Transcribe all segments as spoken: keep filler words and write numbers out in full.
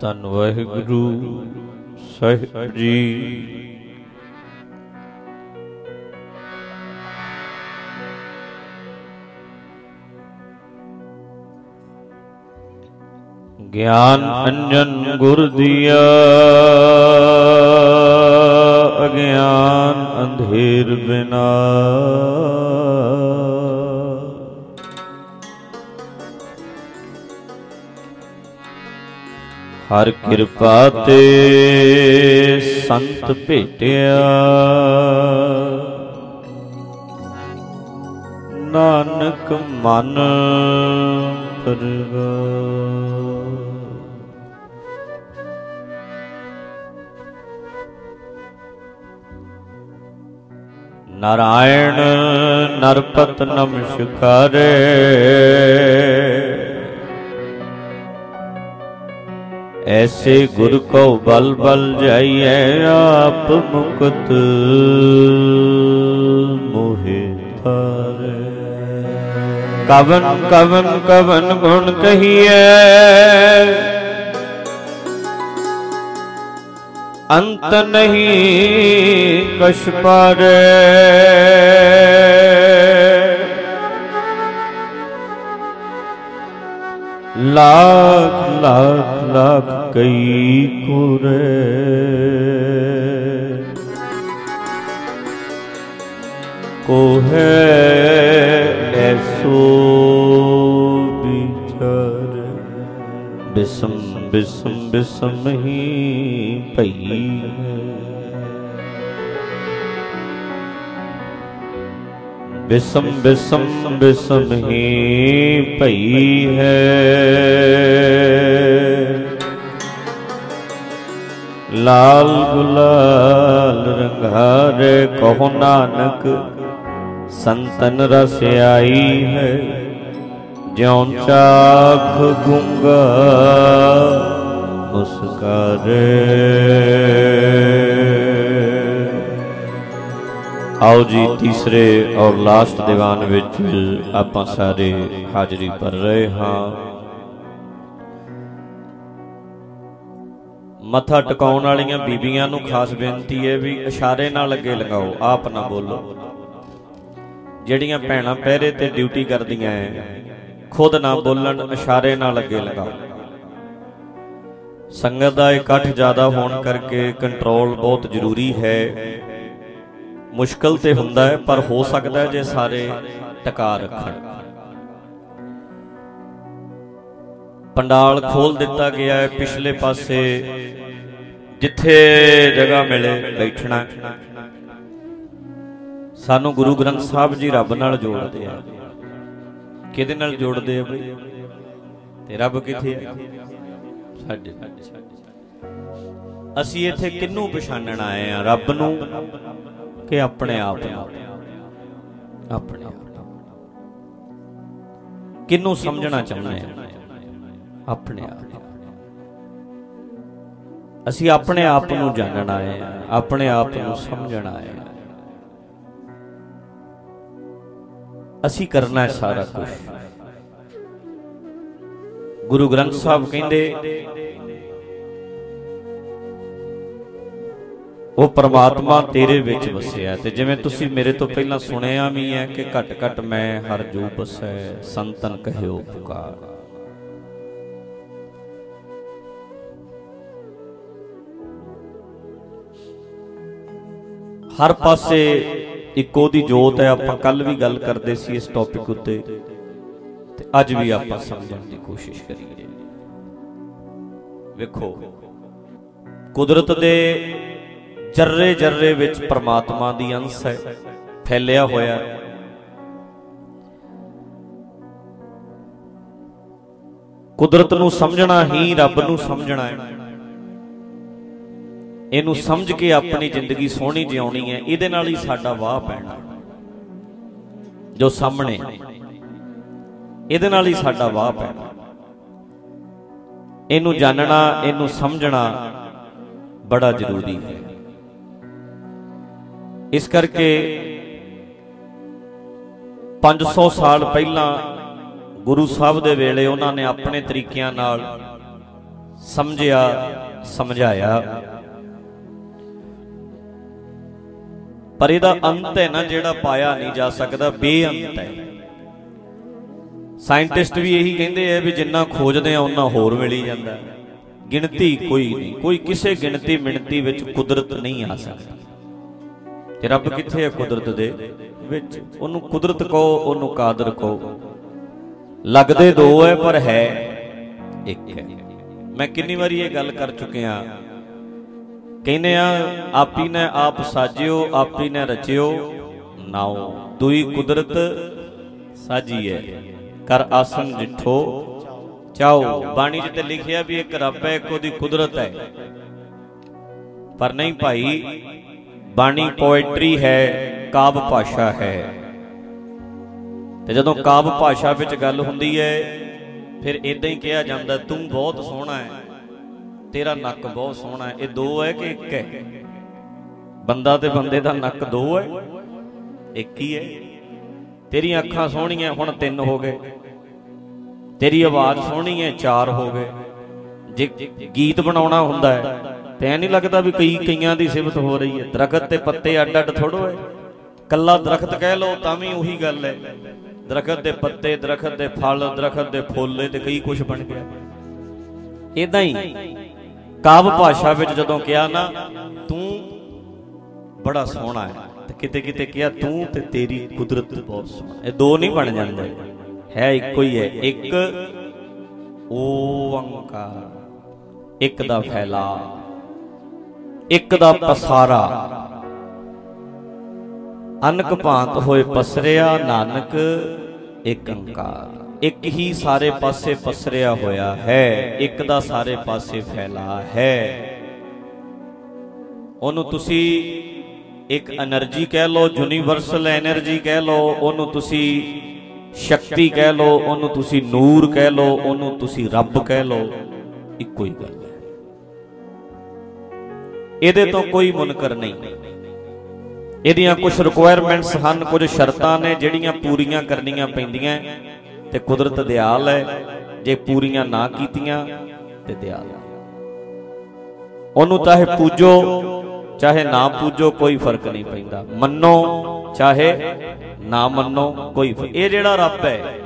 ਧੰਨ ਵਾਹਿਗੁਰੂ ਸਾਹਿਬ ਜੀ। ਗਿਆਨ ਅੰਜਨ ਗੁਰ ਦੀਆ, ਅਗਿਆਨ ਅੰਧੇਰ ਬਿਨਾ। ਹਰ ਕਿਰਪਾ ਤੇ ਸੰਤ ਭੇਟਿਆ, ਨਾਨਕ ਮਨ ਪਰਗਾਸ। ਨਾਰਾਇਣ ਨਰਪਤ ਨਮਸਕਾਰੇ, ऐसे गुर को बल बल जाइए, आप मुकुत मोहे तारे। कवन कवन कवन गुण कहिए, अंत नहीं कछ पारे। लाख लाख लाख कई कुरे, को है ऐसो विचार। बिसम बिसम बिसम ही पई है, बिसम बिसम बिसम ही पई है। लाल गुलाल रंगारे, कहो नानक संतन रस आई है। ज्यों चाख गूंगा मुस्कारे। आओ जी, तीसरे और लास्ट दीवान विच आपां सारे हाजरी भर रहे हाँ। मत्था टकाउण वालियां बीबियां नूं खास बेनती है भी इशारे नाल अगे लगाओ, आप ना बोलो। जिहड़ियां भैणां पहरे ते ड्यूटी करदियां है, खुद ना बोलन, इशारे नाल अगे लगाओ। संगत दा इकट्ठ ज़्यादा होने करके कंट्रोल बहुत जरूरी है। मुश्किल ते हुंदा है, पर हो सकता है जे सारे टका रखण। पंडाल खोल दिता गया है, पिछले पासे जिथे जगह मिले बैठना। सानू गुरु ग्रंथ साहब जी रब नाल जोड़दे आ। किहदे नाल जोड़दे आ बई? ते रब किथे है? साडे। असीं इत्थे किन्नू पछाणन आए आ, रब नूं कि अपने आप नूं? अपने आप किन्नू समझना चाहुंदे आ? अपने आप। असीं अपने आप नूं जानण आए आ, अपने आप नूं समझण आए आ। असीं करना है सारा कुछ। गुरु ग्रंथ साहब कहंदे वो परमात्मा तेरे विच वसिया। ते जिवें तुसीं मेरे तो पहलां सुनिया भी है कि घट घट मैं हर जो बसै, संतन कहियो पुकार। हर पासे इक्को दी जोत है। आपां कल भी गल करदे सी इस टॉपिक उत्ते, ते अज भी आपां समझण दी कोशिश करिए। वेखो, कुदरत दे जर्रे जर्रे विच परमात्मा दी अंश है, फैलिया होया। कुदरत नूं समझना ही रब नूं समझना है। इनू समझ के अपनी जिंदगी सोहनी जिउणी है, इहदे नाल ही साडा वाह पैना। जो सामने इहदे नाल ही साडा वाह पैना। इनू जानना, इनू समझना बड़ा जरूरी है। इस करके पांच सौ साल पहला गुरु साहब दे वेले उन्होंने अपने तरीकिਆਂ नाल ਸਮਝਿਆ ਸਮਝਾਇਆ। ਪਰ ਇਹਦਾ ਅੰਤ ਹੈ ਨਾ ਜਿਹੜਾ ਪਾਇਆ ਨਹੀਂ ਜਾ ਸਕਦਾ, ਬੇਅੰਤ ਹੈ। ਸਾਇੰਟਿਸਟ ਵੀ ਇਹੀ ਕਹਿੰਦੇ ਆ ਵੀ ਜਿੰਨਾ ਖੋਜਦੇ ਆ ਉਹਨਾਂ ਹੋਰ ਮਿਲੀ ਜਾਂਦਾ। ਗਿਣਤੀ ਕੋਈ ਨਹੀਂ, ਕੋਈ ਕਿਸੇ ਗਿਣਤੀ ਮਿਣਤੀ ਵਿੱਚ ਕੁਦਰਤ ਨਹੀਂ ਆ ਸਕਦੀ। ਤੇ ਰੱਬ ਕਿੱਥੇ ਹੈ? ਕੁਦਰਤ ਦੇ ਵਿੱਚ। ਉਹਨੂੰ ਕੁਦਰਤ ਕਹੋ, ਉਹਨੂੰ ਕਾਦਰ ਕਹੋ। ਲੱਗਦੇ ਦੋ ਹੈ ਪਰ ਹੈ ਇੱਕ ਹੈ। ਮੈਂ ਕਿੰਨੀ ਵਾਰੀ ਇਹ ਗੱਲ ਕਰ ਚੁੱਕਿਆ। ਕਹਿੰਦੇ ਆ ਆਪੀ ਨੇ ਆਪ ਸਾਜਿਓ, ਆਪੀ ਨੇ ਰਚਿਓ ਨਾਉ, ਦੁਈ ਕੁਦਰਤ ਸਾਜੀ ਹੈ, ਕਰ ਆਸਨ ਜਿੱਠੋ ਚਾਓ। ਬਾਣੀ 'ਚ ਤੇ ਲਿਖਿਆ ਵੀ ਇੱਕ ਰੱਬ ਹੈ, ਇੱਕ ਉਹਦੀ ਕੁਦਰਤ ਹੈ। ਪਰ ਨਹੀਂ ਭਾਈ, ਬਾਣੀ ਪੋਇਟਰੀ ਹੈ, ਕਾਵਿ ਭਾਸ਼ਾ ਹੈ। ਤੇ ਜਦੋਂ ਕਾਵਿ ਭਾਸ਼ਾ ਵਿੱਚ ਗੱਲ ਹੁੰਦੀ ਹੈ ਫਿਰ ਇਦਾਂ ਹੀ ਕਿਹਾ ਜਾਂਦਾ, ਤੂੰ ਬਹੁਤ ਸੋਹਣਾ ਹੈ, ਤੇਰਾ ਨੱਕ ਬਹੁਤ ਸੋਹਣਾ ਹੈ। ਇਹ ਦੋ ਹੈ ਕਿ ਇੱਕ ਹੈ? ਬੰਦਾ ਤੇ ਬੰਦੇ ਦਾ ਨੱਕ ਦੋ ਹੈ? ਇੱਕ ਹੀ ਹੈ। ਤੇਰੀਆਂ ਅੱਖਾਂ ਸੋਹਣੀਆਂ, ਹੁਣ ਤਿੰਨ ਹੋ ਗਏ। ਤੇਰੀ ਆਵਾਜ਼ ਸੋਹਣੀ ਹੈ, ਚਾਰ ਹੋ ਗਏ। ਜੇ ਗੀਤ ਬਣਾਉਣਾ ਹੁੰਦਾ ਹੈ ਤੇ ਐ ਨਹੀਂ ਲੱਗਦਾ ਵੀ ਕਈ ਕਈਆਂ ਦੀ ਸਿਫਤ ਹੋ ਰਹੀ ਹੈ। ਦਰਖਤ ਤੇ ਪੱਤੇ ਅੱਡ ਅੱਡ ਥੋੜੋ ਹੈ। ਕੱਲਾ ਦਰਖਤ ਕਹਿ ਲਓ ਤਾਂ ਵੀ ਉਹੀ ਗੱਲ ਹੈ। ਦਰਖਤ ਦੇ ਪੱਤੇ, ਦਰਖਤ ਦੇ ਫਲ, ਦਰਖਤ ਦੇ ਫੁੱਲ, ਤੇ ਕਈ ਕੁਛ ਬਣ ਗਿਆ। ਏਦਾਂ ਹੀ ਕਾਵਿ ਭਾਸ਼ਾ ਵਿੱਚ ਜਦੋਂ ਕਿਹਾ ਨਾ ਤੂੰ ਬੜਾ ਸੋਹਣਾ ਹੈ, ਤੇ ਕਿਤੇ ਕਿਤੇ ਕਿਹਾ ਤੂੰ ਤੇ ਤੇਰੀ ਕੁਦਰਤ ਬਹੁਤ ਸੋਹਣਾ। ਇਹ ਦੋ ਨਹੀਂ ਬਣ ਜਾਂਦੇ, ਹੈ ਇੱਕੋ ਹੀ ਹੈ। ਇੱਕ ਓੰਕਾਰ, ਇੱਕ ਦਾ ਫੈਲਾ, ਇੱਕ ਦਾ ਪਸਾਰਾ। ਅਨਕ ਭਾਂਤ ਹੋਏ ਪਸਰਿਆ, ਨਾਨਕ ਇੱਕ ਓੰਕਾਰ। ਇੱਕ ਹੀ ਸਾਰੇ ਪਾਸੇ ਪਸਰਿਆ ਹੋਇਆ ਹੈ, ਇੱਕ ਦਾ ਸਾਰੇ ਪਾਸੇ ਫੈਲਾ ਹੈ। ਉਹਨੂੰ ਤੁਸੀਂ ਇੱਕ એનર્ਜੀ ਕਹਿ ਲਓ, ਯੂਨੀਵਰਸਲ એનર્ਜੀ ਕਹਿ ਲਓ, ਉਹਨੂੰ ਤੁਸੀਂ ਸ਼ਕਤੀ ਕਹਿ ਲਓ, ਉਹਨੂੰ ਤੁਸੀਂ ਨੂਰ ਕਹਿ ਲਓ, ਉਹਨੂੰ ਤੁਸੀਂ ਰੱਬ ਕਹਿ ਲਓ, ਇੱਕੋ ਹੀ ਗੱਲ ਹੈ। ਇਹਦੇ ਤੋਂ ਕੋਈ ਮੁਨਕਰ ਨਹੀਂ। ਇਹਦੀਆਂ ਕੁਝ ਰਿਕੁਆਇਰਮੈਂਟਸ ਹਨ, ਕੁਝ ਸ਼ਰਤਾਂ ਨੇ ਜਿਹੜੀਆਂ ਪੂਰੀਆਂ ਕਰਨੀਆਂ ਪੈਂਦੀਆਂ। ਤੇ ਕੁਦਰਤ ਦਿਆਲ ਹੈ, ਜੇ ਪੂਰੀਆਂ ਨਾ ਕੀਤੀਆਂ ਤੇ ਦਿਆਲ ਹੈ। ਉਹਨੂੰ ਚਾਹੇ ਪੂਜੋ ਚਾਹੇ ਨਾ ਪੂਜੋ, ਕੋਈ ਫਰਕ ਨਹੀਂ ਪੈਂਦਾ। ਮੰਨੋ ਚਾਹੇ ਨਾ ਮੰਨੋ, ਕੋਈ ਫਰਕ। ਇਹ ਜਿਹੜਾ ਰੱਬ ਹੈ,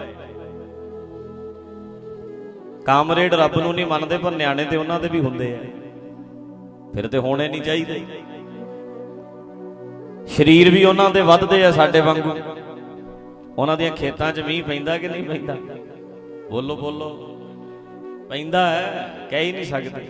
ਕਾਮਰੇਡ ਰੱਬ ਨੂੰ ਨਹੀਂ ਮੰਨਦੇ, ਪਰ ਨਿਆਣੇ ਤੇ ਉਹਨਾਂ ਦੇ ਵੀ ਹੁੰਦੇ ਆ। ਫਿਰ ਤੇ ਹੋਣੇ ਨਹੀਂ ਚਾਹੀਦੇ। ਸਰੀਰ ਵੀ ਉਹਨਾਂ ਦੇ ਵੱਧਦੇ ਆ ਸਾਡੇ ਵਾਂਗੂ। ਉਹਨਾਂ ਦੀਆਂ ਖੇਤਾਂ 'ਚ ਮੀਂਹ ਪੈਂਦਾ ਕਿ ਨਹੀਂ ਪੈਂਦਾ? ਬੋਲੋ ਬੋਲੋ, ਪੈਂਦਾ ਹੈ, ਕਹਿ ਹੀ ਨਹੀਂ ਸਕਦੇ।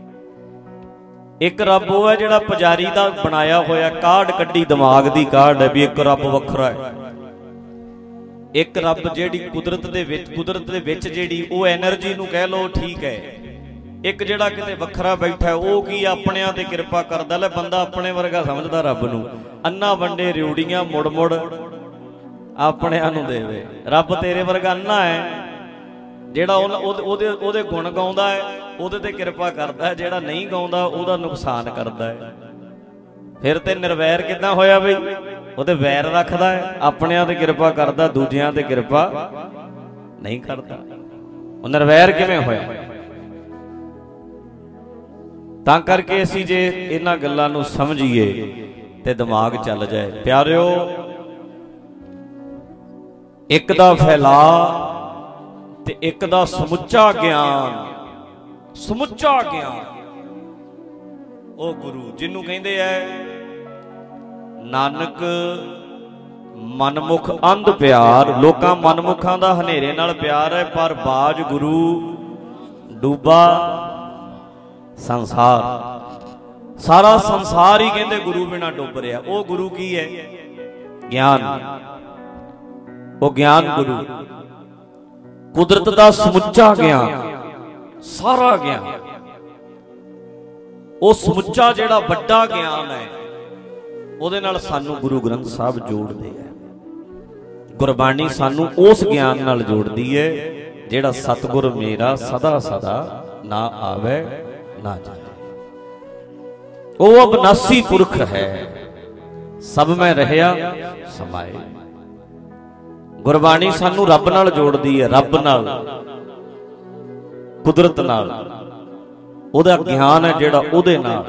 ਇੱਕ ਰੱਬ ਉਹ ਹੈ ਜਿਹੜਾ ਪੁਜਾਰੀ ਦਾ ਬਣਾਇਆ ਹੋਇਆ, ਕਾਢ ਕੱਢੀ ਦਿਮਾਗ ਦੀ ਕਾਢ ਹੈ ਵੀ ਇੱਕ ਰੱਬ ਵੱਖਰਾ ਹੈ। ਇੱਕ ਰੱਬ ਜਿਹੜੀ ਕੁਦਰਤ ਦੇ ਵਿੱਚ, ਕੁਦਰਤ ਦੇ ਵਿੱਚ ਜਿਹੜੀ ਉਹ એનર્ਜੀ ਨੂੰ ਕਹਿ ਲਓ, ਠੀਕ ਹੈ। ਇੱਕ ਜਿਹੜਾ ਕਿਤੇ ਵੱਖਰਾ ਬੈਠਾ, ਉਹ ਕੀ ਆਪਣਿਆਂ ਤੇ ਕਿਰਪਾ ਕਰਦਾ। ਲੈ ਬੰਦਾ ਆਪਣੇ ਵਰਗਾ ਸਮਝਦਾ ਰੱਬ ਨੂੰ। ਅੰਨਾ ਵੰਡੇ ਰਿਉੜੀਆਂ, ਮੁੜ ਮੁੜ ਆਪਣਿਆਂ ਨੂੰ ਦੇਵੇ। ਰੱਬ ਤੇਰੇ ਵਰਗਾ ਅੰਨਾ ਹੈ ਜਿਹੜਾ ਉਹਦੇ ਉਹਦੇ ਗੁਣ ਗਾਉਂਦਾ ਹੈ, ਉਹਦੇ ਤੇ ਕਿਰਪਾ ਕਰਦਾ ਹੈ। ਜਿਹੜਾ ਨਹੀਂ ਗਾਉਂਦਾ ਉਹਦਾ ਨੁਕਸਾਨ ਕਰਦਾ ਹੈ। ਫਿਰ ਤੇ ਨਿਰਵੈਰ ਕਿੱਦਾਂ ਹੋਇਆ ਬਈ? ਉਹਦੇ ਵੈਰ ਰੱਖਦਾ ਹੈ, ਆਪਣਿਆਂ ਤੇ ਕਿਰਪਾ ਕਰਦਾ, ਦੂਜਿਆਂ ਤੇ ਕਿਰਪਾ ਨਹੀਂ ਕਰਦਾ। ਉਹ ਨਿਰਵੈਰ ਕਿਵੇਂ ਹੋਇਆ? ਤਾਂ ਕਰਕੇ ਅਸੀਂ ਜੇ ਇਹਨਾਂ ਗੱਲਾਂ ਨੂੰ ਸਮਝੀਏ ਤੇ ਦਿਮਾਗ ਚੱਲ ਜਾਏ। ਪਿਆਰਿਓ, ਇੱਕ ਦਾ ਫੈਲਾ ਤੇ ਇੱਕ ਦਾ ਸਮੁੱਚਾ ਗਿਆਨ, ਸਮੁੱਚਾ ਗਿਆਨ ਉਹ ਗੁਰੂ, ਜਿਹਨੂੰ ਕਹਿੰਦੇ ਐ ਨਾਨਕ ਮਨਮੁਖ ਅੰਧ ਪਿਆਰ। ਲੋਕਾਂ ਮਨਮੁਖਾਂ ਦਾ ਹਨੇਰੇ ਨਾਲ ਪਿਆਰ ਹੈ, ਪਰ ਬਾਜ ਗੁਰੂ ਡੂਬਾ ਸੰਸਾਰ। ਸਾਰਾ ਸੰਸਾਰ ਹੀ ਕਹਿੰਦੇ ਗੁਰੂ ਬਿਨਾ ਡੁੱਬ ਰਿਹਾ। ਉਹ ਗੁਰੂ ਕੀ ਹੈ? ਗਿਆਨ। ਉਹ ਗਿਆਨ ਗੁਰੂ, ਕੁਦਰਤ ਦਾ ਸਮੁੱਚਾ ਗਿਆਨ, ਸਾਰਾ ਗਿਆਨ। ਉਹ ਸਮੁੱਚਾ ਜਿਹੜਾ ਵੱਡਾ ਗਿਆਨ ਹੈ, ਉਹਦੇ ਨਾਲ ਸਾਨੂੰ ਗੁਰੂ ਗ੍ਰੰਥ ਸਾਹਿਬ ਜੋੜਦੇ ਹੈ। ਗੁਰਬਾਣੀ ਸਾਨੂੰ ਉਸ ਗਿਆਨ ਨਾਲ ਜੋੜਦੀ ਹੈ ਜਿਹੜਾ ਸਤਿਗੁਰ ਮੇਰਾ ਸਦਾ ਸਦਾ ਨਾ ਆਵੇ ਨਾ ਜਾਏ। ਉਹ ਅਬਨਾਸੀ ਪੁਰਖ ਹੈ, ਸਭ ਮੈਂ ਰਹਿਆ ਸਮਾਏ। ਗੁਰਬਾਣੀ ਸਾਨੂੰ ਰੱਬ ਨਾਲ ਜੋੜਦੀ ਹੈ, ਰੱਬ ਨਾਲ, ਕੁਦਰਤ ਨਾਲ। ਉਹਦਾ ਗਿਆਨ ਹੈ ਜਿਹੜਾ ਉਹਦੇ ਨਾਲ।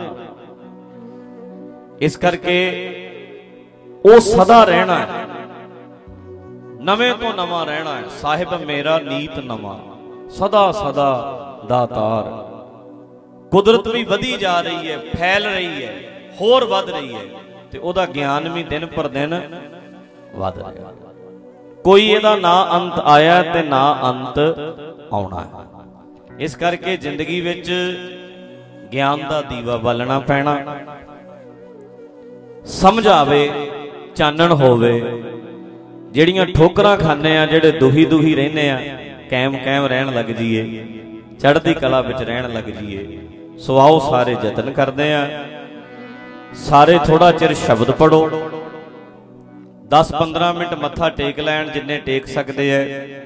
इस करके वो सदा रहना है, नवे तो नवा रहना है। साहिब मेरा नीत नवा, सदा सदा दातार। कुदरत भी वधी जा रही है, फैल रही है, होर वध रही है, ते ओदा ज्ञान भी दिन पर दिन वध रहा। कोई इहदा ना अंत आया ते ना अंत आउणा है। इस करके जिंदगी विच ज्ञान दा दीवा बालना पैना, समझ आवे, चानण होवे। ਜਿਹੜੀਆਂ ठोकरां खाने आ, ਜਿਹੜੇ दुही दुही रहने आ, कैम कैम रहन लग जाइए, चढ़ती कला विच रहन लग जाइए। सो आओ सारे यतन करते हैं, सारे थोड़ा चिर शब्द पढ़ो, दस पंद्रह मिनट मत्था टेक लैन जिन्ने टेक सकते हैं।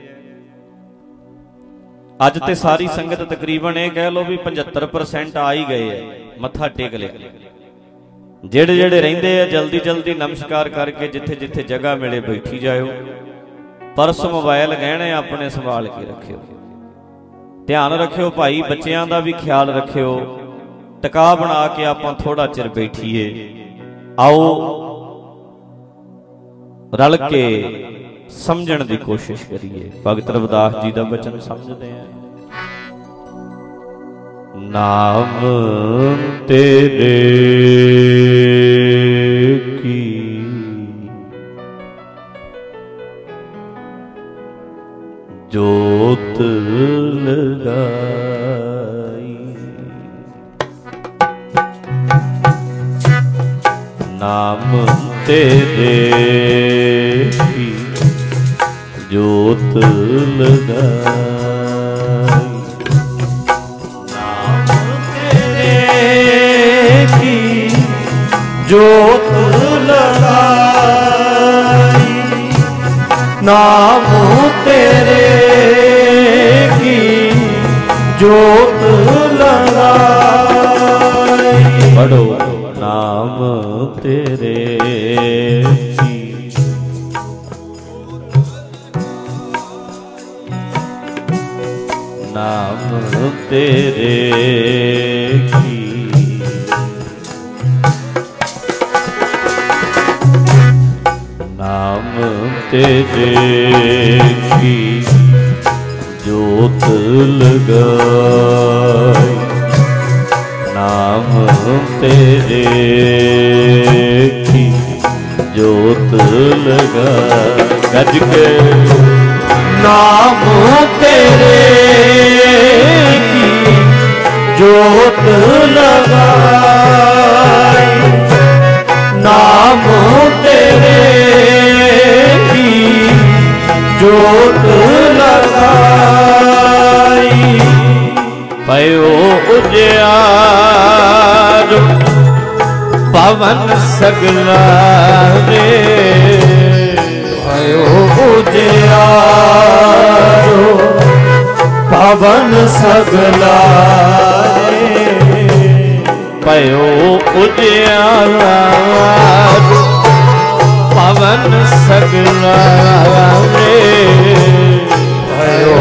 अज तो सारी संगत तकरीबन ये कह लो भी पचहत्तर परसेंट आ ही गए है, मत्था टेक लिया। जेड़े जेड़े रहिंदे आ जल्दी जल्दी नमस्कार करके जिथे जिथे जगह मिले बैठी जाओ। परस मोबाइल गहने अपने संभाल के रखियो, ध्यान रखियो भाई, बच्चों का भी ख्याल रखियो। टका बना के आपां थोड़ा चिर बैठिए। आओ रल के समझण की कोशिश करिए। भगत रविदास जी का वचन समझते हैं। नाम तेरे की जोत लगाई, नाम तेरे की जोत लगाई, जोत लगाई, नाम तेरे की जोत लगाई। पढ़ो नाम तेरे की नाम तेरे की नाम तेरे की जोत लगाई, नाम तेरे की जोत लगाई। गज के नाम तेरे की जोत लगाई, नाम तेरे की जोत लगाई। पयो उजियार पवन सगला रे, पयो उजियार पवन सगला रे, पयो उजियार पवन सगला रे, पयो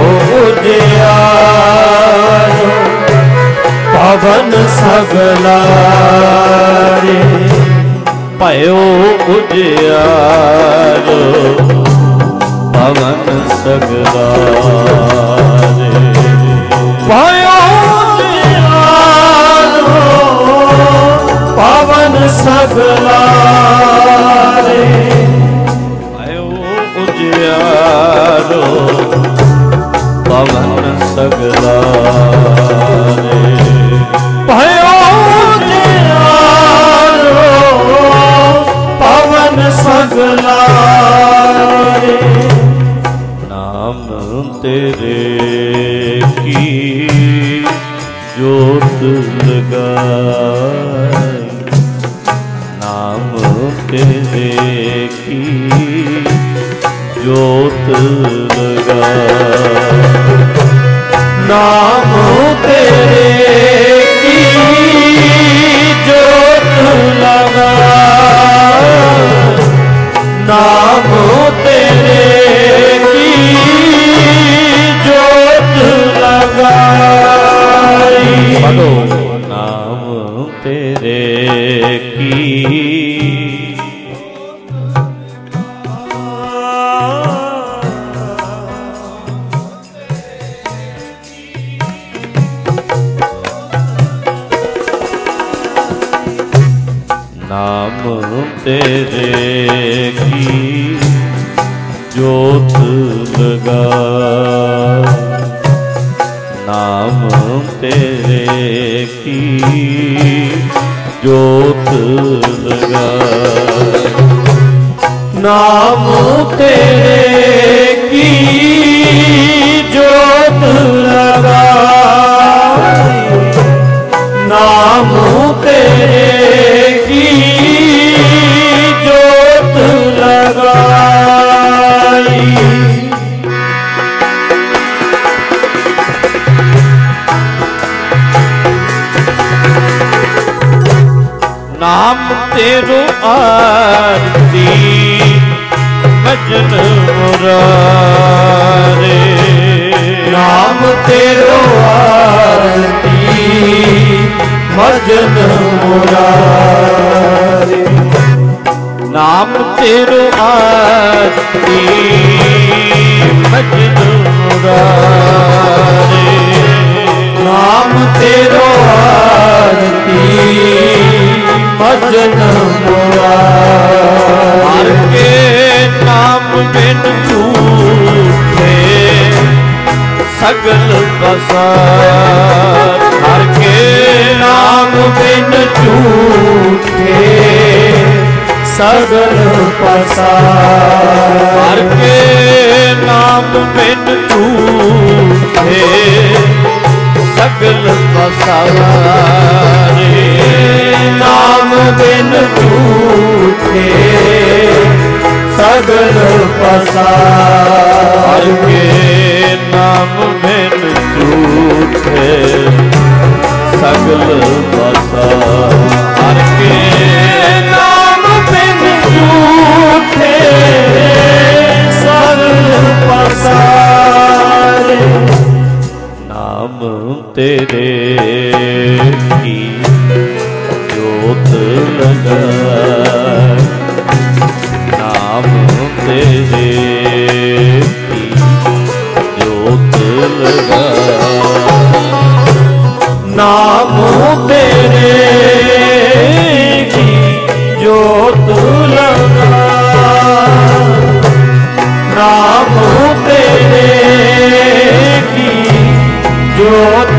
उजियार पवन सगला रे, पयो उजियार पवन सगला रे, पयो पवन सगला रे, पयो उजियारो पवन सगला रे, पयो उजियारो पवन सगला रे। नाम तेरे की जोत लगाई, नाम तेरे की जोत लगाई, नाम तेरे की जोत लगाई, नाम तेरे की जोत लगाई। तेरे की जोत लगा, नाम तेरे की जोत लगा, नाम तेरे की जोत लगा, नाम तेरे की जोत लगाई। नाम तेरो आरती भजन मुरारे, नाम तेरो आरती भजन मुरारे, नाम तेरो आरती भजन मुरारे, नाम तेरो आरती भजन मुरारे। हर के नाम बिन झूठे सगल पसार, हर के नाम बिन झूठे सगल पसार, हर के नाम बिन झूठे सगल पसार, नाम बिन झूठे सगल पसार, हर के नाम बिन झूठे सगल पसार, हर के नाम बिन झूठे सगल पसार, नाम तेरे की जोत लगा, नाम तेरे की जोत लगा, नाम तेरे की जोत लगा, नाम तेरे की जोत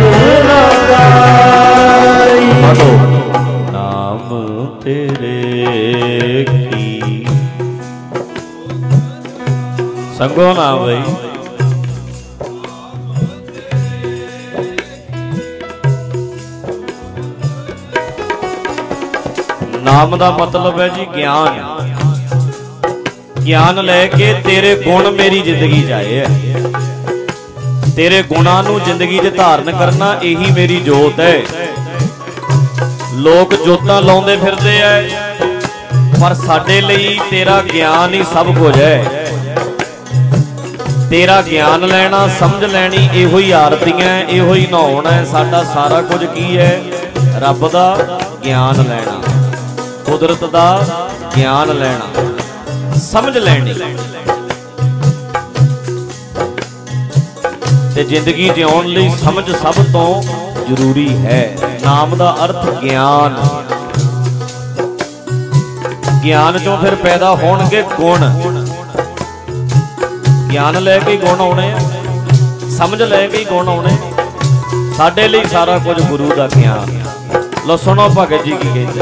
लगाई। नाम तेरे की संगो ना भाई, नाम दा मतलब है जी ज्ञान। ज्ञान लैके तेरे गुण मेरी जिंदगी जाए है, तेरे गुणा नू जिंदगी च धारण करना यही मेरी जोत है। लोग जोतां लाउंदे फिरदे है, पर साडे लई तेरा ज्ञान ही सब कुछ है। तेरा ज्ञान लेना, समझ लैनी, इहो ही आरतियां, इहो ही नहाउण है। साडा सारा कुछ की है? रब दा ज्ञान लेना, कुदरत दा ज्ञान लेना, समझ लैनी। ते जिंदगी जिउण लई समझ सब तो जरूरी है। नाम दा अर्थ ज्ञान। ज्ञान चों फिर पैदा होणगे गुण। ज्ञान लैके ही गुण आउणे, समझ लैके ही गुण आउणे। साडे लई सारा कुछ गुरु दा ज्ञान। लो सुनो भगत जी की कहते।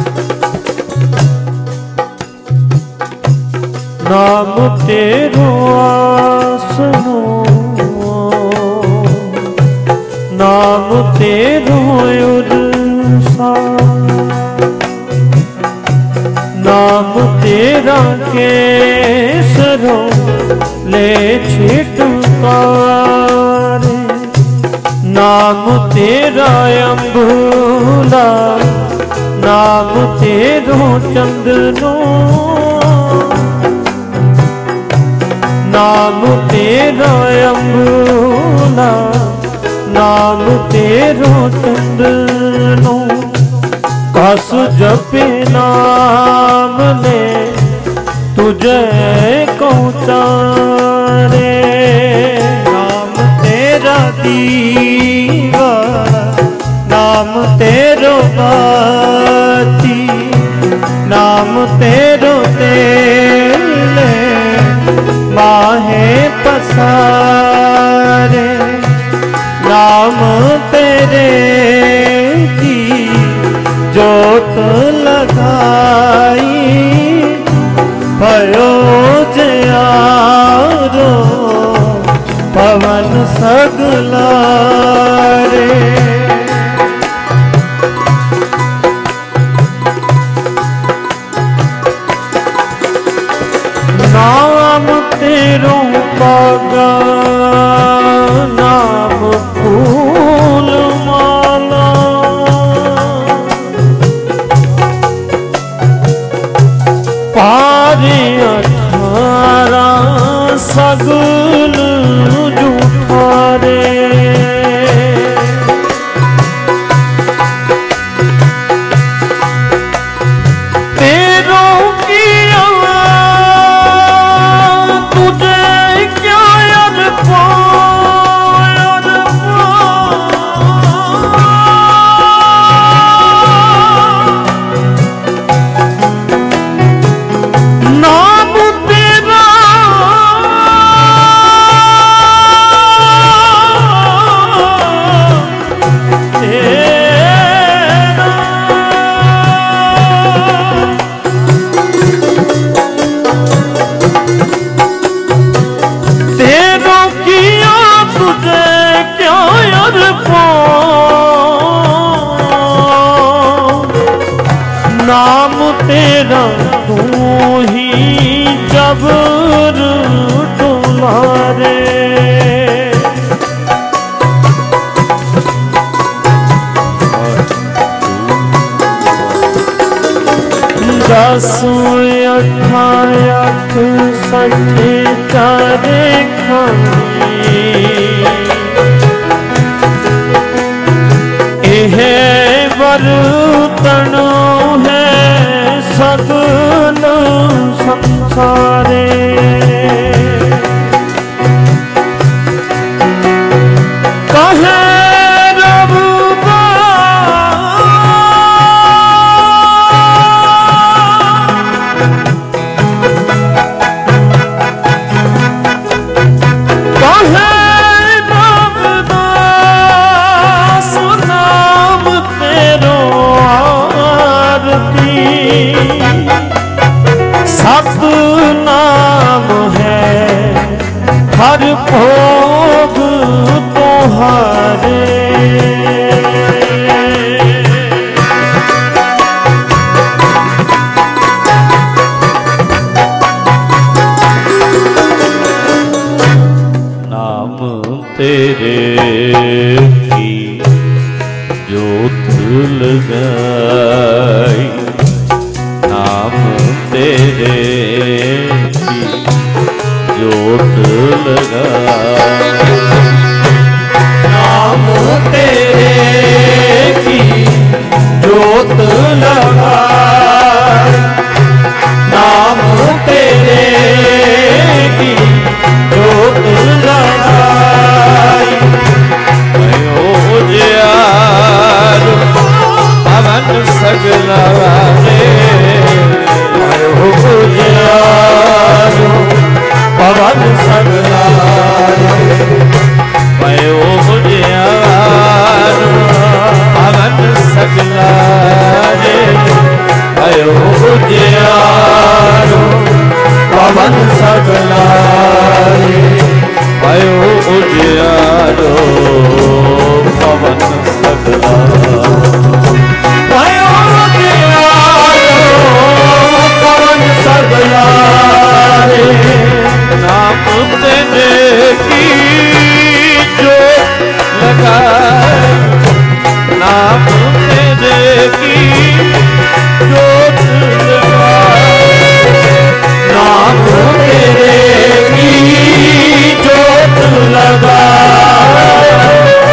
नाम तेरो आसनो, नाम तेरो उरसा, नाम तेरा केसरो ले छिटकारे, नाम तेरा अंबुला, नाम तेरो चंदनो, नाम तेरा अंबुला, नाम तेरो चंदनो। कस जपे नाम ले तुझे को चारे, नाम तेरा दीवा, नाम तेरो बाती, नाम तेरो सगला रे। नाम तेरो पागा नाम फूल माला, पारे अठारह सगल जूठा रे। तेरो किया तुझे क्या याद पाया नाम तेरा तेरो किया तुझे क्या याद नाम तेरा तू ही जबर तुम्हारे। दस अठाठ सठ चारे खानी एह बर्तन है सगल संसारे। कहे सतनाम है हर भोग तुम्हारे। नाम तेरे की जोत लगाई, नाम तेरे की जोत लगाई, नाम तेरे की जोत लगाई, नाम तेरे की जोत लगाई। उजियारो पवन सगला रे, उजियारो पवन सगला रे, भयो उजियारो पवन सगला रे, भयो उजियारो पवन सगला रे, भयो उजियारो पवन सगला, भयो उजियारो पवन सगला रे। नाम तेरे की जोत लगाए, नाम तेरे की जोत लगाए, नाम तेरे की जोत लगाए,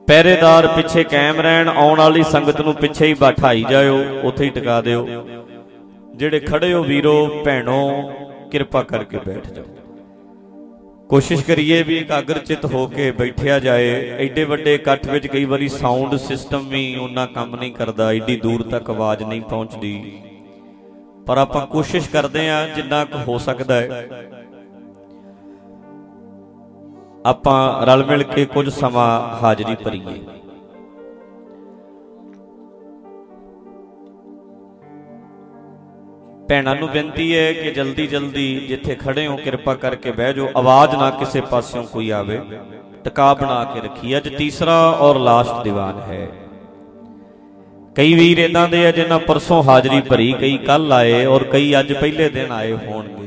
ਪਹਿਰੇਦਾਰ ਪਿੱਛੇ ਕਾਇਮ ਰਹਿਣ, ਆਉਣ ਵਾਲੀ ਸੰਗਤ ਨੂੰ ਪਿੱਛੇ ਹੀ ਬਿਠਾਈ ਜਾਇਓ, ਉੱਥੇ ਹੀ ਟਿਕਾ ਦਿਓ। ਜਿਹੜੇ ਖੜੇ ਹੋ ਵੀਰੋ ਭੈਣੋ ਕਿਰਪਾ ਕਰਕੇ ਬੈਠ ਜਾਓ। ਕੋਸ਼ਿਸ਼ ਕਰੀਏ ਵੀ ਇਕਾਗਰਚਿਤ ਹੋ ਕੇ ਬੈਠਿਆ ਜਾਏ। ਐਡੇ ਵੱਡੇ ਇਕੱਠ ਵਿੱਚ ਕਈ ਵਾਰੀ ਸਾਊਂਡ ਸਿਸਟਮ ਵੀ ਉਹਨਾਂ ਕੰਮ ਨਹੀਂ ਕਰਦਾ, ਐਡੀ ਦੂਰ ਤੱਕ ਆਵਾਜ਼ ਨਹੀਂ ਪਹੁੰਚਦੀ, ਪਰ ਆਪਾਂ ਕੋਸ਼ਿਸ਼ ਕਰਦੇ ਹਾਂ ਜਿੰਨਾ ਕੁ ਹੋ ਸਕਦਾ ਹੈ ਆਪਾਂ ਰਲ ਮਿਲ ਕੇ ਕੁਝ ਸਮਾਂ ਹਾਜ਼ਰੀ ਭਰੀਏ। ਭੈਣਾਂ ਨੂੰ ਬੇਨਤੀ ਹੈ ਕਿ ਜਲਦੀ ਜਲਦੀ ਜਿੱਥੇ ਖੜੇ ਹੋ ਕਿਰਪਾ ਕਰਕੇ ਬਹਿ ਜਾਓ, ਆਵਾਜ਼ ਨਾ ਕਿਸੇ ਪਾਸਿਓਂ ਕੋਈ ਆਵੇ, ਟਿਕਾ ਬਣਾ ਕੇ ਰੱਖੀ। ਅੱਜ ਤੀਸਰਾ ਔਰ ਲਾਸਟ ਦੀਵਾਨ ਹੈ। ਕਈ ਵੀਰ ਇਦਾਂ ਦੇ ਆ ਜਿਨ੍ਹਾਂ ਪਰਸੋਂ ਹਾਜ਼ਰੀ ਭਰੀ, ਕਈ ਕੱਲ ਆਏ ਔਰ ਕਈ ਅੱਜ ਪਹਿਲੇ ਦਿਨ ਆਏ ਹੋਣਗੇ।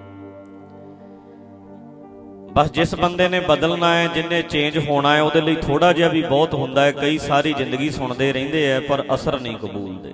ਬਸ ਜਿਸ ਬੰਦੇ ਨੇ ਬਦਲਣਾ ਹੈ, ਜਿੰਨੇ ਚੇਂਜ ਹੋਣਾ ਹੈ, ਉਹਦੇ ਲਈ ਥੋੜਾ ਜਿਹਾ ਵੀ ਬਹੁਤ ਹੁੰਦਾ ਹੈ। ਕਈ ਸਾਰੀ ਜ਼ਿੰਦਗੀ ਸੁਣਦੇ ਰਹਿੰਦੇ ਆ ਪਰ ਅਸਰ ਨਹੀਂ ਕਬੂਲਦੇ।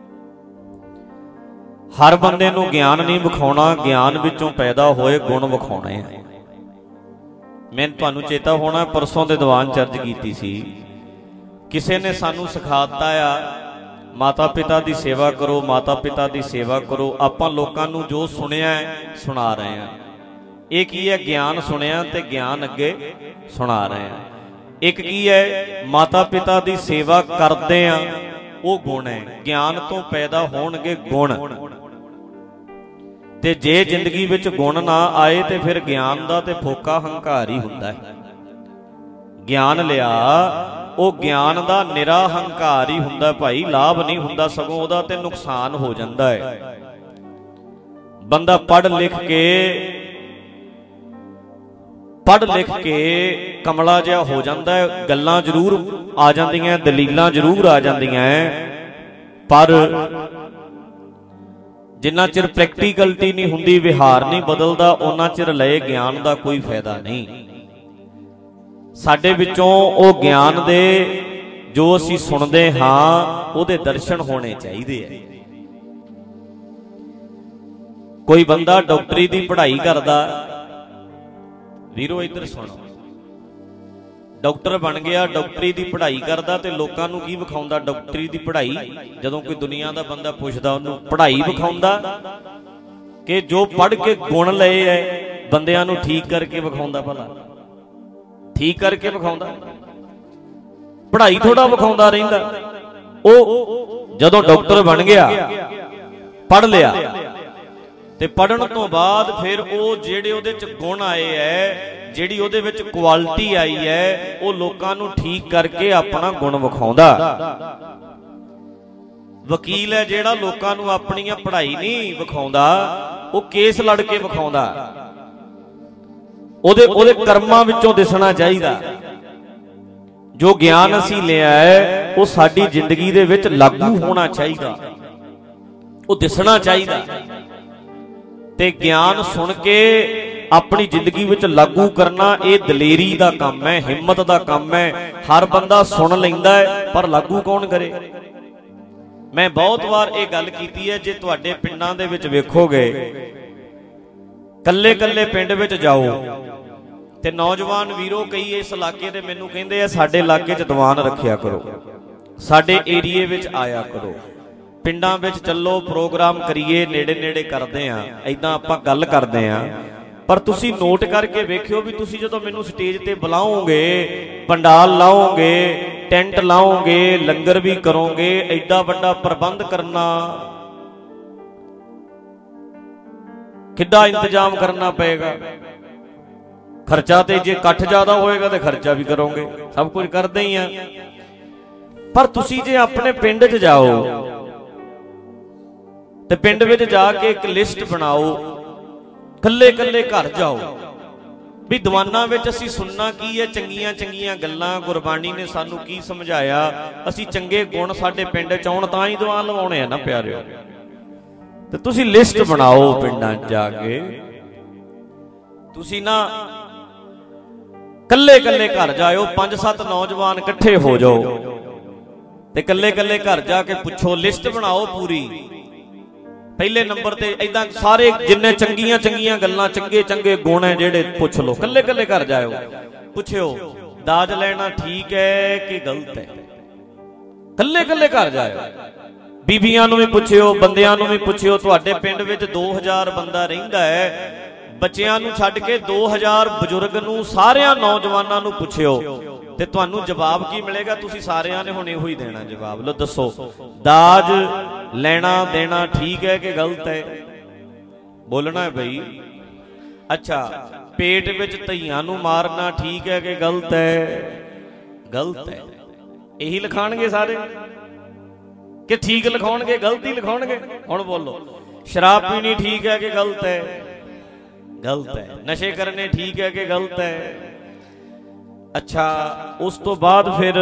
ਹਰ ਬੰਦੇ ਨੂੰ ਗਿਆਨ ਨਹੀਂ ਵਿਖਾਉਣਾ, ਗਿਆਨ ਵਿੱਚੋਂ ਪੈਦਾ ਹੋਏ ਗੁਣ ਵਿਖਾਉਣੇ ਆ। ਮੈਨੂੰ ਤੁਹਾਨੂੰ ਚੇਤਾ ਹੋਣਾ ਪਰਸੋਂ ਦੇ ਦੀਵਾਨ ਚਰਚ ਕੀਤੀ ਸੀ, ਕਿਸੇ ਨੇ ਸਾਨੂੰ ਸਿਖਾ ਦਿੱਤਾ ਆ ਮਾਤਾ ਪਿਤਾ ਦੀ ਸੇਵਾ ਕਰੋ, ਮਾਤਾ ਪਿਤਾ ਦੀ ਸੇਵਾ ਕਰੋ। ਆਪਾਂ ਲੋਕਾਂ ਨੂੰ ਜੋ ਸੁਣਿਆ ਸੁਣਾ ਰਹੇ ਹਾਂ। ਇਹ ਕੀ ਹੈ? ਗਿਆਨ ਸੁਣਿਆ ਤੇ ਗਿਆਨ ਅੱਗੇ ਸੁਣਾ ਰਹੇ ਹਾਂ। ਇੱਕ ਕੀ ਹੈ? ਮਾਤਾ ਪਿਤਾ ਦੀ ਸੇਵਾ ਕਰਦੇ ਆ, ਉਹ ਗੁਣ ਹੈ। ਗਿਆਨ ਤੋਂ ਪੈਦਾ ਹੋਣਗੇ ਗੁਣ, ਤੇ ਜੇ ਜ਼ਿੰਦਗੀ ਵਿੱਚ ਗੁਣ ਨਾ ਆਏ ਤੇ ਫਿਰ ਗਿਆਨ ਦਾ ਤੇ ਫੋਕਾ ਹੰਕਾਰ ਹੀ ਹੁੰਦਾ ਹੈ। ਗਿਆਨ ਲਿਆ, ਉਹ ਗਿਆਨ ਦਾ ਨਿਰਾ ਹੰਕਾਰ ਹੀ ਹੁੰਦਾ ਭਾਈ, ਲਾਭ ਨਹੀਂ ਹੁੰਦਾ, ਸਗੋਂ ਉਹਦਾ ਤੇ ਨੁਕਸਾਨ ਹੋ ਜਾਂਦਾ ਹੈ। ਬੰਦਾ ਪੜ੍ਹ ਲਿਖ ਕੇ ਪੜ੍ਹ ਲਿਖ ਕੇ ਕਮਲਾ ਜਿਹਾ ਹੋ ਜਾਂਦਾ ਹੈ। ਗੱਲਾਂ ਜ਼ਰੂਰ ਆ ਜਾਂਦੀਆਂ, ਦਲੀਲਾਂ ਜ਼ਰੂਰ ਆ ਜਾਂਦੀਆਂ, ਪਰ ਜਿੰਨਾ ਚਿਰ ਪ੍ਰੈਕਟੀਕਲਟੀ ਨਹੀਂ ਹੁੰਦੀ, ਵਿਹਾਰ ਨਹੀਂ ਬਦਲਦਾ, ਉਹਨਾਂ ਚਿਰ ਲਏ ਗਿਆਨ ਦਾ ਕੋਈ ਫਾਇਦਾ ਨਹੀਂ। ਸਾਡੇ ਵਿੱਚੋਂ ਉਹ ਗਿਆਨ ਦੇ ਜੋ ਅਸੀਂ ਸੁਣਦੇ ਹਾਂ ਉਹਦੇ ਦਰਸ਼ਨ ਹੋਣੇ ਚਾਹੀਦੇ ਆ। ਕੋਈ ਬੰਦਾ ਡਾਕਟਰੀ ਦੀ ਪੜ੍ਹਾਈ ਕਰਦਾ, ਵੀਰੋ ਇੱਧਰ ਸੁਣੋ, ਡਾਕਟਰ ਬਣ ਗਿਆ, ਡਾਕਟਰੀ ਦੀ ਪੜ੍ਹਾਈ ਕਰਦਾ ਤੇ ਲੋਕਾਂ ਨੂੰ ਕੀ ਵਿਖਾਉਂਦਾ? ਡਾਕਟਰੀ ਦੀ ਪੜ੍ਹਾਈ। ਜਦੋਂ ਕੋਈ ਦੁਨੀਆ ਦਾ ਬੰਦਾ ਪੁੱਛਦਾ ਉਹਨੂੰ, ਪੜ੍ਹਾਈ ਵਿਖਾਉਂਦਾ ਕਿ ਜੋ ਪੜ੍ਹ ਕੇ ਗੁਣ ਲਏ ਐ ਬੰਦਿਆਂ ਨੂੰ ਠੀਕ ਕਰਕੇ ਵਿਖਾਉਂਦਾ? ਭਲਾ ਠੀਕ ਕਰਕੇ ਵਿਖਾਉਂਦਾ? ਪੜ੍ਹਾਈ ਥੋੜਾ ਵਿਖਾਉਂਦਾ ਰਹਿੰਦਾ। ਉਹ ਜਦੋਂ ਡਾਕਟਰ ਬਣ ਗਿਆ, ਪੜ੍ਹ ਲਿਆ, ਤੇ ਪੜ੍ਹਨ ਤੋਂ ਬਾਅਦ ਫਿਰ ਉਹ ਜਿਹੜੇ ਉਹਦੇ ਚ ਗੁਣ ਆਏ ਐ, ਜਿਹੜੀ ਉਹਦੇ ਵਿੱਚ ਕੁਆਲਿਟੀ ਆਈ ਹੈ, ਉਹ ਲੋਕਾਂ ਨੂੰ ਠੀਕ ਕਰਕੇ ਆਪਣਾ ਗੁਣ ਵਿਖਾਉਂਦਾ। ਵਕੀਲ ਹੈ ਜਿਹੜਾ ਲੋਕਾਂ ਨੂੰ ਆਪਣੀਆਂ ਪੜ੍ਹਾਈ ਨਹੀਂ ਵਿਖਾਉਂਦਾ, ਉਹ ਕੇਸ ਲੜ ਕੇ ਵਿਖਾਉਂਦਾ। ਉਹਦੇ ਉਹਦੇ ਕਰਮਾਂ ਵਿੱਚੋਂ ਦਿਸਣਾ ਚਾਹੀਦਾ। ਜੋ ਗਿਆਨ ਅਸੀਂ ਲਿਆ ਹੈ ਉਹ ਸਾਡੀ ਜ਼ਿੰਦਗੀ ਦੇ ਵਿੱਚ ਲਾਗੂ ਹੋਣਾ ਚਾਹੀਦਾ, ਉਹ ਦਿਸਣਾ ਚਾਹੀਦਾ। ਤੇ ਗਿਆਨ ਸੁਣ ਕੇ ਆਪਣੀ ਜ਼ਿੰਦਗੀ ਵਿੱਚ ਲਾਗੂ ਕਰਨਾ, ਇਹ ਦਲੇਰੀ ਦਾ ਕੰਮ ਹੈ, ਹਿੰਮਤ ਦਾ ਕੰਮ ਹੈ। ਹਰ ਬੰਦਾ ਸੁਣ ਲੈਂਦਾ ਹੈ ਪਰ ਲਾਗੂ ਕੌਣ ਕਰੇ? ਮੈਂ ਬਹੁਤ ਵਾਰ ਇਹ ਗੱਲ ਕੀਤੀ ਹੈ, ਜੇ ਤੁਹਾਡੇ ਪਿੰਡਾਂ ਦੇ ਵਿੱਚ ਵੇਖੋਗੇ, ਕੱਲੇ ਕੱਲੇ ਪਿੰਡ ਵਿੱਚ ਜਾਓ ਤੇ ਨੌਜਵਾਨ ਵੀਰੋ ਕਈ ਇਸ ਇਲਾਕੇ ਦੇ ਮੈਨੂੰ ਕਹਿੰਦੇ ਆ ਸਾਡੇ ਇਲਾਕੇ 'ਚ ਦੀਵਾਨ ਰੱਖਿਆ ਕਰੋ, ਸਾਡੇ ਏਰੀਏ ਵਿੱਚ ਆਇਆ ਕਰੋ, ਪਿੰਡਾਂ ਵਿੱਚ ਚੱਲੋ, ਪ੍ਰੋਗਰਾਮ ਕਰੀਏ, ਨੇੜੇ ਨੇੜੇ ਕਰਦੇ ਆ, ਏਦਾਂ ਆਪਾਂ ਗੱਲ ਕਰਦੇ ਆ। ਪਰ ਤੁਸੀਂ ਨੋਟ ਕਰਕੇ ਵੇਖਿਓ ਵੀ ਤੁਸੀਂ ਜਦੋਂ ਮੈਨੂੰ ਸਟੇਜ ਤੇ ਬੁਲਾਓਗੇ, ਪੰਡਾਲ ਲਾਓਗੇ, ਟੈਂਟ ਲਾਓਗੇ, ਲੰਗਰ ਵੀ ਕਰੋਗੇ, ਐਡਾ ਵੱਡਾ ਪ੍ਰਬੰਧ ਕਰਨਾ, ਕਿੱਡਾ ਇੰਤਜ਼ਾਮ ਕਰਨਾ ਪਏਗਾ। ਖਰਚਾ ਤੇ ਜੇ ਇਕੱਠ ਜ਼ਿਆਦਾ ਹੋਏਗਾ ਤੇ ਖਰਚਾ ਵੀ ਕਰੋਗੇ, ਸਭ ਕੁਝ ਕਰਦੇ ਹੀ ਆ। ਪਰ ਤੁਸੀਂ ਜੇ ਆਪਣੇ ਪਿੰਡ 'ਚ ਜਾਓ ਤੇ ਪਿੰਡ ਵਿੱਚ ਜਾ ਕੇ ਇੱਕ ਲਿਸਟ ਬਣਾਓ, ਕੱਲੇ ਕੱਲੇ ਘਰ ਜਾਓ ਵੀ ਦੀਵਾਨਾਂ ਵਿੱਚ ਅਸੀਂ ਸੁਣਨਾ ਕੀ ਹੈ, ਚੰਗੀਆਂ ਚੰਗੀਆਂ ਗੱਲਾਂ, ਗੁਰਬਾਣੀ ਨੇ ਸਾਨੂੰ ਕੀ ਸਮਝਾਇਆ, ਅਸੀਂ ਚੰਗੇ ਗੁਣ ਸਾਡੇ ਪਿੰਡ 'ਚ ਆਉਣ ਤਾਂ ਹੀ ਦੀਵਾਨ ਲਵਾਉਣੇ ਆ ਨਾ ਪਿਆਰਿਓ। ਤੇ ਤੁਸੀਂ ਲਿਸਟ ਬਣਾਓ ਪਿੰਡਾਂ 'ਚ ਜਾ ਕੇ, ਤੁਸੀਂ ਨਾ ਕੱਲੇ ਕੱਲੇ ਘਰ ਜਾਇਓ, ਪੰਜ ਸੱਤ ਨੌਜਵਾਨ ਇਕੱਠੇ ਹੋ ਜਾਓ ਤੇ ਕੱਲੇ ਕੱਲੇ ਘਰ ਜਾ ਕੇ ਪੁੱਛੋ, ਲਿਸਟ ਬਣਾਓ ਪੂਰੀ। ਪਹਿਲੇ ਨੰਬਰ ਤੇ ਏਦਾਂ ਸਾਰੇ ਜਿੰਨੇ ਚੰਗੀਆਂ ਚੰਗੀਆਂ ਗੱਲਾਂ, ਚੰਗੇ ਚੰਗੇ ਗੁਣ ਹੈ ਜਿਹੜੇ ਪੁੱਛ ਲਓ, ਕੱਲੇ ਕੱਲੇ ਘਰ ਜਾਇਓ, ਪੁੱਛਿਓ ਦਾਜ ਲੈਣਾ ਠੀਕ ਹੈ ਕਿ ਗਲਤ ਹੈ? ਕੱਲੇ ਕੱਲੇ ਘਰ ਜਾਇਓ, ਬੀਬੀਆਂ ਨੂੰ ਵੀ ਪੁੱਛਿਓ, ਬੰਦਿਆਂ ਨੂੰ ਵੀ ਪੁੱਛਿਓ। ਤੁਹਾਡੇ ਪਿੰਡ ਵਿੱਚ ਦੋ ਹਜ਼ਾਰ ਬੰਦਾ ਰਹਿੰਦਾ ਹੈ, ਬੱਚਿਆਂ ਨੂੰ ਛੱਡ ਕੇ ਦੋ ਹਜ਼ਾਰ ਬਜ਼ੁਰਗ ਨੂੰ, ਸਾਰਿਆਂ ਨੌਜਵਾਨਾਂ ਨੂੰ ਪੁੱਛਿਓ ਤੇ ਤੁਹਾਨੂੰ ਜਵਾਬ ਕੀ ਮਿਲੇਗਾ? ਤੁਸੀਂ ਸਾਰਿਆਂ ਨੇ ਹੁਣ ਇਹੋ ਹੀ ਦੇਣਾ ਜਵਾਬ। ਲੋ ਦੱਸੋ, ਦਾਜ ਲੈਣਾ ਦੇਣਾ ਠੀਕ ਹੈ ਕਿ ਗਲਤ ਹੈ? ਬੋਲਣਾ ਹੈ ਬਈ। ਅੱਛਾ, ਪੇਟ ਵਿੱਚ ਧੀਆਂ ਨੂੰ ਮਾਰਨਾ ਠੀਕ ਹੈ ਕਿ ਗਲਤ ਹੈ? ਗਲਤ ਹੈ। ਇਹੀ ਲਿਖਾਣਗੇ ਸਾਰੇ ਕਿ ਠੀਕ ਲਿਖਾਉਣਗੇ, ਗਲਤ ਹੀ ਲਿਖਾਉਣਗੇ? ਹੁਣ ਬੋਲੋ, ਸ਼ਰਾਬ ਪੀਣੀ ਠੀਕ ਹੈ ਕਿ ਗਲਤ ਹੈ? ਗਲਤ ਹੈ। ਨਸ਼ੇ ਕਰਨੇ ਠੀਕ ਹੈ ਕਿ ਗਲਤ ਹੈ? ਅੱਛਾ, ਉਸ ਤੋਂ ਬਾਅਦ ਫਿਰ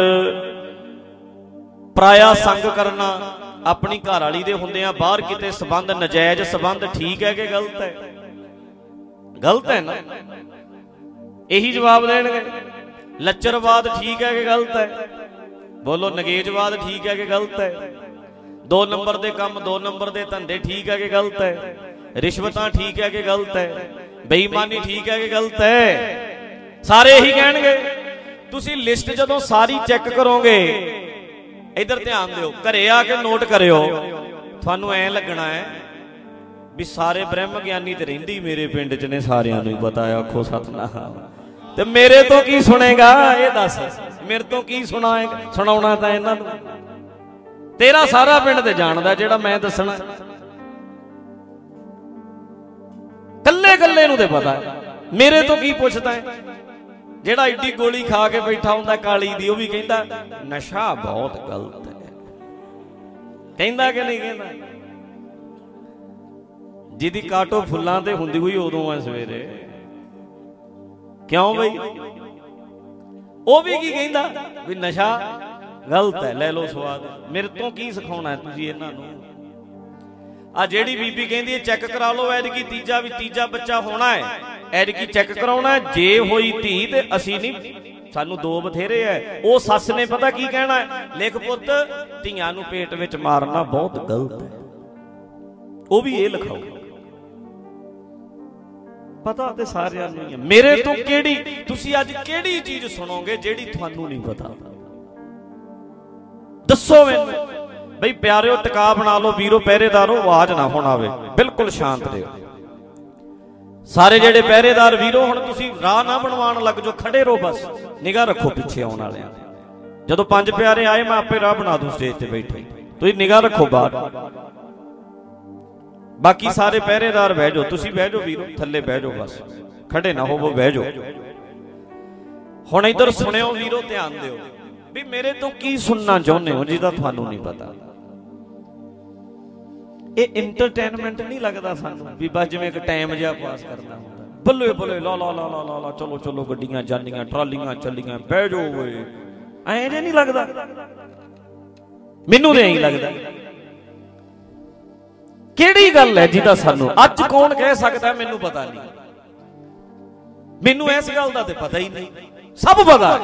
ਪਰਾਇਆ ਸੰਗ ਕਰਨਾ, ਆਪਣੀ ਘਰ ਵਾਲੀ ਦੇ ਹੁੰਦਿਆਂ ਬਾਹਰ ਕਿਤੇ ਸਬੰਧ, ਨਜਾਇਜ਼ ਸਬੰਧ ਠੀਕ ਹੈ ਕਿ ਗਲਤ ਹੈ? ਗਲਤ ਹੈ ਨਾ? ਇਹੀ ਜਵਾਬ ਦੇਣਗੇ। ਲੱਚਰਵਾਦ ਠੀਕ ਹੈ ਕਿ ਗਲਤ ਹੈ? ਬੋਲੋ, ਨਗੇਜਵਾਦ ਠੀਕ ਹੈ ਕਿ ਗਲਤ ਹੈ? ਦੋ ਨੰਬਰ ਦੇ ਕੰਮ, ਦੋ ਨੰਬਰ ਦੇ ਧੰਦੇ ਠੀਕ ਹੈ ਕਿ ਗਲਤ ਹੈ? ਰਿਸ਼ਵਤਾਂ ਠੀਕ ਹੈ ਕਿ ਗਲਤ ਹੈ? ਬੇਈਮਾਨੀ ਠੀਕ ਹੈ ਕਿ ਗਲਤ ਹੈ? ਸਾਰੇ ਇਹੀ ਕਹਿਣਗੇ। ਤੁਸੀਂ ਲਿਸਟ ਜਦੋਂ ਸਾਰੀ ਚੈੱਕ ਕਰੋਗੇ, ਇਧਰ ਧਿਆਨ ਦਿਓ, ਘਰੇ ਆ ਕੇ ਨੋਟ ਕਰਿਓ, ਤੁਹਾਨੂੰ ਐ ਲੱਗਣਾ ਹੈ ਵੀ ਸਾਰੇ ਬ੍ਰਹਮ ਗਿਆਨੀ ਤੇ ਰਹਿੰਦੇ ਹੀ ਮੇਰੇ ਪਿੰਡ ਚ ਨੇ, ਸਾਰਿਆਂ ਨੂੰ ਹੀ ਪਤਾ ਹੈ। ਆਖੋ ਸਤਨਾਮ। ਤੇ ਮੇਰੇ ਤੋਂ ਕੀ ਸੁਣੇਗਾ? ਇਹ ਦੱਸ, ਮੇਰੇ ਤੋਂ ਕੀ ਸੁਣਾਏਗਾ? ਸੁਣਾਉਣਾ ਤਾਂ ਇਹਨਾਂ ਨੂੰ ਤੇਰਾ ਸਾਰਾ ਪਿੰਡ ਤੇ ਜਾਣਦਾ ਜਿਹੜਾ ਮੈਂ ਦੱਸਣਾ। ਕੱਲੇ ਕੱਲੇ ਨੂੰ ਤੇ ਪਤਾ ਹੈ, ਮੇਰੇ ਤੋਂ ਕੀ ਪੁੱਛਦਾ ਹੈ? ਜਿਹੜਾ ਏਡੀ ਗੋਲੀ ਖਾ ਕੇ ਬੈਠਾ ਹੁੰਦਾ ਕਾਲੀ ਦੀ, ਉਹ ਵੀ ਕਹਿੰਦਾ ਨਸ਼ਾ ਬਹੁਤ ਗਲਤ ਹੈ। ਕਹਿੰਦਾ ਕਿ ਨਹੀਂ ਕਹਿੰਦਾ? ਜਿਹਦੀ ਕਾਟੋ ਫੁੱਲਾਂ ਤੇ ਹੁੰਦੀ ਹੋਈ ਉਦੋਂ ਆ ਸਵੇਰੇ, ਕਿਉਂ ਬਈ? ਉਹ ਵੀ ਕੀ ਕਹਿੰਦਾ ਵੀ ਨਸ਼ਾ ਗਲਤ ਹੈ, ਲੈ ਲਓ ਸਵਾਦ। ਮੇਰੇ ਤੋਂ ਕੀ ਸਿਖਾਉਣਾ ਤੁਸੀਂ ਇਹਨਾਂ ਨੂੰ? ਆ ਜਿਹੜੀ ਬੀਬੀ ਕਹਿੰਦੀ ਹੈ ਚੈੱਕ ਕਰਾ ਲਓ, ਐਤਕੀ ਤੀਜਾ ਵੀ ਤੀਜਾ ਬੱਚਾ ਹੋਣਾ ਹੈ, ਐਤਕੀ ਚੈੱਕ ਕਰਾਉਣਾ, ਜੇ ਹੋਈ ਧੀ ਤੇ ਅਸੀਂ ਨਹੀਂ, ਸਾਨੂੰ ਦੋ ਬਥੇਰੇ ਹੈ। ਉਹ ਸੱਸ ਨੇ ਪਤਾ ਕੀ ਕਹਿਣਾ ਹੈ? ਲਿਖ ਪੁੱਤ, ਧੀਆਂ ਨੂੰ ਪੇਟ ਵਿੱਚ ਮਾਰਨਾ ਬਹੁਤ ਗਲਤ ਹੈ। ਉਹ ਵੀ ਇਹ ਲਿਖਾਓ। ਪਤਾ ਤੇ ਸਾਰਿਆਂ ਨੂੰ ਹੀ ਹੈ। ਮੇਰੇ ਤੋਂ ਕਿਹੜੀ, ਤੁਸੀਂ ਅੱਜ ਕਿਹੜੀ ਚੀਜ਼ ਸੁਣੋਗੇ ਜਿਹੜੀ ਤੁਹਾਨੂੰ ਨਹੀਂ ਪਤਾ? ਦੱਸੋ ਮੈਨੂੰ ਬਈ ਪਿਆਰਿਓ। ਟਿਕਾ ਬਣਾ ਲਓ ਵੀਰੋ, ਪਹਿਰੇਦਾਰੋ, ਆਵਾਜ਼ ਨਾ ਹੁਣ ਆਵੇ, ਬਿਲਕੁਲ ਸ਼ਾਂਤ ਰਹੋ ਸਾਰੇ ਜਿਹੜੇ ਪਹਿਰੇਦਾਰ ਵੀਰੋ। ਹੁਣ ਤੁਸੀਂ ਰਾਹ ਨਾ ਬਣਵਾਉਣ ਲੱਗ ਜਾਓ, ਖੜੇ ਰਹੋ, ਬਸ ਨਿਗਾਹ ਰੱਖੋ ਪਿੱਛੇ ਆਉਣ ਵਾਲਿਆਂ। ਜਦੋਂ ਪੰਜ ਪਿਆਰੇ ਆਏ ਮੈਂ ਆਪੇ ਰਾਹ ਬਣਾ ਦੂੰ ਸਟੇਜ ਤੇ ਬੈਠੇ, ਤੁਸੀਂ ਨਿਗਾਹ ਰੱਖੋ ਬਾਹਰ। ਬਾਕੀ ਸਾਰੇ ਪਹਿਰੇਦਾਰ ਬਹਿ ਜਾਓ, ਤੁਸੀਂ ਬਹਿ ਜਾਓ ਵੀਰੋ, ਥੱਲੇ ਬਹਿ ਜਾਓ, ਬਸ ਖੜੇ ਨਾ ਹੋਵੋ, ਬਹਿ ਜਾਓ। ਹੁਣ ਇੱਧਰ ਸੁਣਿਓ ਵੀਰੋ, ਧਿਆਨ ਦਿਓ ਵੀ ਮੇਰੇ ਤੋਂ ਕੀ ਸੁਣਨਾ ਚਾਹੁੰਦੇ ਹੋ ਜਿਹਦਾ ਤੁਹਾਨੂੰ ਨਹੀਂ ਪਤਾ। ਇਹ ਇੰਟਰਟੇਨਮੈਂਟ ਨਹੀਂ ਲੱਗਦਾ ਸਾਨੂੰ ਵੀ ਬਸ ਜਿਵੇਂ ਇੱਕ ਟਾਈਮ ਜਿਹਾ ਪਾਸ ਕਰਨਾ ਹੁੰਦਾ। ਬੱਲੇ ਬੱਲੇ, ਲਾ ਲਾ ਲਾ ਲਾ ਲਾ, ਚਲੋ ਚਲੋ, ਗੱਡੀਆਂ ਜਾਂਦੀਆਂ, ਟਰਾਲੀਆਂ ਚੱਲੀਆਂ, ਬਹਿ ਜਾਓ ਓਏ, ਐਂ ਜੇ ਨਹੀਂ ਲੱਗਦਾ? ਮੈਨੂੰ ਤੇ ਐਂ ਲੱਗਦਾ। ਕਿਹੜੀ ਗੱਲ ਹੈ ਜਿਹਦਾ ਸਾਨੂੰ ਅੱਜ ਕੌਣ ਕਹਿ ਸਕਦਾ ਮੈਨੂੰ ਪਤਾ ਨਹੀਂ? ਮੈਨੂੰ ਇਸ ਗੱਲ ਦਾ ਤੇ ਪਤਾ ਹੀ ਨਹੀਂ, ਸਭ ਪਤਾ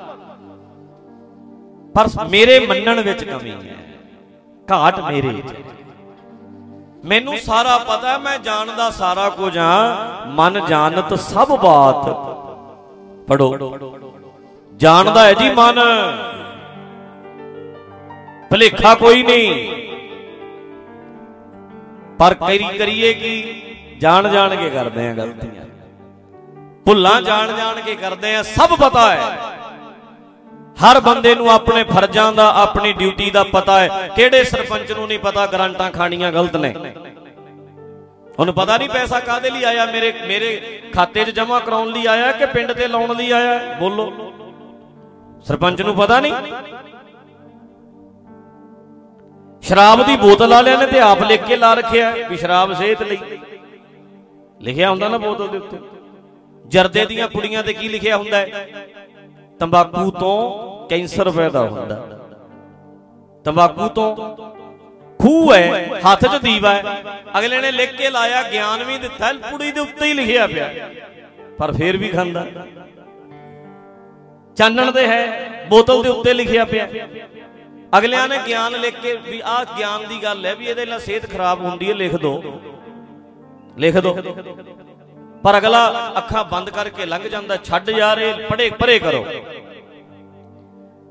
ਪਰ ਮੇਰੇ ਮੰਨਣ ਵਿੱਚ ਕਮੀ ਹੈ, ਘਾਟ ਮੇਰੇ ਚ। ਮੈਨੂੰ ਸਾਰਾ ਪਤਾ, ਮੈਂ ਜਾਣਦਾ ਸਾਰਾ ਕੁਝ ਹਾਂ। ਮਨ ਜਾਣਤ ਸਭ ਬਾਤ, ਪੜੋ, ਜਾਣਦਾ ਹੈ ਜੀ ਮਨ, ਭੁਲੇਖਾ ਕੋਈ ਨਹੀਂ। ਪਰ ਕਰੀ ਕਰੀਏ ਕੀ, ਜਾਣ ਜਾਣ ਕੇ ਕਰਦੇ ਆ ਗਲਤੀਆਂ, ਭੁੱਲਾਂ ਜਾਣ ਜਾਣ ਕੇ ਕਰਦੇ ਆ। ਸਭ ਪਤਾ ਹੈ ਹਰ ਬੰਦੇ ਨੂੰ, ਆਪਣੇ ਫਰਜ਼ਾਂ ਦਾ, ਆਪਣੀ ਡਿਊਟੀ ਦਾ ਪਤਾ ਹੈ। ਕਿਹੜੇ ਸਰਪੰਚ ਨੂੰ ਨਹੀਂ ਪਤਾ ਗਰਾਂਟਾਂ ਖਾਣੀਆਂ ਗਲਤ ਨੇ? ਉਹਨੂੰ ਪਤਾ ਨਹੀਂ ਪੈਸਾ ਕਾਹਦੇ ਲਈ ਆਇਆ, ਮੇਰੇ ਮੇਰੇ ਖਾਤੇ 'ਚ ਜਮ੍ਹਾਂ ਕਰਾਉਣ ਲਈ ਆਇਆ ਕਿ ਪਿੰਡ ਤੇ ਲਾਉਣ ਲਈ ਆਇਆ? ਬੋਲੋ, ਸਰਪੰਚ ਨੂੰ ਪਤਾ ਨਹੀਂ? ਸ਼ਰਾਬ ਦੀ ਬੋਤਲ ਵਾਲਿਆਂ ਨੇ ਤੇ ਆਪ ਲਿਖ ਕੇ ਲਾ ਰੱਖਿਆ ਵੀ ਸ਼ਰਾਬ ਸਿਹਤ ਲਈ, ਲਿਖਿਆ ਹੁੰਦਾ ਨਾ ਬੋਤਲ ਦੇ ਉੱਤੇ। ਜਰਦੇ ਦੀਆਂ ਪੁੜੀਆਂ ਤੇ ਕੀ ਲਿਖਿਆ ਹੁੰਦਾ ਹੈ? ਤੰਬਾਕੂ ਤੋਂ ਕੈਂਸਰ ਪੈਦਾ ਹੁੰਦਾ। ਤੰਬਾਕੂ ਤੋਂ ਖੂਹ ਹੈ, ਹੱਥ 'ਚ ਦੀਵਾ ਹੈ, ਅਗਲੇ ਨੇ ਲਿਖ ਕੇ ਲਾਇਆ, ਗਿਆਨ ਵੀ ਦਿੱਤਾ, ਪੁੜੀ ਦੇ ਉੱਤੇ ਹੀ ਲਿਖਿਆ ਪਿਆ, ਪਰ ਫੇਰ ਵੀ ਖਾਂਦਾ। ਚਾਨਣ ਤੇ ਹੈ, ਬੋਤਲ ਦੇ ਉੱਤੇ ਲਿਖਿਆ ਪਿਆ, ਅਗਲਿਆਂ ਨੇ ਗਿਆਨ ਲਿਖ ਕੇ ਵੀ ਆਹ ਗਿਆਨ ਦੀ ਗੱਲ ਹੈ ਵੀ ਇਹਦੇ ਨਾਲ ਸਿਹਤ ਖਰਾਬ ਹੁੰਦੀ ਹੈ, ਲਿਖ ਦੋ ਲਿਖ ਦੋ ਪਰ ਅਗਲਾ ਅੱਖਾਂ ਬੰਦ ਕਰਕੇ ਲੰਘ ਜਾਂਦਾ। ਛੱਡ ਯਾਰ, ਇਹ ਪੜੇ ਪਰੇ ਕਰੋ।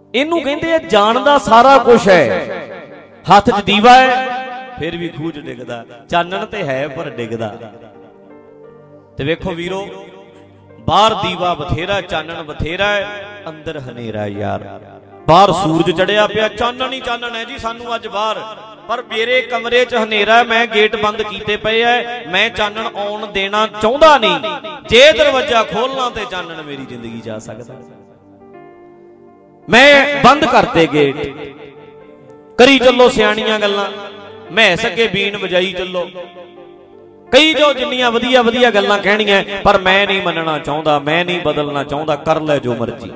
ਇਹਨੂੰ ਕਹਿੰਦੇ ਆ ਜਾਣਦਾ ਸਾਰਾ ਕੁਛ ਹੈ। ਹੱਥ 'ਚ ਦੀਵਾ ਹੈ ਫਿਰ ਵੀ ਖੂਹ 'ਚ ਡਿੱਗਦਾ, ਚਾਨਣ ਤੇ ਹੈ ਪਰ ਡਿੱਗਦਾ। ਤੇ ਵੇਖੋ ਵੀਰੋ, ਬਾਹਰ ਦੀਵਾ ਬਥੇਰਾ, ਚਾਨਣ ਬਥੇਰਾ ਹੈ, ਅੰਦਰ ਹਨੇਰਾ ਯਾਰ। ਬਾਹਰ ਸੂਰਜ ਚੜਿਆ ਪਿਆ, ਚਾਨਣ ਹੀ ਚਾਨਣ ਹੈ ਜੀ ਸਾਨੂੰ ਅੱਜ ਬਾਹਰ, ਪਰ ਮੇਰੇ ਕਮਰੇ 'ਚ ਹਨੇਰਾ, ਮੈਂ ਗੇਟ ਬੰਦ ਕੀਤੇ ਪਏ ਐ, ਮੈਂ ਚਾਨਣ ਆਉਣ ਦੇਣਾ ਚਾਹੁੰਦਾ ਨਹੀਂ। ਜੇ ਦਰਵਾਜ਼ਾ ਖੋਲਣਾ ਤੇ ਚਾਨਣ ਮੇਰੀ ਜ਼ਿੰਦਗੀ 'ਚ ਆ ਸਕਦਾ। ਮੈਂ ਬੰਦ ਕਰਤੇ ਗੇਟ, ਕਰੀ ਚੱਲੋ ਸਿਆਣੀਆਂ ਗੱਲਾਂ, ਮੈਂ ਸਕੇ ਬੀਨ ਵਜਾਈ ਚੱਲੋ, ਕਈ ਜੋ ਜਿੰਨੀਆਂ ਵਧੀਆ ਵਧੀਆ ਗੱਲਾਂ ਕਹਿਣੀਆਂ, ਪਰ ਮੈਂ ਨਹੀਂ ਮੰਨਣਾ ਚਾਹੁੰਦਾ, ਮੈਂ ਨਹੀਂ ਬਦਲਣਾ ਚਾਹੁੰਦਾ, ਕਰ ਲੈ ਜੋ ਮਰਜ਼ੀ।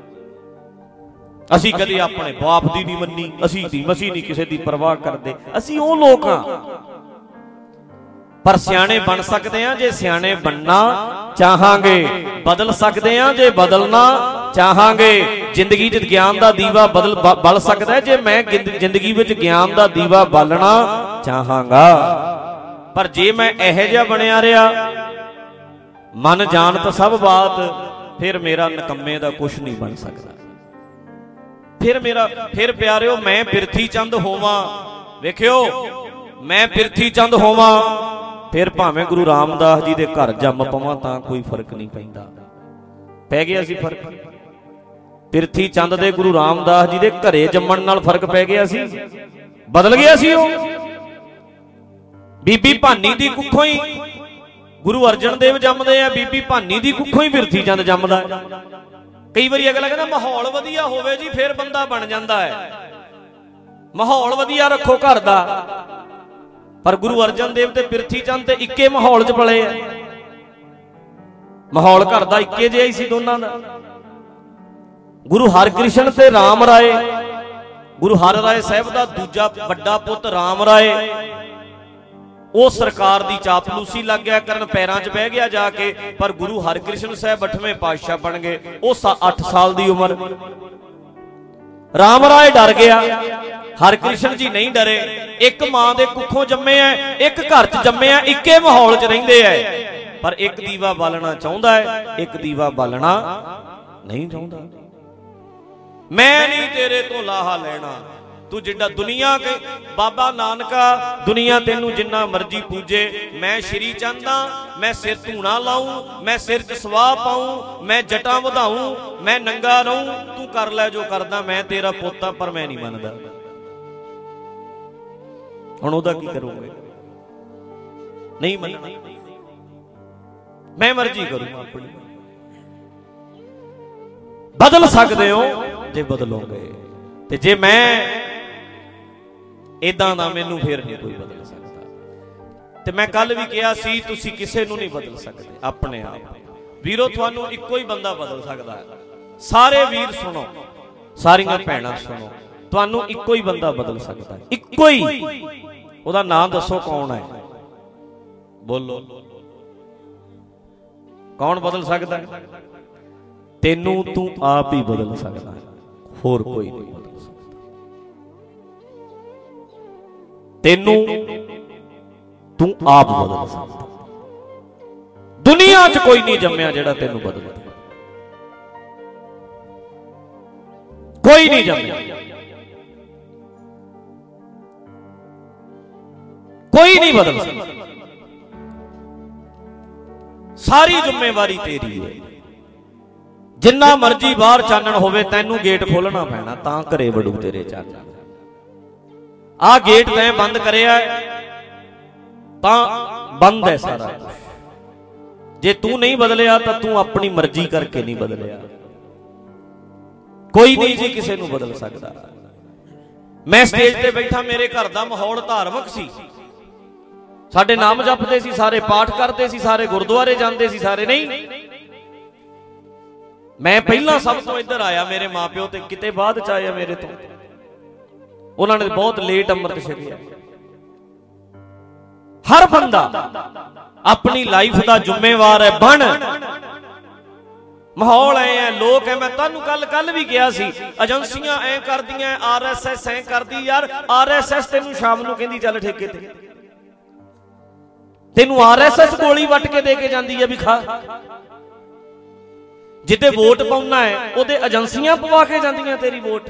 ਅਸੀਂ ਕਦੇ ਆਪਣੇ ਬਾਪ ਦੀ ਨਹੀਂ ਮੰਨੀ, ਅਸੀਂ ਦੀ ਮਸੀਂ ਨਹੀਂ ਕਿਸੇ ਦੀ ਪਰਵਾਹ ਕਰਦੇ, ਅਸੀਂ ਉਹ ਲੋਕ ਹਾਂ। ਪਰ ਸਿਆਣੇ ਬਣ ਸਕਦੇ ਆ ਜੇ ਸਿਆਣੇ ਬਣਨਾ ਚਾਹਾਂਗੇ, ਬਦਲ ਸਕਦੇ ਆ ਜੇ ਬਦਲਣਾ ਚਾਹਾਂਗੇ। ਜ਼ਿੰਦਗੀ 'ਚ ਗਿਆਨ ਦਾ ਦੀਵਾ ਬਦਲ ਬਲ ਸਕਦਾ ਜੇ ਮੈਂ ਜ਼ਿੰਦਗੀ ਵਿੱਚ ਗਿਆਨ ਦਾ ਦੀਵਾ ਬਾਲਣਾ ਚਾਹਾਂਗਾ। ਪਰ ਜੇ ਮੈਂ ਇਹੋ ਜਿਹਾ ਬਣਿਆ ਰਿਹਾ, ਮਨ ਜਾਣਤ ਸਭ ਬਾਤ, ਫਿਰ ਮੇਰਾ ਨਿਕੰਮੇ ਦਾ ਕੁਛ ਨਹੀਂ ਬਣ ਸਕਦਾ। ਫਿਰ ਮੇਰਾ ਫਿਰ ਪਿਆਰਿਓ, ਮੈਂ ਪਿਰਥੀ ਚੰਦ ਹੋਵਾਂ, ਵੇਖਿਓ ਮੈਂ ਪਿਰਥੀ ਚੰਦ ਹੋਵਾਂ, ਫਿਰ ਭਾਵੇਂ ਗੁਰੂ ਰਾਮਦਾਸ ਜੀ ਦੇ ਘਰ ਜੰਮ ਪਵਾਂ ਤਾਂ ਕੋਈ ਫਰਕ ਨਹੀਂ ਪੈਂਦਾ। ਪੈ ਗਿਆ ਸੀ ਫਰਕ, ਪਿਰਥੀ ਚੰਦ ਦੇ ਗੁਰੂ ਰਾਮਦਾਸ ਜੀ ਦੇ ਘਰੇ ਜੰਮਣ ਨਾਲ ਫਰਕ ਪੈ ਗਿਆ ਸੀ, ਬਦਲ ਗਿਆ ਸੀ ਉਹ। ਬੀਬੀ ਭਾਨੀ ਦੀ ਕੁੱਖੋਂ ਹੀ ਗੁਰੂ ਅਰਜਨ ਦੇਵ ਜੰਮਦੇ ਆ, ਬੀਬੀ ਭਾਨੀ ਦੀ ਕੁੱਖੋਂ ਹੀ ਪਿਰਥੀ ਚੰਦ ਜੰਮਦਾ। ਕਈ ਵਾਰੀ ਅਗਲਾ ਕਹਿੰਦਾ ਮਾਹੌਲ ਵਧੀਆ ਹੋਵੇ ਜੀ ਫਿਰ ਬੰਦਾ ਬਣ ਜਾਂਦਾ ਹੈ, ਮਾਹੌਲ ਵਧੀਆ ਰੱਖੋ ਘਰ ਦਾ। ਪਰ ਗੁਰੂ ਅਰਜਨ ਦੇਵ ਤੇ ਪਿਰਥੀ ਚੰਦ ਤੇ ਇੱਕੇ ਮਾਹੌਲ 'ਚ ਪਲੇ ਆ, ਮਾਹੌਲ ਘਰ ਦਾ ਇੱਕੇ ਜਿਹਾ ਹੀ ਸੀ ਦੋਨਾਂ ਦਾ। ਗੁਰੂ ਹਰਕ੍ਰਿਸ਼ਨ ਤੇ ਰਾਮ ਰਾਏ, ਗੁਰੂ ਹਰ ਰਾਏ ਸਾਹਿਬ ਦਾ ਦੂਜਾ ਵੱਡਾ ਪੁੱਤ ਰਾਮ ਰਾਏ, ਉਹ ਸਰਕਾਰ ਦੀ ਚਾਪਲੂਸੀ ਲੱਗ ਗਿਆ ਕਰਨ, ਪੈਰਾਂ 'ਚ ਬਹਿ ਗਿਆ ਜਾ ਕੇ। ਪਰ ਗੁਰੂ ਹਰਕ੍ਰਿਸ਼ਨ ਸਾਹਿਬ ਅੱਠਵੇਂ ਪਾਤਸ਼ਾਹ ਬਣ ਗਏ, ਉਹ ਅੱਠ ਸਾਲ ਦੀ ਉਮਰ। ਰਾਮ ਰਾਏ ਡਰ ਗਿਆ, ਹਰਕ੍ਰਿਸ਼ਨ ਜੀ ਨਹੀਂ ਡਰੇ। ਇੱਕ ਮਾਂ ਦੇ ਕੁੱਖੋਂ ਜੰਮੇ ਐ, ਇੱਕ ਘਰ 'ਚ ਜੰਮੇ ਐ, ਇੱਕੇ ਮਾਹੌਲ 'ਚ ਰਹਿੰਦੇ ਐ, ਪਰ ਇੱਕ ਦੀਵਾ ਬਾਲਣਾ ਚਾਹੁੰਦਾ ਹੈ, ਇੱਕ ਦੀਵਾ ਬਾਲਣਾ ਨਹੀਂ ਚਾਹੁੰਦਾ। ਮੈਂ ਨਹੀਂ ਤੇਰੇ ਤੋਂ ਲਾਹਾ ਲੈਣਾ, ਤੂੰ ਜਿੱਡਾ ਦੁਨੀਆ ਕੇ ਬਾਬਾ ਨਾਨਕਾ, ਦੁਨੀਆ ਤੈਨੂੰ ਜਿੰਨਾ ਮਰਜ਼ੀ ਪੂਜੇ, ਮੈਂ ਸ਼੍ਰੀ ਚੰਦਾ, ਮੈਂ ਸਿਰ ਧੂਣਾ ਲਾਊਂ, ਮੈਂ ਸਿਰ 'ਚ ਸਵਾਹ ਪਾਊਂ, ਮੈਂ ਜਟਾਂ ਵਧਾਊਂ, ਮੈਂ ਨੰਗਾ ਰਹੂੰ, ਤੂੰ ਕਰ ਲੈ ਜੋ ਕਰਦਾ, ਮੈਂ ਤੇਰਾ ਪੁੱਤ ਆ, ਪਰ ਮੈਂ ਨਹੀਂ ਮੰਨਦਾ। ਹੁਣ ਉਹਦਾ ਕੀ ਕਰੋਗੇ? ਨਹੀਂ ਮੰਨਣਾ, ਮੈਂ ਮਰਜ਼ੀ ਕਰੂੰ ਆਪਣੀ। ਬਦਲ ਸਕਦੇ ਹੋ ਜੇ ਬਦਲੋਗੇ, ਤੇ ਜੇ ਮੈਂ ਇਦਾਂ ਦਾ, ਮੈਨੂੰ ਫੇਰ ਨਹੀਂ ਕੋਈ ਬਦਲ ਸਕਦਾ। ਤੇ ਮੈਂ ਕੱਲ ਵੀ ਕਿਹਾ ਸੀ, ਤੁਸੀਂ ਕਿਸੇ ਨੂੰ ਨਹੀਂ ਬਦਲ ਸਕਦੇ, ਆਪਣੇ ਆਪ। ਵੀਰੋ ਤੁਹਾਨੂੰ ਇੱਕੋ ਹੀ ਬੰਦਾ ਬਦਲ ਸਕਦਾ ਹੈ। ਸਾਰੇ ਵੀਰ ਸੁਣੋ, ਸਾਰੀਆਂ ਭੈਣਾਂ ਸੁਣੋ, ਤੁਹਾਨੂੰ ਇੱਕੋ ਹੀ ਬੰਦਾ ਬਦਲ ਸਕਦਾ ਹੈ, ਇੱਕੋ ਹੀ। ਉਹਦਾ ਨਾਮ ਦੱਸੋ ਕੌਣ ਹੈ? ਬੋਲੋ, ਕੌਣ ਬਦਲ ਸਕਦਾ ਹੈ? ਤੈਨੂੰ ਤੂੰ ਆਪ ਹੀ ਬਦਲ ਸਕਦਾ ਹੈ, ਹੋਰ ਕੋਈ ਨਹੀਂ ਬਦਲ ਸਕਦਾ। ਤੈਨੂੰ ਤੂੰ ਆਪ ਬਦਲ ਸਕਦਾ। ਦੁਨੀਆ 'ਚ ਕੋਈ ਨਹੀਂ ਜੰਮਿਆ ਜਿਹੜਾ ਤੈਨੂੰ ਬਦਲ ਦੇ, ਕੋਈ ਨਹੀਂ ਜੰਮਿਆ, ਕੋਈ ਨਹੀਂ ਬਦਲ ਸਕਦਾ। ਸਾਰੀ ਜ਼ਿੰਮੇਵਾਰੀ ਤੇਰੀ ਹੈ। ਜਿੰਨਾ ਮਰਜੀ ਬਾਹਰ ਚਾਨਣ ਹੋਵੇ, ਤੈਨੂੰ ਗੇਟ ਖੋਲਣਾ ਪੈਣਾ ਤਾਂ ਘਰੇ ਵੜੂ ਤੇਰੇ ਚਾਨਣ। ਆਹ ਗੇਟ ਤੈਂ ਬੰਦ ਕਰਿਆ ਤਾਂ ਬੰਦ ਹੈ ਸਾਰਾ। ਜੇ ਤੂੰ ਨਹੀਂ ਬਦਲਿਆ ਤਾਂ ਤੂੰ ਆਪਣੀ ਮਰਜ਼ੀ ਕਰਕੇ ਨਹੀਂ ਬਦਲਿਆ। ਕੋਈ ਨਹੀਂ ਜੀ ਕਿਸੇ ਨੂੰ ਬਦਲ ਸਕਦਾ। ਮੈਂ ਸਟੇਜ ਤੇ ਬੈਠਾ, ਮੇਰੇ ਘਰ ਦਾ ਮਾਹੌਲ ਧਾਰਮਿਕ ਸੀ, ਸਾਡੇ ਨਾਮ ਜਪਦੇ ਸੀ ਸਾਰੇ, ਪਾਠ ਕਰਦੇ ਸੀ ਸਾਰੇ, ਗੁਰਦੁਆਰੇ ਜਾਂਦੇ ਸੀ ਸਾਰੇ। ਨਹੀਂ, ਮੈਂ ਪਹਿਲਾਂ ਸਭ ਤੋਂ ਇੱਧਰ ਆਇਆ, ਮੇਰੇ ਮਾਪਿਓ ਤੇ ਕਿਤੇ ਬਾਅਦ ਚ ਆਇਆ ਮੇਰੇ ਤੋਂ। ਉਹਨਾਂ ਨੇ ਬਹੁਤ ਲੇਟ ਅੰਮ੍ਰਿਤ ਛਕਿਆ। ਹਰ ਬੰਦਾ ਆਪਣੀ ਲਾਈਫ ਦਾ ਜ਼ਿੰਮੇਵਾਰ ਹੈ। ਬਣ, ਮਾਹੌਲ ਐ ਹੈ, ਲੋਕ ਐ। ਮੈਂ ਤੁਹਾਨੂੰ ਕੱਲ ਕੱਲ ਵੀ ਕਿਹਾ ਸੀ, ਏਜੰਸੀਆਂ ਐ ਕਰਦੀਆਂ, ਆਰ ਐਸ ਐਸ ਐ ਕਰਦੀ। ਯਾਰ ਆਰ ਐਸ ਐਸ ਤੈਨੂੰ ਸ਼ਾਮ ਨੂੰ ਕਹਿੰਦੀ ਚੱਲ ਠੇਕੇ ਤੇ, ਤੈਨੂੰ ਆਰ ਐਸ ਐਸ ਗੋਲੀ ਵੱਟ ਕੇ ਦੇ ਕੇ ਜਾਂਦੀ ਹੈ ਵੀ ਖਾ। जिते वोट पाउना है उहदे एजेंसियां पवा के जांदियां तेरी वोट।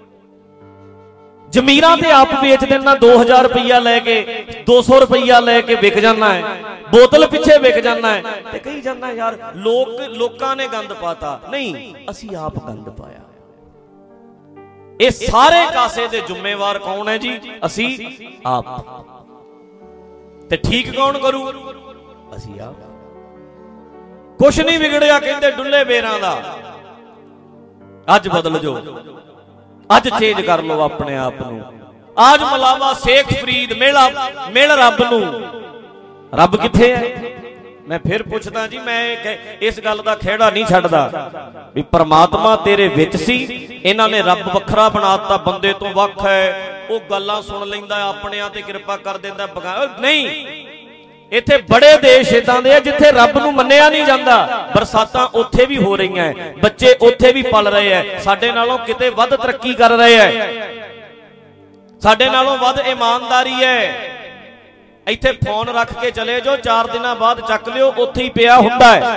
जमीरां ते आप बेच देना, दो हजार रुपया लैके दो सौ रुपया लैके विक जाना है, बोतल पिछे विक जाना है ते कही जाना यार लोग लोकां ने गंद पाता। नहीं, असी आप गंद पाया। ये सारे कासे दे जुम्मेवार कौन है जी? असी आप। ते ठीक कौन करू? असी आप। कुछ नहीं बिगड़िया कहते डुल्ले बेरां दा। अज बदल जो, अज चेंज कर लो अपने आप नूं। आज मलावा शेख फरीद मेला मिल रब नूं। रब किथे है? मैं फिर पूछदा जी, मैं इस गल दा खेड़ा नहीं छड्डदा भी परमात्मा तेरे विच सी, इन्हां ने रब वखरा बनाता, बंदे तो वख है, वो गल्लां सुन लैंदा, अपने ते कृपा कर देंदा। नहीं, इत्थे बड़े देश इदां दे जिथे रब नूं मन्निया नहीं जांदा। बरसातां उत्थे भी हो रही हैं, बच्चे उत्थे भी पल रहे हैं, साडे नालों किते वध तरक्की कर रहे हैं, साडे नालों वध ईमानदारी है। इत्थे फोन रख के चले जो, चार दिन बाद चक लियो, उत्थे ही पिया हुंदा है।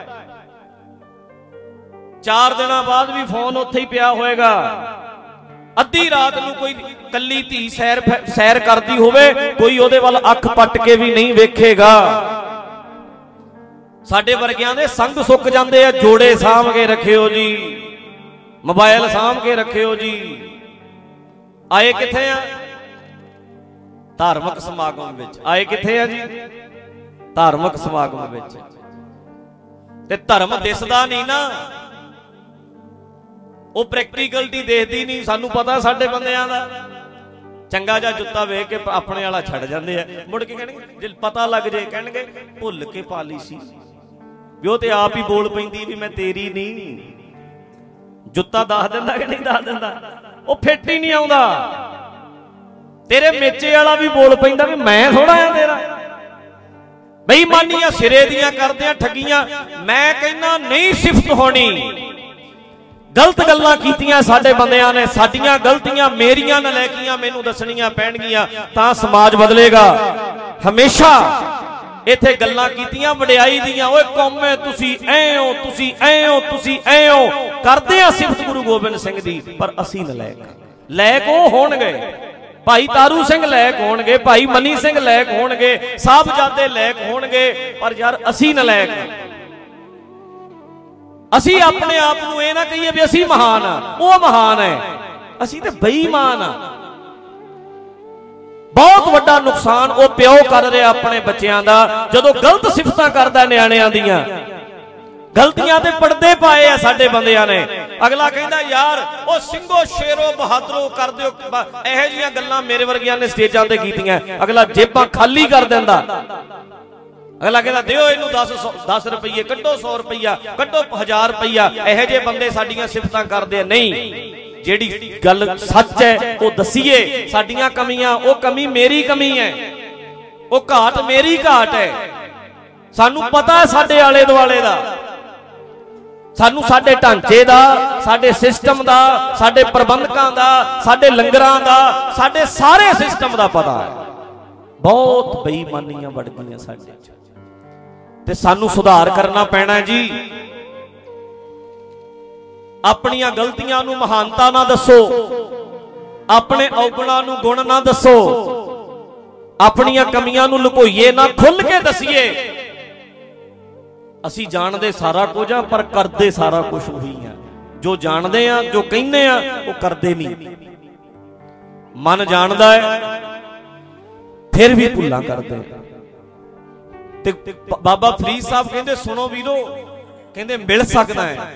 चार दिन बाद भी फोन उत्थे ही पिया होएगा। अद्धी रात नूं कोई कल्ली धी सैर सैर करती होवे, कोई ओहदे वल अख पट के भी नहीं वेखेगा। साडे वर्गियां दे संग सुक जांदे आ, जोड़े साम के रखियो जी, मोबाइल साम के रखियो जी। आए किथे आ? धार्मिक समागम विच। आए किथे आ जी? धार्मिक समागम विच। ते धर्म दिसदा नहीं ना, वो प्रैक्टिकलिटी देखती नहीं। सानू पता साडे बंदियां दा चंगा जा जुत्ता वेख के अपने वाला छड़ जांदे आ, मुड़ के कहणगे जे पता लग जाए कहणगे भुल के पाली सी, भी वो ते आप ही बोल पैंदी भी मैं तेरी नहीं। जुत्ता दस दिंदा कि नहीं दस दिंदा, वो फिट ही नहीं आउंदा। तेरे मेचे वाला भी बोल पैंदा भी मैं थोड़ा आ तेरा। बेईमानियां सिरे दियां करदे आ, ठगियां। मैं कहना नहीं सिफत होनी, गलत गल्लां कीतियां साडे बंदियां ने, साडियां गलतियां मेरियां नलैकियां मैनू दसणियां पैणगियां तां समाज बदलेगा। हमेशा इत्थे गल्लां कीतियां वडियाई दियां, ओए कौमे तुसी ऐ हो, तुसी ऐ हो, तुसी ऐ हो, करदे आ सिफत गुरु गोबिंद सिंह दी, पर असी नलैक। लैक वो होणगे, भाई तारू सिंह लैक होणगे, भाई मनी सिंह लैक होणगे, साहबजादे लैक होणगे, पर यार असी नलैक। असी अपने आप नूं ये ना कहिए भी असी महान आ, वो महान है, असी ते बेईमान आ। बहुत वड्डा नुकसान वो प्यो कर रहा अपने बच्चों का, जदों गलत सिफतां करदा निआणियां दियां। गलतियां ते पड़दे पाए आ साडे बंदियां ने। अगला कहंदा यार ओ सिंघो शेरो बहादरो कर दिओ, इहो जिहियां गल्लां मेरे वर्गियां ने स्टेजां ते कीतियां। अगला जेबां खाली कर दिंदा, अगला कहता दिओ इनू दस दस रुपये कड्डो, सौ रुपया कड्डो, हजार रुपया। इहो जिहे बंदे साडियां सिफतां करदे नहीं। जेड़ी गल सच है वो दसीए, साडियां कमियां, वो कमी मेरी कमी है, वो घाट मेरी घाट है। सानू पता है साडे आले दुआले दा, सानू साडे ढांचे दा, साडे सिस्टम दा, साडे प्रबंधकां दा, साडे लंगरां दा, साडे सारे सिस्टम दा पता है। बहुत बेईमानियां वड़ गईयां साडे च, ते सानू सुधार करना पैना जी। अपनियां गलतियां नू महानता ना दसो, अपने औगुणां नू गुण ना दसो, अपनियां कमियां नू लुकोईए ना, खुल के दसीए। असी जानदे सारा कुछ आ, पर करदे सारा कुछ वही आ। जो जानदे आ, जो कहने आ, वो करदे नहीं। मन जानदा है फिर भी भुल्लां करदे। ते बाबा फरीद साहब कहंदे सुनो वीरो, कहंदे मिल सकदा है,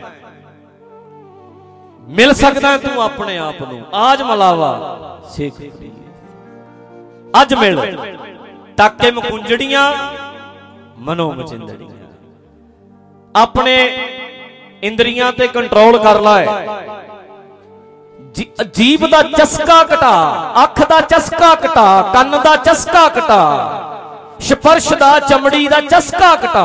मिल सकदा है तू अपने आप नू। आज मलावा शेख फरीद, अज मिल टाके मकुंजड़ियां मनो मचिंदड़ियां। अपने इंद्रियां ते कंट्रोल कर ला है। जीभ दा चस्का घटा, अख दा चस्का घटा, कन दा चस्का घटा, स्पर्श दा चमड़ी दा चस्का घटा।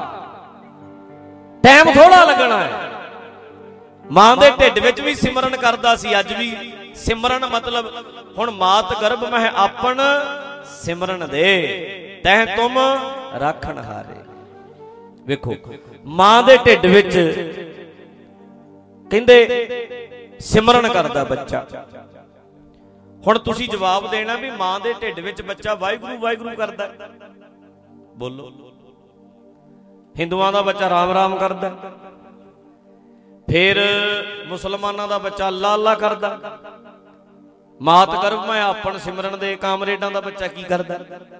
टाइम थोड़ा लगना है। मां दे ढिड विच भी सिमरन करदा सी, अज भी सिमरन मतलब हुण मात गर्भ मह आपन सिमरन दे, तैं तुम राखण हारे। वेखो मां दे ढिड विच ਕਹਿੰਦੇ ਸਿਮਰਨ ਕਰਦਾ ਬੱਚਾ। ਹੁਣ ਤੁਸੀਂ ਜਵਾਬ ਦੇਣਾ ਵੀ ਮਾਂ ਦੇ ਢਿੱਡ ਵਿੱਚ ਬੱਚਾ ਵਾਹਿਗੁਰੂ ਵਾਹਿਗੁਰੂ ਕਰਦਾ, ਬੋਲੋ। ਹਿੰਦੂਆਂ ਦਾ ਬੱਚਾ ਰਾਮ ਰਾਮ ਕਰਦਾ, ਫਿਰ ਮੁਸਲਮਾਨਾਂ ਦਾ ਬੱਚਾ ਅੱਲਾ ਅੱਲਾ ਕਰਦਾ, ਮਾਤ ਗਰਭ ਮੈਂ ਆਪਨ ਸਿਮਰਨ ਦੇ ਕਾਮਰੇਡਾਂ ਦਾ ਬੱਚਾ ਕੀ ਕਰਦਾ?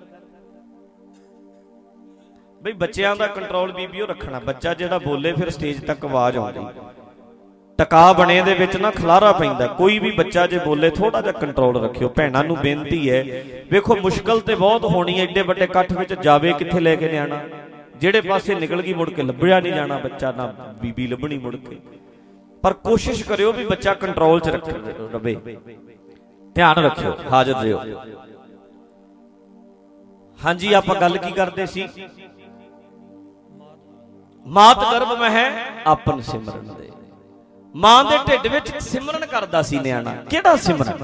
ਬਈ ਬੱਚਿਆਂ ਦਾ ਕੰਟਰੋਲ ਬੀਬੀਓ ਰੱਖਣਾ। ਬੱਚਾ ਜਿਹੜਾ ਬੋਲੇ ਫਿਰ ਸਟੇਜ ਤੱਕ ਆਵਾਜ਼ ਆਉਂਦੀ, ਟਕਾ ਬਣੇ ਦੇ ਵਿੱਚ ਨਾ ਖਲਾਰਾ ਪੈਂਦਾ। ਕੋਈ ਵੀ ਬੱਚਾ ਜੇ ਬੋਲੇ ਥੋੜਾ ਜਿਹਾ ਕੰਟਰੋਲ ਰੱਖਿਓ। ਭੈਣਾਂ ਨੂੰ ਬੇਨਤੀ ਹੈ, ਵੇਖੋ ਮੁਸ਼ਕਲ ਤੇ ਬਹੁਤ ਹੋਣੀ ਹੈ, ਏਡੇ ਵੱਡੇ ਇਕੱਠ ਵਿੱਚ ਜਾਵੇ ਕਿੱਥੇ ਲੈ ਕੇ ਨਿਆਣਾ, ਜਿਹੜੇ ਪਾਸੇ ਨਿਕਲ ਗਈ ਮੁੜ ਕੇ ਲੱਭਿਆ ਨਹੀਂ ਜਾਣਾ ਬੱਚਾ, ਨਾ ਬੀਬੀ ਲੱਭਣੀ ਮੁੜ ਕੇ। ਪਰ ਕੋਸ਼ਿਸ਼ ਕਰਿਓ ਵੀ ਬੱਚਾ ਕੰਟਰੋਲ 'ਚ ਰੱਖ ਰਵੇ, ਧਿਆਨ ਰੱਖਿਓ, ਹਾਜ਼ਰ ਜਿਓ। ਹਾਂਜੀ, ਆਪਾਂ ਗੱਲ ਕੀ ਕਰਦੇ ਸੀ? ਮਾਤ ਗਰਭ ਮਹਿ ਆਪਨ ਸਿਮਰਨ ਦੇ। ਮਾਂ ਦੇ ਢਿੱਡ ਵਿੱਚ ਸਿਮਰਨ ਕਰਦਾ ਸੀ ਨਿਆਣਾ। ਕਿਹੜਾ ਸਿਮਰਨ?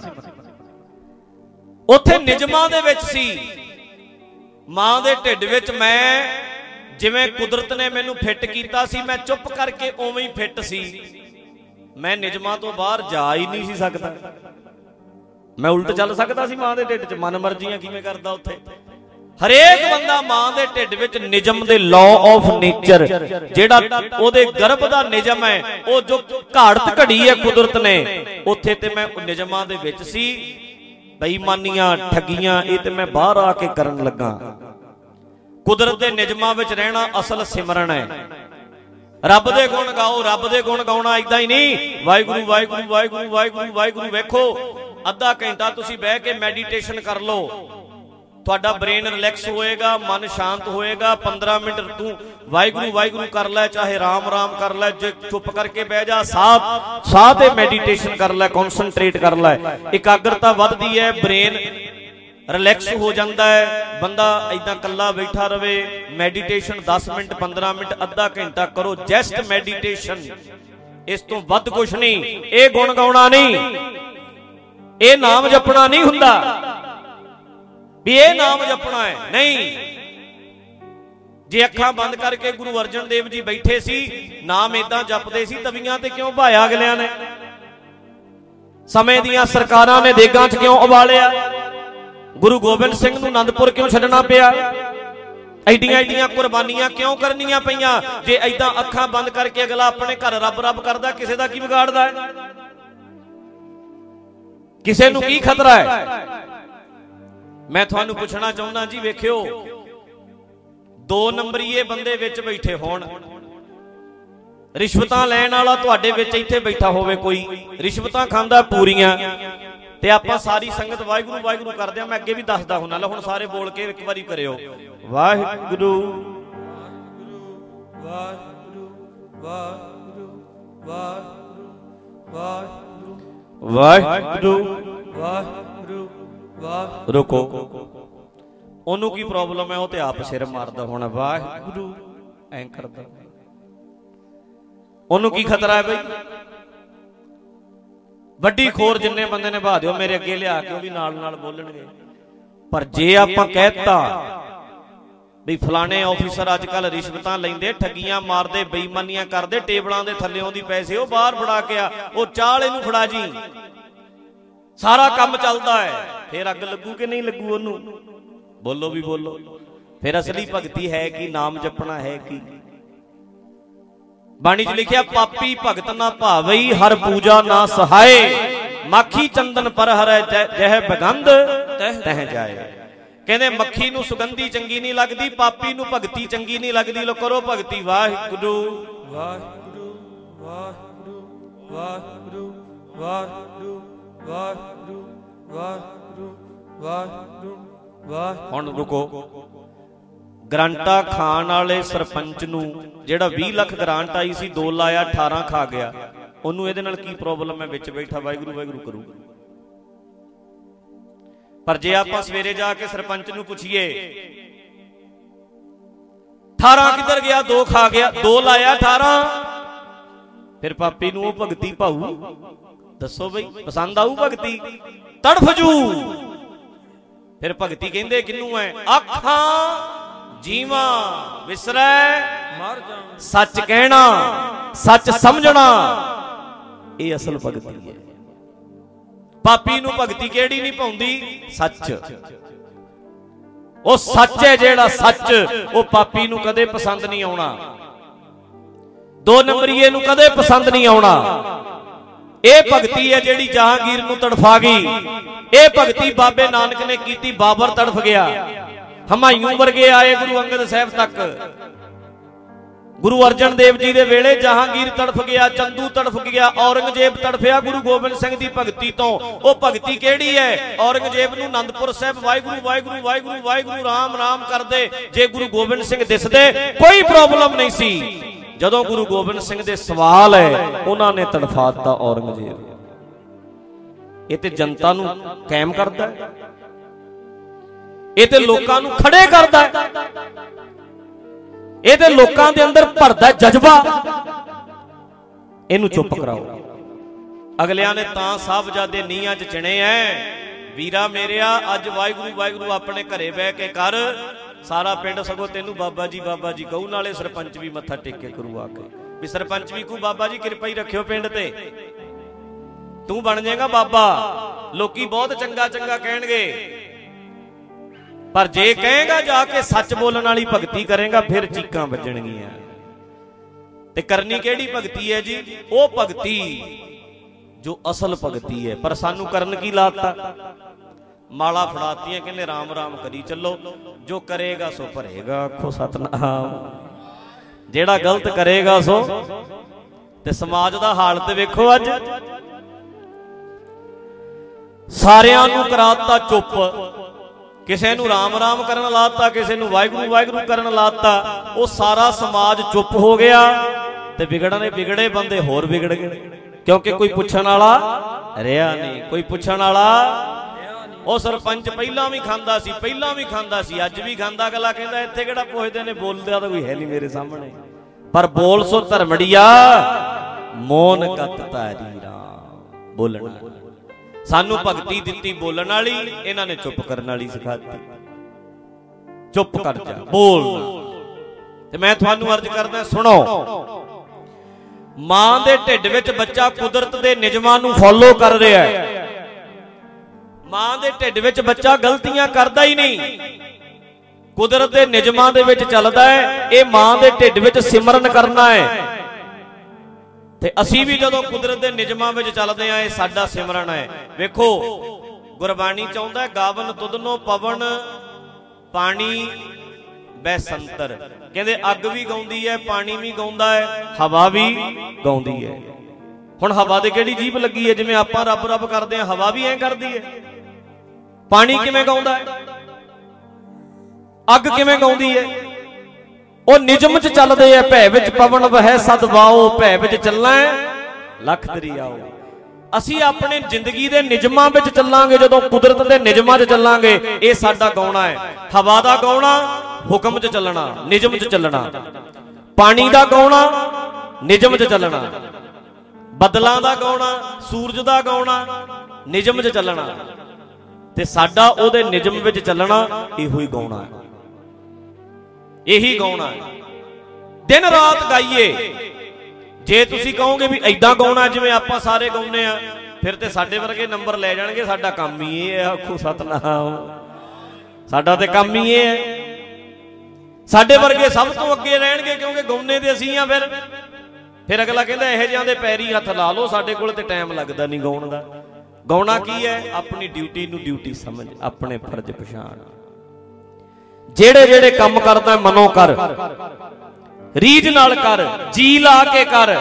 ਉੱਥੇ ਨਿਜਮਾਂ ਦੇ ਵਿੱਚ ਸੀ। ਮਾਂ ਦੇ ਢਿੱਡ ਵਿੱਚ ਮੈਂ ਜਿਵੇਂ ਕੁਦਰਤ ਨੇ ਮੈਨੂੰ ਫਿੱਟ ਕੀਤਾ ਸੀ, ਮੈਂ ਚੁੱਪ ਕਰਕੇ ਉਵੇਂ ਹੀ ਫਿੱਟ ਸੀ। ਮੈਂ ਨਿਜਮਾਂ ਤੋਂ ਬਾਹਰ ਜਾ ਹੀ ਨਹੀਂ ਸੀ ਸਕਦਾ। ਮੈਂ ਉਲਟ ਚੱਲ ਸਕਦਾ ਸੀ ਮਾਂ ਦੇ ਢਿੱਡ 'ਚ, ਮਨ ਮਰਜ਼ੀਆਂ ਕਿਵੇਂ ਕਰਦਾ ਉੱਥੇ। ਹਰੇਕ ਬੰਦਾ ਮਾਂ ਦੇ ਢਿੱਡ ਵਿੱਚ ਨਿਜਮ ਦੇ ਲਾਅ ਆਫ ਨੇਚਰ, ਜਿਹੜਾ ਉਹਦੇ ਗਰਭ ਦਾ ਨਿਜਮ ਹੈ, ਉਹ ਜੋ ਘਾੜਤ ਘੜੀ ਹੈ ਕੁਦਰਤ ਨੇ, ਉੱਥੇ ਤੇ ਮੈਂ ਨਿਜਮਾਂ ਦੇ ਵਿੱਚ ਸੀ। ਬੇਈਮਾਨੀਆਂ ਠੱਗੀਆਂ ਇਹ ਤੇ ਮੈਂ ਬਾਹਰ ਆ ਕੇ ਕਰਨ ਲੱਗਾ। ਕੁਦਰਤ ਦੇ ਨਿਜਮਾਂ ਵਿੱਚ ਰਹਿਣਾ ਅਸਲ ਸਿਮਰਨ ਹੈ। ਰੱਬ ਦੇ ਗੁਣ ਗਾਓ। ਰੱਬ ਦੇ ਗੁਣ ਗਾਉਣਾ ਏਦਾਂ ਹੀ ਨਹੀਂ ਵਾਹਿਗੁਰੂ ਵਾਹਿਗੁਰੂ ਵਾਹਿਗੁਰੂ ਵਾਹਿਗੁਰੂ ਵਾਹਿਗੁਰੂ। ਵੇਖੋ ਅੱਧਾ ਘੰਟਾ ਤੁਸੀਂ ਬਹਿ ਕੇ ਮੈਡੀਟੇਸ਼ਨ ਕਰ ਲਓ, ਤੁਹਾਡਾ ਬ੍ਰੇਨ ਰਿਲੈਕਸ ਹੋਏਗਾ, ਮਨ ਸ਼ਾਂਤ ਹੋਏਗਾ। ਪੰਦਰਾਂ ਮਿੰਟ ਤੂੰ ਵਾਹਿਗੁਰੂ ਵਾਹਿਗੁਰੂ ਕਰ ਲੈ, ਚਾਹੇ ਰਾਮ ਰਾਮ ਕਰ ਲੈ, ਜੇ ਚੁੱਪ ਕਰਕੇ ਬਹਿ ਜਾ, ਸਾਹ ਸਾਹ ਤੇ ਮੈਡੀਟੇਸ਼ਨ ਕਰ ਲੈ, ਕੌਨਸਨਟ੍ਰੇਟ ਕਰ ਲੈ। ਇਕਾਗਰਤਾ ਵੱਧਦੀ ਹੈ, ਬ੍ਰੇਨ ਰਿਲੈਕਸ ਹੋ ਜਾਂਦਾ ਹੈ। ਬੰਦਾ ਏਦਾਂ ਇਕੱਲਾ ਬੈਠਾ ਰਵੇ, ਮੈਡੀਟੇਸ਼ਨ ਦਸ ਮਿੰਟ ਪੰਦਰਾਂ ਮਿੰਟ ਅੱਧਾ ਘੰਟਾ ਕਰੋ, ਜਸਟ ਮੈਡੀਟੇਸ਼ਨ। ਇਸ ਤੋਂ ਵੱਧ ਕੁਛ ਨਹੀਂ। ਇਹ ਗੁਣ ਗਾਉਣਾ ਨਹੀਂ, ਇਹ ਨਾਮ ਜਪਣਾ ਨਹੀਂ ਹੁੰਦਾ ਵੀ ਇਹ ਨਾਮ ਜਪਣਾ ਹੈ, ਨਹੀਂ। ਜੇ ਅੱਖਾਂ ਬੰਦ ਕਰਕੇ ਗੁਰੂ ਅਰਜਨ ਦੇਵ ਜੀ ਬੈਠੇ ਸੀ, ਨਾਮ ਏਦਾਂ ਜਪਦੇ ਸੀ, ਤਵੀਆਂ ਤੇ ਕਿਉਂ ਭਾਇਆ ਅਗਲਿਆਂ ਨੇ? ਸਮੇਂ ਦੀਆਂ ਸਰਕਾਰਾਂ ਨੇ ਦੇਗਾਂ 'ਚ ਕਿਉਂ ਉਬਾਲਿਆ? ਗੁਰੂ ਗੋਬਿੰਦ ਸਿੰਘ ਨੂੰ ਆਨੰਦਪੁਰ ਕਿਉਂ ਛੱਡਣਾ ਪਿਆ? ਐਡੀਆਂ ਐਡੀਆਂ ਕੁਰਬਾਨੀਆਂ ਕਿਉਂ ਕਰਨੀਆਂ ਪਈਆਂ? ਜੇ ਏਦਾਂ ਅੱਖਾਂ ਬੰਦ ਕਰਕੇ ਅਗਲਾ ਆਪਣੇ ਘਰ ਰੱਬ ਰੱਬ ਕਰਦਾ, ਕਿਸੇ ਦਾ ਕੀ ਵਿਗਾੜਦਾ ਹੈ? ਕਿਸੇ ਨੂੰ ਕੀ ਖਤਰਾ ਹੈ? ਮੈਂ ਤੁਹਾਨੂੰ ਪੁੱਛਣਾ ਚਾਹੁੰਦਾ ਜੀ, ਵੇਖਿਓ ਦੋ ਨੰਬਰੀਏ ਬੰਦੇ ਵਿੱਚ ਬੈਠੇ ਹੋਣ, ਰਿਸ਼ਵਤਾਂ ਲੈਣ ਵਾਲਾ ਤੁਹਾਡੇ ਵਿੱਚ ਇੱਥੇ ਬੈਠਾ ਹੋਵੇ, ਕੋਈ ਰਿਸ਼ਵਤਾਂ ਖਾਂਦਾ ਪੂਰੀਆਂ, ਤੇ ਆਪਾਂ ਸਾਰੀ ਸੰਗਤ ਵਾਹਿਗੁਰੂ ਵਾਹਿਗੁਰੂ ਕਰਦੇ ਆ। ਮੈਂ ਅੱਗੇ ਵੀ ਦੱਸਦਾ ਹੁੰਦਾ, ਲਓ ਹੁਣ ਸਾਰੇ ਬੋਲ ਕੇ ਇੱਕ ਵਾਰੀ ਕਰਿਓ, ਵਾਹਿਗੁਰੂ ਵਾਹਿਗੁਰੂ ਵਾਹਿਗੁਰੂ ਵਾਹਿਗੁਰੂ ਵਾਹਿਗੁਰੂ ਵਾਹਿਗੁਰੂ ਵਾਹਿਗੁਰੂ। ਰੁਕੋ, ਉਹਨੂੰ ਕੀ ਪ੍ਰੋਬਲਮ ਹੈ? ਉਹ ਤੇ ਆਪ ਸਿਰ ਮਾਰਦਾ ਹੋਣਾ, ਵਾਹਿਗੁਰੂ ਐਂ ਕਰਦਾ। ਉਹਨੂੰ ਕੀ ਖਤਰਾ ਹੈ ਬਈ? ਵੱਡੀ ਖੋਰ ਜਿੰਨੇ ਬੰਦੇ ਨਿਭਾ ਦਿਓ ਮੇਰੇ ਅੱਗੇ ਲਿਆ ਕੇ, ਉਹ ਵੀ ਨਾਲ ਨਾਲ ਬੋਲਣਗੇ। ਪਰ ਜੇ ਆਪਾਂ ਕਹਿਤਾ ਵੀ ਫਲਾਣੇ ਆਫੀਸਰ ਅੱਜ ਕੱਲ ਰਿਸ਼ਵਤਾਂ ਲੈਂਦੇ, ਠੱਗੀਆਂ ਮਾਰਦੇ, ਬੇਈਮਾਨੀਆਂ ਕਰਦੇ, ਟੇਬਲਾਂ ਦੇ ਥੱਲਿਓਂ ਦੀ ਪੈਸੇ ਉਹ ਬਾਹਰ ਫੜਾ ਕੇ ਆ, ਉਹ ਚਾਲ ਇਹਨੂੰ ਫੜਾ ਜੀ, ਸਾਰਾ ਕੰਮ ਚੱਲਦਾ ਹੈ, ਫਿਰ ਅੱਗ ਲੱਗੂ ਕਿ ਨਹੀਂ ਲੱਗੂ ਉਹਨੂੰ? ਬੋਲੋ ਵੀ ਬੋਲੋ। ਫਿਰ ਅਸਲੀ ਭਗਤੀ ਹੈ ਕੀ? ਨਾਮ ਜਪਣਾ ਹੈ ਕੀ? ਬਾਣੀ 'ਚ ਲਿਖਿਆ, ਪਾਪੀ ਭਗਤ ਨਾ ਭਾਵਈ, ਹਰ ਪੂਜਾ ਨਾ ਸਹਾਏ, ਮਾਖੀ ਚੰਦਨ ਪਰ ਹਰੈ, ਜਹ ਬਗੰਧ ਤਹ ਜਾਏ। ਕਹਿੰਦੇ ਮੱਖੀ ਨੂੰ ਸੁਗੰਧੀ ਚੰਗੀ ਨਹੀਂ ਲੱਗਦੀ, ਪਾਪੀ ਨੂੰ ਭਗਤੀ ਚੰਗੀ ਨਹੀਂ ਲੱਗਦੀ। ਲੋ ਕਰੋ ਭਗਤੀ, ਵਾਹਿਗੁਰੂ ਵਾਹਿਗੁਰੂ ਵਾਹਿਗੁਰੂ ਵਾਹਿਗੁਰੂ ਵਾਹਿਗੁਰੂ ਵਾਹਿਗੁਰੂ ਵਾਹਿਗੁਰੂ ਵਾਹਿਗੁਰੂ ਵਾਹਿਗੁਰੂ। ਹੁਣ ਰੁਕੋ, ਗਰਾਂਟਾਂ ਖਾਣ ਵਾਲੇ ਸਰਪੰਚ ਨੂੰ ਜਿਹੜਾ ਵੀਹ ਲੱਖ ਗਰਾਂਟ ਆਈ ਸੀ, ਦੋ ਲਾਇਆ ਅਠਾਰਾਂ ਖਾ ਗਿਆ, ਉਹਨੂੰ ਇਹਦੇ ਨਾਲ ਕੀ ਪ੍ਰੋਬਲਮ ਹੈ? ਵਿੱਚ ਬੈਠਾ ਵਾਹਿਗੁਰੂ ਵਾਹਿਗੁਰੂ ਕਰੂਗਾ। ਪਰ ਜੇ ਆਪਾਂ ਸਵੇਰੇ ਜਾ ਕੇ ਸਰਪੰਚ ਨੂੰ ਪੁੱਛੀਏ, ਅਠਾਰਾਂ ਕਿੱਧਰ ਗਿਆ? ਦੋ ਖਾ ਗਿਆ, ਦੋ ਲਾਇਆ ਅਠਾਰਾਂ, ਫਿਰ ਪਾਪੀ ਨੂੰ ਉਹ ਭਗਤੀ ਭਾਊ? ਦੱਸੋ ਬਈ, ਪਸੰਦ ਆਊ ਭਗਤੀ? ਤੜਫ ਜੂ। ਫਿਰ ਭਗਤੀ ਕਹਿੰਦੇ ਕਿਹਨੂੰ ਹੈ? ਅੱਖਾਂ ਜੀਵਾਂ ਵਿਸਰੈ ਮਰ ਜਾ, ਸੱਚ ਕਹਿਣਾ, ਸੱਚ ਸਮਝਣਾ, ये असल भगती है। पापी नूं भगती केड़ी नहीं पाउंदी? सच। वो सच है जेड़ा सच, वो पापी नूं कदे पसंद नहीं आउणा, दो नंबरीए नूं कदे पसंद नहीं आउणा। ये भगती है जिहड़ी जहांगीर नूं तड़फा गई। ये भगती बाबे नानक ने कीती, बाबर तड़फ गया, हमायूं वर्गे आए गुरु अंगद साहिब तक, गुरु अर्जन देव जी दे वेले जहांगीर तड़फ गया, चंदू तड़फ गया, औरंगजेब तड़फिया गुरु गोबिंद सिंह दी भगती तो। वो भगती केड़ी है? औरंगजेब नूं आनंदपुर साहिब वाहिगुरू वाहिगुरू वाहिगुरू वाहिगुरू राम राम करदे जे गुरु गोबिंद सिंह दिसदे कोई प्रॉब्लम नहीं सी। जदों गुरु गोबिंद सिंह दे सवाल है उन्होंने तड़फा दिता औरंगजेब। ये ते जनता नूं कायम करदा है, ये ते लोकां नूं खड़े करदा है, ये ते लोकां दे अंदर भरदा जज्बा। इनू चुप कराओ। अगलियां ने तां साहबजादे नीहां च चिणे ऐ, वीरा मेरिया अज वाहिगुरू वाहिगुरू अपने घरे बह के कर, सारा पिंड सगों तेनू बाबा जी बाबा जी कहू, नाले सरपंच भी मत्था टेक के करू आके भी सरपंच भी कहू बाबा जी किरपा ही रखियो पिंड ते, तू बन जाएगा बाबा। लोकी बहुत चंगा चंगा कहणगे, पर जे कहेगा जाके सच बोलने वाली भगती करेगा फिर चीकां वजणगियां। ते करनी केड़ी भगती है जी? वो भगती जो असल भगती है। पर सानू करन की लाता? माला फड़ातियां, कहने राम राम करी चलो, जो करेगा सो भरेगा। आखो सतनाम। जेड़ा गलत करेगा सो। ते समाज दा हाल ते वेखो अज, सारियां नू कराता चुप, किसी नू राम राम करन लाता, किसी नू वाहिगुरू वाहिगुरू करन लाता। वो सारा समाज चुप हो गया ते बिगड़ने बिगड़े बंदे होर बिगड़ गए, क्योंकि कोई पुछण वाला रहा नहीं, कोई पुछण वाला। वो सरपंच पहला भी खांदा सी, पहला भी खांदा सी, अज भी खांदा। अगला कहंदा इत्थे किहड़ा पुछदे ने, बोलदा तां कोई है नहीं मेरे सामने। पर बोल सो धर्मड़िया, मौन कत तारी राम। बोलना सानू भगती दिती बोलण वाली, इन्हां ने चुप करन वाली सिखाती। चुप कर जा, बोल। ते मैं तुहानू अर्ज करदा, सुनो। मां दे ढिड विच बच्चा कुदरत दे नियमां नू फॉलो कर रहा है। मां दे ढिड विच बच्चा गलतियां करदा ही नहीं, कुदरत दे नियमां दे विच चलदा है। ये मां दे ढिड विच सिमरन करना है। ते असीं भी जदों कुदरत दे नियमां विच चलदे आ, ये साडा सिमरन है। वेखो गुरबाणी चाहुंदा है, गावन तुदनो पवन पानी बैसंतर। कहंदे अग भी गाउंदी है, पानी भी गाउंदा है, हवा भी गाउंदी है। हुण हवा दे किहड़ी जीभ लगी है? जिवें आपां रब रब करदे आ, हवा भी ऐ करदी है। पानी किवें गाउंदा है? अग किवें गाउंदी है? वो निजम च चलदे है। भै विच पवन वहै सद वाओ, भै विच चलना है लख दरियाओ। असीं अपने जिंदगी दे निजमां विच चलांगे, जदों कुदरत दे निजमां च चलांगे। ये साडा गाउणा है। हवा दा गाउणा हुकम च चलना, निजम च चलना। पानी दा गाउणा निजम च चलना। बदलां दा गाउणा, सूरज दा गाउणा निजम च चलना। ते साडा ओहदे निजम विच चलना, इहो ही गाउणा है, यही गाउणा है। दिन रात गाइए। जे तुसीं कहोगे भी ऐदां गाउणा जिवें आपां सारे गाउने आ, फिर ते साडे वर्गे नंबर लै जाणगे। साडा काम ही ये है। आखो सतनाम। साडा ते काम ही ये है। साडे वर्गे सब तो अगे रहणगे, क्योंकि गाउने ते असीं आ। फिर फिर अगला कहंदा इहो जिहां दे पैरी हत्थ ला लो, साडे कोल ते टाइम लगदा नहीं गाउण दा। गाउणा की है? अपनी ड्यूटी नूं ड्यूटी समझ, अपने फर्ज पछाण। जेड़े जेड़े काम करदा मनो कर, रीझ नाल कर, जी ला के कर,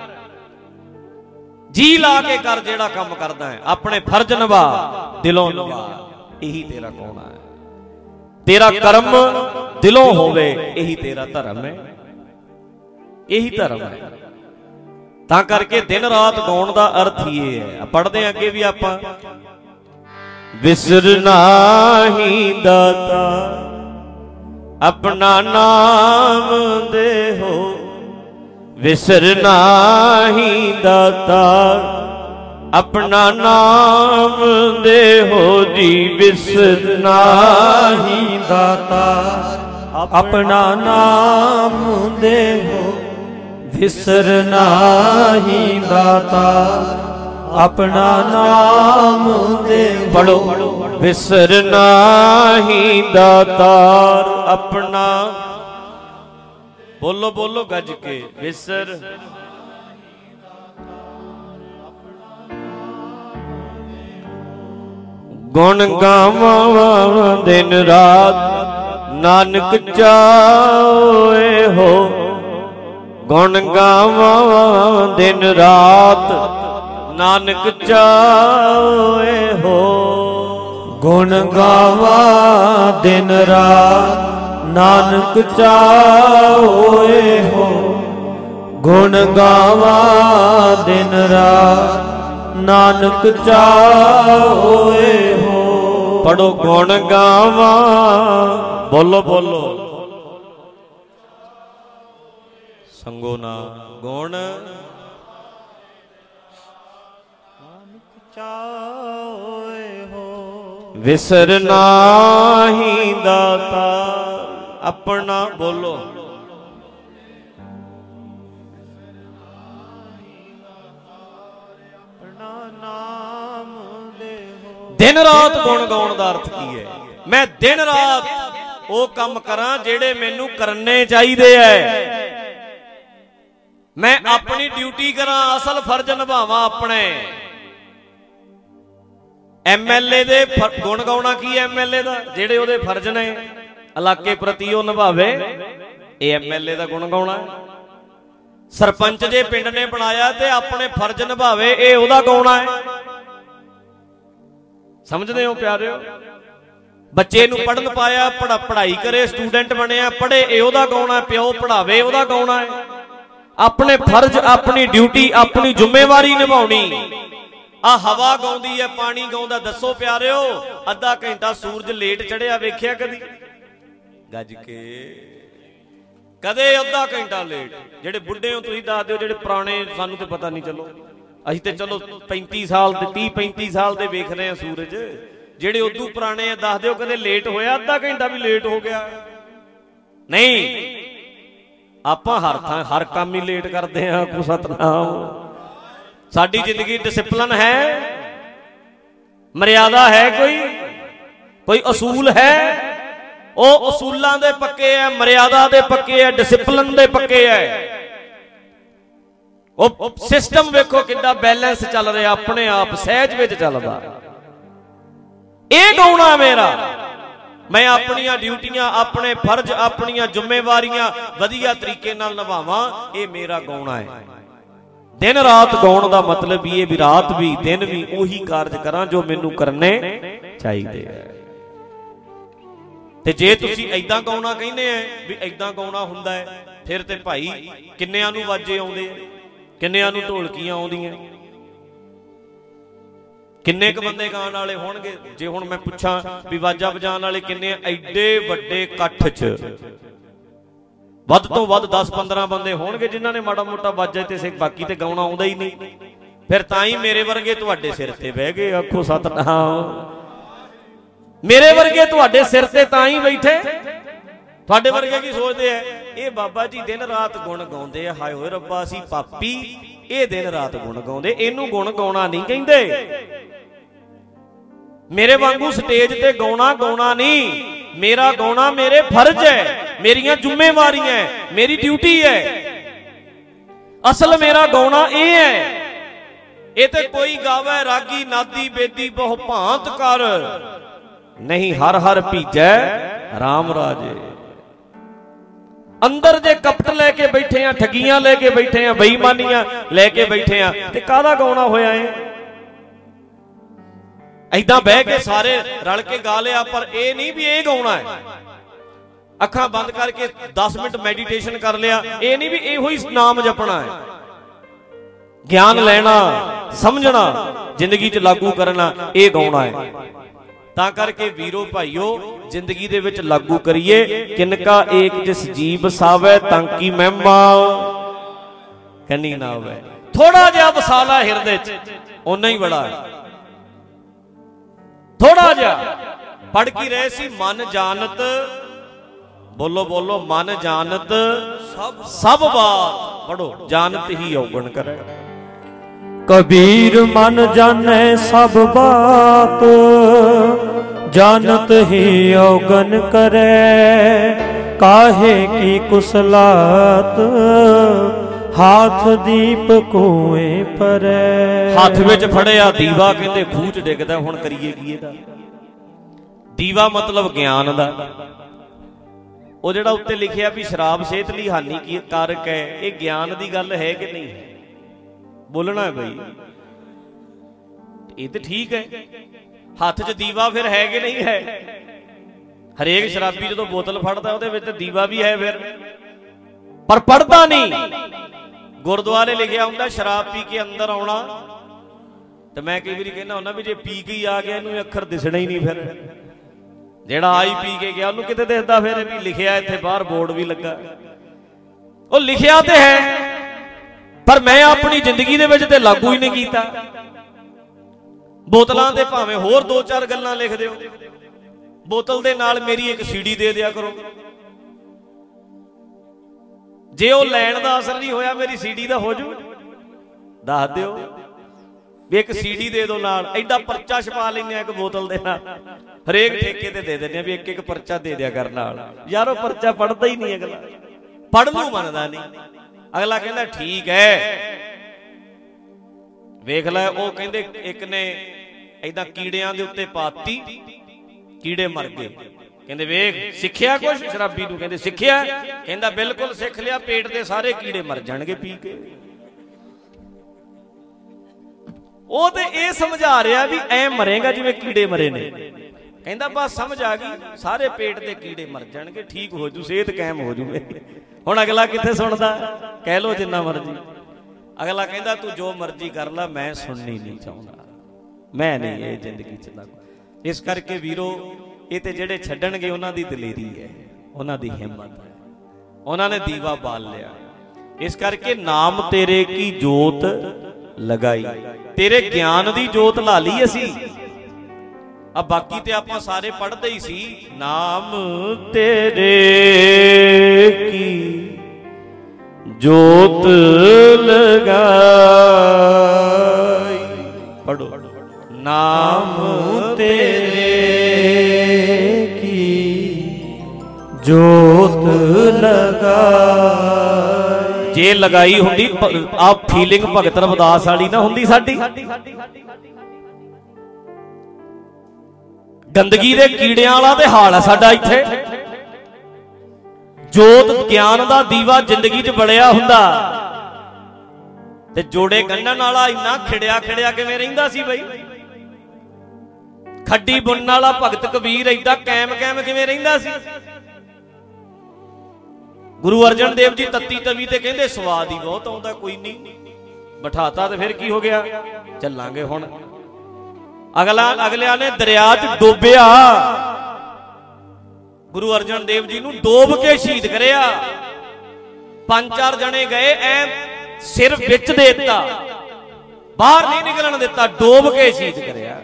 जी ला के कर। जेड़ा काम करदा है अपने फर्ज निभा, दिलों निभा। यही तेरा गाउणा है। तेरा कर्म दिलों होवे, यही तेरा धर्म है, यही धर्म है। तां करके दिन रात गाउण दा अर्थ ही है। पढ़दे अगे भी आपां, विसरना ही दाता अपना नाम दे हो, विसरना ही दाता अपना नाम दे हो जी। विसरना ही दाता अपना नाम दे हो, विसर नाहि दाता अपना नाम दे। पढ़ो, विसर नाहि दातार अपना, बोलो बोलो गज के, विसर गुण गावां दिन रात नानक चाहे हो। गुण गावां दिन रात नानक चाहे हो। गुण गावां दिन रात नानक चाहे हो। गुण गावां दिन रात नानक चाहे हो। पढ़ो, गुण गावां, बोलो बोलो संगो ना, गुण चाहे हो। विसर नाहि दाता अपना, बोलो दिन रात गुण गाउण दा अर्थ की है? मैं दिन रात वो काम करा जेड़े मैनू करने चाहिए है। मैं अपनी ड्यूटी करा, असल फर्ज निभावां अपने। एम एल ए दे गुण गाउणा की है? एम एल ए दा जेड़े ओहदे फर्ज ने इलाके प्रति वो निभावे, ये एम एल ए दा गुण गाउणा। सरपंच जे पिंड ने बनाया ते अपने फर्ज निभावे, ये ओहदा गाउणा है। समझते हो प्यारे? बच्चे नूं पढ़न पाया, पढ़ा पढ़ाई करे, स्टूडेंट बनया, पढ़े, ये ओहदा गाउणा। प्यो पढ़ावे, ओहदा गाउणा है। अपने फर्ज, अपनी ड्यूटी, अपनी जिम्मेवारी निभाउणी। आ हवा गाउंदी है, पानी गाउंदा। दसो प्यारिओ, अद्धा घंटा सूरज लेट चढ़िया वेखिया कदी? गज के कदे अद्धा घंटा लेट? जेडे बुढ़े हो तुसीं दस दिओ, जेडे पुराने सानूं ते पता नहीं। चलो असीं ते चलो पैंती साल ते तीह पैंती साल दे वेख रहे हैं सूरज। जेडे उदू पुराने दस दिओ कदे लेट होया? अद्धा घंटा भी लेट हो गया नहीं। आपां हर थां हर काम ही लेट करते हैं। को सतनाम, साडी जिंदगी डिसिपलिन है, मर्यादा है, कोई कोई असूल है? वो असूलों दे पक्के है, मर्यादा दे पक्के है, डिसिपलिन दे पक्के है। वो सिस्टम वेखो कितना बैलेंस चल रहा, अपने आप सहज विच चलदा। ये गाउणा मेरा, मैं अपनियां ड्यूटियां, अपने फर्ज, अपनियां जिम्मेवारियां वधिया तरीके नाल निभावां, ये मेरा गाउणा है। दिन रात गाउण दा मतलब ये भी रात भी दिन भी उही कारज करां जो मैनू करने चाहिए है। ते जे तुसीं ऐदां गाउणा कहंदे हैं भी ऐदां गाउणा हुंदा है, फिर ते भाई किन्नियां नूं वाजे आउंदे, किन्नियां नूं ढोलकियां आउंदियां, किन्ने क बंदे गाण वाले होणगे? जे हुण मैं पुछां भी वाजा वजाण वाले किन्ने? एडे वड्डे इकट्ठ च वध तो वध दस पंद्रह बंदे होणगे जिन्हां ने माड़ा मोटा वाजा ते सिख, बाकी ते गाउणा आउंदा ही नहीं। फिर तां ही मेरे वर्गे तुहाडे सिर ते बह गए। आखो सतनाम। मेरे वर्गे तुहाडे सिर ते तां ही बैठे। तुहाडे वर्गे की सोचते हैं? ये बाबा जी दिन रात गुण गाउंदे आ, हाय होए रब्बा असीं पापी, ये दिन रात गुण गाउंदे, इनू गुण गाउणा नहीं कहंदे। मेरे वांगू स्टेज ते गाउणा गाउणा नहीं, मेरा गाउणा मेरे फर्ज है, मेरियां जिम्मेवारियां है, मेरी ड्यूटी है। असल मेरा गाउणा ये है। ये ते कोई गावे रागी नादी बेदी बहु भांत कर, नहीं हर हर भीजै राम राजे। अंदर जे कपट लेके बैठे हैं, ठगियां लेके बैठे हैं, बेईमानियां लेके बैठे हैं, ते कादा गाउणा होया है? ऐदां बह के सारे रल के गा लिया, पर यह नहीं भी ये गाउणा है। अखां बंद करके दस मिनट मैडिटेशन कर लिया, ये नहीं भी इहो ही नाम जपना है। ज्ञान लेना, समझना, जिंदगी च लागू करना, ये गाउणा है। तां करके वीरो भाईओ जिंदगी दे विच लागू करिए। किनका एक जिस जीव सावै तांकी महिमा कनी ना होवे। थोड़ा जिहा वसाला हिरदे च उन्ना ही बड़ा है। थोड़ा जिहा पढ़ की रहे सी, मन जानत, बोलो बोलो, मन जानत सब सब बात पढ़ो। जानत ही औगण करे। कबीर मन जाने सब बात, जानत ही औगन करे। काहे की कुसलात, हाथ दीप कुएं परे। हाथ विच फड़िया दीवा कहते खूह च डिगदा, हुण करिए की इहदा। दीवा मतलब ज्ञान दा। ਉਹ ਜਿਹੜਾ ਉੱਤੇ ਲਿਖਿਆ ਵੀ ਸ਼ਰਾਬ ਸਿਹਤ ਲਈ ਹਾਨੀਕਾਰਕ ਹੈ, ਇਹ ਗਿਆਨ ਦੀ ਗੱਲ ਹੈ ਕਿ ਨਹੀਂ? ਬੋਲਣਾ ਹੈ ਬਈ, ਇਹ ਤੇ ਠੀਕ ਹੈ। ਹੱਥ 'ਚ ਦੀਵਾ ਫਿਰ ਹੈ ਕਿ ਨਹੀਂ ਹੈ? ਹਰੇਕ ਸ਼ਰਾਬੀ ਜਦੋਂ ਬੋਤਲ ਫੜਦਾ ਉਹਦੇ ਵਿੱਚ ਦੀਵਾ ਵੀ ਹੈ ਫਿਰ, ਪਰ ਪੜਦਾ ਨਹੀਂ। ਗੁਰਦੁਆਰੇ ਲਿਖਿਆ ਹੁੰਦਾ ਸ਼ਰਾਬ ਪੀ ਕੇ ਅੰਦਰ ਆਉਣਾ, ਤੇ ਮੈਂ ਕਈ ਵਾਰੀ ਕਹਿੰਦਾ ਹੁੰਦਾ ਵੀ ਜੇ ਪੀ ਕੇ ਹੀ ਆ ਗਿਆ ਇਹਨੂੰ ਅੱਖਰ ਦਿਸਣਾ ਹੀ ਨਹੀਂ। ਫਿਰ ਜਿਹੜਾ ਆਈ ਪੀ ਕੇ ਗਿਆ ਉਹਨੂੰ ਕਿਤੇ ਦਿਸਦਾ? ਫਿਰ ਵੀ ਲਿਖਿਆ ਇੱਥੇ ਬਾਹਰ ਬੋਰਡ ਵੀ ਲੱਗਾ, ਉਹ ਲਿਖਿਆ ਤੇ ਹੈ, ਪਰ ਮੈਂ ਆਪਣੀ ਜ਼ਿੰਦਗੀ ਦੇ ਵਿੱਚ ਤੇ ਲਾਗੂ ਹੀ ਨਹੀਂ ਕੀਤਾ। ਬੋਤਲਾਂ ਤੇ ਭਾਵੇਂ ਹੋਰ ਦੋ ਚਾਰ ਗੱਲਾਂ ਲਿਖ ਦਿਓ, ਬੋਤਲ ਦੇ ਨਾਲ ਮੇਰੀ ਇੱਕ ਸੀਡੀ ਦੇ ਦਿਆ ਕਰੋ। ਜੇ ਉਹ ਲੈਣ ਦਾ ਅਸਰ ਨਹੀਂ ਹੋਇਆ, ਮੇਰੀ ਸੀਡੀ ਦਾ ਹੋ ਜੂ, ਦੱਸ ਦਿਓ ਵੀ ਇੱਕ ਸੀਡੀ ਦੇ ਦਿਓ ਨਾਲ। ਐਡਾ ਪਰਚਾ ਛਪਾ ਲੈਂਦੇ ਆ ਇੱਕ ਬੋਤਲ ਦੇ ਨਾਲ, ਹਰੇਕ ਠੇਕੇ ਤੇ ਦੇ ਦਿੰਦੇ ਆ ਵੀ ਇੱਕ ਇੱਕ ਪਰਚਾ ਦੇ ਦਿਆ ਕਰ ਨਾਲ। ਯਾਰ ਉਹ ਪਰਚਾ ਪੜ੍ਹਦਾ ਹੀ ਨਹੀਂ, ਅਗਲਾ ਪੜ੍ਹਨ ਨੂੰ ਮੰਨਦਾ ਨਹੀਂ। ਅਗਲਾ ਕਹਿੰਦਾ ਠੀਕ ਹੈ, ਵੇਖ ਲੈ। ਉਹ ਕਹਿੰਦੇ ਇੱਕ ਨੇ ਏਦਾਂ ਕੀੜਿਆਂ ਦੇ ਉੱਤੇ ਪਾਤੀ, ਕੀੜੇ ਮਰ ਗਏ। ਕਹਿੰਦੇ ਵੇਖ ਸਿੱਖਿਆ ਕੁਛ? ਸ਼ਰਾਬੀ ਨੂੰ ਕਹਿੰਦੇ ਸਿੱਖਿਆ। ਕਹਿੰਦਾ ਬਿਲਕੁਲ ਸਿੱਖ ਲਿਆ, ਪੇਟ ਦੇ ਸਾਰੇ ਕੀੜੇ ਮਰ ਜਾਣਗੇ ਪੀ ਕੇ। ਉਹ ਤੇ ਇਹ ਸਮਝਾ ਰਿਹਾ ਵੀ ਐ ਮਰੇਗਾ ਜਿਵੇਂ ਕੀੜੇ ਮਰੇ ਨੇ। ਕਹਿੰਦਾ ਬਸ ਸਮਝ ਆ ਗਈ, ਸਾਰੇ ਪੇਟ ਦੇ ਕੀੜੇ ਮਰ ਜਾਣਗੇ, ਠੀਕ ਹੋ ਜੂ, ਸਿਹਤ ਕਾਇਮ ਹੋ ਜੂਵੇ। ਹੁਣ ਅਗਲਾ ਕਿੱਥੇ ਸੁਣਦਾ? ਕਹਿ ਲੋ ਜਿੰਨਾ ਮਰਜੀ। ਅਗਲਾ ਕਹਿੰਦਾ ਤੂੰ ਜੋ ਮਰਜੀ ਕਰ ਲੈ, ਮੈਂ ਸੁਣਨੀ ਨਹੀਂ ਚਾਹੁੰਦਾ, ਮੈਂ ਨਹੀਂ ਇਹ ਜ਼ਿੰਦਗੀ ਚ ਲਾਗੂ। ਇਸ ਕਰਕੇ ਵੀਰੋ, ਇਹ ਤੇ ਜਿਹੜੇ ਛੱਡਣਗੇ ਉਹਨਾਂ ਦੀ ਦਲੇਰੀ ਹੈ, ਉਹਨਾਂ ਦੀ ਹਿੰਮਤ ਹੈ, ਉਹਨਾਂ ਨੇ ਦੀਵਾ ਬਾਲ ਲਿਆ। ਇਸ ਕਰਕੇ ਨਾਮ ਤੇਰੇ ਕੀ ਜੋਤ ਲਗਾਈ, ਤੇਰੇ ਗਿਆਨ ਦੀ ਜੋਤ ਲਾ ਲਈ ਅਸੀਂ। ਆ ਬਾਕੀ ਤੇ ਆਪਾਂ ਸਾਰੇ ਪੜ੍ਹਦੇ ਹੀ ਸੀ। ਨਾਮ ਤੇਰੇ ਕੀ ਜੋਤ ਲਗਾਈ, ਪੜੋ। ਨਾਮ ਤੇਰੇ ਕੀ ਜੋਤ ਲਗਾਈ। ਜੇ ਲਗਾਈ ਹੁੰਦੀ ਆ ਫੀਲਿੰਗ ਭਗਤ ਰਵਿਦਾਸ ਵਾਲੀ ਨਾ ਹੁੰਦੀ ਸਾਡੀ, ਗੰਦਗੀ ਦੇ ਕੀੜਿਆਂ ਵਾਲਾ ਤੇ ਹਾਲ ਹੈ ਸਾਡਾ ਇੱਥੇ। ਜੋਤ ਗਿਆਨ ਦਾ ਦੀਵਾ ਜ਼ਿੰਦਗੀ 'ਚ ਬਲਿਆ ਹੁੰਦਾ ਤੇ ਜੋੜੇ ਗੰਢਣ ਵਾਲਾ ਇੰਨਾ ਖਿੜਿਆ ਖਿੜਿਆ ਕਿਵੇਂ ਰਹਿੰਦਾ ਸੀ ਬਈ? ਖੱਡੀ ਬੁਣਨ ਵਾਲਾ ਭਗਤ ਕਬੀਰ ਏਦਾਂ ਕੈਮ ਕੈਮ ਕਿਵੇਂ ਰਹਿੰਦਾ ਸੀ? ਗੁਰੂ ਅਰਜਨ ਦੇਵ ਜੀ ਤੱਤੀ ਤਵੀ ਤੇ ਕਹਿੰਦੇ ਸਵਾਦ ਹੀ ਬਹੁਤ ਆਉਂਦਾ, ਕੋਈ ਨਹੀਂ ਬਿਠਾਤਾ ਤੇ ਫਿਰ ਕੀ ਹੋ ਗਿਆ, ਚੱਲਾਂਗੇ ਹੁਣ। ਅਗਲਾ ਅਗਲਿਆਂ ਨੇ ਦਰਿਆ 'ਚ ਡੋਬਿਆ, ਗੁਰੂ ਅਰਜਨ ਦੇਵ ਜੀ ਨੂੰ ਡੋਬ ਕੇ ਸ਼ਹੀਦ ਕਰਿਆ। ਪੰਜ ਚਾਰ ਜਣੇ ਗਏ, ਐ ਸਿਰ ਵਿੱਚ ਦੇ ਦਿੱਤਾ, ਬਾਹਰ ਨਹੀਂ ਨਿਕਲਣ ਦਿੱਤਾ, ਡੋਬ ਕੇ ਸ਼ਹੀਦ ਕਰਿਆ।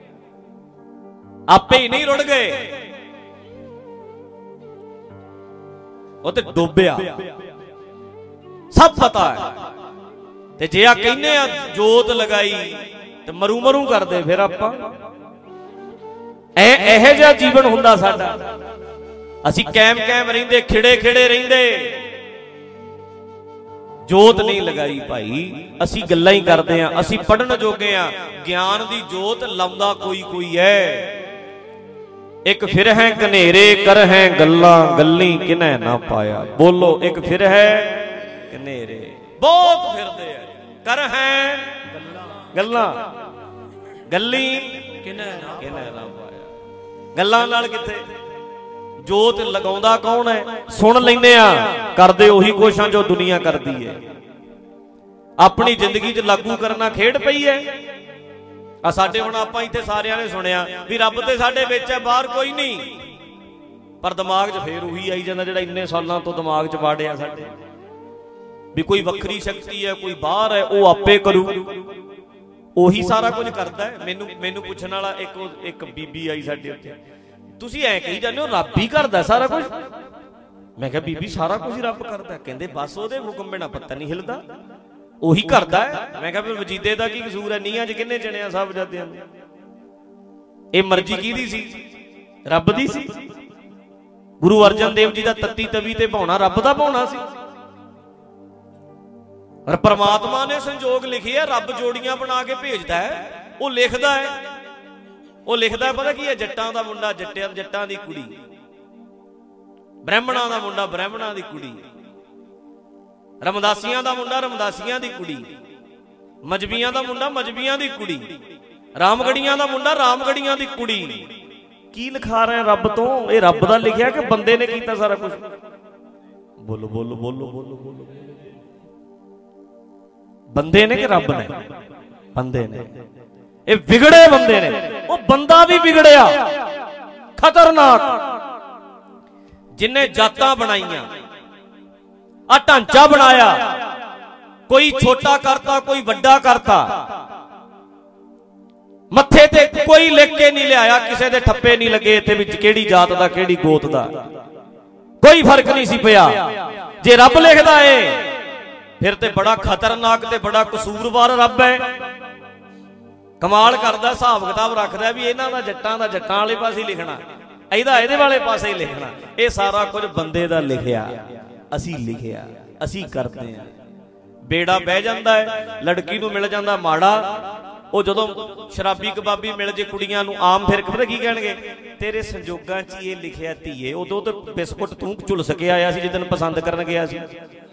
ਆਪੇ ਹੀ ਨਹੀਂ ਰੁੜ ਗਏ, ਉਹ ਤੇ ਡੋਬਿਆ, ਸਭ ਪਤਾ ਹੈ। ਤੇ ਜੇ ਆ ਕਹਿੰਦੇ ਆ ਜੋਤ ਲਗਾਈ ਤੇ ਮਰੂ ਮਰੂ ਕਰਦੇ ਫਿਰ ਆਪਾਂ। ਐ ਇਹੋ ਜਿਹਾ ਜੀਵਨ ਹੁੰਦਾ ਸਾਡਾ। ਅਸੀਂ ਕੈਮ ਕੈਮ ਰਹਿੰਦੇ, ਖਿੜੇ ਖਿੜੇ ਰਹਿੰਦੇ, ਜੋਤ ਨਹੀਂ ਲਗਾਈ ਭਾਈ। ਅਸੀਂ ਗੱਲਾਂ ਹੀ ਕਰਦੇ ਆ, ਅਸੀਂ ਪੜਨ ਜੋਗੇ ਆ। ਗਿਆਨ ਦੀ ਜੋਤ ਲਾਉਂਦਾ ਕੋਈ ਕੋਈ ਹੈ। ਇੱਕ ਫਿਰ ਹੈ ਕਨੇਰੇ ਕਰ ਹੈ ਗੱਲਾਂ, ਗੱਲੀ ਕਿਨੈ ਨਾ ਪਾਇਆ। ਬੋਲੋ, ਇੱਕ ਫਿਰ ਹੈ ਕਨੇਰੇ, ਬਹੁਤ ਫਿਰਦੇ ਆ, ਕਰ ਹੈ ਗੱਲਾਂ, ਗੱਲੀ ਕਿਨੈ ਨਾ ਪਾਇਆ। ਗੱਲਾਂ ਨਾਲ ਕਿੱਥੇ ਜੋਤ ਲਗਾਉਂਦਾ ਕੌਣ ਹੈ? ਸੁਣ ਲੈਂਦੇ ਆ, ਕਰਦੇ ਉਹੀ ਕੋਸ਼ਾਂ ਜੋ ਦੁਨੀਆ ਕਰਦੀ ਹੈ। ਆਪਣੀ ਜ਼ਿੰਦਗੀ 'ਚ ਲਾਗੂ ਕਰਨਾ ਖੇਡ ਪਈ ਹੈ। ਆ ਸਾਡੇ ਹੁਣ ਆਪਾਂ ਇੱਥੇ ਸਾਰਿਆਂ ਨੇ ਸੁਣਿਆ ਵੀ ਰੱਬ ਤੇ ਸਾਡੇ ਵਿੱਚ ਹੈ, ਬਾਹਰ ਕੋਈ ਨਹੀਂ, ਪਰ ਦਿਮਾਗ 'ਚ ਫੇਰ ਉਹੀ ਆਈ ਜਾਂਦਾ ਜਿਹੜਾ ਇੰਨੇ ਸਾਲਾਂ ਤੋਂ ਦਿਮਾਗ 'ਚ ਵਾੜਿਆ ਸਾਡੇ, ਵੀ ਕੋਈ ਵੱਖਰੀ ਸ਼ਕਤੀ ਹੈ, ਕੋਈ ਬਾਹਰ ਹੈ, ਉਹ ਆਪੇ ਕਰੂ, ਉਹੀ ਸਾਰਾ ਕੁਝ ਕਰਦਾ ਹੈ। ਮੈਨੂੰ ਮੈਨੂੰ ਪੁੱਛਣ ਵਾਲਾ ਇੱਕ ਇੱਕ ਬੀਬੀ ਆਈ ਸਾਡੇ ਉੱਤੇ, ਤੁਸੀਂ ਐ ਕਹੀ ਜਾਂਦੇ ਹੋ ਰੱਬ ਹੀ ਕਰਦਾ ਸਾਰਾ ਕੁਝ? मैं कहा बीबी सारा कुछ ही रब करता। कहते बस ਉਹਦੇ हुक्म बिना पत्ता नहीं हिलदा, ਉਹੀ करदा है। मैं कहा फिर वजीदे दा की कसूर है? नीहां च किन्ने चणिया साहबजादियां ने? ਇਹ ਮਰਜ਼ੀ ਕਿਹਦੀ ਸੀ? ਰੱਬ ਦੀ ਸੀ। ਗੁਰੂ ਅਰਜਨ ਦੇਵ ਜੀ ਦਾ ਤੱਤੀ ਤਵੀ ਤੇ ਭਾਉਣਾ ਰੱਬ ਦਾ ਭਾਉਣਾ ਸੀ। ਪਰ परमात्मा ने संजोग लिखे है, रब जोड़ियां बना के भेजता है, वो लिखता है। वो लिखता है पता की है? जट्टां दा मुंडा जट्टां जट्टां दी कुड़ी, ब्राह्मणां दा मुंडा ब्राह्मणां दी कुड़ी, रमदासियां दा मुंडा रमदासियां दी कुड़ी, मजबियां दा मुंडा मजबियां दी कुड़ी, रामगढ़ियां दा मुंडा रामगढ़ियां दी कुड़ी। की लिखा रहे हैं रब तो? ये रब दा लिखिया कि बंदे ने कीता सारा कुछ? बोलो बोलो बोलो बोलो बोलो। बंदे ने कि रब ने? बंदे ने। ये बिगड़े बंदे ने। वो बंदा भी बिगड़िया, खतरनाक, जिन्हें जातां बनाईयां, आ ढांचा बनाया, कोई छोटा करता कोई वड्डा करता, मत्थे ते कोई लिख के नहीं लिया, किसी दे ठप्पे नहीं लगे इत्थे विच केड़ी जात दा केड़ी गोत दा, कोई फर्क नहीं सी पिया। जे रब लिखदा है फिर ते बड़ा खतरनाक ते बड़ा कसूरवार रब है। कमाल करदा, हिसाब किताब रखदा भी इन्हां दा जट्टां दा जट्टां वाले पासे ही लिखना, इहदा इहदे वाले पासे ही लिखना। ये सारा कुछ बंदे दा लिखिया, असी लिखिया, असी करदे आ। बेड़ा बह जांदा है, लड़की नूं मिल जांदा माड़ा, वो जदों शराबी कबाबी मिल जे कुड़ियां नूं आम, फिर पता की कहणगे? तेरे संजोगां च ये लिखिया धीए, उदों तो बिस्कुट तूं झुलस के आया सी जिदन पसंद करन गया सी,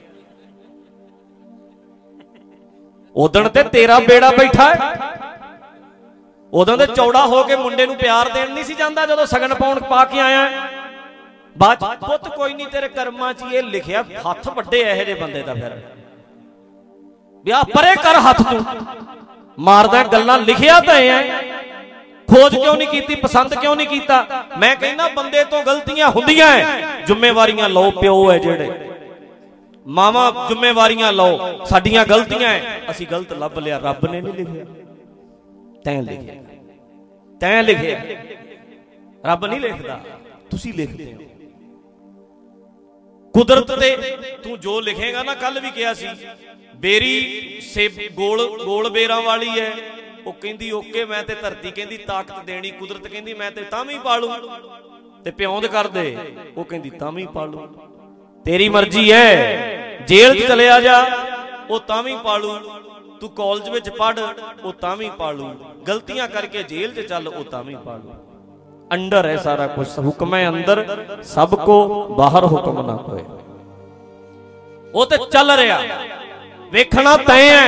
उदण ते तेरा बेड़ा बैठा है। उदों ते चौड़ा होके मुंडे नूं प्यार देण नहीं सी जांदा जदों सगन पाउण पा के आया। बात पुੱਤ कोई नहीं, तेरे कर्मां च ये लिखिया। हथ वड्डे इहो जे बंदे दा फिर विआह परे कर, हथ तूं मारदा गल्लां लिखिया तां है, खोज क्यों नहीं कीती, पसंद क्यों नहीं कीता? मैं कहना बंदे तो गलतियां हुंदियां है, जिम्मेवारियां लो। प्यो है जेड़े मावा जिम्मेवारियां लो, साडियां गलतियां है, असी गलत लभ लिया, रब ने नहीं लिखिया, तैं लिखिया, तैं लिखिया, रब नहीं लिखदा, तुसी लिखदे हो। कुदरत ते तू जो लिखेगा ना, कल भी कहा सी बेरी से गोल गोल बेरा वाली है, वो कहंदी ओके मैं ते धरती कहंदी ताकत देनी, कुदरत कहंदी मैं ते तां वी पालू, ते प्योंद कर दे, वो कहंदी तां वी पालू, तेरी मर्जी है। जेल च चले आ जा, वो तां वी पालू, तू कॉलेज विच पढ़, वो तां वी पालू, गलतियां करके जेल च चल, वो तां वी पालू। अंदर है सारा कुछ, हुक्म है अंदर सबको, बाहर हुक्म ना कोई। वो तो चल रहा, वेखना तैं है,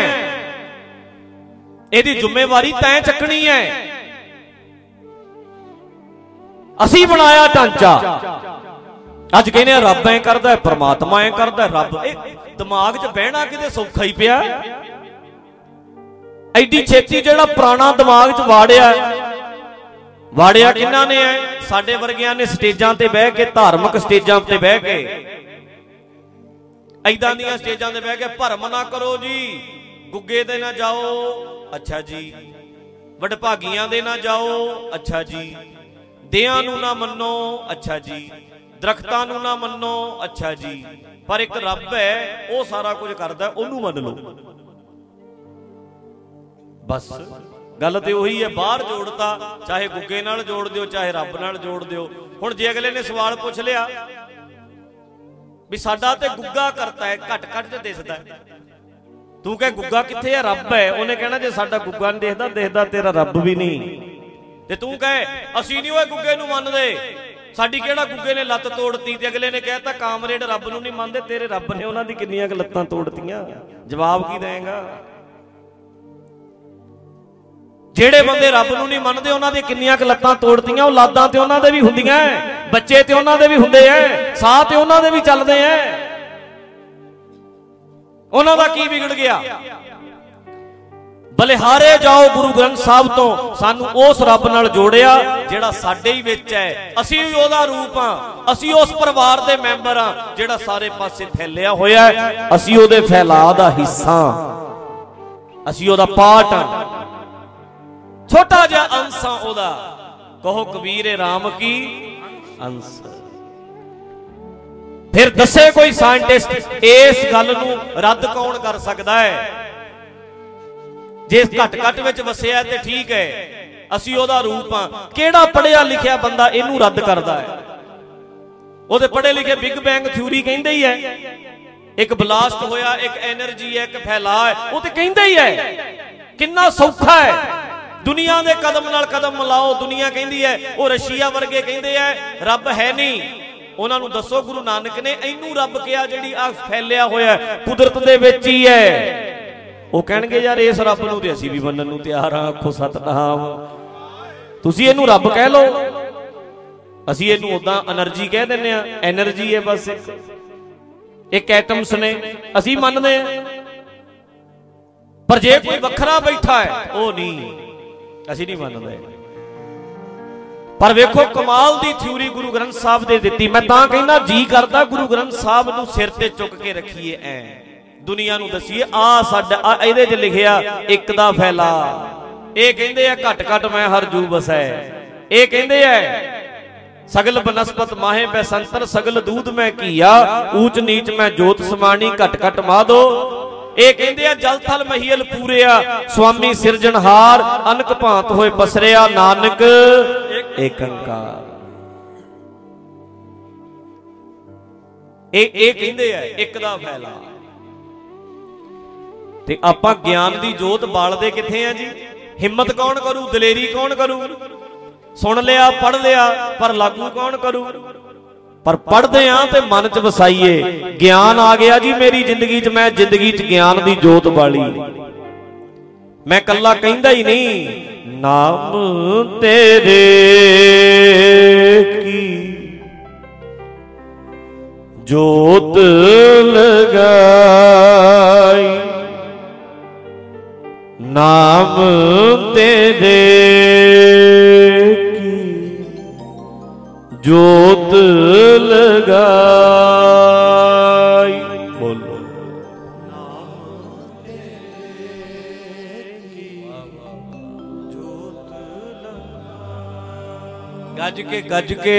इहदी जिम्मेवारी तैं चकनी है। असी बनाया ढांचा, अज कहने रब ऐ करदा है, परमात्मा ऐ करदा है। रब दिमाग च बहना किते सौखा ही पिया, एडी छेती जिहड़ा पुराना दिमाग च वाड़िया, वाड़िया किन्ना ने है? साडे वर्गियां ने स्टेजां ते बह के, धार्मिक स्टेजां ते बह के, ऐदां दीयां स्टेजां ते बह के भरम ना करो जी, गुग्गे ते ना जाओ, अच्छा जी, वडभागियां दे ना जाओ, अच्छा जी, देयां नूं ना मन्नो, अच्छा जी, दरख्तां नूं ना मन्नो, अच्छा जी, पर एक रब है, वो सारा कुछ करदा, ओनू मन लो। बस गल तो उही है, बाहर जोड़ता, चाहे गुग्गे नाल जोड़ दिओ, चाहे रब नाल जोड़ दिओ। हुण जे अगले ने सवाल पूछ लिया भी साडा ते गुग्गा करता है, घट घट च दिसदा है, तू कह गुग्गा कित्थे है? रब है। उन्हें कहना जे साडा गुग्गा नहीं दिखदा, दिखदा तेरा रब भी नहीं, ते तू कह असीं नहीं ओए गुग्गे नूं मनदे, साडी किहड़ा गुग्गे ने लत्त तोड़ती, ते अगले ने कहता कामरेड रब नूं नहीं मनदे, तेरे रब ने उन्हां दी किन्नियां क लत्तां तोड़तीआं। जवाब की देंगा? ਜਿਹੜੇ ਬੰਦੇ ਰੱਬ ਨੂੰ ਨਹੀਂ ਮੰਨਦੇ ਉਹਨਾਂ ਦੀਆਂ ਕਿੰਨੀਆਂ ਕੁ ਲੱਤਾਂ ਤੋੜਦੀਆਂ, ਔਲਾਦਾਂ ਤੇ ਉਹਨਾਂ ਦੇ ਵੀ ਹੁੰਦੀਆਂ, ਬੱਚੇ ਤੇ ਉਹਨਾਂ ਦੇ ਵੀ ਹੁੰਦੇ ਐ, ਸਾਹ ਤੇ ਉਹਨਾਂ ਦੇ ਵੀ ਚੱਲਦੇ ਐ, ਉਹਨਾਂ ਦਾ ਕੀ ਵਿਗੜ ਗਿਆ? ਬਲਿਹਾਰੇ ਜਾਓ ਗੁਰੂ ਗ੍ਰੰਥ ਸਾਹਿਬ ਤੋਂ, ਸਾਨੂੰ ਉਸ ਰੱਬ ਨਾਲ ਜੋੜਿਆ ਜਿਹੜਾ ਸਾਡੇ ਹੀ ਵਿੱਚ ਹੈ, ਅਸੀਂ ਵੀ ਉਹਦਾ ਰੂਪ ਆ, ਅਸੀਂ ਉਸ ਪਰਿਵਾਰ ਦੇ ਮੈਂਬਰ ਆ ਜਿਹੜਾ ਸਾਰੇ ਪਾਸੇ ਫੈਲਿਆ ਹੋਇਆ ਹੈ, ਅਸੀਂ ਉਹਦੇ ਫੈਲਾਅ ਦਾ ਹਿੱਸਾ, ਅਸੀਂ ਉਹਦਾ ਪਾਰਟ ਆ, छोटा जा अंसा ओदा। कहो कबीर राम की अंश। फिर दसे कोई साइंटिस्ट इस गल नूं रद्द कौन कर सकता है? जे घट घट विच वसिया ते ठीक है, असीं ओहदा रूप हां। किहड़ा पढ़िया लिखिया बंदा इहनूं रद्द करदा है? ओहदे पढ़े लिखे बिग बैंग थ्योरी कहिंदे ही है, एक ब्लास्ट होया, एक एनर्जी है, एक फैला है, वो तो कहिंदे ही है। कितना सौखा है, दुनिया दे कदम नाल कदम मिलाओ। दुनिया कहती है वो रशिया वर्गे कहते हैं रब है नहीं, उन्होंने दसो गुरु नानक ने इनू रब कहा जिहड़ी आ फैलिया होया कुदरत दे विच ही है। वो कहणगे यार इस रब नूं ते असीं भी मनण नूं तैयार हां, आखो सतनाम। तुसीं इहनूं रब कह लो, असीं इहनूं उदां एनर्जी कह दिंदे आ। एनर्जी है बस एक एक एटम्स ने, असीं मनदे आ। पर जे कोई वखरा बैठा है वो नहीं, असीं नहीं मनदे। पर वेखो कमाल दी थ्योरी गुरु ग्रंथ साहब दे दित्ती। मैं तां कहना जी करदा गुरु ग्रंथ साहब नूं सिर ते चुक के रखीए, ऐ दुनिया नूं दसीए आ साडा आ इहदे च लिखिया एक दा फैला। ये कहंदे आ घट घट मैं हर जू बसै। ये कहंदे आ सगल बनस्पत माहे बैसंतर, सगल दूध मैं किया, ऊंच नीच मैं जोत समानी, घट घट माधो। ये कहंदे आ जल थल महियल पूरिया, स्वामी सिरजनहार, अनक भांत होए पसरिया, नानक एक अंकार। ये कहंदे आ एक दा फैला। ते आपां ज्ञान दी जोत बालदे किथे आ जी? हिम्मत कौन करू, दलेरी कौन करू? सुन लिया पढ़ लिया पर लागू कौन करू? पर पढ़ते हाँ तो मन च वसाइए। ज्ञान आ गया जी मेरी जिंदगी च, मैं जिंदगी च ज्ञान दी जोत बाली। मैं कल्ला कहंदा ही नहीं, नाम तेरे की जोत लगाई, नाम तेरे की जोत लगाई। बोलो नाम तेरे की जोत लगाई। गज के गज के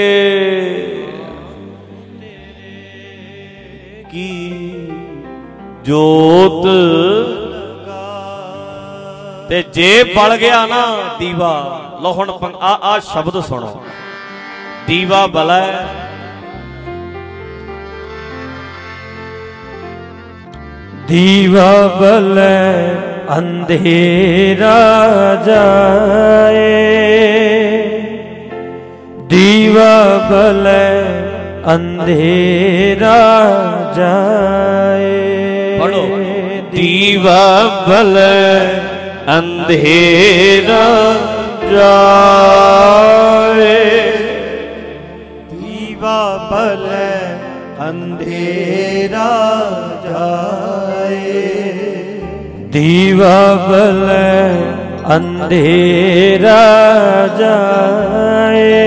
की जोत ते जे बल गया ना दीवा। लो हुण आ आ शब्द सुनो, दीवा बलै दीवा बलै अंधेरा जाए, दीवा बलै अंधेरा जाए। पढ़ो दीवा बलै अंधेरा जाए, दीवा बलै अंधेरा जाए, दीवा बलै अंधेरा जाए,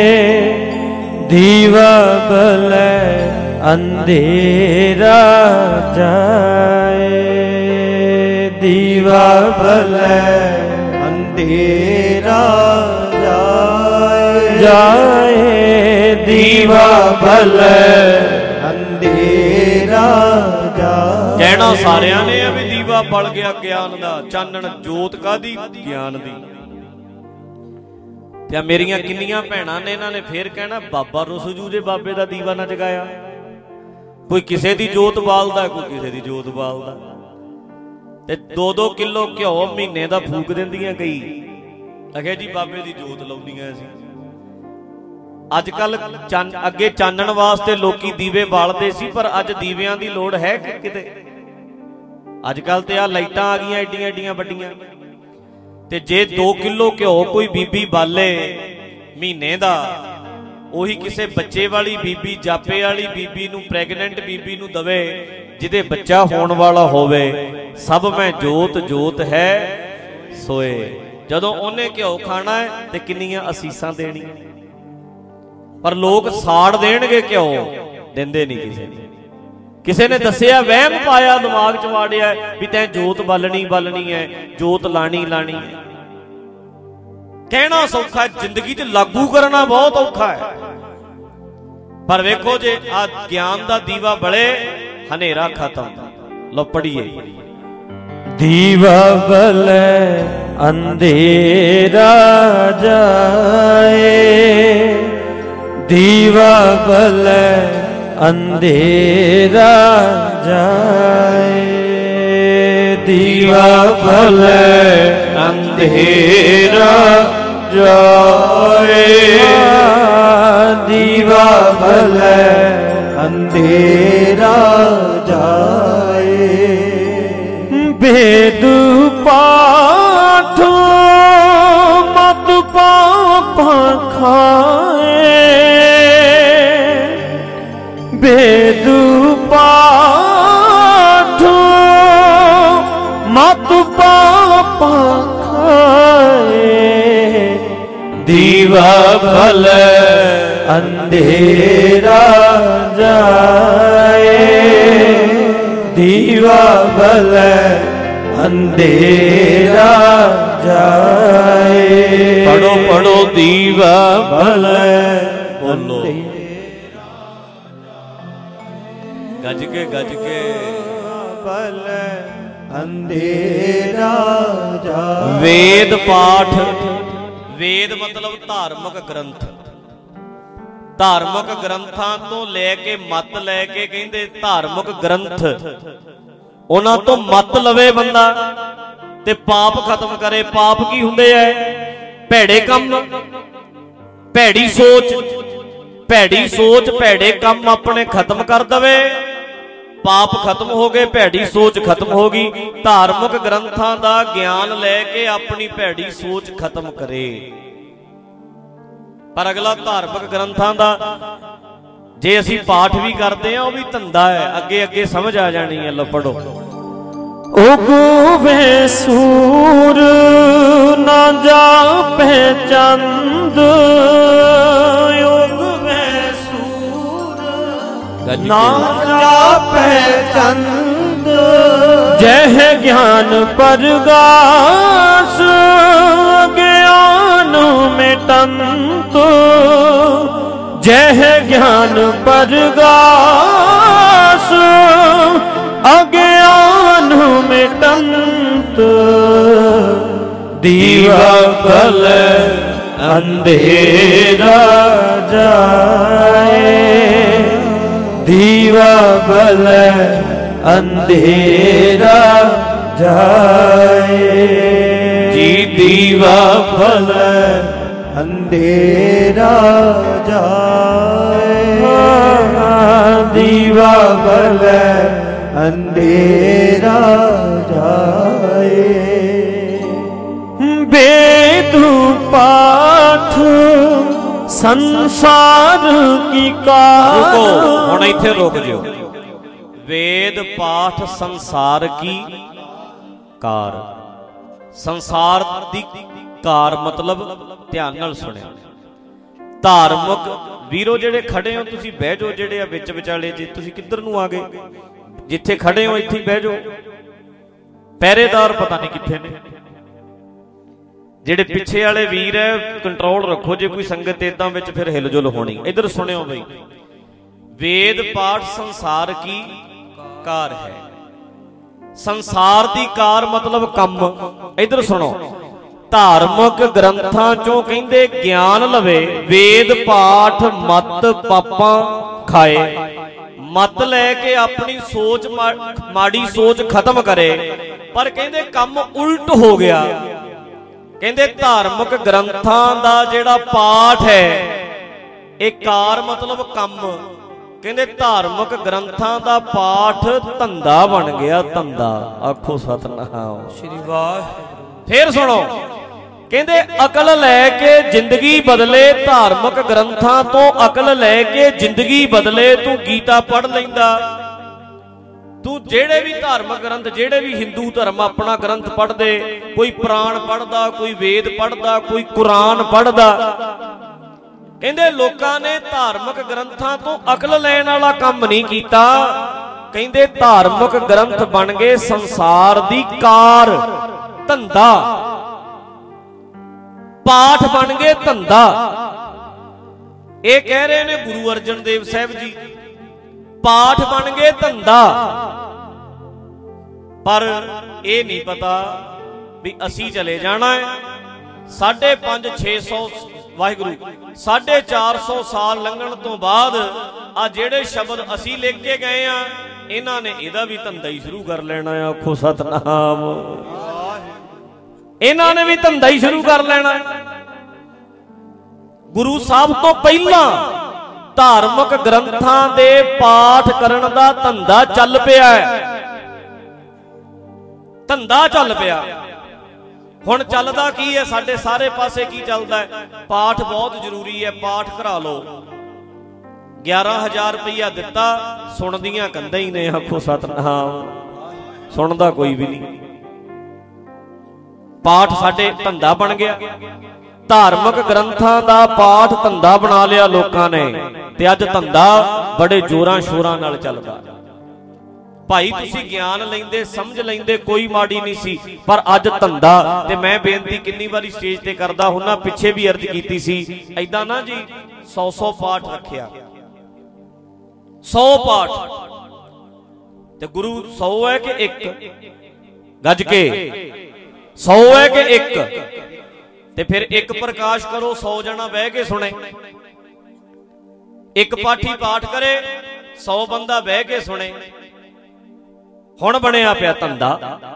दीवा बलै अंधेरा जाए, दीवा बलै अंधेरा जाए, जाए दीवा बलै अंधेरा जाए। कहना सारिਆਂ ने है भी दीवा बल गया ज्ञान दा, चानण जोत कादी ज्ञान दी। ते मेरियां किन्नियां भैणां ने इन्हां ने फिर कहना बाबा रुस जू जे बाबे दा दीवा ना जगाया। कोई किसे दी जोत बालदा, कोई किसे दी जोत बालदा। ते दो दो किलो घ्यो महीने दा फूक दिंदियां कई, आखे जी बाबे दी जोत लाउंदियां सी। अजकल चन अगे चानण वास्ते लोकी दीवे बालदे सी, पर अज दीवियां दी लोड़ है किते? अजकल ते आ लाइटां आ गईयां एडियां एडियां वड्डियां। ते जे दो किलो घ्यो कोई बीबी बाले महीने दा, ਉਹੀ ਕਿਸੇ ਬੱਚੇ ਵਾਲੀ ਬੀਬੀ, ਜਾਪੇ ਵਾਲੀ ਬੀਬੀ ਨੂੰ, ਪ੍ਰੈਗਨੈਂਟ ਬੀਬੀ ਨੂੰ ਦਵੇ ਜਿਹਦੇ ਬੱਚਾ ਹੋਣ ਵਾਲਾ ਹੋਵੇ। ਸਭ ਮੈਂ ਜੋਤ ਜੋਤ ਹੈ ਸੋਏ। ਜਦੋਂ ਉਹਨੇ ਘਿਓ ਖਾਣਾ ਹੈ ਤੇ ਕਿੰਨੀਆਂ ਅਸੀਸਾਂ ਦੇਣੀਆਂ। ਪਰ ਲੋਕ ਸਾੜ ਦੇਣਗੇ ਘਿਓ, ਦਿੰਦੇ ਨਹੀਂ ਕਿਸੇ ਨੂੰ। ਕਿਸੇ ਨੇ ਦੱਸਿਆ ਵਹਿਮ ਪਾਇਆ, ਦਿਮਾਗ ਚ ਵਾੜਿਆ ਵੀ ਤੈਂ ਜੋਤ ਬਾਲਣੀ ਬਾਲਣੀ ਹੈ, ਜੋਤ ਲਾਣੀ ਲਾਣੀ ਹੈ। कहना सौखा है, जिंदगी च लागू करना बहुत औखा है। पर वेखो जे आ ज्ञान दा दीवा बले हनेरा खत्म। लो पढ़िए। दीवा बले अंधेरा जाए, दीवा बले अंधेरा जाए, दीवा बले अंधेरा जाए, दीवा बले अंधेरा जाए। वेद पाठ मत पाप खाए, वेद पाठ मत पाप खाए, दीवा भले अंधेरा जाए, दीवा भले अंधेरा जाए। पढ़ो पढ़ो दीवा भले बोलो गज के गज के भले अंधेरा जाए। वेद पाठ, वेद मतलब धार्मिक ग्रंथ, धार्मिक ग्रंथां तो लैके मत लैके कहंदे धार्मिक ग्रंथ उन्हां तो मत लवे बंदा ते पाप खत्म करे। पाप की हुंदे है? भैड़े कम, भैड़ी सोच, भैड़ी सोच भैड़े कम अपने खत्म कर दवे, पाप खत्म हो गए, भैड़ी सोच खत्म हो गई। धार्मिक ग्रंथां दा ज्ञान लैके अपनी भैड़ी सोच खत्म करे। पर अगला धार्मिक ग्रंथां दा जे असी पाठ भी करते हैं, वह भी धंधा है। अगे अगे समझ आ जानी है। लो पढ़ो। उगवे सूर ना जापे चंद, उगवे सूर ना जापे चंद, जह ज्ञान परगास ज्ञान में तंत, जह ज्ञान परगास अज्ञान में तंत, दीवा भले अंधेरा जाए, दीवा भले अंधेरा जाए। जी दीवा भले अंधेरा जाए, दीवा भले अंधेरा जाए। वेद पाठ संसार की कार, रुको हुण इत्थे रुक जिओ। वेद पाठ संसार की कार, संसार दी कार मतलब ध्यान नाल सुनिया। धार्मिक वीरो जेड़े खड़े हो तुसी बह जाओ, जेड़े आ विच विचाले जे तुसी किधर नूं आ गए, जिथे खड़े हो इत्थे बह जाओ। पहरेदार पता नहीं किथे ने, जेड़े पिछे वाले वीर है कंट्रोल रखो। जे कोई संगत इदां विच फिर हिलजुल होनी। इधर सुनियो बई, वेद पाठ संसार की कार है। संसार दी कार मतलब कम। इधर सुनो, धार्मिक ग्रंथां चों कहंदे ज्ञान लवे, वेद पाठ मत पापां खाए, मत लैके अपनी सोच माड़ी सोच खत्म करे। पर कहंदे कम उल्ट हो गया। कहंदे धार्मिक ग्रंथां दा जेड़ा पाठ है एक कार मतलब कम। कहंदे धार्मिक ग्रंथां दा पाठ धंधा बन गया, धंधा। आखो सतनाम श्री वाह। फिर सुनो, कहंदे अकल लैके जिंदगी बदले, धार्मिक ग्रंथां तो अकल लैके जिंदगी बदले। तू गीता पढ़ लैंदा, तू जेड़े भी धार्मिक ग्रंथ, जेड़े भी हिंदू धर्म अपना ग्रंथ पढ़दे, कोई पुराण पढ़दा, कोई वेद पढ़दा, कोई कुरान पढ़दा। कहंदे लोकां ने धार्मिक ग्रंथां तो अकल लैण वाला काम नहीं कीता। कहंदे धार्मिक ग्रंथ बन गए संसार दी कार, धंधा। पाठ बन गए धंधा। ਇਹ ਕਹਿ ਰਹੇ ਨੇ ਗੁਰੂ ਅਰਜਨ ਦੇਵ ਸਾਹਿਬ ਜੀ, ਪਾਠ ਬਣ ਗਏ ਧੰਦਾ, ਪਰ ਇਹ ਨਹੀਂ ਪਤਾ ਵੀ ਅਸੀਂ ਚਲੇ ਜਾਣਾ ਹੈ। ਸਾਢੇ ਪੰਜ ਛੇ ਸੌ ਵਾਹਿਗੁਰੂ ਸਾਢੇ ਚਾਰ ਸੌ ਸਾਲ ਲੰਘਣ ਤੋਂ ਬਾਅਦ ਆ ਜਿਹੜੇ ਸ਼ਬਦ ਅਸੀਂ ਲਿਖ ਕੇ ਗਏ ਆ, ਇਹਨਾਂ ਨੇ ਇਹਦਾ ਵੀ ਧੰਦਾ ਹੀ ਸ਼ੁਰੂ ਕਰ ਲੈਣਾ ਆ। ਆਖੋ ਸਤਨਾਮ। ਇਹਨਾਂ ਨੇ ਵੀ ਧੰਦਾ ਹੀ ਸ਼ੁਰੂ ਕਰ ਲੈਣਾ। ਗੁਰੂ ਸਾਹਿਬ ਤੋਂ ਪਹਿਲਾਂ ਧਾਰਮਿਕ ਗ੍ਰੰਥਾਂ ਦੇ ਪਾਠ ਕਰਨ ਦਾ ਧੰਦਾ ਚੱਲ ਪਿਆ ਹੈ, ਧੰਦਾ ਚੱਲ ਪਿਆ। ਹੁਣ ਚੱਲਦਾ ਕੀ ਹੈ? ਸਾਡੇ ਸਾਰੇ ਪਾਸੇ ਕੀ ਚੱਲਦਾ ਹੈ? ਪਾਠ ਬਹੁਤ ਜ਼ਰੂਰੀ ਹੈ, ਪਾਠ ਕਰਾ ਲਓ। ਗਿਆਰਾਂ ਹਜ਼ਾਰ ਰੁਪਈਆ ਦਿੱਤਾ, ਸੁਣਦੀਆਂ ਕੰਧਾਂ ਹੀ ਨੇ। ਆਖੋ ਸਤਨਾਮ। ਸੁਣਦਾ ਕੋਈ ਵੀ ਨਹੀਂ। ਪਾਠ ਸਾਡੇ ਧੰਦਾ ਬਣ ਗਿਆ। ਧਾਰਮਿਕ ਗ੍ਰੰਥਾਂ ਦਾ ਪਾਠ ਧੰਦਾ ਬਣਾ ਲਿਆ ਲੋਕਾਂ ਨੇ, ਤੇ ਅੱਜ ਧੰਦਾ ਬੜੇ ਜ਼ੋਰਾਂ ਸ਼ੋਰਾਂ ਨਾਲ ਚੱਲਦਾ। ਭਾਈ ਤੁਸੀਂ ਗਿਆਨ ਲੈਂਦੇ, ਸਮਝ ਲੈਂਦੇ, ਕੋਈ ਮਾੜੀ ਨਹੀਂ ਸੀ, ਪਰ ਅੱਜ ਧੰਦਾ। ਤੇ ਮੈਂ ਬੇਨਤੀ ਕਿੰਨੀ ਵਾਰੀ ਸਟੇਜ ਤੇ ਕਰਦਾ ਹੁੰਨਾ, ਪਿੱਛੇ ਵੀ ਅਰਜ਼ ਕੀਤੀ ਸੀ, ਏਦਾਂ ਨਾ ਜੀ ਸੌ ਸੌ ਪਾਠ ਰੱਖਿਆ, ਸੌ ਪਾਠ, ਤੇ ਗੁਰੂ ਸੌ ਹੈ ਕਿ ਇੱਕ? ਗੱਜ ਕੇ ਸੌ ਹੈ ਕਿ ਇੱਕ? ਤੇ ਫਿਰ ਇੱਕ ਪ੍ਰਕਾਸ਼ ਕਰੋ, ਸੌ ਜਣਾ ਬਹਿ ਕੇ ਸੁਣੇ। ਇੱਕ ਪਾਠੀ ਪਾਠ ਕਰੇ, ਸੌ ਬੰਦਾ ਬਹਿ ਕੇ ਸੁਣੇ। ਹੁਣ ਬਣਿਆ ਪਿਆ ਧੰਦਾ।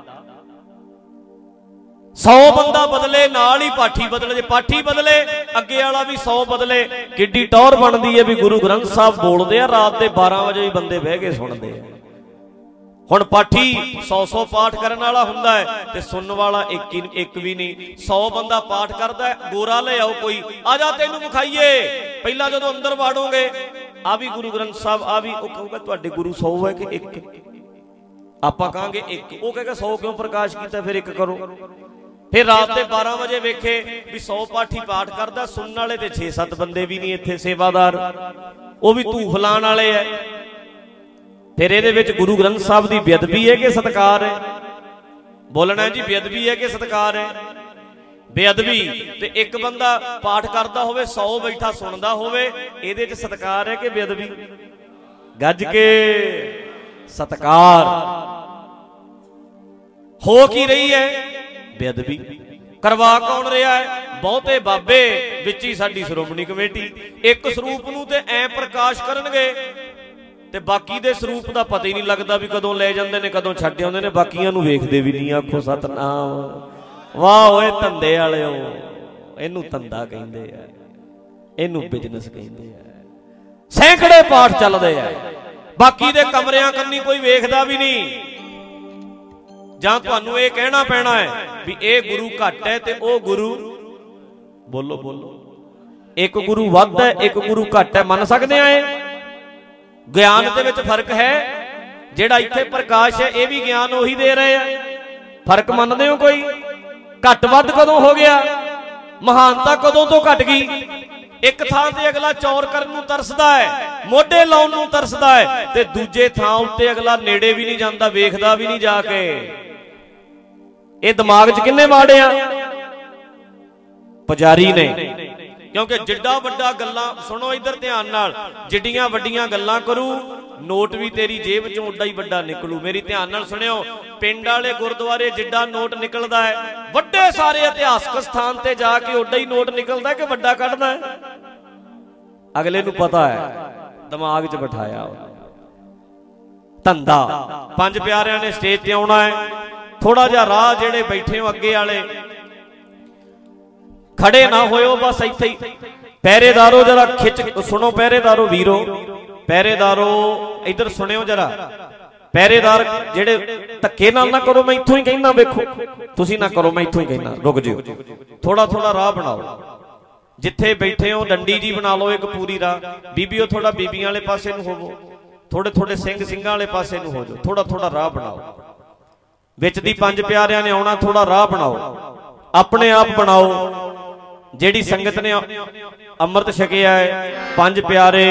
ਸੌ ਬੰਦਾ ਬਦਲੇ, ਨਾਲ ਹੀ ਪਾਠੀ ਬਦਲੇ। ਜੇ ਪਾਠੀ ਬਦਲੇ, ਅੱਗੇ ਵਾਲਾ ਵੀ ਸੌ ਬਦਲੇ। ਕਿੱਡੀ ਟੌਰ ਬਣਦੀ ਹੈ ਵੀ ਗੁਰੂ ਗ੍ਰੰਥ ਸਾਹਿਬ ਬੋਲਦੇ ਆ, ਰਾਤ ਦੇ ਬਾਰਾਂ ਵਜੇ ਵੀ ਬੰਦੇ ਬਹਿ ਕੇ ਸੁਣਦੇ ਆ। ਹੁਣ ਪਾਠੀ ਸੌ ਸੌ ਪਾਠ ਕਰਨ ਵਾਲਾ ਹੁੰਦਾ ਹੈ, ਤੇ ਸੁਣਨ ਵਾਲਾ ਇੱਕ ਹੀ ਇੱਕ ਵੀ ਨਹੀਂ। ਸੌ ਬੰਦਾ ਪਾਠ ਕਰਦਾ, ਗੋਰਾ ਲੈ ਆਓ ਕੋਈ, ਆ ਜਾ ਤੈਨੂੰ ਵਿਖਾਈਏ। ਪਹਿਲਾਂ ਜਦੋਂ ਅੰਦਰ ਵਾੜੋਗੇ, ਆ ਵੀ ਗੁਰੂ ਗ੍ਰੰਥ ਸਾਹਿਬ, ਆ ਵੀ। ਉਹ ਕਹੂਗਾ ਤੁਹਾਡੇ ਗੁਰੂ ਸੌ ਹੈ ਕਿ ਇੱਕ? ਆਪਾਂ ਕਹਾਂਗੇ ਇੱਕ। ਉਹ ਕਹੇਗਾ ਸੌ ਕਿਉਂ ਪ੍ਰਕਾਸ਼ ਕੀਤਾ, ਫਿਰ ਇੱਕ ਕਰੋ। ਫਿਰ ਰਾਤ ਦੇ ਬਾਰਾਂ ਵਜੇ ਵੇਖੇ ਵੀ ਸੌ ਪਾਠੀ ਪਾਠ ਕਰਦਾ, ਸੁਣਨ ਵਾਲੇ ਤੇ ਛੇ ਸੱਤ ਬੰਦੇ ਵੀ ਨਹੀਂ ਇੱਥੇ ਸੇਵਾਦਾਰ, ਉਹ ਵੀ ਧੂਫ ਲਾਉਣ ਵਾਲੇ ਐ। ਫਿਰ ਇਹਦੇ ਵਿੱਚ ਗੁਰੂ ਗ੍ਰੰਥ ਸਾਹਿਬ ਦੀ ਬੇਅਦਬੀ ਹੈ ਕਿ ਸਤਿਕਾਰ ਹੈ? ਬੋਲਣਾ ਜੀ, ਬੇਅਦਬੀ ਹੈ ਕਿ ਸਤਿਕਾਰ ਹੈ? ਬੇਅਦਬੀ। ਤੇ ਇੱਕ ਬੰਦਾ ਪਾਠ ਕਰਦਾ ਹੋਵੇ, ਸੌ ਬੈਠਾ ਸੁਣਦਾ ਹੋਵੇ, ਇਹਦੇ ਚ ਸਤਿਕਾਰ ਹੈ ਕਿ ਬੇਅਦਬੀ? ਗੱਜ ਕੇ ਸਤਿਕਾਰ। ਹੋ ਕੀ ਰਹੀ ਹੈ? ਬੇਅਦਬੀ। ਕਰਵਾ ਕੌਣ ਰਿਹਾ ਹੈ? ਬਹੁਤੇ ਬਾਬੇ, ਵਿੱਚ ਹੀ ਸਾਡੀ ਸ਼੍ਰੋਮਣੀ ਕਮੇਟੀ। ਇੱਕ ਸਰੂਪ ਨੂੰ ਤੇ ਐ ਪ੍ਰਕਾਸ਼ ਕਰਨਗੇ, ਤੇ ਬਾਕੀ ਦੇ ਸਰੂਪ ਦਾ ਪਤਾ ਹੀ ਨਹੀਂ ਲੱਗਦਾ ਵੀ ਕਦੋਂ ਲੈ ਜਾਂਦੇ ਨੇ, ਕਦੋਂ ਛੱਡ ਆਉਂਦੇ ਨੇ। ਬਾਕੀਆਂ ਨੂੰ ਵੇਖਦੇ ਵੀ ਨਹੀਂ। ਆਖੋ ਸਤਨਾਮ। ਵਾਹ ਓਏ ਧੰਦੇ ਵਾਲਿਓ, ਇਹਨੂੰ ਧੰਦਾ ਕਹਿੰਦੇ ਆ, ਇਹਨੂੰ ਬਿਜ਼ਨਸ ਕਹਿੰਦੇ ਆ। ਸੈਂਕੜੇ ਪਾਠ ਚੱਲਦੇ ਆ, ਬਾਕੀ ਦੇ ਕਮਰਿਆਂ ਕੰਨੀ ਕੋਈ ਵੇਖਦਾ ਵੀ ਨਹੀਂ। ਜਾਂ ਤੁਹਾਨੂੰ ਇਹ ਕਹਿਣਾ ਪੈਣਾ ਹੈ ਵੀ ਇਹ ਗੁਰੂ ਘੱਟ ਹੈ ਤੇ ਉਹ ਗੁਰੂ, ਬੋਲੋ ਬੋਲੋ, ਇੱਕ ਗੁਰੂ ਵੱਧ ਹੈ, ਇੱਕ ਗੁਰੂ ਘੱਟ ਹੈ, ਮੰਨ ਸਕਦੇ ਆ? ਇਹ ਗਿਆਨ ਦੇ ਵਿੱਚ ਫਰਕ ਹੈ। ਜਿਹੜਾ ਇੱਥੇ ਪ੍ਰਕਾਸ਼ ਹੈ, ਇਹ ਵੀ ਗਿਆਨ ਉਹੀ ਦੇ ਰਹੇ ਆ। ਫਰਕ ਮੰਨਦੇ ਹੋ ਕੋਈ? ਘੱਟ ਵੱਧ ਕਦੋਂ ਹੋ ਗਿਆ? ਮਹਾਨਤਾ ਕਦੋਂ ਤੋਂ ਘਟ ਗਈ? ਇੱਕ ਥਾਂ ਤੇ ਅਗਲਾ ਚੌਰ ਕਰਨ ਨੂੰ ਤਰਸਦਾ ਹੈ, ਮੋਢੇ ਲਾਉਣ ਨੂੰ ਤਰਸਦਾ ਹੈ, ਤੇ ਦੂਜੇ ਥਾਂ ਉੱਤੇ ਅਗਲਾ ਨੇੜੇ ਵੀ ਨਹੀਂ ਜਾਂਦਾ, ਵੇਖਦਾ ਵੀ ਨਹੀਂ ਜਾ ਕੇ। ਇਹ ਦਿਮਾਗ 'ਚ ਕਿੰਨੇ ਵਾੜਿਆ? ਪੁਜਾਰੀ ਨੇ। ਕਿਉਂਕਿ ਜਿੱਡਾ ਵੱਡਾ ਗੱਲਾਂ, ਸੁਣੋ ਇਧਰ ਧਿਆਨ ਨਾਲ, ਜਿੱਡੀਆਂ ਵੱਡੀਆਂ ਗੱਲਾਂ ਕਰੂ, ਨੋਟ ਵੀ ਤੇਰੀ ਜੇਬ ਚੋਂ ਓਡਾ ਹੀ ਵੱਡਾ ਨਿਕਲੂ। ਮੇਰੀ ਧਿਆਨ ਨਾਲ ਸੁਣਿਓ, ਪਿੰਡ ਵਾਲੇ ਗੁਰਦੁਆਰੇ ਜਿੱਡਾ ਨੋਟ ਨਿਕਲਦਾ ਹੈ, ਵੱਡੇ ਸਾਰੇ ਇਤਿਹਾਸਕ ਸਥਾਨ ਤੇ ਜਾ ਕੇ ਓਡਾ ਹੀ ਨੋਟ ਨਿਕਲਦਾ ਕਿ ਵੱਡਾ ਕੱਢਦਾ ਹੈ। ਅਗਲੇ ਨੂੰ ਪਤਾ ਹੈ, ਦਿਮਾਗ 'ਚ ਬਿਠਾਇਆ ਧੰਦਾ। ਪੰਜ ਪਿਆਰਿਆਂ ਨੇ ਸਟੇਜ ਤੇ ਆਉਣਾ ਹੈ। ਥੋੜਾ ਜਿਹਾ ਰਾਹ ਜਿਹੜੇ ਬੈਠੇ ਹੋ ਅੱਗੇ ਵਾਲੇ, ਖੜੇ ਨਾ ਹੋਇਓ, ਬਸ ਇੱਥੇ ਹੀ। ਪਹਿਰੇਦਾਰੋ ਜਰਾ ਖਿੱਚ ਸੁਣੋ, ਪਹਿਰੇਦਾਰੋ ਵੀਰੋ, ਪਹਿਰੇਦਾਰੋ ਇੱਧਰ ਸੁਣਿਓ ਜਰਾ। ਪਹਿਰੇਦਾਰ ਜਿਹੜੇ ਧੱਕੇ ਨਾਲ ਨਾ ਕਰੋ, ਮੈਂ ਇੱਥੋਂ ਹੀ ਕਹਿਣਾ, ਵੇਖੋ ਤੁਸੀਂ ਨਾ ਕਰੋ, ਮੈਂ ਇੱਥੋਂ ਹੀ ਕਹਿਣਾ, ਰੁਕ ਜਿਓ। ਥੋੜਾ ਥੋੜਾ ਰਾਹ ਬਣਾਓ, ਜਿੱਥੇ ਬੈਠੇ ਹੋ ਡੰਡੀ ਜੀ ਬਣਾ ਲਓ ਇੱਕ ਪੂਰੀ ਰਾਹ। ਬੀਬੀਓ ਥੋੜਾ ਬੀਬੀਆਂ ਵਾਲੇ ਪਾਸੇ ਨੂੰ ਹੋਵੋ, ਥੋੜੇ ਥੋੜੇ ਸਿੰਘ ਸਿੰਘਾਂ ਵਾਲੇ ਪਾਸੇ ਨੂੰ ਹੋ ਜਾਓ। ਥੋੜਾ ਥੋੜਾ ਰਾਹ ਬਣਾਓ। ਵਿੱਚ ਦੀ ਪੰਜ ਪਿਆਰਿਆਂ ਨੇ ਆਉਣਾ, ਥੋੜਾ ਰਾਹ ਬਣਾਓ, ਆਪਣੇ ਆਪ ਬਣਾਓ। ਜਿਹੜੀ ਸੰਗਤ ਨੇ ਅੰਮ੍ਰਿਤ ਛਕਿਆ ਹੈ, ਪੰਜ ਪਿਆਰੇ,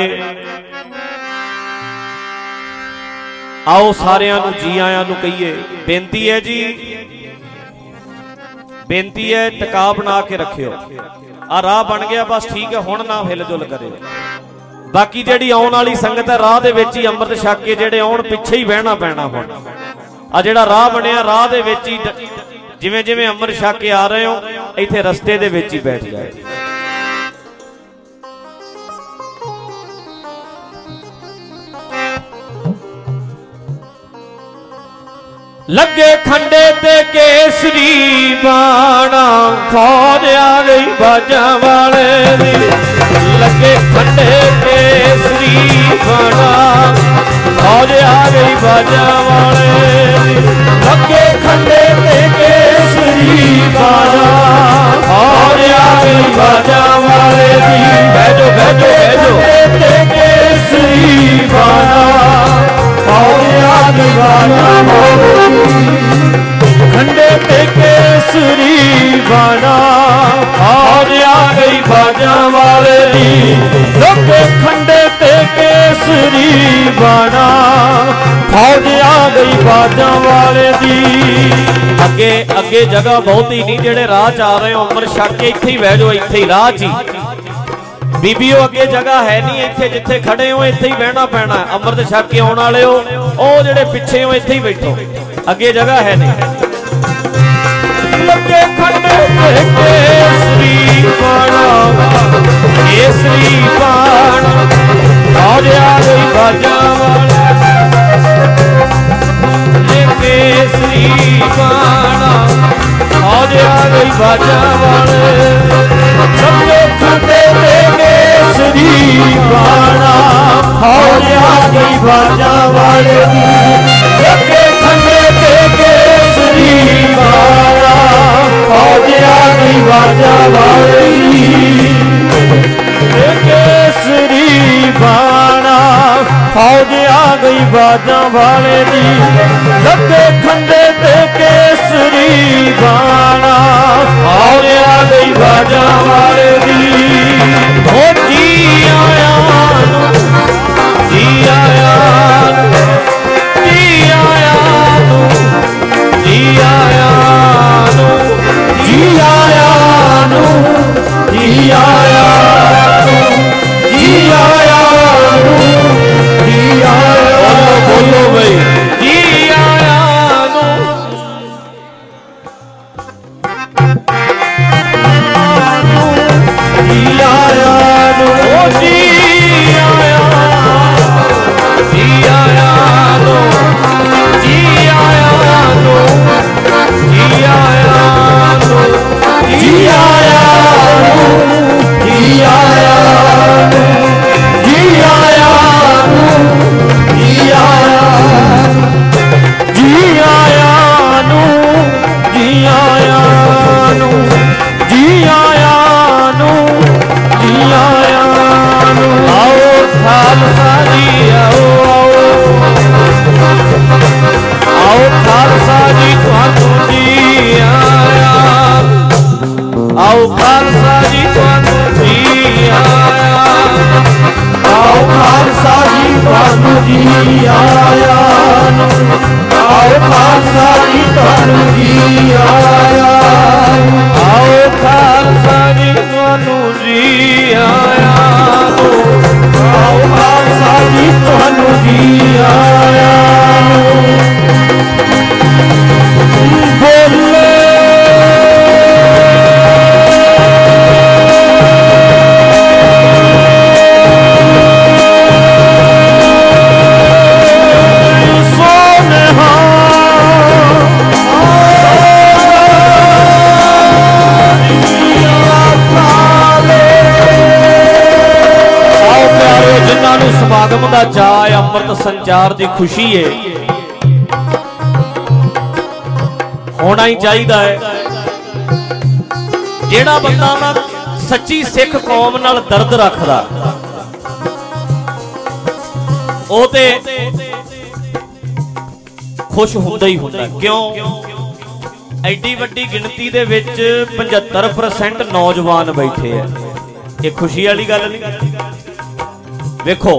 ਆਓ ਸਾਰਿਆਂ ਨੂੰ ਜੀ ਆਇਆਂ ਨੂੰ ਕਹੀਏ। ਬੇਨਤੀ ਹੈ ਜੀ, ਬੇਨਤੀ ਹੈ, ਟਿਕਾ ਬਣਾ ਕੇ ਰੱਖਿਓ। आ राह बन गया बस ठीक है, हुण ना हिल जुल करे। बाकी जिहड़ी आउण वाली संगत है राह दे विच ही अमृत छक के जिहड़े आउण पिछे ही बहना पैना। हुण आ जिहड़ा राह बनिया राह दे विच ही जिवें जिवें अमृत छक के आ रहे हो इत्थे रस्ते दे विच ही बैठ जाए। लगे खंडे ते केसरी बाणा, फौज आ गई बाजा वाले दी। लगे खंडे केसरी बाणा, फौज आ गई बाजा वाले दी। लगे खंडे ते केसरी बाणा, फौज आ गई बाजा वाले दी। बैठो बैठो बैठो केसरी बाणा, फौज आ गई बाजा वाले दी। खंडे ते केसरी बाणा, फौज आ गई बाजा वाले दी। लोके खंडे ते केसरी बाणा, फौज आ गई बाजा वाले दी। अगे अगे जगह बहुत ही नहीं, जेड़े राह च आ रहे हो अमृत छक के इत्थे ही बह जाओ, इत्थे ही राह च ही। बीबीओ अगे जगह है नहीं, इत्थे जिथे खड़े हो इत्थे ही बहना पैना। अमृत छक के आने वाले हो ओ जेड़े पिछे हो इत्थे ही बैठो, अगे जगह है नहीं। लगे खंडे ते केसरी बाणा, केसरी बाणा, फौज आ गई बाजा वाले। केसरी बाणा, फौज आ गई बाजा वाले। लगे खंडे ते केसरी बाणा, फौज आ गई बाजा वाले। लगे खंडे ते केसरी बाणा, फौज आ गई बाजा वाले। केसरी बाणा, फौज आ गई बाजा वाले दी। लगे खंडे ते केसरी बाणा, फौज आ गई बाजा वाले दी। ओ जी आया जी आया जी आया जी आया जी आया जी आया जी आया जी आया। बोलो भाई जी आया जी आया जी आया जी आया जी आया जी आया जी आया जी आया जी आया जी आया जी आया नु जी आया नु जी आया नु जी आया नु। आओ खालसा जी आओ आओ खालसा जी तुहानू जी आया। आओ खालसा जी तुहानू जी आया। आओ खालसा जी तुहानू जी आया। आओ खालसा जी तुहानू जी आया। आओ खालसा जी तुहानू जी आया। आओ खालसा जी तुहानू जी आया। बोले समागम का चाय अमृत संचार की खुशी है, होना ही चाहिए है। जेड़ा बंदा ना सच्ची सिख कौम नाल दर्द रखदा ओ ते खुश हुंदा ही हुंदा। क्यों? एडी वड्डी गिनती दे विच पचहत्तर परसेंट नौजवान बैठे है, ये खुशी वाली गल नहीं। देखो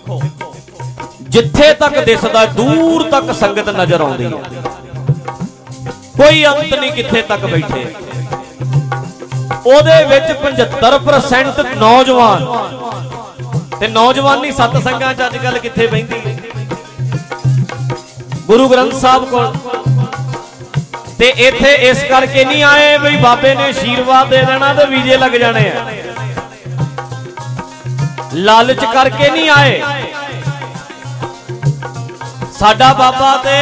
जिथे तक दिसदा दूर तक संगत नजर आउंदी है, कोई अंत नहीं किथे तक बैठे। ਉਹਦੇ ਵਿੱਚ पचहत्तर परसेंट नौजवान ते नौजवानी सत्संगां च अजकल कित्थे बहिंदी गुरु ग्रंथ साहब कोल ते इत्थे इस करके नहीं आए भी बाबे ने आशीर्वाद दे देना ते वीजे लग जाने हैं, लालच करके नहीं आए। साडा बाबा ते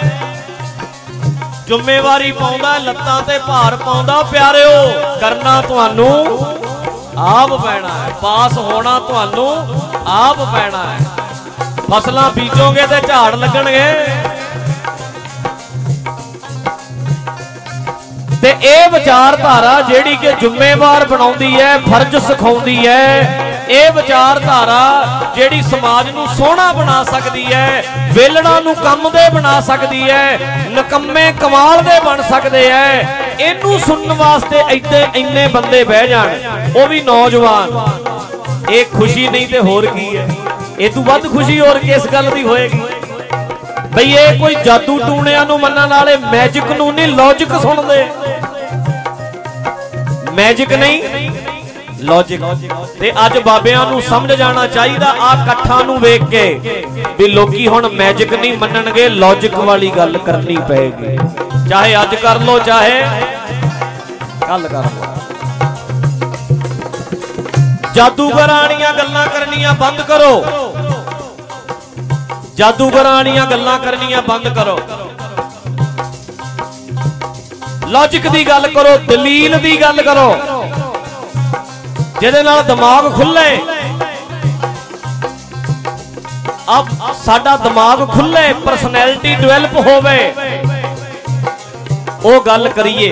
जिम्मेवारी पाउंदा, लत्तां ते भार पाउंदा। प्यारिओ करना तुहानू आप पैना है, पास होना तुहानू आप पैना है। फसलां बीजोगे ते झाड़ लगणगे ते इह विचारधारा जिहड़ी कि जिम्मेवार बनाउंदी है, फर्ज सिखाउंदी है, ਇਹ ਵਿਚਾਰਧਾਰਾ ਜਿਹੜੀ ਸਮਾਜ ਨੂੰ ਸੋਹਣਾ ਬਣਾ ਸਕਦੀ ਹੈ, ਵੇਲਣਾ ਨੂੰ ਕੰਮ ਦੇ ਬਣਾ ਸਕਦੀ ਹੈ, ਨਕੰਮੇ ਕਮਾਲ ਦੇ ਬਣ ਸਕਦੇ ਹੈ। ਇਹਨੂੰ ਸੁਣਨ ਵਾਸਤੇ ਇੱਥੇ ਇੰਨੇ ਬੰਦੇ ਬਹਿ ਜਾਣ, ਉਹ ਵੀ ਨੌਜਵਾਨ, ਇਹ ਖੁਸ਼ੀ ਨਹੀਂ ਤੇ ਹੋਰ ਕੀ ਹੈ। ਇਹ ਤੋਂ ਵੱਧ ਖੁਸ਼ੀ ਹੋਰ ਕਿਸ ਗੱਲ ਦੀ ਹੋਏਗੀ ਬਈ ਇਹ ਕੋਈ ਜਾਦੂ ਟੂਣਿਆਂ ਨੂੰ ਮੰਨਣ ਵਾਲੇ ਮੈਜਿਕ ਨੂੰ ਨਹੀਂ, ਲੌਜਿਕ ਸੁਣਦੇ। ਮੈਜਿਕ ਨਹੀਂ लॉजिक ते अज बाबियां नू समझ जाना चाहिए। आ कट्ठा नू वेख के भी लोकी हुण मैजिक नहीं मनणगे, लॉजिक वाली गल करनी पेगी। चाहे अज कर लो चाहे कल कर लो। जादूगरानियां गल्लां करनियां बंद करो, जादूगरानियां गल्लां करनियां बंद करो। लॉजिक दी गल करो, दलील दी गल करो, जिहदे नाल दिमाग खुले। अब साडा दिमाग खुले, परसनैलिटी डिवेलप होवे, ओ गल करिए।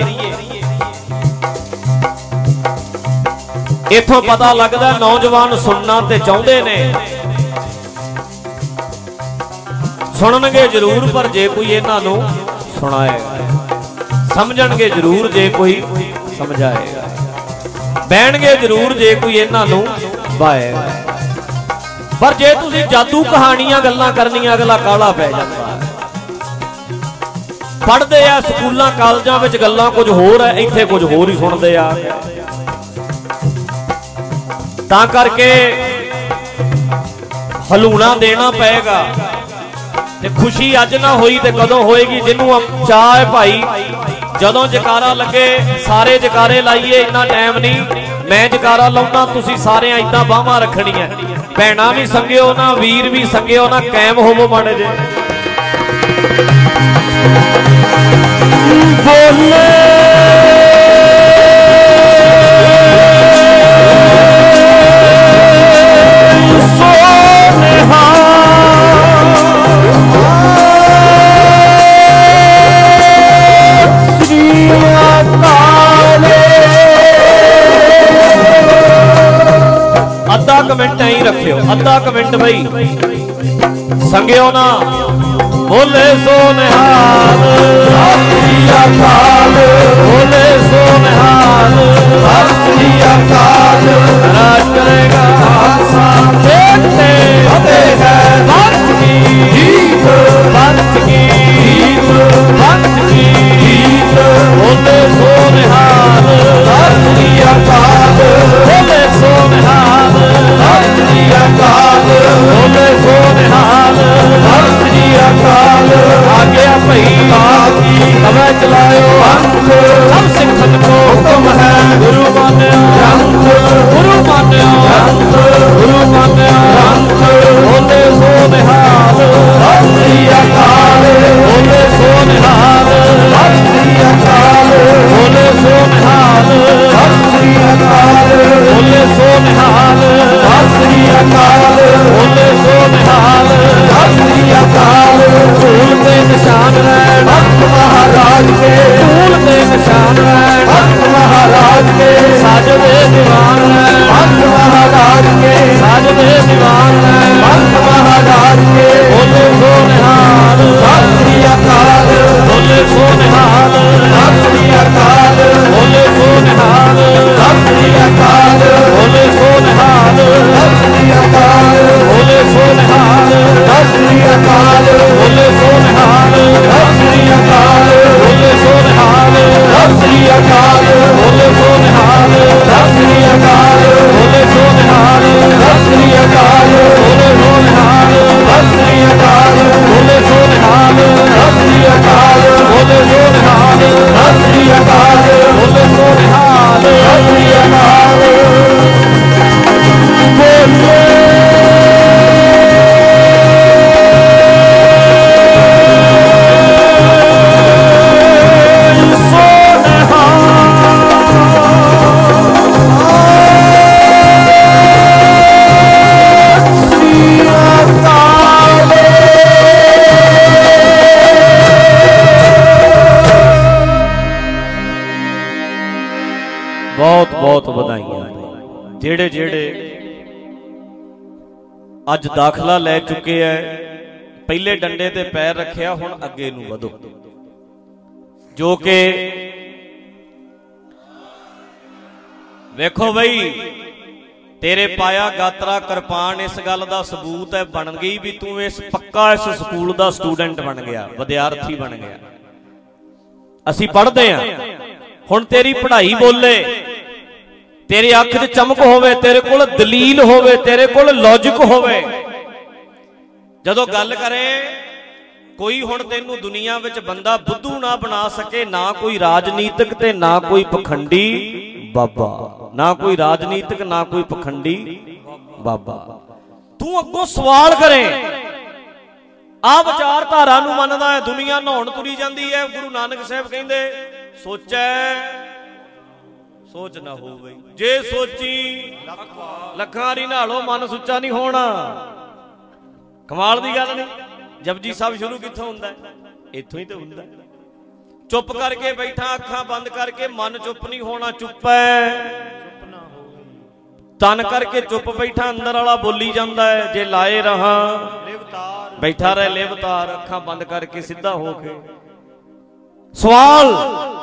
इथों पता लगदा नौजवान सुनना ते चाहुंदे ने, सुनणगे जरूर, पर जे कोई इन्हां नूं सुणाएगा, समझणगे जरूर जे कोई समझाएगा, बहणगे जरूर जे कोई इन्हां नूं बाएगा। पर जे तुसीं जादू कहानियां गल्लां करनियां अगला काला पै जांदा है। पढ़दे आ स्कूलां कालजां विच गल्लां कुछ होर है, इत्थे कुछ होर ही सुणदे आ। तां करके हलूणा देना पेगा ते खुशी अज ना होई ते कदों होएगी। जिन्हों चाह है भाई जदों जकारा लगे सारे जकारे लाइए, इन्ना टाइम नहीं। मैं जकारा लाउना, तुसी सारे इदां बाहां रखणियां। भैणां भी संगिओ ना, वीर भी संगिओ ना, कायम होवो माड़े जे। बोले सोनेहा अद्धा कमेंट ही रखियो, अद्धा कमेंट भाई संगियो ना। बोले सोनेहाल बोले सोनेहाल राज करेगा देखते पंथ की पंथ की पंथ की। बोले सोनेहाल बोले सोनेहाल बोले सोनेहाल आ गया भाई हवा चलायो। सब सिखन को हुक्म है, गुरु मान्यो गुरु मान्यो गुरु मान्यो। बोले सोनेहाल बोले सोनेहाल बोले सोनेहाल बोले सोनेहाल बोले सोनेहाल। धूल के निशान रैन महाराज के, धूल के निशान रैन महाराज के। साजदे दीवान रैन महाराज के, साजदे दीवान रैन महाराज के। बोले सोनेहाल बोले सोनेहाल बोले सोनेहाल बोले सोनेहाल बोले सोनेहाल बोले सोनेहाल बोले सोनेहाल बोले सोनेहाल बोले सोनेहाल ਜਿਹੜੇ ਜਿਹੜੇ ਅੱਜ ਦਾਖਲਾ ਲੈ ਚੁੱਕੇ ਐ, ਪਹਿਲੇ ਡੰਡੇ ਤੇ ਪੈਰ ਰੱਖਿਆ, ਹੁਣ ਅੱਗੇ ਨੂੰ ਵਧੋ। ਜੋ ਕਿ ਵੇਖੋ ਬਈ, ਤੇਰੇ ਪਾਇਆ ਗਾਤਰਾ ਕਿਰਪਾਨ ਇਸ ਗੱਲ ਦਾ ਸਬੂਤ ਹੈ, ਬਣ ਗਈ ਵੀ ਤੂੰ ਇਸ ਪੱਕਾ ਇਸ ਸਕੂਲ ਦਾ ਸਟੂਡੈਂਟ ਬਣ ਗਿਆ, ਵਿਦਿਆਰਥੀ ਬਣ ਗਿਆ। ਅਸੀਂ ਪੜ੍ਹਦੇ ਹਾਂ, ਹੁਣ ਤੇਰੀ ਪੜ੍ਹਾਈ ਬੋਲੇ, ਤੇਰੀ ਅੱਖ 'ਚ ਚਮਕ ਹੋਵੇ, ਤੇਰੇ ਕੋਲ ਦਲੀਲ ਹੋਵੇ, ਤੇਰੇ ਕੋਲ ਲੌਜਿਕ ਹੋਵੇ। ਜਦੋਂ ਗੱਲ ਕਰੇ ਕੋਈ, ਹੁਣ ਤੈਨੂੰ ਦੁਨੀਆ ਵਿੱਚ ਬੰਦਾ ਬੁੱਧੂ ਨਾ ਬਣਾ ਸਕੇ, ਨਾ ਕੋਈ ਰਾਜਨੀਤਿਕ ਤੇ ਨਾ ਕੋਈ ਪਖੰਡੀ ਬਾਬਾ, ਨਾ ਕੋਈ ਰਾਜਨੀਤਿਕ ਨਾ ਕੋਈ ਪਖੰਡੀ ਬਾਬਾ। ਤੂੰ ਅੱਗੋਂ ਸਵਾਲ ਕਰੇ, ਆ ਵਿਚਾਰਧਾਰਾ ਨੂੰ ਮੰਨਦਾ ਹੈ, ਦੁਨੀਆ ਨਹਾਉਣ ਤੁਰੀ ਜਾਂਦੀ ਹੈ। ਗੁਰੂ ਨਾਨਕ ਸਾਹਿਬ ਕਹਿੰਦੇ ਸੋਚੈ ਸੋਚ ਨਾ ਹੋ ਗਈ, ਜੇ ਸੋਚੀ ਲੱਖਾਂ ਵਾਰੀ ਨਹਾਲੋ ਮਨ ਸੁੱਚਾ ਨਹੀਂ ਹੋਣਾ। ਕਮਾਲ ਦੀ ਗੱਲ ਨਹੀਂ। ਜਪਜੀ ਸਾਹਿਬ ਸ਼ੁਰੂ ਕਿੱਥੋਂ ਹੁੰਦਾ? ਇੱਥੋਂ ਹੀ ਤਾਂ ਹੁੰਦਾ। ਚੁੱਪ ਕਰਕੇ ਬੈਠਾ, ਅੱਖਾਂ ਬੰਦ ਕਰਕੇ, ਮਨ ਚੁੱਪ ਨਹੀਂ ਹੋਣਾ। ਚੁੱਪ ਹੈ ਤਨ ਕਰਕੇ ਚੁੱਪ ਬੈਠਾ, ਅੰਦਰ ਵਾਲਾ ਬੋਲੀ ਜਾਂਦਾ ਹੈ। ਜੇ ਲਾਏ ਰਹਾ ਬੈਠਾ ਰਹੇ ਲਿਵਤਾਰ, ਅੱਖਾਂ ਬੰਦ ਕਰਕੇ ਸਿੱਧਾ ਹੋ ਕੇ ਸਵਾਲ।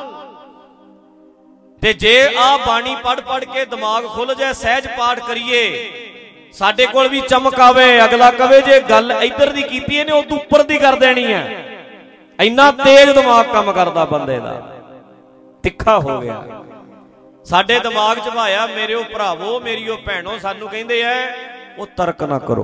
ਤੇ ਜੇ ਆ ਬਾਣੀ ਪੜ ਪੜ ਕੇ ਦਿਮਾਗ ਖੁੱਲ ਜਾਏ, ਸਹਿਜ ਪਾਠ ਕਰੀਏ, ਸਾਡੇ ਕੋਲ ਵੀ ਚਮਕ ਆਵੇ, ਅਗਲਾ ਕਵੇ ਜੇ ਗੱਲ ਇੱਧਰ ਦੀ ਕੀਤੀ ਇਹਨੇ ਉਦੋਂ ਉੱਪਰ ਦੀ ਕਰ ਦੇਣੀ ਹੈ। ਇੰਨਾ ਤੇਜ਼ ਦਿਮਾਗ ਕੰਮ ਕਰਦਾ ਬੰਦੇ ਦਾ, ਤਿੱਖਾ ਹੋ ਗਿਆ। ਸਾਡੇ ਦਿਮਾਗ 'ਚ ਭਾਇਆ, ਮੇਰਿਓ ਭਰਾਵੋ, ਮੇਰੀਓ ਭੈਣੋ, ਸਾਨੂੰ ਕਹਿੰਦੇ ਐ ਉਹ ਤਰਕ ਨਾ ਕਰੋ,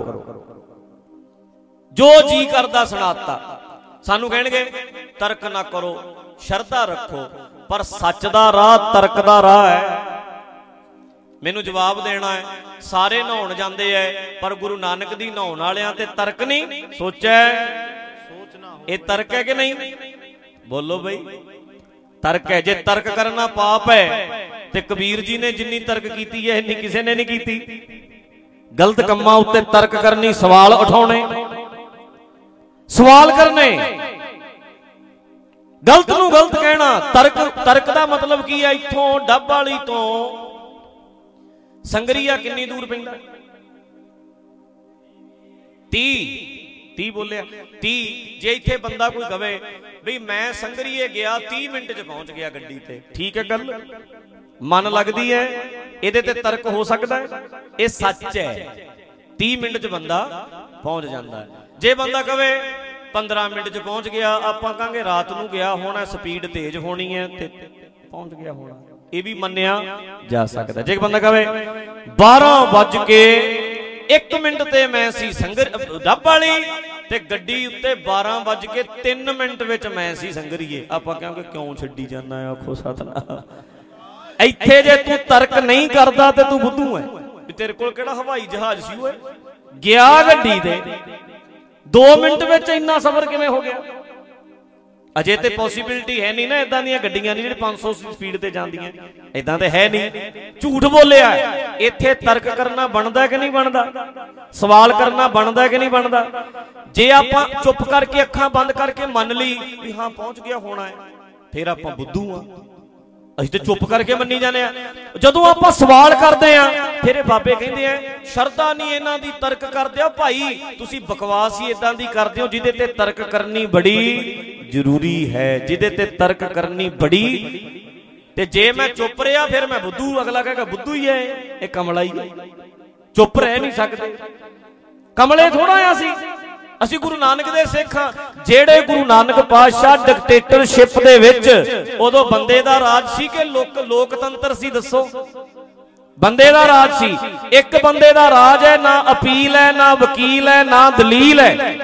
ਜੋ ਜੀ ਕਰਦਾ ਸੁਣਾਤਾ। ਸਾਨੂੰ ਕਹਿਣਗੇ ਤਰਕ ਨਾ ਕਰੋ, ਸ਼ਰਧਾ ਰੱਖੋ, ਪਰ ਸੱਚ ਦਾ ਰਾਹ ਤਰਕ ਦਾ ਰਾਹ ਹੈ। ਮੈਨੂੰ ਜਵਾਬ ਦੇਣਾ ਹੈ, ਸਾਰੇ ਨਹਾਉਣ ਜਾਂਦੇ ਐ, ਪਰ ਗੁਰੂ ਨਾਨਕ ਦੀ ਨਹਾਉਣ ਵਾਲਿਆਂ ਤੇ ਤਰਕ ਨਹੀਂ। ਸੋਚੈ ਇਹ ਤਰਕ ਹੈ ਕਿ ਨਹੀਂ? ਬੋਲੋ ਬਈ, ਤਰਕ ਹੈ। ਜੇ ਤਰਕ ਕਰਨਾ ਪਾਪ ਹੈ ਤੇ ਕਬੀਰ ਜੀ ਨੇ ਜਿੰਨੀ ਤਰਕ ਕੀਤੀ ਹੈ ਇੰਨੀ ਕਿਸੇ ਨੇ ਨਹੀਂ ਕੀਤੀ। ਗਲਤ ਕੰਮਾਂ ਉੱਤੇ ਤਰਕ ਕਰਨੀ, ਸਵਾਲ ਉਠਾਉਣੇ, ਸਵਾਲ ਕਰਨੇ, ਗਲਤ ਨੂੰ ਗਲਤ ਕਹਿਣਾ। ਤਰਕ ਤਰਕ ਦਾ ਮਤਲਬ ਕੀ ਹੈ? ਇੱਥੋਂ ਡੱਬ ਵਾਲੀ ਤੋਂ ਸੰਗਰੀਆ ਕਿੰਨੀ ਦੂਰ ਪੈਂਦਾ? ਤੀਹ ਤੀਹ ਬੋਲਿਆ, ਤੀਹ। ਜੇ ਇੱਥੇ ਬੰਦਾ ਕੋਈ ਕਵੇ ਬਈ ਮੈਂ ਸੰਗਰੀਏ ਗਿਆ, ਤੀਹ ਮਿੰਟ 'ਚ ਪਹੁੰਚ ਗਿਆ ਗੱਡੀ ਤੇ, ਠੀਕ ਹੈ ਗੱਲ, ਮਨ ਲੱਗਦੀ ਹੈ, ਇਹਦੇ ਤੇ ਤਰਕ ਹੋ ਸਕਦਾ ਹੈ, ਇਹ ਸੱਚ ਹੈ। ਤੀਹ ਮਿੰਟ 'ਚ ਬੰਦਾ ਪਹੁੰਚ ਜਾਂਦਾ ਹੈ। ਜੇ ਬੰਦਾ ਕਵੇ ਪੰਦਰਾਂ ਮਿੰਟ 'ਚ ਪਹੁੰਚ ਗਿਆ, ਆਪਾਂ ਕਹਾਂਗੇ ਰਾਤ ਨੂੰ ਗਿਆ ਹੋਣਾ, ਸਪੀਡ ਤੇਜ਼ ਹੋਣੀ ਹੈ ਤੇ ਪਹੁੰਚ ਗਿਆ ਹੋਣਾ, ਇਹ ਵੀ ਮੰਨਿਆ ਜਾ ਸਕਦਾ। ਜੇ ਬੰਦਾ ਕਵੇ ਬਾਰਾਂ ਵੱਜ ਕੇ ਇੱਕ ਮਿੰਟ ਤੇ ਮੈਂ ਸੀ ਸੰਗਰ ਡੱਬ ਵਾਲੀ ਤੇ ਗੱਡੀ ਉੱਤੇ ਬਾਰਾਂ ਵੱਜ ਕੇ ਤਿੰਨ ਮਿੰਟ ਵਿੱਚ ਮੈਂ ਸੀ ਸੰਗਰੀਏ, ਆਪਾਂ ਕਹਾਂਗੇ ਕਿਉਂ ਛੱਡੀ ਜਾਂਦਾ ਹੈ? ਆਖੋ ਸਤਿਨਾਮ। ਇੱਥੇ ਜੇ ਤੂੰ ਤਰਕ ਨਹੀਂ ਕਰਦਾ ਤੇ ਤੂੰ ਬੁੱਧੂ ਹੈ। ਵੀ ਤੇਰੇ ਕੋਲ ਕਿਹੜਾ ਹਵਾਈ ਜਹਾਜ਼ ਸੀ? ਓਏ ਗਿਆ ਗੱਡੀ ਤੇ ਦੋ ਮਿੰਟ ਵਿੱਚ ਇੰਨਾ ਸਫ਼ਰ ਕਿਵੇਂ ਹੋ ਗਿਆ? ਅਜੇ ਤੇ ਪੋਸੀਬਿਲਿਟੀ ਹੈ ਨਹੀਂ ਨਾ, ਇਦਾਂ ਦੀਆਂ ਗੱਡੀਆਂ ਨਹੀਂ ਜਿਹੜੇ ਪੰਜ ਸੌ ਸਪੀਡ ਤੇ ਜਾਂਦੀਆਂ, ਇਦਾਂ ਤੇ ਹੈ ਨਹੀਂ। ਝੂਠ ਬੋਲਿਆ। ਇੱਥੇ ਤਰਕ ਕਰਨਾ ਬਣਦਾ ਕਿ ਨਹੀਂ ਬਣਦਾ? ਸਵਾਲ ਕਰਨਾ ਬਣਦਾ ਕਿ ਨਹੀਂ ਬਣਦਾ? ਜੇ ਆਪਾਂ ਚੁੱਪ ਕਰਕੇ ਅੱਖਾਂ ਬੰਦ ਕਰਕੇ ਮੰਨ ਲਈ ਵੀ ਹਾਂ ਪਹੁੰਚ ਗਿਆ ਹੋਣਾ ਹੈ, ਫਿਰ ਆਪਾਂ ਬੁੱਧੂ ਆ। ਅਸੀਂ ਤੇ ਚੁੱਪ ਕਰਕੇ ਮੰਨੀ ਜਾਂਦੇ ਆ। ਜਦੋਂ ਆਪਾਂ ਸਵਾਲ ਕਰਦੇ ਆ, ਫਿਰ ਇਹ ਬਾਬੇ ਕਹਿੰਦੇ ਆ ਸ਼ਰਧਾ ਨਹੀਂ ਇਹਨਾਂ ਦੀ, ਤਰਕ ਕਰਦੇ ਆ। ਭਾਈ ਤੁਸੀਂ ਬਕਵਾਸ ਹੀ ਇਦਾਂ ਦੀ ਕਰਦੇ ਹੋ ਜਿਹਦੇ ਤੇ ਤਰਕ ਕਰਨੀ ਬੜੀ ਜ਼ਰੂਰੀ ਹੈ, ਜਿਹਦੇ ਤੇ ਤਰਕ ਕਰਨੀ ਬੜੀ। ਤੇ ਜੇ ਮੈਂ ਚੁੱਪ ਰਿਹਾ ਫਿਰ ਮੈਂ ਬੁੱਧੂ, ਅਗਲਾ ਕਹੇਗਾ ਬੁੱਧੂ ਹੀ ਹੈ, ਇਹ ਕਮਲਾ ਹੀ ਹੈ। ਚੁੱਪ ਰਹਿ ਨਹੀਂ ਸਕਦੇ, ਕਮਲੇ ਥੋੜਾ ਆ ਅਸੀਂ। ਅਸੀਂ ਗੁਰੂ ਨਾਨਕ ਦੇ ਸਿੱਖ ਹਾਂ। ਜਿਹੜੇ ਗੁਰੂ ਨਾਨਕ ਪਾਤਸ਼ਾਹ ਡਿਕਟੇਟਰਸ਼ਿਪ ਦੇ ਵਿੱਚ, ਉਦੋਂ ਬੰਦੇ ਦਾ ਰਾਜ ਸੀ ਕਿ ਲੋਕ ਲੋਕਤੰਤਰ ਸੀ? ਦੱਸੋ। ਬੰਦੇ ਦਾ ਰਾਜ ਸੀ। ਇੱਕ ਬੰਦੇ ਦਾ ਰਾਜ ਹੈ, ਨਾ ਅਪੀਲ ਹੈ, ਨਾ ਵਕੀਲ ਹੈ, ਨਾ ਦਲੀਲ ਹੈ।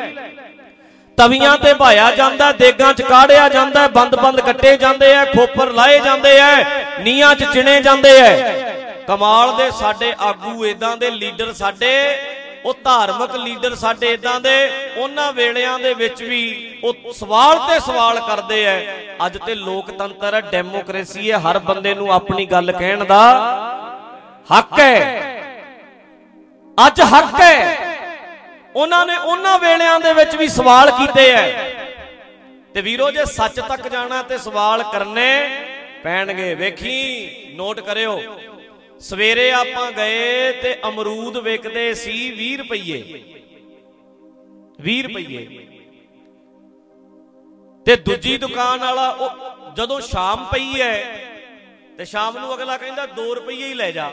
ਤਵੀਆਂ ਤੇ ਭਾਇਆ ਜਾਂਦਾ, ਦੇਗਾਂ 'ਚ ਕਾੜਿਆ ਜਾਂਦਾ, ਬੰਦ ਬੰਦ ਕੱਟੇ ਜਾਂਦੇ ਆ, ਖੋਪਰ ਲਾਏ ਜਾਂਦੇ ਆ, ਨੀਆਂ 'ਚ ਚਿਣੇ ਜਾਂਦੇ ਆ। ਕਮਾਲ ਦੇ ਸਾਡੇ ਆਗੂ ਏਦਾਂ ਦੇ, ਲੀਡਰ ਸਾਡੇ, ਉਹ ਧਾਰਮਿਕ ਲੀਡਰ ਸਾਡੇ ਇਦਾਂ ਦੇ, ਉਹਨਾਂ ਵੇਲਿਆਂ ਦੇ ਵਿੱਚ ਵੀ ਉਹ ਸਵਾਲ ਤੇ ਸਵਾਲ ਕਰਦੇ ਐ। ਅੱਜ ਤੇ ਲੋਕਤੰਤਰ ਹੈ, ਡੈਮੋਕ੍ਰੇਸੀ ਹੈ, ਹਰ ਬੰਦੇ ਨੂੰ ਆਪਣੀ ਗੱਲ ਕਹਿਣ ਦਾ ਹੱਕ ਹੈ। ਅੱਜ ਹੱਕ ਹੈ। ਉਹਨਾਂ ਨੇ ਉਹਨਾਂ ਵੇਲਿਆਂ ਦੇ ਵਿੱਚ ਵੀ ਸਵਾਲ ਕੀਤੇ ਐ। ਤੇ ਵੀਰੋ ਜੇ ਸੱਚ ਤੱਕ ਜਾਣਾ ਤੇ ਸਵਾਲ ਕਰਨੇ ਪੈਣਗੇ। ਵੇਖੀ, ਨੋਟ ਕਰਿਓ, ਸਵੇਰੇ ਆਪਾਂ ਗਏ ਤੇ ਅਮਰੂਦ ਵਿਕਦੇ ਸੀ ਵੀਹ ਰੁਪਈਏ ਵੀਹ ਰੁਪਈਏ ਤੇ ਦੂਜੀ ਦੁਕਾਨ ਵਾਲਾ ਉਹ ਜਦੋਂ ਸ਼ਾਮ ਪਈ ਹੈ ਤੇ ਸ਼ਾਮ ਨੂੰ ਅਗਲਾ ਕਹਿੰਦਾ ਦੋ ਰੁਪਈਏ ਹੀ ਲੈ ਜਾ।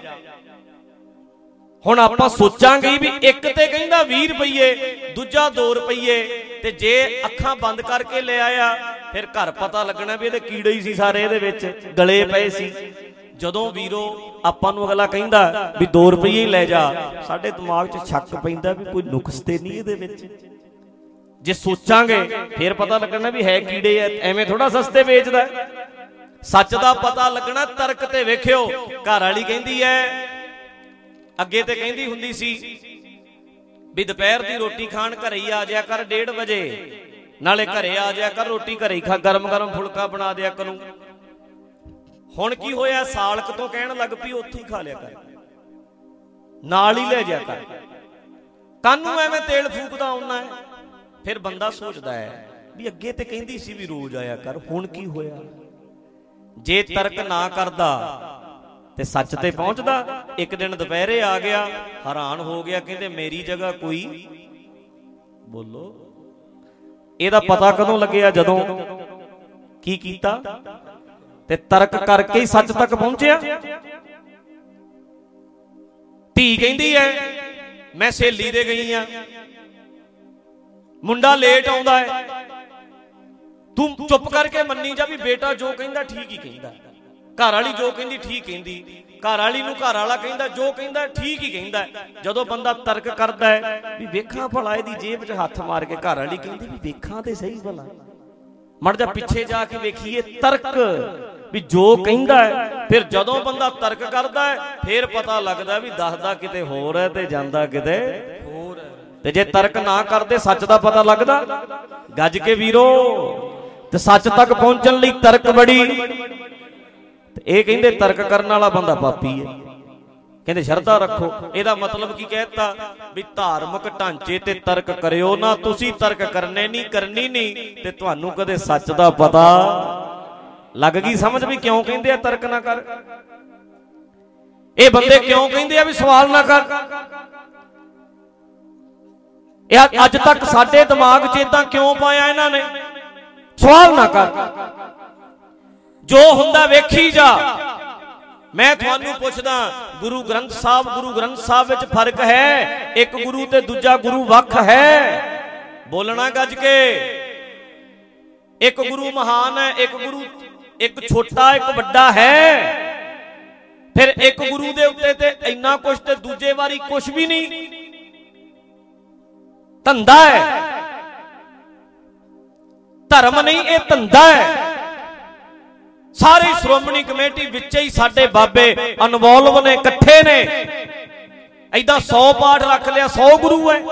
ਹੁਣ ਆਪਾਂ ਸੋਚਾਂਗੇ ਵੀ ਇੱਕ ਤੇ ਕਹਿੰਦਾ ਵੀਹ ਰੁਪਈਏ, ਦੂਜਾ ਦੋ ਰੁਪਈਏ, ਤੇ ਜੇ ਅੱਖਾਂ ਬੰਦ ਕਰਕੇ ਲੈ ਆਇਆ ਫਿਰ ਘਰ ਪਤਾ ਲੱਗਣਾ ਵੀ ਇਹਦੇ ਕੀੜੇ ਹੀ ਸੀ ਸਾਰੇ, ਇਹਦੇ ਵਿੱਚ ਗਲੇ ਪਏ ਸੀ। ਜਦੋਂ ਵੀਰੋ ਆਪਾਂ ਨੂੰ ਅਗਲਾ ਕਹਿੰਦਾ ਵੀ ਦੋ ਰੁਪਈਏ ਹੀ ਲੈ ਜਾ, ਸਾਡੇ ਦਿਮਾਗ 'ਚ ਸ਼ੱਕ ਪੈਂਦਾ ਵੀ ਕੋਈ ਨੁਕਸ ਤੇ ਨਹੀਂ ਇਹਦੇ ਵਿੱਚ। ਜੇ ਸੋਚਾਂਗੇ ਫਿਰ ਪਤਾ ਲੱਗਣਾ ਵੀ ਹੈ ਕੀੜੇ ਐ, ਐਵੇਂ ਥੋੜਾ ਸਸਤੇ ਵੇਚਦਾ। ਸੱਚ ਦਾ ਪਤਾ ਲੱਗਣਾ ਤਰਕ ਤੇ ਵੇਖਿਓ। ਘਰ ਵਾਲੀ ਕਹਿੰਦੀ ਐ, ਅੱਗੇ ਤੇ ਕਹਿੰਦੀ ਹੁੰਦੀ ਸੀ ਵੀ ਦੁਪਹਿਰ ਦੀ ਰੋਟੀ ਖਾਣ ਘਰੇ ਹੀ ਆ ਜਾਇਆ ਕਰ ਡੇਢ ਵਜੇ, ਨਾਲੇ ਘਰੇ ਆ ਜਾਇਆ ਕਰ, ਰੋਟੀ ਘਰੇ ਹੀ ਖਾ, ਗਰਮ ਗਰਮ ਫੁਲਕਾ ਬਣਾ ਦਿਆ ਕਰੂੰ। ਹੁਣ ਕੀ ਹੋਇਆ, ਸਾਲਕ ਤੋਂ ਕਹਿਣ ਲੱਗ ਪਈ ਉੱਥੇ ਹੀ ਖਾ ਲਿਆ ਕਰ, ਨਾਲ ਹੀ ਲੈ ਜਾ ਕਰ, ਕਾਹਨੂੰ ਐਵੇਂ ਤੇਲ ਫੂਕਦਾ ਆਉਣਾ ਹੈ। ਫਿਰ ਬੰਦਾ ਸੋਚਦਾ ਹੈ ਵੀ ਅੱਗੇ ਤੇ ਕਹਿੰਦੀ ਸੀ ਵੀ ਰੋਜ਼ ਆਇਆ ਕਰ, ਹੁਣ ਕੀ ਹੋਇਆ। ਜੇ ਤਰਕ ਨਾ ਕਰਦਾ ਤੇ ਸੱਚ ਤੇ ਪਹੁੰਚਦਾ। ਇੱਕ ਦਿਨ ਦੁਪਹਿਰੇ ਆ ਗਿਆ, ਹੈਰਾਨ ਹੋ ਗਿਆ, ਕਹਿੰਦੇ ਮੇਰੀ ਜਗ੍ਹਾ ਕੋਈ, ਬੋਲੋ ਇਹਦਾ ਪਤਾ ਕਦੋਂ ਲੱਗਿਆ, ਜਦੋਂ ਕੀ ਕੀਤਾ ਤੇ ਤਰਕ ਕਰਕੇ ਹੀ ਸੱਚ ਤੱਕ ਪਹੁੰਚਿਆ। ਧੀ ਕਹਿੰਦੀ ਐ ਮੈਂ ਸਹੇਲੀ ਦੇ ਗਈ ਆ, ਮੁੰਡਾ ਲੇਟ ਆਉਂਦਾ ਹੈ, ਤੂੰ ਚੁੱਪ ਕਰਕੇ ਮੰਨੀ ਜਾ ਵੀ ਬੇਟਾ ਜੋ ਕਹਿੰਦਾ ਠੀਕ ਹੀ ਕਹਿੰਦਾ। ਘਰ ਵਾਲੀ ਜੋ ਕਹਿੰਦੀ ਠੀਕ ਕਹਿੰਦੀ, ਘਰ ਵਾਲੀ ਨੂੰ ਘਰ ਵਾਲਾ ਕਹਿੰਦਾ ਜੋ ਕਹਿੰਦਾ ਠੀਕ ਹੀ ਕਹਿੰਦਾ। ਜਦੋਂ ਬੰਦਾ ਤਰਕ ਕਰਦਾ ਹੈ ਵੀ ਵੇਖਾਂ ਭਲਾ, ਇਹਦੀ ਜੇਬ 'ਚ ਹੱਥ ਮਾਰ ਕੇ ਘਰ ਵਾਲੀ ਕਹਿੰਦੀ ਵੀ ਵੇਖਾਂ ਤੇ ਸਹੀ ਭਲਾ, ਮੜ ਜਾ ਪਿੱਛੇ ਜਾ ਕੇ ਵੇਖੀਏ ਤਰਕ ਵੀ ਜੋ ਕਹਿੰਦਾ ਹੈ। ਫਿਰ ਜਦੋਂ ਬੰਦਾ ਤਰਕ ਕਰਦਾ ਹੈ ਫਿਰ ਪਤਾ ਲੱਗਦਾ ਵੀ ਦੱਸਦਾ ਕਿਤੇ ਹੋਰ ਹੈ ਤੇ ਜਾਂਦਾ ਕਿਤੇ ਹੋਰ ਹੈ। ਤੇ ਜੇ ਤਰਕ ਨਾ ਕਰਦੇ ਸੱਚ ਦਾ ਪਤਾ ਲੱਗਦਾ। ਗੱਜ ਕੇ ਵੀਰੋ, ਤੇ ਸੱਚ ਤੱਕ ਪਹੁੰਚਣ ਲਈ ਤਰਕ ਬੜੀ। ਇਹ ਕਹਿੰਦੇ ਤਰਕ ਕਰਨ ਵਾਲਾ ਬੰਦਾ ਪਾਪੀ ਹੈ, ਕਹਿੰਦੇ ਸ਼ਰਧਾ ਰੱਖੋ। ਇਹਦਾ ਮਤਲਬ ਕੀ ਕਹਿਤਾ ਵੀ ਧਾਰਮਿਕ ਢਾਂਚੇ ਤੇ ਤਰਕ ਕਰਿਓ ਨਾ, ਤੁਸੀਂ ਤਰਕ ਕਰਨੇ ਨਹੀਂ, ਕਰਨੀ ਨਹੀਂ, ਤੇ ਤੁਹਾਨੂੰ ਕਦੇ ਸੱਚ ਦਾ ਪਤਾ ਲੱਗ ਗਈ ਸਮਝ ਵੀ ਕਿਉਂ ਕਹਿੰਦੇ ਆ ਤਰਕ ਨਾ ਕਰ। ਇਹ ਬੰਦੇ ਕਿਉਂ ਕਹਿੰਦੇ ਆ ਵੀ ਸਵਾਲ ਨਾ ਕਰ। ਇਹ ਅੱਜ ਤੱਕ ਸਾਡੇ ਦਿਮਾਗ 'ਚ ਇਦਾਂ ਕਿਉਂ ਪਾਇਆ ਇਹਨਾਂ ਨੇ, ਸਵਾਲ ਨਾ ਕਰ, ਜੋ ਹੁੰਦਾ ਵੇਖੀ ਜਾ। ਮੈਂ ਤੁਹਾਨੂੰ ਪੁੱਛਦਾ, ਗੁਰੂ ਗ੍ਰੰਥ ਸਾਹਿਬ ਗੁਰੂ ਗ੍ਰੰਥ ਸਾਹਿਬ ਵਿੱਚ ਫਰਕ ਹੈ? ਇੱਕ ਗੁਰੂ ਤੇ ਦੂਜਾ ਗੁਰੂ ਵੱਖ ਹੈ? ਬੋਲਣਾ ਗੱਜ ਕੇ। ਇੱਕ ਗੁਰੂ ਮਹਾਨ ਹੈ, ਇੱਕ ਗੁਰੂ, ਇੱਕ ਛੋਟਾ ਇੱਕ ਵੱਡਾ ਹੈ। ਫਿਰ ਇੱਕ ਗੁਰੂ ਦੇ ਉੱਤੇ ਤੇ ਇੰਨਾ ਕੁਛ ਤੇ ਦੂਜੇ ਵਾਰੀ ਕੁਛ ਵੀ ਨਹੀਂ। ਧੰਦਾ ਹੈ, ਧਰਮ ਨਹੀਂ, ਇਹ ਧੰਦਾ ਹੈ। ਸਾਰੀ ਸ਼੍ਰੋਮਣੀ ਕਮੇਟੀ ਵਿੱਚ ਹੀ ਸਾਡੇ ਬਾਬੇ ਇਨਵੋਲਵ ਨੇ, ਇਕੱਠੇ ਨੇ। ਏਦਾਂ ਸੌ ਪਾਠ ਰੱਖ ਲਿਆ, ਸੌ ਗੁਰੂ ਹੈ।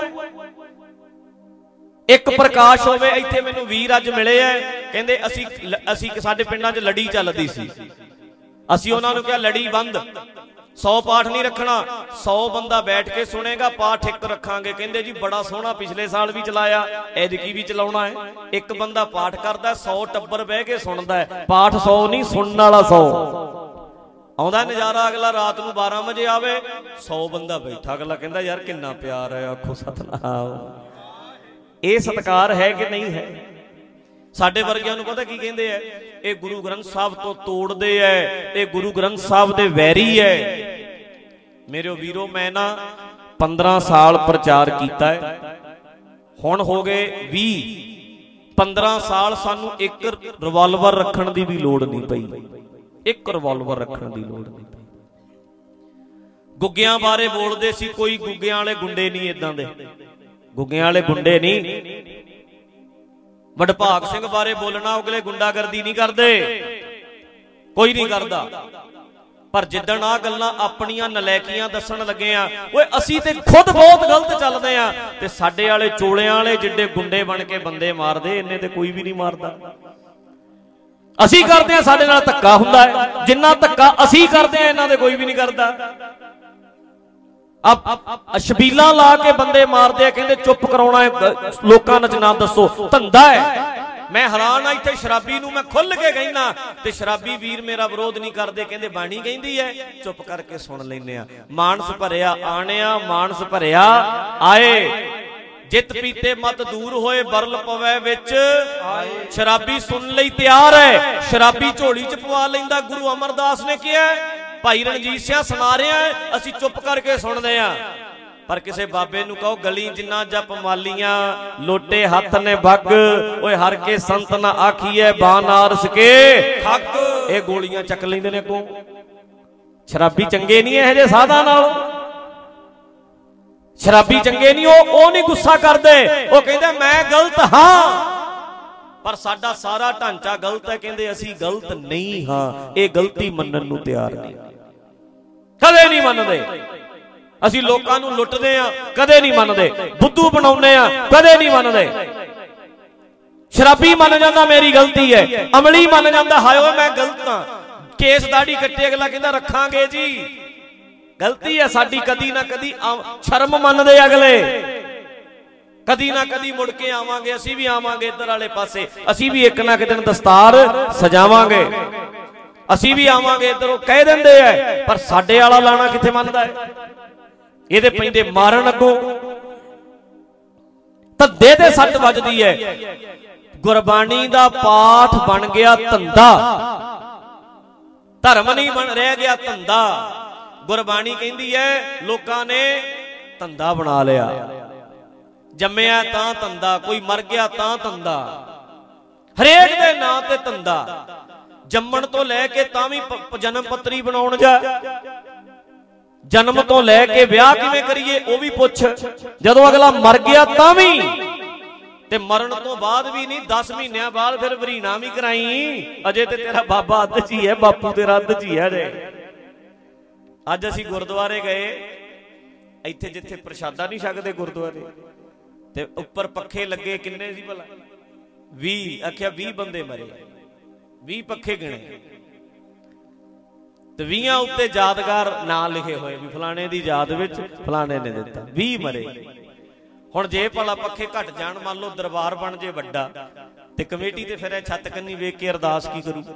ਇੱਕ ਪ੍ਰਕਾਸ਼ ਹੋਵੇ। ਇੱਥੇ ਮੈਨੂੰ ਵੀਰ ਅੱਜ ਮਿਲੇ ਆ, ਕਹਿੰਦੇ ਅਸੀਂ ਅਸੀਂ ਸਾਡੇ ਪਿੰਡਾਂ 'ਚ ਲੜੀ ਚੱਲਦੀ ਸੀ, ਅਸੀਂ ਉਹਨਾਂ ਨੂੰ ਕਿਹਾ ਲੜੀ ਬੰਦ, ਸੌ ਪਾਠ ਨਹੀਂ ਰੱਖਣਾ, ਸੌ ਬੰਦਾ ਬੈਠ ਕੇ ਸੁਣੇਗਾ, ਪਾਠ ਇੱਕ ਰੱਖਾਂਗੇ। ਕਹਿੰਦੇ ਜੀ ਬੜਾ ਸੋਹਣਾ, ਪਿਛਲੇ ਸਾਲ ਵੀ ਚਲਾਇਆ, ਐਤਕੀ ਵੀ ਚਲਾਉਣਾ ਹੈ। ਇੱਕ ਬੰਦਾ ਪਾਠ ਕਰਦਾ, ਸੌ ਟੱਬਰ ਬਹਿ ਕੇ ਸੁਣਦਾ ਹੈ। ਪਾਠ ਸੌ ਨਹੀਂ, ਸੁਣਨ ਵਾਲਾ ਸੌ। ਆਉਂਦਾ ਨਜ਼ਾਰਾ। ਅਗਲਾ ਰਾਤ ਨੂੰ ਬਾਰਾਂ ਵਜੇ ਆਵੇ, ਸੌ ਬੰਦਾ ਬੈਠਾ, ਅਗਲਾ ਕਹਿੰਦਾ ਯਾਰ ਕਿੰਨਾ ਪਿਆਰ ਹੈ, ਆਖੋ ਸਤਨਾਮ। ਇਹ ਸਤਿਕਾਰ ਹੈ ਕਿ ਨਹੀਂ ਹੈ? ਸਾਡੇ ਵਰਗਿਆਂ ਨੂੰ ਪਤਾ ਕੀ ਕਹਿੰਦੇ ਆ, ਇਹ ਗੁਰੂ ਗ੍ਰੰਥ ਸਾਹਿਬ ਤੋਂ ਤੋੜਦੇ ਐ, ਇਹ ਗੁਰੂ ਗ੍ਰੰਥ ਸਾਹਿਬ ਦੇ ਵੈਰੀ ਐ। ਮੇਰੇ ਵੀਰੋ, ਮੈਂ ਨਾ ਪੰਦਰਾਂ ਸਾਲ ਪ੍ਰਚਾਰ ਕੀਤਾ ਹੈ, ਹੁਣ ਹੋ ਗਏ ਵੀਹ। ਪੰਦਰਾਂ ਸਾਲ ਸਾਨੂੰ ਇੱਕ ਰਿਵਾਲਵਰ ਰੱਖਣ ਦੀ ਵੀ ਲੋੜ ਨਹੀਂ ਪਈ, ਇੱਕ ਰਿਵਾਲਵਰ ਰੱਖਣ ਦੀ ਲੋੜ ਨਹੀਂ ਪਈ। ਗੁੱਗਿਆਂ ਬਾਰੇ ਬੋਲਦੇ ਸੀ, ਕੋਈ ਗੁੱਗਿਆਂ ਵਾਲੇ ਗੁੰਡੇ ਨਹੀਂ, ਇਦਾਂ ਦੇ ਗੁੱਗਿਆਂ ਵਾਲੇ ਗੁੰਡੇ ਨਹੀਂ। ਵਡਭਾਗ ਸਿੰਘ ਬਾਰੇ ਬੋਲਣਾ, ਅਗਲੇ ਗੁੰਡਾਗਰਦੀ ਨਹੀਂ ਕਰਦੇ, ਕੋਈ ਨਹੀਂ ਕਰਦਾ। ਪਰ ਜਿੱਦਣ ਆ ਗੱਲਾਂ ਆਪਣੀਆਂ ਨਲਾਇਕੀਆਂ ਦੱਸਣ ਲੱਗੇ ਆ, ਓਏ ਅਸੀਂ ਤੇ ਖੁਦ ਬਹੁਤ ਗਲਤ ਚੱਲਦੇ ਆ, ਤੇ ਸਾਡੇ ਵਾਲੇ ਚੋਲਿਆਂ ਵਾਲੇ ਜਿੱਡੇ ਗੁੰਡੇ ਬਣ ਕੇ ਬੰਦੇ ਮਾਰਦੇ, ਇੰਨੇ ਤੇ ਕੋਈ ਵੀ ਨਹੀਂ ਮਾਰਦਾ। ਅਸੀਂ ਕਰਦੇ ਆ, ਸਾਡੇ ਨਾਲ ਧੱਕਾ ਹੁੰਦਾ ਹੈ, ਜਿੰਨਾ ਧੱਕਾ ਅਸੀਂ ਕਰਦੇ ਆ ਇਹਨਾਂ ਦੇ ਕੋਈ ਵੀ ਨਹੀਂ ਕਰਦਾ। ਸ਼ਬੀਲਾਂ ਲਾ ਕੇ ਬੰਦੇ ਮਾਰਦੇ ਆ, ਕਹਿੰਦੇ ਚੁੱਪ ਕਰਾਉਣਾ ਹੈ, ਲੋਕਾਂ ਨੂੰ ਨਾ ਦੱਸੋ, ਧੰਦਾ ਹੈ। मैं हैरान आ, इत्थे शराबी नूं मैं खुल के कहना ते शराबी वीर मेरा विरोध नहीं करते, कहंदे बाणी कहंदी है, चुप करके सुन लैने आ। मानस भरिया आणिया मानस भरिया आए, जित पीते मत दूर होए बरल पवै विच शराबी सुन लई तैयार है। शराबी झोली च पवा लैंदा। गुरु अमरदास ने किया, भाई रणजीत सिंह सुना रहा है, असी चुप करके सुनते हैं। पर किसी बाबे नूं कहो गली जिन्ना जप मालियां लोटे हथ ने बग, ओए हर के संत ना आखिए बानारस के ठग। ये गोलियां चक लैंदे ने को। शराबी चंगे नहीं है जे साधा नाल, शराबी चंगे नहीं, वो नहीं गुस्सा करते, वो कहते मैं गलत हाँ पर साडा सारा ढांचा गलत है। कहते असी गलत नहीं हाँ, ये गलती मनन नूं तैयार नहीं, कदे नहीं मनदे। असी लोकां नूं लुटदे आ, कदे नहीं मनदे। बुद्धू बनाउंदे आ, कदे नहीं मनदे। शराबी मन जांदा मेरी गलती है, अमली मन जांदा हाय ओए मैं गलत हां। केस दाढ़ी कट्टे अगला कहंदा रखांगे जी, गलती है साडी। कदी ना कदी शर्म मनदे अगले, कदी ना कदी मुड़ के आवांगे, असी भी आवांगे इधर वाले पासे, असी भी एक ना एक दिन दस्तार सजावांगे, असी भी आवांगे इधर। कह देंदे है पर साडे वाला लाना किथे मनदा है। ਇਹਦੇ ਪੈਂਦੇ ਮਾਰਨ ਅੱਗੋਂ ਧੰਦੇ ਤੇ ਸੱਟ ਵੱਜਦੀ ਹੈ। ਗੁਰਬਾਣੀ ਦਾ ਪਾਠ ਬਣ ਗਿਆ ਧੰਦਾ, ਧਰਮ ਨਹੀਂ ਬਣ ਰਹਿ ਗਿਆ ਧੰਦਾ। ਗੁਰਬਾਣੀ ਕਹਿੰਦੀ ਹੈ ਲੋਕਾਂ ਨੇ ਧੰਦਾ ਬਣਾ ਲਿਆ, ਜੰਮਿਆ ਤਾਂ ਧੰਦਾ, ਕੋਈ ਮਰ ਗਿਆ ਤਾਂ ਧੰਦਾ, ਹਰੇਕ ਦੇ ਨਾਂ ਤੇ ਧੰਦਾ। ਜੰਮਣ ਤੋਂ ਲੈ ਕੇ ਤਾਂ ਵੀ ਜਨਮ ਪੱਤਰੀ ਬਣਾਉਣ ਜਾ, जन्म तो लैके ब्याह किवें करिए वो भी पुछ। जदों अगला मर गया तां भी ते मरण तो बाद भी नहीं, दस महीनों बाद फिर वरीना भी कराई, अजे ते तेरा बाबा अध च ही है, बापू तेरा अध च ही है। अज असी गुरुद्वारे गए, इत्थे जिथे प्रशादा नहीं छकदे गुरुद्वारे ते उपर पखे लगे, किन्ने सी भला बीस, आखिया बीस बंदे मरे, बीस पखे गिने ते ਵੀਹਾਂ उत्ते यादगार नां लिखे हुए भी फलाने दी याद विच फलाने ने दिता, बीस मरे। हुण जे भला पखे घट जाण, मान लो दरबार बन जे वड्डा ते कमेटी ते फिर छत कन्नी वेख के अरदास की करू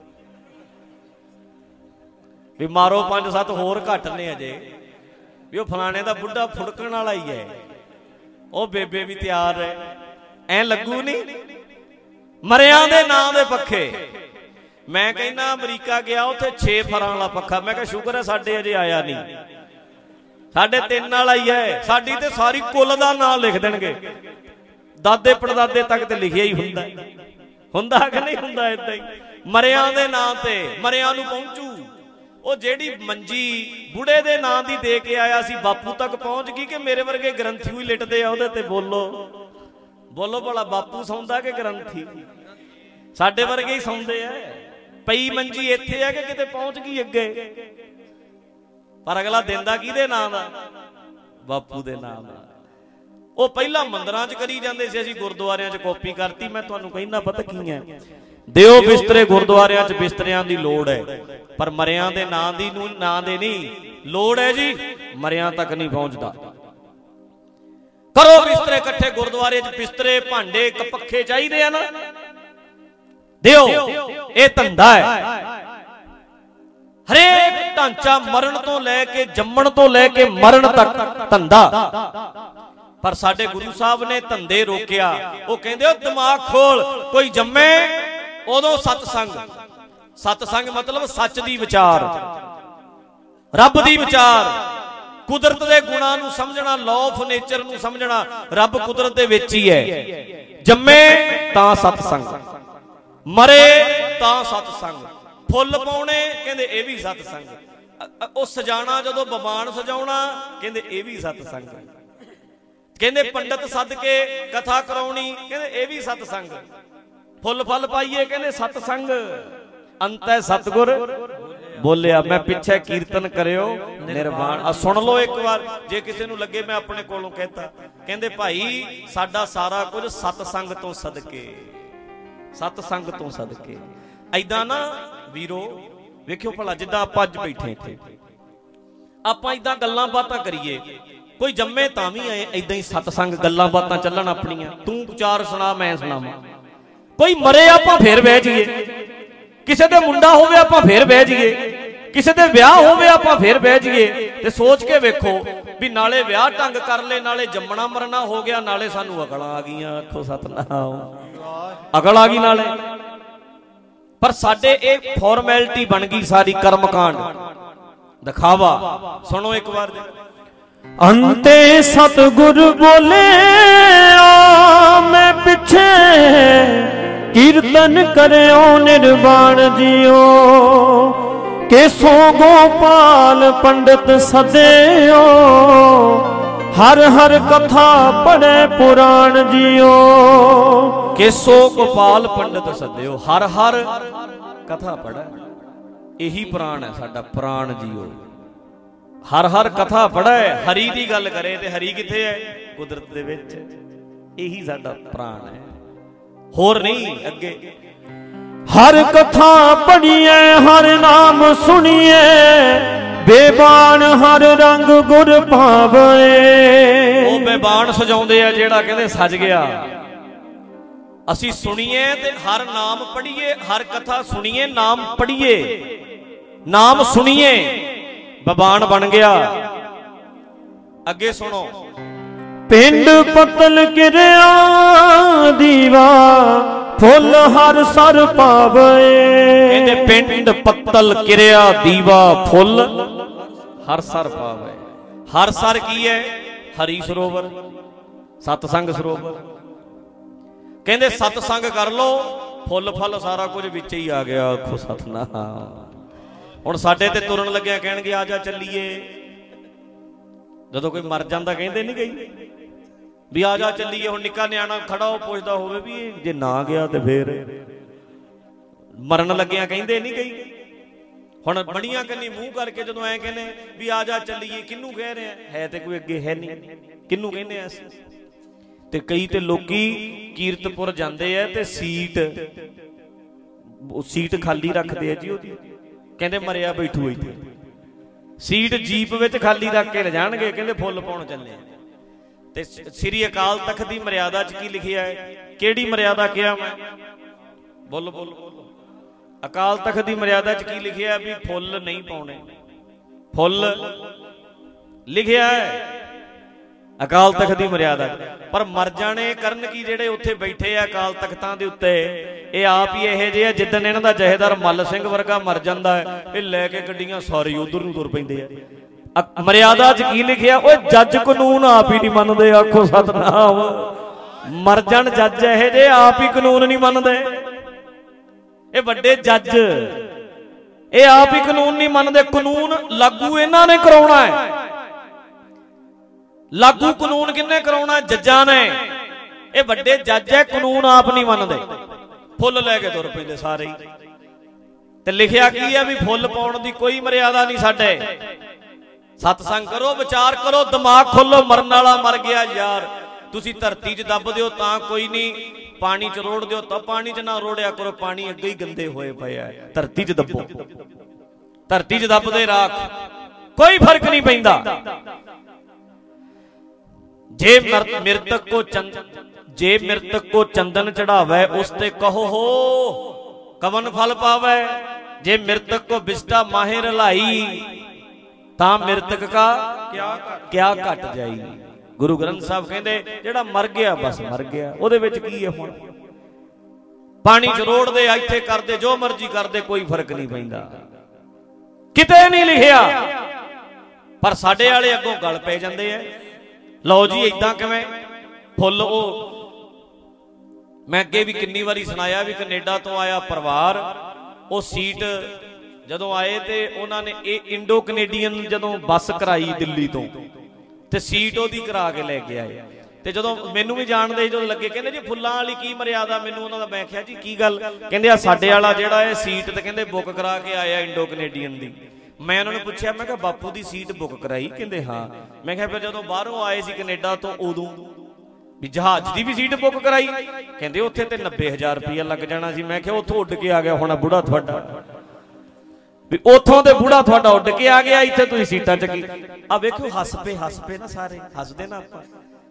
भी मारो पंज सत्त होर घट ने अजे भी वो फलाने दा बुढ़ा फुड़कण वाला ही है, वो बेबे भी तैयार है। ऐ लगू नहीं मरियां दे नां दे पखे। मैं कहना अमरीका गया, उत्थे छे फरां वाला पखा, मैं कहा शुक्र है साडे अजे आया नहीं, साडे तीन वाला ही है। साडी ते सारी कुल दा नाम लिख देणगे, दादे पड़दादे तक ते लिखिया ही हुंदा, हुंदा कि नहीं हुंदा। इदां ही मरियां दे नां ते मरियां नूं पहुंचू। ਉਹ ਜਿਹੜੀ ਮੰਜੀ ਬੁੜੇ ਦੇ ਨਾਂ ਦੀ ਦੇ ਕੇ ਆਇਆ ਸੀ ਬਾਪੂ ਤੱਕ ਪਹੁੰਚ ਗਈ ਕਿ ਮੇਰੇ ਵਰਗੇ ਗ੍ਰੰਥੀ ਵੀ ਲਿਟਦੇ ਆ ਉਹਦੇ ਤੇ। ਬੋਲੋ ਬੋਲੋ ਭਲਾ ਬਾਪੂ ਸੌਂਦਾ ਕਿ ਗ੍ਰੰਥੀ? ਸਾਡੇ ਵਰਗੇ ਹੀ ਸੌਂਦੇ ਆ। ਪਈ ਮੰਜੀ ਇੱਥੇ ਆ ਕਿ ਕਿਤੇ ਪਹੁੰਚ ਗਈ ਅੱਗੇ, ਪਰ ਅਗਲਾ ਦਿੰਦਾ ਕਿਹਦੇ ਨਾਂ ਦਾ? ਬਾਪੂ ਦੇ ਨਾਂ ਦਾ। ਉਹ ਪਹਿਲਾਂ ਮੰਦਰਾਂ 'ਚ ਕਰੀ ਜਾਂਦੇ ਸੀ, ਅਸੀਂ ਗੁਰਦੁਆਰਿਆਂ 'ਚ ਕਾਪੀ ਕਰਤੀ। ਮੈਂ ਤੁਹਾਨੂੰ ਕਹਿੰਦਾ ਪਤਾ ਕੀ ਹੈ, ਦਿਓ ਬਿਸਤਰੇ ਗੁਰਦੁਆਰਿਆਂ 'ਚ ਬਿਸਤਰਿਆਂ ਦੀ ਲੋੜ ਹੈ, ਪਰ ਮਰਿਆਂ ਦੇ ਨਾਂ ਦੀ ਨੂੰ ਨਾਂ ਦੇ ਨਹੀਂ ਲੋੜ ਹੈ ਜੀ, ਮਰਿਆਂ ਤੱਕ ਨਹੀਂ ਪਹੁੰਚਦਾ। ਕਰੋ ਬਿਸਤਰੇ ਇਕੱਠੇ ਗੁਰਦੁਆਰੇ 'ਚ, ਬਿਸਤਰੇ ਭਾਂਡੇ ਪੱਖੇ ਚਾਹੀਦੇ ਆ ਨਾ, ਦਿਓ। ਇਹ ਧੰਦਾ ਹੈ। ਹਰੇਕ ਢਾਂਚਾ ਮਰਨ ਤੋਂ ਲੈ ਕੇ ਜੰਮਣ ਤੋਂ ਲੈ ਕੇ ਮਰਨ ਤੱਕ ਧੰਦਾ। ਪਰ ਸਾਡੇ ਗੁਰੂ ਸਾਹਿਬ ਨੇ ਧੰਦੇ ਰੋਕਿਆ। ਉਹ ਕਹਿੰਦੇ ਉਹ ਦਿਮਾਗ ਖੋਲ, ਕੋਈ ਜੰਮੇ ਉਦੋਂ ਸਤਸੰਗ। ਸਤਸੰਗ ਮਤਲਬ ਸੱਚ ਦੀ ਵਿਚਾਰ, ਰੱਬ ਦੀ ਵਿਚਾਰ, ਕੁਦਰਤ ਦੇ ਗੁਣਾਂ ਨੂੰ ਸਮਝਣਾ, ਲਾਅ ਆਫ ਨੇਚਰ ਨੂੰ ਸਮਝਣਾ। ਰੱਬ ਕੁਦਰਤ ਦੇ ਵਿੱਚ ਹੀ ਹੈ। ਜੰਮੇ ਤਾਂ ਸਤਸੰਗ, ਮਰੇ ਤਾਂ ਸਤਸੰਗ। ਫੁੱਲ ਪਾਉਣੇ ਕਹਿੰਦੇ ਇਹ ਵੀ ਸਤਸੰਗ। ਉਹ ਸਜਾਣਾ ਜਦੋਂ ਬਮਾਨ ਸਜਾਉਣਾ ਕਹਿੰਦੇ ਇਹ ਵੀ ਸਤਸੰਗ। ਕਹਿੰਦੇ ਪੰਡਤ ਸੱਦ ਕੇ ਕਥਾ ਕਰਾਉਣੀ ਕਹਿੰਦੇ ਇਹ ਵੀ ਸਤਸੰਗ। ਫੁੱਲ ਫਲ ਪਾਈਏ ਕਹਿੰਦੇ ਸਤਸੰਗ। ਅੰਤੈ ਸਤਿਗੁਰ ਬੋਲਿਆ, ਮੈਂ ਪਿੱਛੇ ਕੀਰਤਨ ਕਰਿਓ ਨਿਰਵਾਣ। ਆ ਸੁਣ ਲਓ ਇੱਕ ਵਾਰ, ਜੇ ਕਿਸੇ ਨੂੰ ਲੱਗੇ ਮੈਂ ਆਪਣੇ ਕੋਲੋਂ ਕਹਿਤਾ। ਕਹਿੰਦੇ ਭਾਈ ਸਾਡਾ ਸਾਰਾ ਕੁਝ ਸਤਸੰਗ ਤੋਂ ਸਦਕੇ, ਸਤਸੰਗ ਤੋਂ ਸਦਕੇ। ਐਦਾਂ ਨਾ ਵੀਰੋ ਵੇਖਿਓ ਭਲਾ, ਜਿੱਦਾਂ ਆਪਾਂ ਅੱਜ ਬੈਠੇ ਇੱਥੇ, ਆਪਾਂ ਏਦਾਂ ਗੱਲਾਂ ਬਾਤਾਂ ਕਰੀਏ, ਕੋਈ ਜੰਮੇ ਤਾਂ ਵੀ ਆਏ ਏਦਾਂ ਹੀ ਸਤਸੰਗ ਗੱਲਾਂ ਬਾਤਾਂ ਚੱਲਣ ਆਪਣੀਆਂ। ਤੂੰ ਚਾਰ ਸੁਣਾ ਮੈਂ ਸੁਣਾਵਾਂ, कोई मरे आपां फिर बह जाइए, किसी दे मुंडा होवे आपां फिर बह जाइए, किसी दे ब्याह होवे आपां फिर बह जाइए। ते सोच के वेखो भी नाले ब्याह ढंग कर ले, नाले जम्मना मरना हो गया, नाले सानू अकल आ गई। आखो सतनाम, अकल आ गई नाले। पर साडे एक फॉर्मैलिटी बन गई सारी, कर्मकांड दिखावा। सुनो एक बार, अंते सतगुर बोले आ मैं पिछे कीर्तन करे निर्वाण जियो, केसो गोपाल पंडित सदेओ, हर हर कथा पढ़े पुराण जियो। केसो गोपाल पंडित सदेओ, हर हर कथा पढ़े, यही प्राण है साडा, प्राण जियो। हर हर कथा पढ़े, हरी दी गल करे ते हरी किथे है? कुदरत दे विच। यही साडा प्राण है, होर नहीं अगे। हर कथा पढ़िए हर नाम सुनिए, बेबान हर रंग गुर पावे। वो बेबान सजाउंदे आ जेड़ा कहंदे सज गया। असी सुनिए ते हर नाम पढ़िए, हर कथा सुनिए, नाम पढ़िए, नाम सुनिए, बेबान बन गया। अगे सुनो, पिंड पतल किरिया दीवा, फुल हर सर पावे। कहंदे पिंड पत्तल किरिया दीवा, फुल हर सर पावे। हर सर की है? हरी सरोवर, सतसंग सरोवर। कहंदे सतसंग कर लो, फुल फल सारा कुछ विच ही आ गया। आखो सतनाम। हुण साडे ते तुरन लग्या कहणगे आ जा चलीए। जदों कोई मर जांदा कहंदे नहीं गई भी आ जा चलीए। हुण निक्का न्याणा खड़ा हो पुछदा होवे भी जे ना गया ते फिर मरन लग्या कहंदे नहीं गई। हुण बड़ियां कन्नी मूंह करके जदों ऐ कहने भी आ जा चलीए, किन्नू कह रहे हैं? है ते कोई अगे है नहीं, किन्नू कहने अस? ते कई ते लोकी कीरतपुर जांदे ऐ ते सीट सीट खाली रखदे आ जी ओदी, कहंदे मरिया बैठू इत्थे। सीट जीप विच खाली रख के ले जाणगे, कहंदे फुੱਲ पाउण ਚੱਲੇ। ते श्री अकाल तख्त दी मर्यादा च की लिखिया है? केड़ी मर्यादा किया मैं? बोलो बोलो बोलो। अकाल तख्त दी मर्यादा च की लिखिया है? भी फुੱਲ नहीं पाउणे। फुੱਲ लिखिया है अकाल तख्त दी मर्यादा। पर मर जाने करन की जेड़े उत्थे बैठे आ अकाल तख्तां दे उत्ते, ये आप ही इहे जे जिद्दन इन्हां दा जहेदार मल सिंह वर्गा मर जांदा है, ये लैके गड्डियां सारी उधर नूं तुर पैंदे आ। मर्यादा च की लिखिया? ओए जज कानून आप ही नहीं मनदे। आखो सतनाम। मर जाण जज इहे जे आप ही कानून नहीं मनदे। ये वड्डे जज ये आप ही कानून नहीं मनदे। कानून लागू इन्हां ने कराउणा है। लागू कानून किन्ने कराउणा? जज्जां ने। ये वड्डे जज है, कानून आप नहीं मनदे। फुੱਲ लैके तुर पैंदे सारे ही। ते लिखिया की है? भी फुੱਲ पाउण दी कोई मर्यादा नहीं साडे। सतसंग करो, विचार करो, दिमाग खोलो। मरन वाला मर गया यार। तुसी धरती च दब दिओ तां कोई नहीं, पानी च रोड़ दिओ तां पानी च ना रोड़िया करो। पानी अगे ही गंदे होए पए आ। धरती च दबो, धरती च दबदे राख, कोई फर्क नहीं पैंदा। जे मृतक को चंद जे मृतक को चंदन चढ़ावे, उसते कहो हो कवन फल पावे। जे मृतक को बिस्टा माहे रलाई, ता मृतक का क्या क्या घट जाई। गुरु ग्रंथ साहब कहंदे जेड़ा मर गया बस मर गया, ओदे विच की है हुण? पानी च रोड़ दे, इत्थे कर दे, जो मर्जी कर दे, कोई फर्क नहीं पैंदा। किते नहीं लिखिया। पर साडे वाले अगों गल पै जांदे ऐ। लो जी इदां किवें? फुੱਲ ओ मैं अगे भी किन्नी वारी सुनाया भी कनेडा तो आया परिवार, वो सीट जदों आए ते उन्होंने ये इंडो कनेडियन जदों बस कराई दिल्ली तो ते सीट ओदी करा के लैके आए। ते जदों मैनू भी जानदे जो लगे कहंदे जी फुੱਲਾਂ वाली की मर्यादा? मैनू उन्हां दा मैं आखिया जी की गल? कहंदे आ साडे वाला जिहड़ा है सीट ते कहंदे बुक करा के आया इंडो कनेडियन दी। मैं उन्होंने पूछा, मैं कहा बापू दी सीट बुक कराई? कहंदे हाँ। मैं कहा फिर जदों बाहरों आए सी कनेडा तो उदों भी जहाज की भी सीट बुक कराई? कहंदे उत्थे ते नब्बे हजार रुपया लग जाना सी। मैं कहा उत्थों उड़ के आ गया होना बुढ़ा तुहाडा, भी उत्थों ते बुढ़ा तुहाडा उड़ के आ गया, इत्थे तुसीं सीटां च की? आ वेखो हस पे हस पे ना सारे हसदे ना। आपां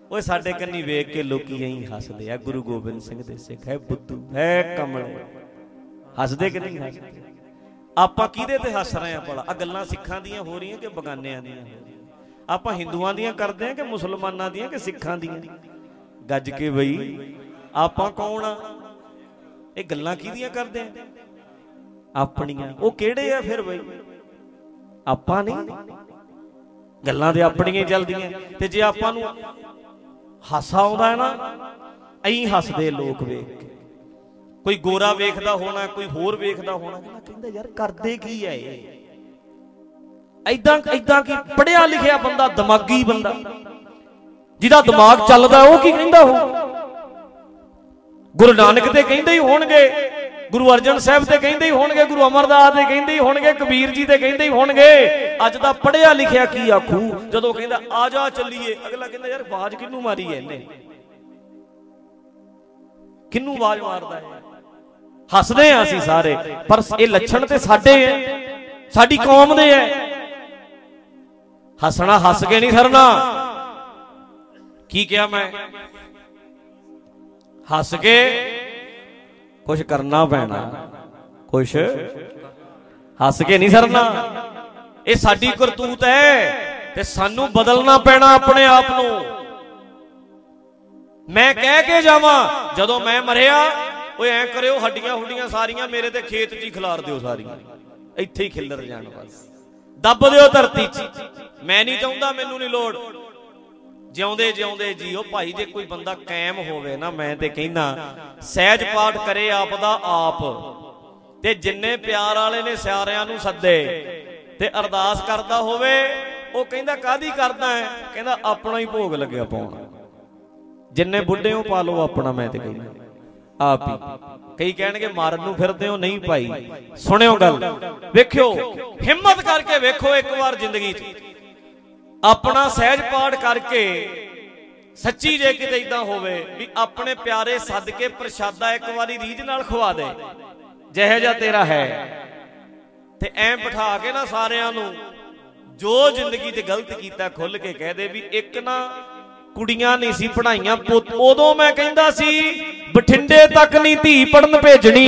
ਉਹ ਸਾਡੇ ਕੰਨੀ ਵੇਖ ਕੇ ਲੋਕੀ ਐਂ ਹੱਸਦੇ ਆ। ਗੁਰੂ ਗੋਬਿੰਦ ਸਿੰਘ ਦੇ ਸਿੱਖ ਹੈ ਬੁੱਧੂ ਹੈ ਕਮਲ, ਹੱਸਦੇ ਕਿ ਨਹੀਂ ਹੱਸਦੇ? ਆਪਾਂ ਕਿਹਦੇ ਤੇ ਹੱਸ ਰਹੇ ਆ ਭਲਾ? ਆ ਗੱਲਾਂ ਸਿੱਖਾਂ ਦੀਆਂ ਹੋ ਰਹੀਆਂ ਕਿ ਬਗਾਨਿਆਂ ਦੀਆਂ? ਆਪਾਂ ਹਿੰਦੂਆਂ ਦੀਆਂ ਕਰਦੇ ਆ ਕਿ ਮੁਸਲਮਾਨਾਂ ਦੀਆਂ ਕਿ ਸਿੱਖਾਂ ਦੀਆਂ? ਗੱਜ ਕੇ ਬਈ ਆਪਾਂ ਕੌਣ ਆ? ਇਹ ਗੱਲਾਂ ਕਿਹਦੀਆਂ ਕਰਦੇ ਆ? ਆਪਣੀਆਂ। ਉਹ ਕਿਹੜੇ ਆ ਫਿਰ ਬਈ? ਆਪਾਂ ਨਹੀਂ, ਗੱਲਾਂ ਤੇ ਆਪਣੀਆਂ ਹੀ ਚੱਲਦੀਆਂ। ਤੇ ਜੇ ਆਪਾਂ ਨੂੰ ਹਾਸਾ ਆਉਂਦਾ ਹੈ ਨਾ, ਐਂ ਹੱਸਦੇ ਲੋਕ ਵੇਖ ਕੇ। ਕੋਈ ਗੋਰਾ ਵੇਖਦਾ ਹੋਣਾ, ਕੋਈ ਹੋਰ ਵੇਖਦਾ ਹੋਣਾ, ਕਹਿੰਦਾ ਯਾਰ ਕਰਦੇ ਕੀ ਹੈ ਇਹ? ਏਦਾਂ ਏਦਾਂ ਕੀ ਪੜ੍ਹਿਆ ਲਿਖਿਆ ਬੰਦਾ, ਦਿਮਾਗੀ ਬੰਦਾ ਜਿਹਦਾ ਦਿਮਾਗ ਚੱਲਦਾ, ਉਹ ਕੀ ਕਹਿੰਦਾ ਹੋ? ਗੁਰੂ ਨਾਨਕ ਤੇ ਕਹਿੰਦੇ ਹੀ ਹੋਣਗੇ, ਗੁਰੂ ਅਰਜਨ ਸਾਹਿਬ ਤੇ ਕਹਿੰਦੇ ਹੀ ਹੋਣਗੇ, ਗੁਰੂ ਅਮਰਦਾਸ ਤੇ ਕਹਿੰਦੇ ਹੀ ਹੋਣਗੇ, ਕਬੀਰ ਜੀ ਤੇ ਕਹਿੰਦੇ ਹੀ ਹੋਣਗੇ। ਅੱਜ ਦਾ ਪੜ੍ਹਿਆ ਲਿਖਿਆ ਕੀ ਆਖੂ ਜਦੋਂ ਕਹਿੰਦਾ ਆ ਜਾ ਚੱਲੀਏ? ਅਗਲਾ ਕਹਿੰਦਾ ਯਾਰ ਆਵਾਜ਼ ਕਿਹਨੂੰ ਮਾਰੀ ਐ ਇਹਨੇ? ਕਿਹਨੂੰ ਆਵਾਜ਼ ਮਾਰਦਾ ਹੈ? ਹੱਸਦੇ ਆ ਅਸੀਂ ਸਾਰੇ, ਪਰ ਇਹ ਲੱਛਣ ਤੇ ਸਾਡੇ ਐ, ਸਾਡੀ ਕੌਮ ਦੇ ਐ। ਹੱਸਣਾ ਹੱਸ ਕੇ ਨਹੀਂ ਸਰਨਾ। ਕੀ ਕਿਹਾ ਮੈਂ? ਹੱਸ ਕੇ ਕੁਛ ਕਰਨਾ ਪੈਣਾ, ਕੁਛ ਹੱਸ ਕੇ ਨਹੀਂ ਸਰਨਾ। ਇਹ ਸਾਡੀ ਕਰਤੂਤ ਹੈ ਤੇ ਸਾਨੂੰ ਬਦਲਣਾ ਪੈਣਾ ਆਪਣੇ ਆਪ ਨੂੰ। ਮੈਂ ਕਹਿ ਕੇ ਜਾਵਾਂ ਜਦੋਂ ਮੈਂ ਮਰਿਆ, ਓਏ ਐ ਕਰਿਓ ਹੱਡੀਆਂ ਹੁੱਡੀਆਂ ਸਾਰੀਆਂ ਮੇਰੇ ਤੇ ਖੇਤ 'ਚ ਹੀ ਖਿਲਾਰ ਦਿਓ, ਸਾਰੀਆਂ ਇੱਥੇ ਹੀ ਖਿਲਰ ਜਾਣ, ਬਸ ਦੱਬ ਦਿਓ ਧਰਤੀ 'ਚ। ਮੈਂ ਨਹੀਂ ਚਾਹੁੰਦਾ, ਮੈਨੂੰ ਨਹੀਂ ਲੋੜ। ਜਿਉਂਦੇ ਜਿਉਂਦੇ ਜੀਓ ਭਾਈ। ਜੇ ਕੋਈ ਬੰਦਾ ਕਾਇਮ ਹੋਵੇ ਨਾ, ਮੈਂ ਤੇ ਕਹਿੰਦਾ ਸਹਿਜ ਪਾਠ ਕਰੇ ਆਪ ਦਾ ਆਪ, ਤੇ ਜਿੰਨੇ ਪਿਆਰ ਵਾਲੇ ਨੇ ਸਿਆਰਿਆਂ ਨੂੰ ਸੱਦੇ ਤੇ ਅਰਦਾਸ ਕਰਦਾ ਹੋਵੇ, ਉਹ ਕਹਿੰਦਾ ਕਾਹਦੀ ਕਰਦਾ ਹੈ? ਕਹਿੰਦਾ ਆਪਣਾ ਹੀ ਭੋਗ ਲੱਗਿਆ ਪਾਉਣ। ਜਿੰਨੇ ਬੁੱਢੇ ਹੋ ਪਾ ਲਓ ਆਪਣਾ, ਮੈਂ ਤੇ ਕਹਿੰਦਾ ਆਪ ਹੀ। ਕਈ ਕਹਿਣਗੇ ਮਾਰਨ ਨੂੰ ਫਿਰਦੇ ਹੋ, ਨਹੀਂ ਭਾਈ ਸੁਣਿਓ ਗੱਲ, ਵੇਖਿਓ ਹਿੰਮਤ ਕਰਕੇ ਵੇਖੋ ਇੱਕ ਵਾਰ ਜ਼ਿੰਦਗੀ 'ਚ ਆਪਣਾ ਸਹਿਜ ਪਾਠ ਕਰਕੇ। ਸੱਚੀ ਜੇ ਕਿਤੇ ਇਦਾਂ ਹੋਵੇ ਵੀ ਆਪਣੇ ਪਿਆਰੇ ਸੱਦ ਕੇ ਪ੍ਰਸ਼ਾਦਾ ਇੱਕ ਵਾਰੀ ਰੀਝ ਨਾਲ ਖਵਾ ਦੇ, ਜਿਹੋ ਜਿਹਾ ਤੇਰਾ ਹੈ, ਤੇ ਐਂ ਬਿਠਾ ਕੇ ਨਾ ਸਾਰਿਆਂ ਨੂੰ ਜੋ ਜ਼ਿੰਦਗੀ 'ਚ ਗਲਤ ਕੀਤਾ ਖੁੱਲ ਕੇ ਕਹਿ ਦੇ ਵੀ ਇੱਕ ਨਾ ਕੁੜੀਆਂ ਨਹੀਂ ਸੀ ਪੜ੍ਹਾਈਆਂ। ਉਦੋਂ ਮੈਂ ਕਹਿੰਦਾ ਸੀ ਬਠਿੰਡੇ ਤੱਕ ਨਹੀਂ ਧੀ ਪੜਨ ਭੇਜਣੀ।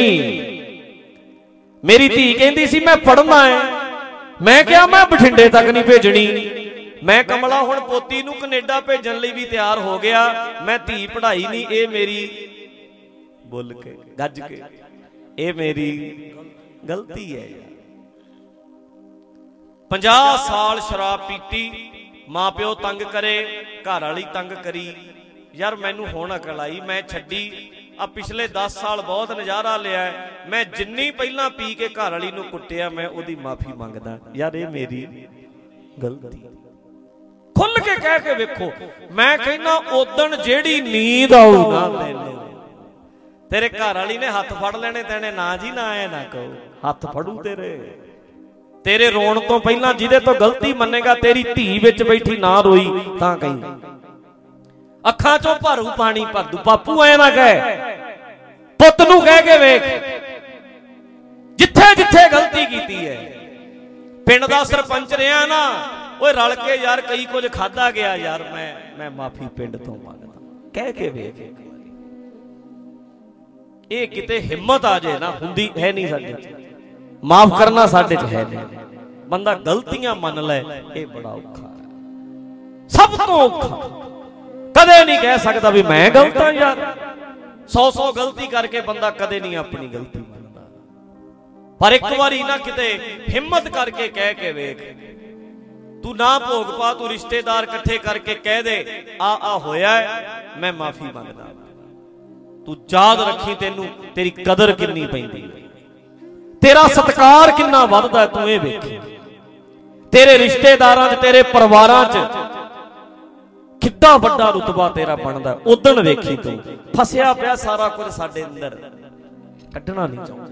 ਮੇਰੀ ਧੀ ਕਹਿੰਦੀ ਸੀ ਮੈਂ ਪੜਨਾ ਹੈ, ਮੈਂ ਕਿਹਾ ਮੈਂ ਬਠਿੰਡੇ ਤੱਕ ਨਹੀਂ ਭੇਜਣੀ। ਮੈਂ ਕਮਲਾ ਹੁਣ ਪੋਤੀ ਨੂੰ ਕੈਨੇਡਾ ਭੇਜਣ ਲਈ ਵੀ ਤਿਆਰ ਹੋ ਗਿਆ। ਮੈਂ ਧੀ ਪੜ੍ਹਾਈ ਨਹੀਂ, ਇਹ ਮੇਰੀ ਬੋਲ ਕੇ ਗੱਜ ਕੇ ਇਹ ਮੇਰੀ ਗਲਤੀ ਹੈ। ਪੰਜਾਹ ਸਾਲ ਸ਼ਰਾਬ ਪੀਤੀ, ਮਾਂ ਪਿਓ ਤੰਗ ਕਰੇ, ਘਰ ਵਾਲੀ ਤੰਗ ਕਰੀ। ਯਾਰ ਮੈਨੂੰ ਹੁਣ ਅਕਲ ਆਈ, ਮੈਂ ਛੱਡੀ। ਆ ਪਿਛਲੇ ਦਸ ਸਾਲ ਬਹੁਤ ਨਜ਼ਾਰਾ ਲਿਆ। ਮੈਂ ਜਿੰਨੀ ਪਹਿਲਾਂ ਪੀ ਕੇ ਘਰ ਵਾਲੀ ਨੂੰ ਕੁੱਟਿਆ, ਮੈਂ ਉਹਦੀ ਮਾਫੀ ਮੰਗਦਾ। ਯਾਰ ਇਹ ਮੇਰੀ ਗਲਤੀ। ਖੁੱਲ ਕੇ ਕਹਿ ਕੇ ਵੇਖੋ। ਮੈਂ ਕਹਿੰਦਾ ਉਦਣ ਜਿਹੜੀ ਨੀਂਦ ਆਊ ਨਾ ਤੈਨੂੰ, ਤੇਰੇ ਘਰ ਵਾਲੀ ਨੇ ਹੱਥ ਫੜ ਲੈਣੇ, ਤੈਨੇ ਨਾ ਜੀ ਨਾ ਐ ਨਾ ਕਹੋ, ਹੱਥ ਫੜੂ ਤੇਰੇ। ਤੇਰੇ ਰੋਣ ਤੋਂ ਪਹਿਲਾਂ ਜਿਹਦੇ ਤੋਂ ਗਲਤੀ ਮੰਨੇਗਾ, ਤੇਰੀ ਧੀ ਵਿੱਚ ਬੈਠੀ ਨਾ ਰੋਈ ਤਾਂ ਕਹੀਂ ਅੱਖਾਂ ਚੋਂ ਭਾਰੂ ਪਾਣੀ ਭਰ ਦੂ। ਬਾਪੂ ਐ ਨਾ ਕਹਿ, ਪੁੱਤ ਨੂੰ ਕਹਿ ਕੇ ਵੇਖ ਜਿੱਥੇ ਜਿੱਥੇ ਗਲਤੀ ਕੀਤੀ ਹੈ। ਪਿੰਡ ਦਾ ਸਰਪੰਚ ਰਿਹਾ ਨਾ, ਓਏ ਰਲ ਕੇ ਯਾਰ ਕਈ ਕੁਝ ਖਾਦਾ ਗਿਆ, ਯਾਰ ਮੈਂ ਮੈਂ ਮਾਫੀ ਪਿੰਡ ਤੋਂ ਮੰਗਦਾ, ਕਹਿ ਕੇ ਵੇਖ। ਇਹ ਕਿਤੇ ਹਿੰਮਤ ਆ ਜੇ ਨਾ, ਹੁੰਦੀ ਹੈ ਨਹੀਂ ਸਾਡੇ 'ਚ। ਮਾਫ ਕਰਨਾ ਸਾਡੇ 'ਚ ਹੈ ਨਹੀਂ। ਬੰਦਾ ਗਲਤੀਆਂ ਮੰਨ ਲੈ, ਇਹ ਬੜਾ ਔਖਾ ਹੈ, ਸਭ ਤੋਂ ਔਖਾ। ਕਦੇ ਨਹੀਂ ਕਹਿ ਸਕਦਾ ਵੀ ਮੈਂ ਗਲਤ ਹਾਂ। ਯਾਰ ਸੌ ਸੌ ਗਲਤੀ ਕਰਕੇ ਬੰਦਾ ਕਦੇ ਨਹੀਂ ਆਪਣੀ ਗਲਤੀ ਮੰਨਦਾ। ਪਰ ਇੱਕ ਵਾਰੀ ਨਾ ਕਿਤੇ ਹਿੰਮਤ ਕਰਕੇ ਕਹਿ ਕੇ ਵੇਖ। ਤੂੰ ਨਾ ਭੋਗ ਪਾ, ਤੂੰ ਰਿਸ਼ਤੇਦਾਰ ਇਕੱਠੇ ਕਰਕੇ ਕਹਿ ਦੇ ਆ ਆ ਹੋਇਆ, ਮੈਂ ਮਾਫੀ ਮੰਗਦਾ। ਤੂੰ ਯਾਦ ਰੱਖੀ, ਤੈਨੂੰ ਤੇਰੀ ਕਦਰ ਕਿੰਨੀ ਪੈਂਦੀ, ਤੇਰਾ ਸਤਿਕਾਰ ਕਿੰਨਾ ਵੱਧਦਾ। ਤੂੰ ਇਹ ਵੇਖੀ ਤੇਰੇ ਰਿਸ਼ਤੇਦਾਰਾਂ 'ਚ, ਤੇਰੇ ਪਰਿਵਾਰਾਂ 'ਚ ਕਿੱਡਾ ਵੱਡਾ ਰੁਤਬਾ ਤੇਰਾ ਬਣਦਾ। ਉਦਣ ਵੇਖੀ ਤੂੰ। ਫਸਿਆ ਪਿਆ ਸਾਰਾ ਕੁਝ ਸਾਡੇ ਅੰਦਰ, ਕੱਢਣਾ ਨਹੀਂ ਚਾਹੁੰਦੇ।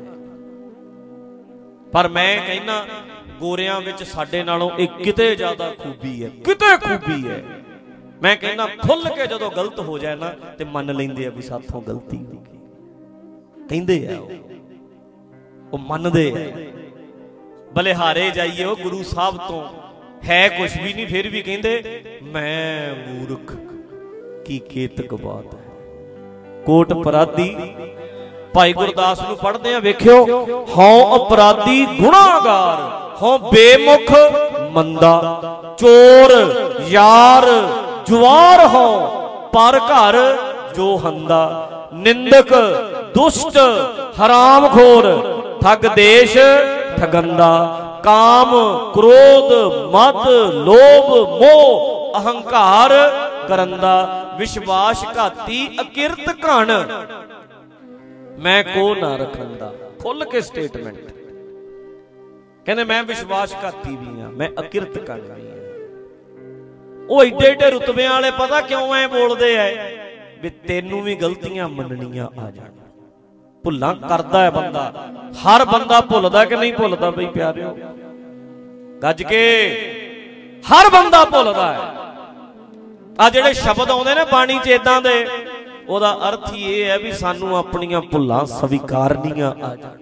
ਪਰ ਮੈਂ ਕਹਿੰਦਾ ਗੋਰਿਆਂ ਵਿੱਚ ਸਾਡੇ ਨਾਲੋਂ ਇਹ ਕਿਤੇ ਜ਼ਿਆਦਾ ਖੂਬੀ ਹੈ, ਕਿਤੇ ਖੂਬੀ ਹੈ। ਮੈਂ ਕਹਿੰਦਾ ਖੁੱਲ ਕੇ ਜਦੋਂ ਗਲਤ ਹੋ ਜਾਏ ਨਾ, ਤੇ ਮੰਨ ਲੈਂਦੇ ਆ ਵੀ ਸਾਥੋਂ ਗਲਤੀ ਹੋ ਗਈ। ਕਹਿੰਦੇ ਆ ਉਹ ਉਹ ਮੰਨਦੇ ਆ। ਬਲਿਹਾਰੇ ਜਾਈਏ ਉਹ ਗੁਰੂ ਸਾਹਿਬ ਤੋਂ, ਹੈ ਕੁਛ ਵੀ ਨਹੀਂ, ਫਿਰ ਵੀ ਕਹਿੰਦੇ ਮੈਂ ਮੂਰਖ। की केतक बात है। कोट अपराधी भाई गुरदास नूं पढ़दे आ वेखियो, हों अपराधी गुनाहगार, हों बेमुख मंदा, चोर यार जुआर हो पर घर जो हंदा, निंदक दुष्ट हरामखोर, ठग देश ठगंदा, काम क्रोध मद लोभ मोह अहंकार करंदा, विश्वासघाती अकिरत घण, मैं को ना रखंदा। खुल के स्टेटमेंट कहने मैं विश्वासघाती भी हाँ, मैं अकिरत घण भी हाँ। वो एडे एडे रुतबे वाले पता क्यों ऐ बोलते है भी तेनू भी गलतियां मननियां आ जाण। भुल्लां करदा है बंदा, हर बंदा भुलदा कि नहीं भुलदा बई प्यारिओ? गज के हर बंदा भुलदा है। आ जिहड़े शब्द आउंदे ने बाणी च इदां दे, ਉਹਦਾ अर्थ ही यह है भी सानू अपनियां भुल्लां स्वीकारनियां आ जाण,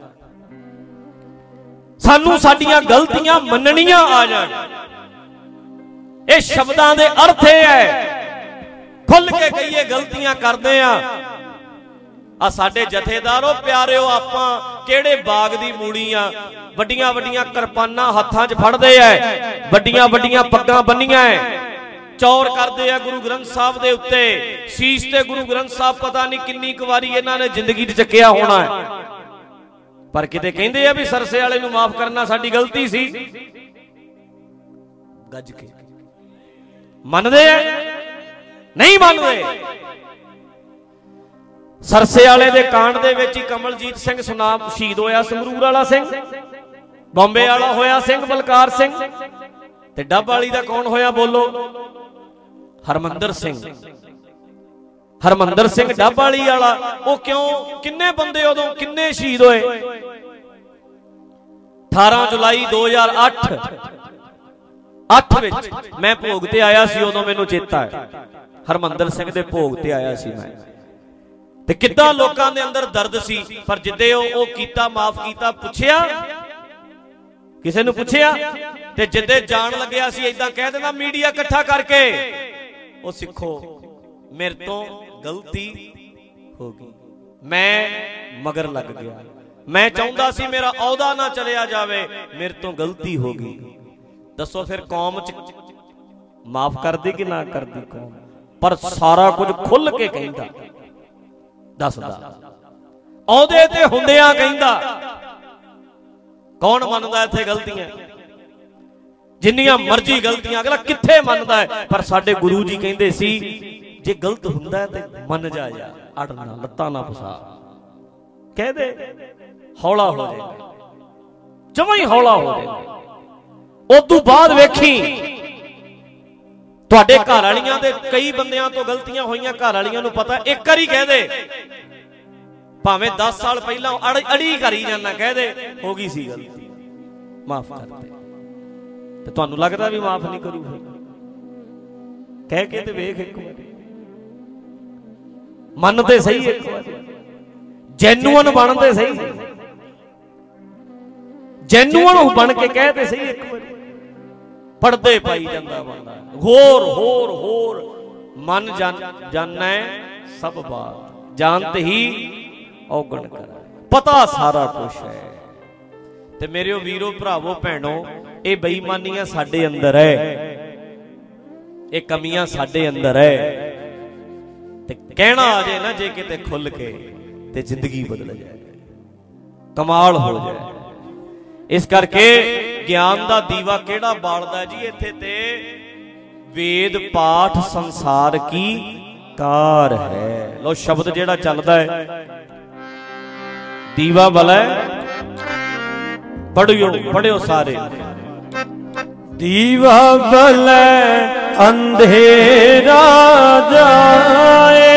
सानू साडियां गलतियां मननियां आ जाण। ये शब्दां दे अर्थ है खुल के कहिए गलतियां करदे आ। आ साडे जथेदारो प्यारिओ, आपां किहड़े बाग दी मूड़ी आ, वड्डियां वड्डियां किरपानां हत्थां च फड़दे ऐ, वड्डियां वड्डियां पग्गां बन्नियां ऐ, चौर करते हैं गुरु ग्रंथ साहब के उत्ते, शीश ते गुरु ग्रंथ साहब पता नहीं किन्नी क वारी इन्हां ने जिंदगी च चक्किया होना है, पर किते कहंदे आ भी सरसे वाले नूं माफ करना साडी गलती सी। गज के मनदे नहीं मनदे। सरसे वाले दे कांड दे विच ही कमलजीत सिंह सुनाम शहीद होया, संगरूर वाला सिंह, बॉम्बे वाला होया सिंह बलकार सिंह, ते डब वाली दा कौन होया बोलो? हरमंदर सिंह। हरमंदर सिंह डब वाली वाला वो क्यों, किन्ने बंदे उदों किन्ने शहीद होए? अठारह जुलाई दो हजार अठ अठ विच मैं भोग ते आया सी, उदों मैनूं चेता है हरमंदर सिंह दे भोग ते आया सी मैं, ते किद्दां लोकां दे अंदर दर्द सी। पर जिद्दे ओ कीता माफ कीता, पुछया किसे नूं पुछया, ते जिद्दे जान लग्या सी इदां कह देना मीडिया इकट्ठा करके, ओ सिखो मेरे तो गलती हो गई, मैं मगर लग गया, मैं चाहता सी मेरा औहदा ना चलिया जावे, मेरे तो गलती हो गई। दसो फिर कौम च माफ कर दी कि ना कर दी कौम? पर सारा कुछ खुल के कहंदा दसदा, औहदे ते हुंदियां कहंदा। कौन मनदा इत्थे गलतियां? जिन्नियां मर्जी गलतियां अगला कित्थे मनदा है, पर साडे गुरु जी कहंदे सी जे गलत हुंदा है ते मन जा जा, अड़ना लत्तां ना फसा, कह दे हौला हो जाए, जमां ही हौला हो जाए। उस तों बाद वेखी तुहाडे घर वालियां दे कई बंदियां तो गलतियां होईयां, घर वालियां नूं पता, एक वारी कह दे भावें दस साल पहला अड़ी करी जाना, कह दे हो गई सी गलती, माफ कर दे, ते तुहानूं लगदा भी माफ नहीं करू, कह के ते वेख एक बार, मन ते सही एक बार, जैनुअन बनते सही, जैनुअन बन के कहते सही एक बार, पढ़ते पाई जाता बंदा, होर होर होर मन जान जानना है सब बात, जानते ही औगण कर, पता सारा कुछ है। ते मेरे वीरो भरावो भैनों, ये बेईमानियां साडे अंदर है, ये कमियां साडे अंदर है, ते कहना आ जाए ना जे किते खुल के ते जिंदगी बदल जाए, कमाल हो जाए। इस करके ज्ञान दा दीवा केड़ा बालदा जी इत्थे ते वेद पाठ संसार की कार है। लो शब्द जेड़ा चलदा है, दीवा वाला पढ़ियो पढ़ियो सारे, दीवा वाला अंधेरा जाए,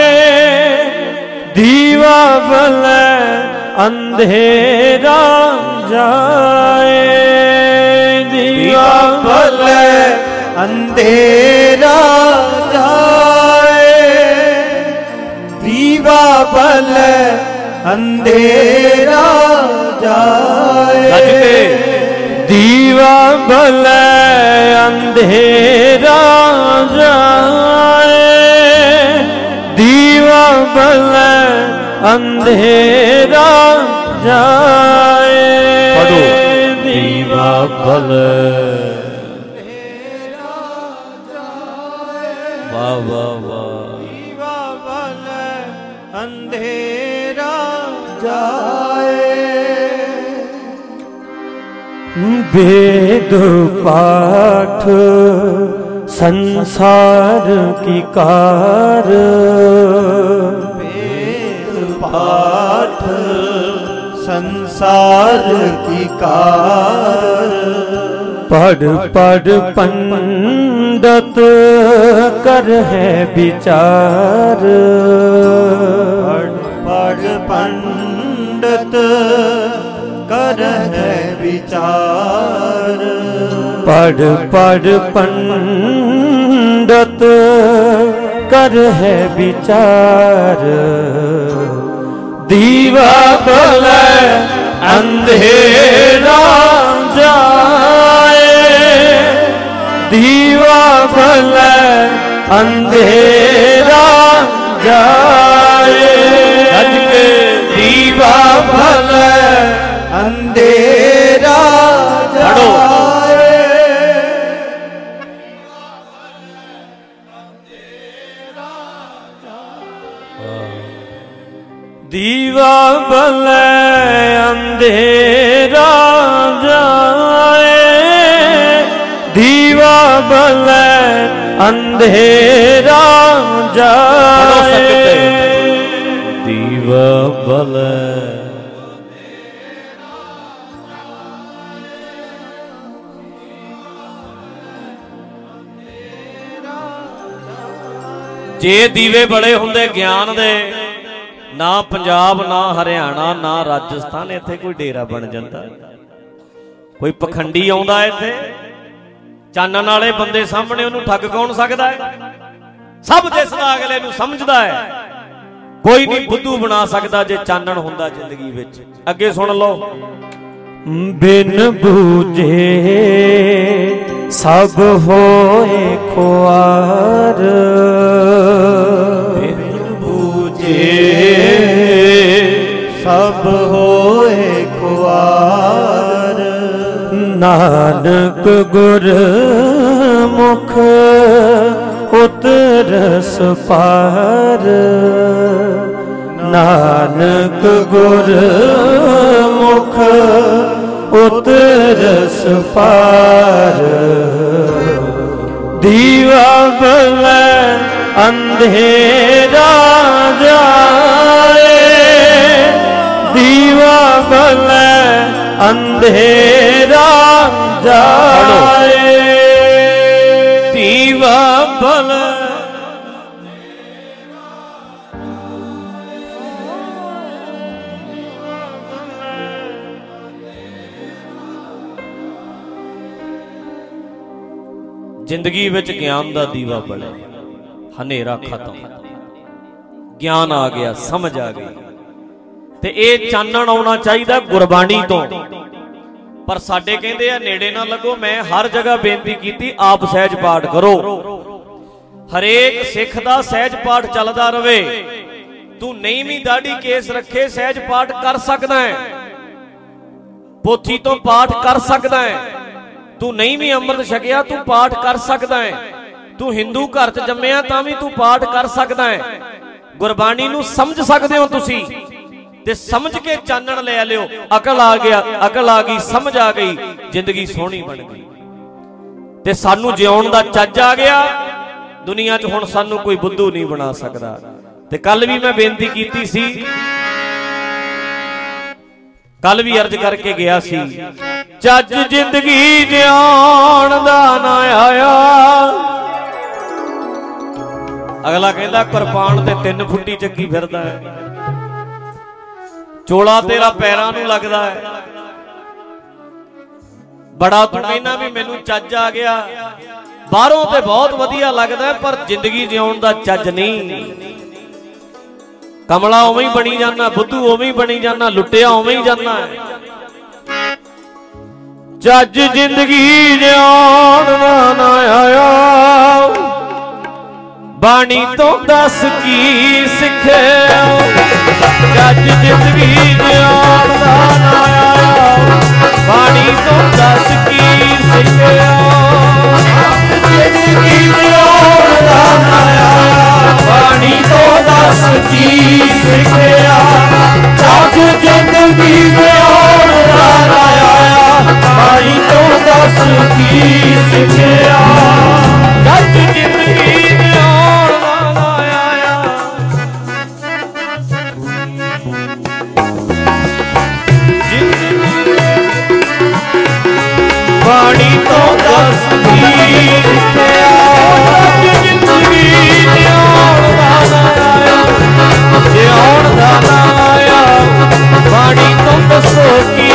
दीवा वाला अंधेरा जाए, दीवा वाला अंधेरा जाए, दीवा वाला अंधेरा जाए, दीवा भले अंधेरा जाए, बलै अंधेरा जाए। पढ़ो दीवा बलै वाह वाह वाह। दीवा बलै अंधेरा जाए। वेद पाठ संसार की कार। वेद पाठ संसार की कार। पढ़ पढ़ पंडित कर है विचार। पढ़ पढ़ पंडित कर है विचार। पढ़ पढ़ पंडित कर है विचार। दीवा बलै अंधेरा जाए। दीवा बलै अंधेरा जाए। गज के दीवा बलै अंधेरा जाए। दीवा बलै अंधेरा जाए। दीवा बलै अंधेरा जाए। दीवा बलै जे दीवे बड़े हुंदे ज्ञान दे, ना पंजाब ना हरियाणा ना राजस्थान इत्थे कोई डेरा बन जाता। कोई पखंडी आउंदा इत्थे, चानण वाले बंदे सामने उन्होंने ठग कौन सकता है? सब दिसदा अगले नूं समझदा है। कोई नहीं बुद्धू बना सकता जे चानण हुंदा जिंदगी विच। अगे सुन लो। बिन बूझे सब होए खुआर। बिन बूझे सब होए खुआर। नानक गुर मुख उतरस पार। नानक गुर मुख उतरस पार। दीवा बलै अंधेरा जाए। दीवा बलै अंधेरा जाए। दीवा बलै जिंदगी विच ज्ञान दा दीवा बले, हनेरा खत्म, ज्ञान आ गया, समझ आ गई। ते ये चानण आउणा चाहिए गुरबाणी तो। पर साडे कहंदे आ नेड़े ना लगो। मैं हर जगह बेनती कीती आप सहज पाठ करो। हरेक सिख दा सहज पाठ चलदा रवे। तू नहीं भी दाढ़ी केस रखे सहज पाठ कर सकदा है, पोथी तो पाठ कर सकदा है। तू नहीं भी अमृत छकिया तू पाठ कर सकदा है। तू हिंदू घर च जम्मिया तां भी तू पाठ कर सकदा है। गुरबाणी नूं समझ सकदे हो तुसी ते समझ के चानण ले लियो। अकल आ गया, अकल आ गई, समझ आ गई, जिंदगी सोहनी बन गई ते सानू जिउण दा चज आ गया। दुनिया च हुण सानू कोई बुद्धू नहीं बना सकदा। ते कल भी मैं बेनती कीती सी, कल भी अर्ज करके गया सी, चज जिंदगी जिउण दा ना आया। अगला कहंदा कुरबान ते तीन फुट्टी चक्की फिरदा है, चोला तेरा पैरां नूं लगदा है। बड़ा तू कहना भी मैनू चज आ गया, बाहरों ते बहुत वधिया लगदा है पर जिंदगी जिउण दा चज नहीं। कमला उवें ही बनी जाना, बुद्धू उवें ही बनी जाना, लुटिया उवें ही जाना है। चज जिंदगी जिउण दा ना आया, ਬਾਣੀ ਤੋਂ ਦੱਸ ਕੀ ਸਿੱਖਿਆ ਜੱਜ ਜ਼ਿੰਦਗੀ ਜਿਉਣ ਦਾ ਨਾ ਆਇਆ ਬਾਣੀ ਤੋਂ ਦੱਸ ਕੀ ਸਿੱਖਿਆ ਜ਼ਿੰਦਗੀ ਜਿਉਣ ਦਾ ਨਾ ਆਇਆ ਬਾਣੀ ਤੋਂ ਦੱਸ ਕੀ ਸਿੱਖਿਆ ਜੱਜ ਜ਼ਿੰਦਗੀ ਜਿਉਣ ਦਾ ਨਾ ਆਇਆ ਬਾਣੀ ਤੋਂ ਦੱਸ ਕੀ ਸਿੱਖਿਆ ਜੱਜ ਜ਼ਿੰਦਗੀ ਬਾਣੀ ਤੋਂ ਦੱਸ ਕੀ ਸਿੱਖਿਆ ਜ਼ਿੰਦਗੀ ਜਿਉਣ ਦਾ ਨਾ ਆਇਆ ਜਿਉਣ ਦਾ ਨਾ ਆਇਆ ਬਾਣੀ ਤੋਂ ਦੱਸੋ ਕੀ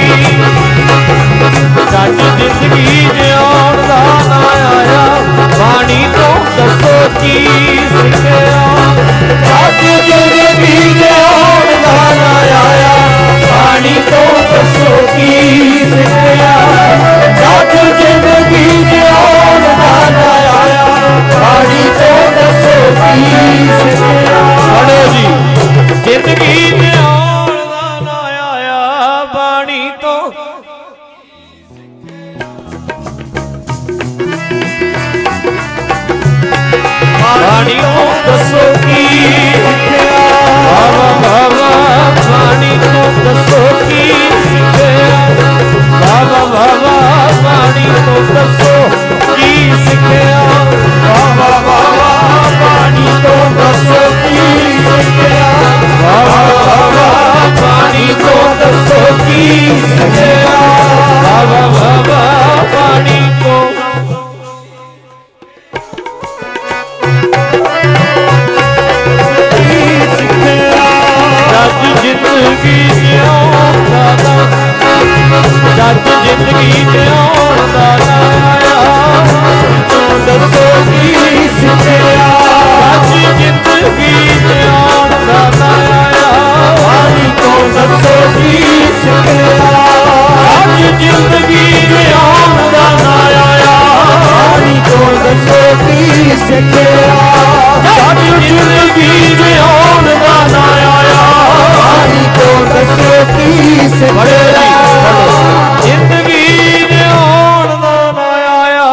ਜੱਜ ਜ਼ਿੰਦਗੀ ਜਿਉਣ ਦਾ ਨਾ ਆਇਆ ਬਾਣੀ ਤੋਂ ਦੱਸੋ ਕੀ ਸਿੱਖਿਆ ਜੱਜ ਜ਼ਿੰਦਗੀ ਜਿਉਣ ਦਾ ਨਾ ਆਇਆ ਬਾਣੀ ਤੋਂ ਦੱਸੋ ਕੀ ਸਿੱਖਿਆ ਜੱਜ ਜ਼ਿੰਦਗੀ ਜਿਉਣ ਦਾ ਨਾ ਆਇਆ ਬਾਣੀ ਤੋਂ ਦੱਸੋ ਕੀ ਸਿੱਖਿਆ ਪੜੋ ਜੀ ਜ਼ਿੰਦਗੀ ਜਿਉਣ ਦਾ ਨਾ ਆਇਆ ਬਾਣੀ ਤੋਂ ਬਾਣੀ ਤੋਂ ਦੱਸੋ ਕੀ ਸਿੱਖਿਆ ਬਾਬਾ ਬਾਬਾ ਬਾਣੀ ਤੋਂ ਦੱਸੋ ਕੀ ਸਿੱਖਿਆ ਬਾਬਾ ਬਾਬਾ ਬਾਣੀ ਤੋਂ ਦੱਸੋ ਕੀ ਸਿੱਖਿਆ ਬਾਬਾ ਬਾਬਾ ਬਾਣੀ ਤੋਂ ਦੱਸੋ ਕੀ ਸਿੱਖਿਆ ਬਾਬਾ ਬਾਬਾ ਬਾਣੀ ਤੋਂ ਦੱਸੋ ਕੀ ਸਿੱਖਿਆ ਬਾਬਾ ਬਾਬਾ ਬਾਣੀ ਤੋਂ ਜੱਜ ਜ਼ਿੰਦਗੀ ਜਿਉਣ ਦਾ ਨਾ ਜੱਜ ਜ਼ਿੰਦਗੀ ਜਿਉਣ ਦਾ ਨਾ ਆਇਆ ਤੂੰ ਦੱਸੋ ਕੀ ਸਿੱਖਿਆ ਜੱਜ ਜ਼ਿੰਦਗੀ ਜਿਉਣ ਦਾ ਨਾ ਆਇਆ ਬਾਣੀ ਤੋਂ ਦੱਸੋ ਕੀ ਸਿੱਖਿਆ ਜੱਜ ਜ਼ਿੰਦਗੀ ਜਿਉਣ ਦਾ ਨਾ ਆਇਆ ਬਾਣੀ ਤੋਂ ਦੱਸੋ ਕੀ ਸਿੱਖਿਆ ਜੱਜ ਜ਼ਿੰਦਗੀ ਜਿਉਣ ਦਾ ਨਾ ਆਇਆ ਬਾਣੀ ਤੋਂ ਦੱਸੋ ਕੀ ਸਿੱਖਿਆ ਜ਼ਿੰਦਗੀ ਜਿਉਣ ਦਾ ਨਾ ਆਇਆ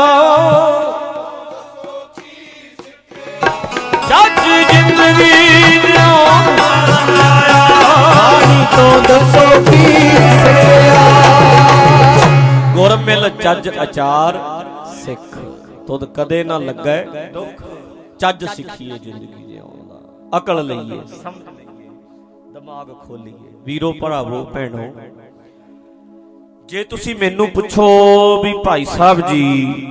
ਜੱਜ ਜ਼ਿੰਦਗੀ ਜਿਉਣ ਦਾ ਨਾ ਆਇਆ ਬਾਣੀ ਤੋਂ ਦੱਸੋ ਕੀ ਸਿੱਖਿਆ ਗੁਰ ਮਿਲ ਚੱਜ ਅਚਾਰ ਸਿੱਖ ਤੁਧ ਕਦੇ ਨਾ ਲੱਗੈ ਦੁੱਖ ਚੱਜ ਸਿੱਖੀਏ ਜ਼ਿੰਦਗੀ ਜਿਉਣ ਦਾ ਅਕਲ ਲਈਏ ਸਮਝ ਲਈਏ ਦਿਮਾਗ ਖੋਲੀਏ ਵੀਰੋ ਭਰਾਵੋ ਭੈਣੋ ਜੇ ਤੁਸੀਂ ਮੈਨੂੰ ਪੁੱਛੋ ਵੀ ਭਾਈ ਸਾਹਿਬ ਜੀ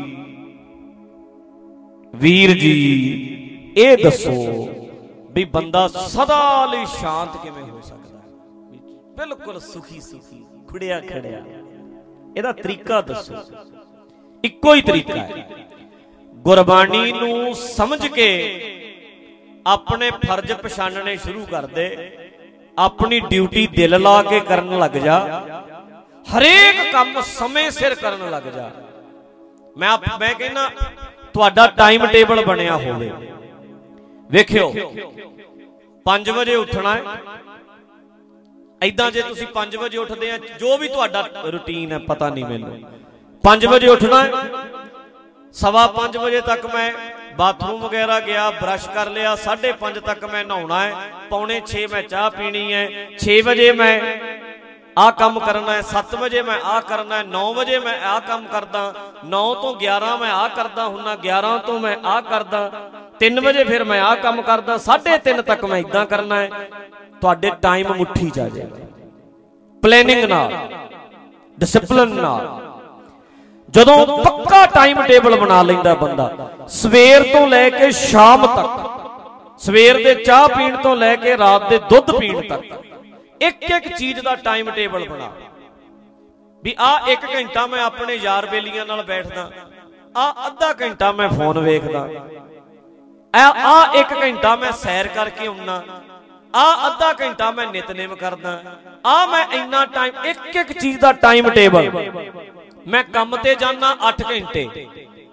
ਵੀਰ ਜੀ ਇਹ ਦੱਸੋ ਵੀ ਬੰਦਾ ਸਦਾ ਲਈ ਸ਼ਾਂਤ ਕਿਵੇਂ ਹੋ ਸਕਦਾ ਬਿਲਕੁਲ ਸੁਖੀ ਸੁਖੀ ਖੁੜਿਆ ਖੜਿਆ ਇਹਦਾ ਤਰੀਕਾ ਦੱਸੋ ਇੱਕੋ ਹੀ ਤਰੀਕਾ ਹੈ ਗੁਰਬਾਣੀ ਨੂੰ ਸਮਝ ਕੇ ਆਪਣੇ ਫਰਜ਼ ਪਛਾਣਨੇ ਸ਼ੁਰੂ ਕਰ ਦੇ ਆਪਣੀ ਡਿਊਟੀ ਦਿਲ ਲਾ ਕੇ ਕਰਨ ਲੱਗ ਜਾ ਹਰੇਕ ਕੰਮ ਸਮੇਂ ਸਿਰ ਕਰਨ ਲੱਗ ਜਾ ਮੈਂ ਮੈਂ ਕਹਿੰਦਾ ਤੁਹਾਡਾ ਟਾਈਮ ਟੇਬਲ ਬਣਿਆ ਹੋਵੇ ਵੇਖਿਓ ਪੰਜ ਵਜੇ ਉੱਠਣਾ ਹੈ ਏਦਾਂ ਜੇ ਤੁਸੀਂ ਪੰਜ ਵਜੇ ਉੱਠਦੇ ਆ ਜੋ ਵੀ ਤੁਹਾਡਾ ਰੁਟੀਨ ਹੈ ਪਤਾ ਨਹੀਂ ਮੈਨੂੰ ਪੰਜ ਵਜੇ ਉੱਠਣਾ ਹੈ ਸਵਾ ਪੰਜ ਵਜੇ ਤੱਕ ਮੈਂ ਬਾਥਰੂਮ ਵਗੈਰਾ ਗਿਆ ਬਰਸ਼ ਕਰ ਲਿਆ ਸਾਢੇ ਪੰਜ ਤੱਕ ਮੈਂ ਨਹਾਉਣਾ ਹੈ ਪੌਣੇ ਛੇ ਮੈਂ ਚਾਹ ਪੀਣੀ ਹੈ ਛੇ ਵਜੇ ਮੈਂ ਆਹ ਕੰਮ ਕਰਨਾ ਹੈ ਸੱਤ ਵਜੇ ਮੈਂ ਆਹ ਕਰਨਾ ਹੈ ਨੌ ਵਜੇ ਮੈਂ ਆਹ ਕੰਮ ਕਰਦਾ ਨੌ ਤੋਂ ਗਿਆਰਾਂ ਮੈਂ ਆਹ ਕਰਦਾ ਹੁੰਨਾ ਗਿਆਰਾਂ ਤੋਂ ਮੈਂ ਆਹ ਕਰਦਾ ਤਿੰਨ ਵਜੇ ਫਿਰ ਮੈਂ ਆਹ ਕੰਮ ਕਰਦਾ ਸਾਢੇ ਤਿੰਨ ਤੱਕ ਮੈਂ ਇਦਾਂ ਕਰਨਾ ਹੈ ਤੁਹਾਡੇ ਟਾਈਮ ਮੁੱਠੀ ਚ ਆ ਜਾਏਗਾ ਪਲੈਨਿੰਗ ਨਾਲ ਡਿਸਪਲਿਨ ਨਾਲ ਜਦੋਂ ਪੱਕਾ ਟਾਈਮ ਟੇਬਲ ਬਣਾ ਲੈਂਦਾ ਬੰਦਾ ਸਵੇਰ ਤੋਂ ਲੈ ਕੇ ਸ਼ਾਮ ਤੱਕ ਸਵੇਰ ਦੇ ਚਾਹ ਪੀਣ ਤੋਂ ਲੈ ਕੇ ਰਾਤ ਦੇ ਦੁੱਧ ਪੀਣ ਤੱਕ ਇੱਕ ਇੱਕ ਚੀਜ਼ ਦਾ ਟਾਈਮ ਟੇਬਲ ਬਣਾ ਵੀ ਆਹ ਇੱਕ ਘੰਟਾ ਮੈਂ ਆਪਣੇ ਯਾਰ ਬੇਲੀਆਂ ਨਾਲ ਬੈਠਦਾ ਆਹ ਅੱਧਾ ਘੰਟਾ ਮੈਂ ਫੋਨ ਵੇਖਦਾ ਆਹ ਇੱਕ ਘੰਟਾ ਮੈਂ ਸੈਰ ਕਰਕੇ ਆਉਣਾ ਆਹ ਅੱਧਾ ਘੰਟਾ ਮੈਂ ਨਿਤਨੇਮ ਕਰਦਾ ਆਹ ਮੈਂ ਇੰਨਾ ਟਾਈਮ ਇੱਕ ਇੱਕ ਚੀਜ਼ ਦਾ ਟਾਈਮ ਟੇਬਲ ਮੈਂ ਕੰਮ ਤੇ ਜਾਣਾ ਅੱਠ ਘੰਟੇ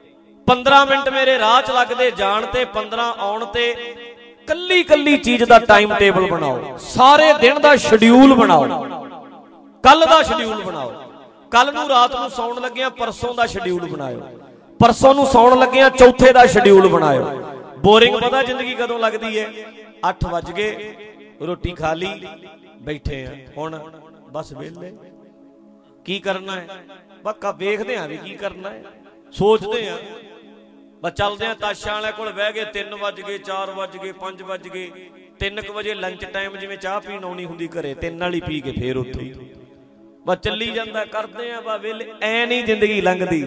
पंद्रह मिनट मेरे राह च लगते जाण ते पंद्रह आउण ते कल्ली कल्ली चीज का टाइम टेबल बनाओ, सारे दिन का शेड्यूल बनाओ, कल का शेड्यूल बनाओ, कल नूं रात नूं सौण लग्गिया परसों का शेड्यूल बनाओ, परसों नूं सौण लग्गिया चौथे का शेड्यूल बनाओ। बोरिंग पता जिंदगी कदों लगती है? अठ वज गए, रोटी खा ली, बैठे हैं, हुण बस वेले की करना है, बक्का वेखदे हां भी की करना है, सोचते हैं बस चलते हैं। ताशा वाले कोल बह गए, तीन वज गए, चार वज गए, पांच वज गए, तीन क वजे लंच टाइम जिवें चाह पीण आउणी हुंदी घरे, तीन वाली पी के फिर उत्थे ही बस चली जांदा, करदे आ बा वेले। ऐ नहीं जिंदगी लंघदी,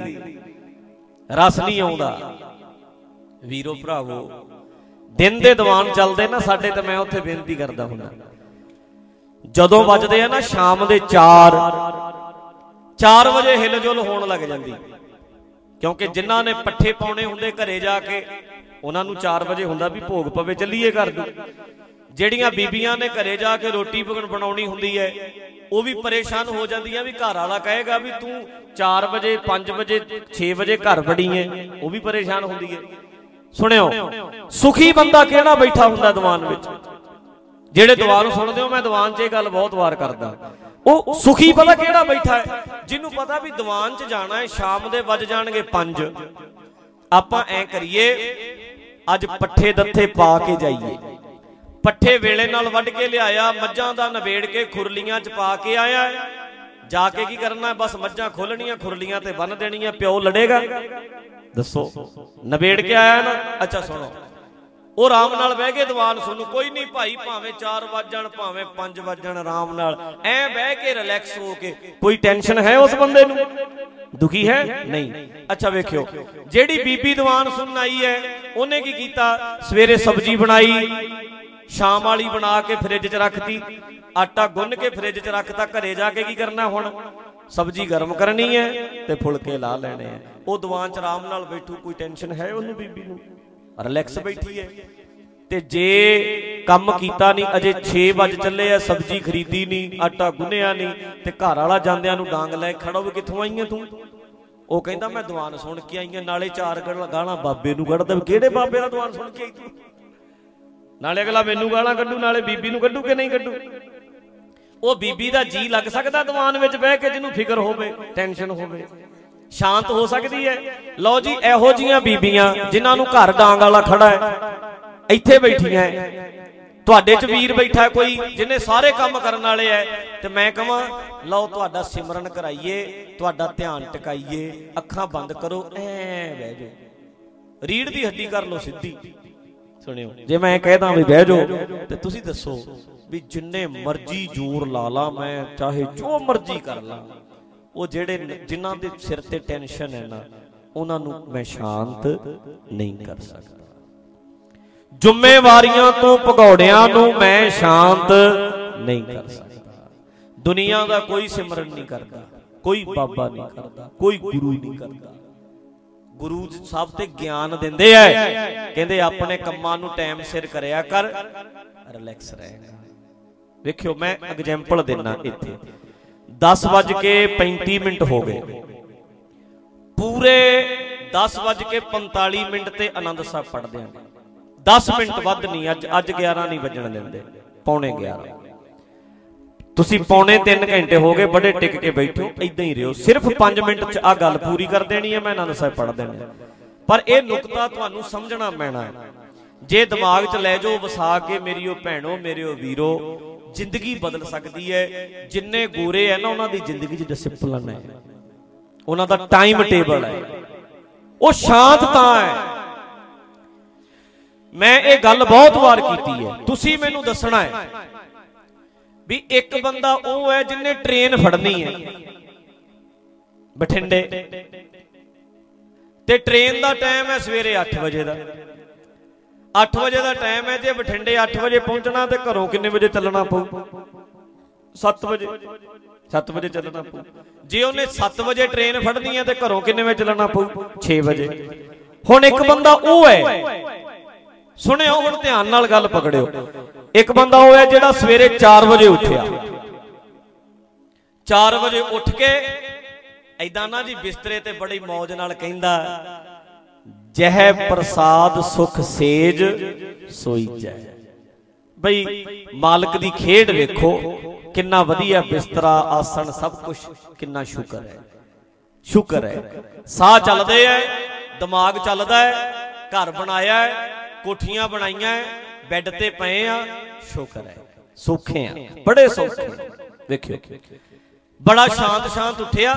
रस नहीं आउंदा। वीरो भरावो, दिन दे दीवान चलदे ना साडे, ते मैं उत्थे बेनती करदा हुंदा, जदों वजदे आ ना शाम दे चार चार वजे हिलजुल होण लग जांदी, क्योंकि जिन्हां ने पट्ठे पाउणे हुंदे घरे जाके उन्हां नूं चार वजे हुंदा भी भोग पवे, चलीए घर नूं। ਜਿਹੜੀਆਂ ਬੀਬੀਆਂ ਨੇ ਘਰੇ ਜਾ ਕੇ ਰੋਟੀ ਬਣਾਉਣੀ ਹੁੰਦੀ ਹੈ ਉਹ ਵੀ ਪਰੇਸ਼ਾਨ ਹੋ ਜਾਂਦੀਆਂ ਵੀ ਘਰ ਵਾਲਾ ਕਹੇਗਾ ਵੀ ਤੂੰ ਚਾਰ ਵਜੇ ਪੰਜ ਵਜੇ ਛੇ ਵਜੇ ਘਰ ਵੜੀ ਹੈ, ਉਹ ਵੀ ਪਰੇਸ਼ਾਨ ਹੁੰਦੀ ਹੈ। ਸੁਣਿਓ, ਸੁਖੀ ਬੰਦਾ ਕਿਹੜਾ ਬੈਠਾ ਹੁੰਦਾ ਦੀਵਾਨ ਵਿੱਚ? ਜਿਹੜੇ ਦੀਵਾਨ ਸੁਣਦੇ ਹੋ, ਮੈਂ ਦੀਵਾਨ 'ਚ ਇਹ ਗੱਲ ਬਹੁਤ ਵਾਰ ਕਰਦਾ, ਉਹ ਸੁਖੀ ਪਤਾ ਕਿਹੜਾ ਬੈਠਾ ਹੈ? ਜਿਹਨੂੰ ਪਤਾ ਵੀ ਦੀਵਾਨ 'ਚ ਜਾਣਾ ਹੈ, ਸ਼ਾਮ ਦੇ ਵੱਜ ਜਾਣਗੇ ਪੰਜ, ਆਪਾਂ ਐ ਕਰੀਏ ਅੱਜ ਪੱਠੇ ਦੱਥੇ ਪਾ ਕੇ ਜਾਈਏ, पट्ठे वेले नाल वढ के लियाया, मज्जां दा नवेड़ के खुरलियां च पा के आया, जाके की करना? बस मज्जां खोलनियां, खुरलियां ते बन देनियां। प्यो लड़ेगा? दसो, नवेड़ के आया ना। अच्छा सुनो, वो आराम नाल बह के दीवान सुनो, कोई नहीं भाई, भावें चार वज जाण भावें पंज वज जाण, आराम नाल ऐ बह के रिलैक्स हो के। कोई टेंशन है उस बंदे नूं? दुखी है? नहीं। अच्छा वेखियो, जेड़ी बीबी दीवान सुनन आई है, उन्हें की कीता? सवेरे सब्जी बनाई, शाम वाली बना के फ्रिज च रखती, आटा गुन के फ्रिज च रखता, घरे जाके की करना? हुण सब्जी गर्म करनी है ते फुलके ला लेने हैं। वो दीवान च आराम नाल बैठू, कोई टेंशन है उन्होंने? बीबी नूं रिलैक्स बैठी है। ते जे कम कीता नहीं, अजे छे वज चले आ, सब्जी खरीदी नहीं, आटा गुनिया नहीं, ते घर वाला जांदियां नूं डांग लै खड़ा हो, कित्थों आई है तूं? वो कहंदा मैं दीवान सुन के आई, नाले चार गालां बाबे नूं कढदा, किहड़े बाबे दा दीवान सुन के आई तूं? नाले अगला मैनू गालां कड्डू, नाले बीबी नूं कड्डू कि नहीं कड्डू? वो बीबी दा जी लग सकदा दीवान विच बह के, जिन्हों फिकर होवे, टेंशन होवे, शांत हो सकती है। लो जी, इहो जिहियां बीबियां जिन्हां नूं घर डांग वाला खड़ा है, इत्थे बैठियां है, तुहाडे च वीर बैठा है कोई जिन्हें सारे काम करन वाले है, ते मैं कहां लो तुहाडा सिमरन कराइए, तुहाडा ध्यान टिकाइए, अखां बंद करो, ऐ बह जाओ, रीढ़ दी हड्डी कर लो सीधी। सुनियो, जे मैं कहदा भी बह जाओ ते तुसीं दसो भी जिन्ने मर्जी जोर ला ला, मैं चाहे जो मर्जी कर ला, वो जेड़े जिन्हां दे सिर ते टेंशन है ना, उन्हां नूं मैं शांत नहीं कर सकता। जिम्मेवारियां तो भगौड़ियां नूं मैं शांत नहीं कर सकता। दुनिया दा कोई सिमरन नहीं करता, कोई बाबा नहीं करता, कोई गुरु नहीं करता। गुरु साहब ते ज्ञान देंदे है, कहंदे अपने कम्मां नूं टाइम सिर करया कर, रिलैक्स रहेगा। देखियो, मैं एग्जाम्पल देना, इत्थे दस वज के पैंती मिनट हो गए, पूरे दस वज के पंताली मिनट ते आनंद साहब पढ़दे हैं, दस मिनट वध नहीं, अज अज ग्यारह नहीं वजण देंदे, पौने ग्यारह। तुसी पौने तीन घंटे हो गए बड़े टिक के बैठो, इदां ही रहो, सिर्फ पांच मिनट च आ गल पूरी कर देनी है, मैं आनंद साहब पढ़ देने। पर यह नुकता तुहानू समझना पैना है, जे दिमाग च लै जाओ वसा के, मेरियो भैणो मेरियो वीरो, जिंदगी बदल सकती है। जिन्ने गोरे है ना, उन्हां दी जिंदगी च डिसिपलिन है, उन्हां दा टाइम टेबल है, वो शांत तां है। मैं ये गल बहुत बार कीती है, तुसी मैनू दसना है भी एक बंदा वो है जिन्हें ट्रेन फड़नी है बठिंडे, ते ट्रेन का टाइम है सवेरे अठ बजे का, अठ बजे का टाइम है, जे बठिंडे अठ बजे पहुंचना तो घरों किन्ने बजे चलना पऊ? सत्त बजे, सत्त बजे चलना पऊ। जे उन्हें सत्त बजे ट्रेन फड़नी है तो घरों किन्ने बजे चलना पऊ? छे बजे। हुण एक बंदा वो है, सुनियो हुण ध्यान नाल गल पकड़ियो, एक बंदा वो है जिहड़ा सवेरे चार बजे उठिया, चार बजे उठ के ऐदां ना जी बिस्तरे ते बड़ी मौज नाल कहिंदा जह प्रसाद सुख सेज सोई जय। बई मालिक दी खेड वेखो, किन्ना वधिया बिस्तरा आसन सब कुछ, किन्ना शुक्र है, शुक्र है। साह चलदे है, दिमाग चलदा है, घर बनाया है, कोठियां बनाइयां है, बैड ते पए आ, शुक्र है, सौखे आ, बड़े सौखे। देखियो बड़ा शांत शांत उठिया।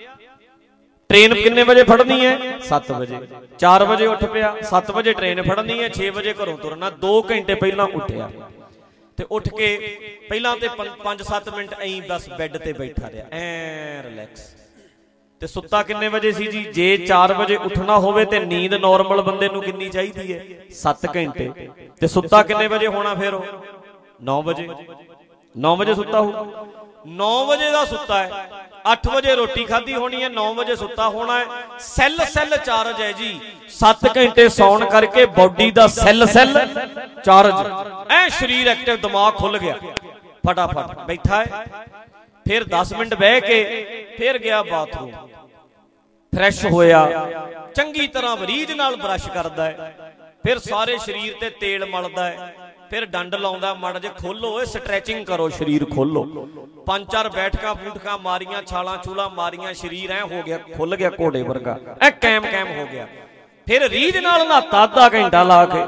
ट्रेन किन्ने बजे फड़नी है? सत्त बजे। चार बजे उठ पिया, सत्त बजे ट्रेन फड़नी है, छे बजे घरों तुरना। दो घंटे पहला उठिया ते उठ के पहला ते पांच सत्त मिनट ऐ बस बैड ते बैठा रहा, ऐ रिलैक्स। ते सुत्ता किन्ने बजे सी जी? जे चार बजे उठना होवे ते नींद नॉर्मल बंदे नूं किन्नी चाहिदी है? सत्त घंटे। ते सुत्ता किन्ने बजे होना फिर? नौ बजे। नौ बजे सुत्ता हो, नौ बजे का सुत्ता है, अठ बजे रोटी खाधी होनी है, नौ बजे सुत्ता होना है। सैल सैल चार्ज है जी, सत्त घंटे सौण करके बॉडी का सैल सैल चार्ज, ऐ शरीर एक्टिव, दिमाग खुल गया, फटाफट बैठा है। फिर दस मिनट बह के फिर गया बाथरूम, फ्रैश होया, चंगी तरह बरीज नाल ब्रश करदा है, फिर सारे शरीर ते तेल मलदा है, फिर डंड लाउंदा, मड़ जे खोलो, स्ट्रैचिंग करो, शरीर खोलो। पांच चार बैठका बूठका मारियां, छाला छूला मारियां, शरीर ऐ हो गया, खुल गया घोड़े वर्गा, ऐ कैम कैम हो गया। फिर रीझ नाल नहाता, अद्धा घंटा ला के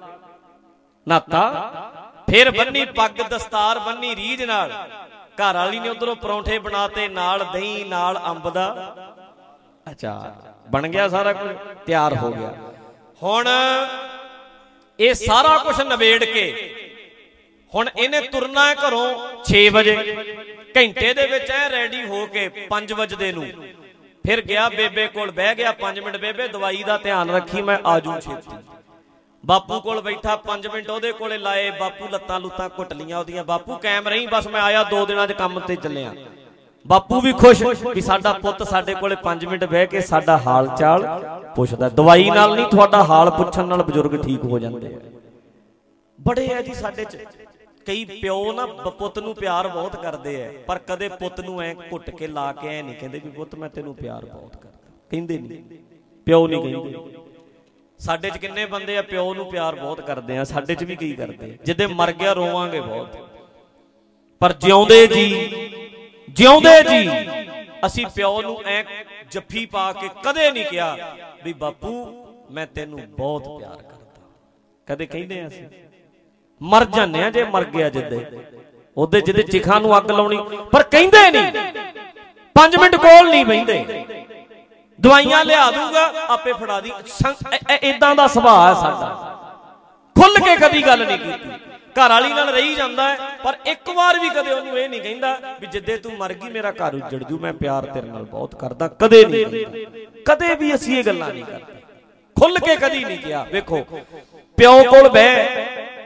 नहाता, फिर बन्नी पग दस्तार बन्नी रीझ नाल। घर वाली ने उधरों परौंठे बनाते, नाल दही नाल अंब दा अचार, बन गया सारा कुछ, तैयार हो गया। हुण ये सारा कुछ नवेड़ के हुण इन्हें तुरना है घरों छे बजे, घंटे दे विच ऐ रेडी हो के पांच बजदे नूं फिर गया बेबे कोल, बह गया पांच मिनट, बेबे दवाई दा ध्यान रखी, मैं आजू छेती। बापू कोल बैठा पांच मिनट ओदे कोले लाए, बापू लत्तां लुत्तां घुट लियां ओदियां, बापू कायम रही, बस मैं आया दो दिनां च काम ते चलिया। बापू भी खुश कि साडा पुੱਤ साडे कोले पांच मिनट बह के साडा हाल चाल पुछदा। दवाई नाल नहीं, तुहाडा हाल पुछण नाल बजुर्ग ठीक हो जांदे। बड़े है जी साडे च कई प्यो ना पुੱਤ नूं प्यार बहुत करदे है, पर कदे पुੱਤ नूं ऐ घुट के ला के ऐ नहीं कहंदे भी पुੱਤ मैं तैनूं प्यार बहुत करदा, कहंदे नहीं, प्यो नहीं कहंदे। साडे च किन्ने बंदे आ प्यो नूं प्यार बहुत करदे आ, साडे च भी कई करदे, जिद्दे मर गया रोवांगे बहुत, पर जिउंदे जी जिउंदे जी असी प्यो नूं ऐ जफ्फी पा के कदे नहीं कहा भी बापू मैं तैनूं बहुत प्यार करदा, कदे कहंदे असीं? मर जाने आ जे मर गया जिद्दे ओदे जिद्दे चिखां नूं अग लाउणी, पर कहंदे नहीं, पांच मिनट कोल नहीं बहिंदे। दवाइयां लिया दूंगा आपे फड़ा दी, इदां दा सुभाਅ है साडा, खुल के कदी गल नहीं कीती। घर वाली नाल रही जांदा है, पर एक बार भी कदे ओनू ये नहीं कहंदा भी जिद्दे तू मर गई मेरा घर उजड़ जू, मैं प्यार तेरे नाल बहुत करदा, कदे नहीं कहंदा। कदे भी असीं ये गल्लां नहीं करदे, खुल के कदी नहीं किया। वेखो प्यो कोल बह,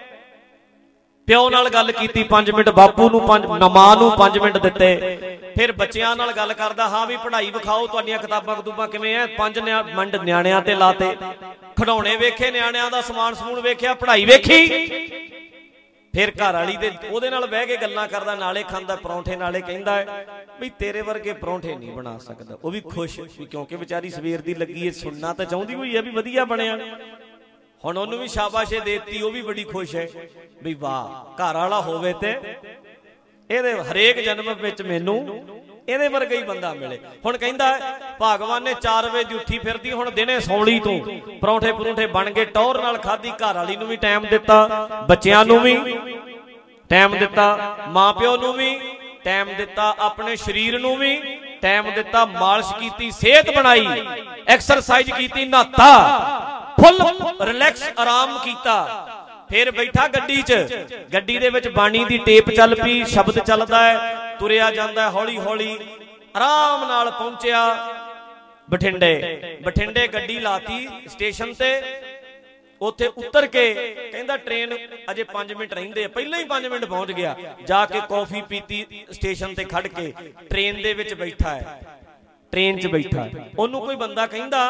प्यो नाल गल कीती पांच मिनट, बापू नूं पांच, मां नूं पांच मिनट दिते, फिर बच्चियां नाल गल करदा, हाँ भी पढ़ाई विखाओ, तुहाडीआं किताबां कतूबां किवें ऐ, पांच मिनट न्याणिआं ते लाते, खिडौणे वेखे, न्याणिआं दा समान समून वेखिआ, पढ़ाई वेखी। फिर घर वाली दे ओदे नाल बह के गल्लां करदा, नाले खांदा परौंठे, नाले कहंदा है भी तेरे वर्गे परौंठे नहीं बना सकदा। वो भी खुश भी क्योंकि बेचारी सवेर दी लगी है, सुनना तो चाहुंदी होई है भी वधिया बनिया, हुण ओनू भी शाबाशे देती, वो भी बड़ी खुश है भी वाह घर वाला होवे ते इहदे हरेक जन्म विच मैनू इहदे वर्गा ही बंदा मिले। हुण कहंदा भगवान ने चार बजे दी उठी फिरदी, हुण दिने सौली तों परौंठे परौंठे बन गए, टौर नाल खाधी, घर वाली नूं भी टाइम दिता, बच्चिआं नूं भी टाइम दिता, मां प्यो नूं भी टाइम दिता, अपने शरीर नूं भी टाइम दिता, मालिश कीती, सेहत बनाई, एक्सरसाइज कीती, नहाता, फुल रिलैक्स आराम कीता। फिर बैठा गड्डी च, गड्डी दे विच बाणी दी टेप चल पई, शब्द चलदा है, तुरिया जांदा है, हौली हौली आराम नाल पहुंचिया बठिंडे। बठिंडे गड्डी लाती स्टेशन ते, उत्थे उतर के कहंदा ट्रेन अजे पांच मिनट रहिंदे, पहले ही पांच मिनट पहुंच गया, जाके कॉफी पीती स्टेशन ते खड़ के, ट्रेन दे विच बैठा है, ट्रेन च बैठा है, ओनू कोई बंदा कहंदा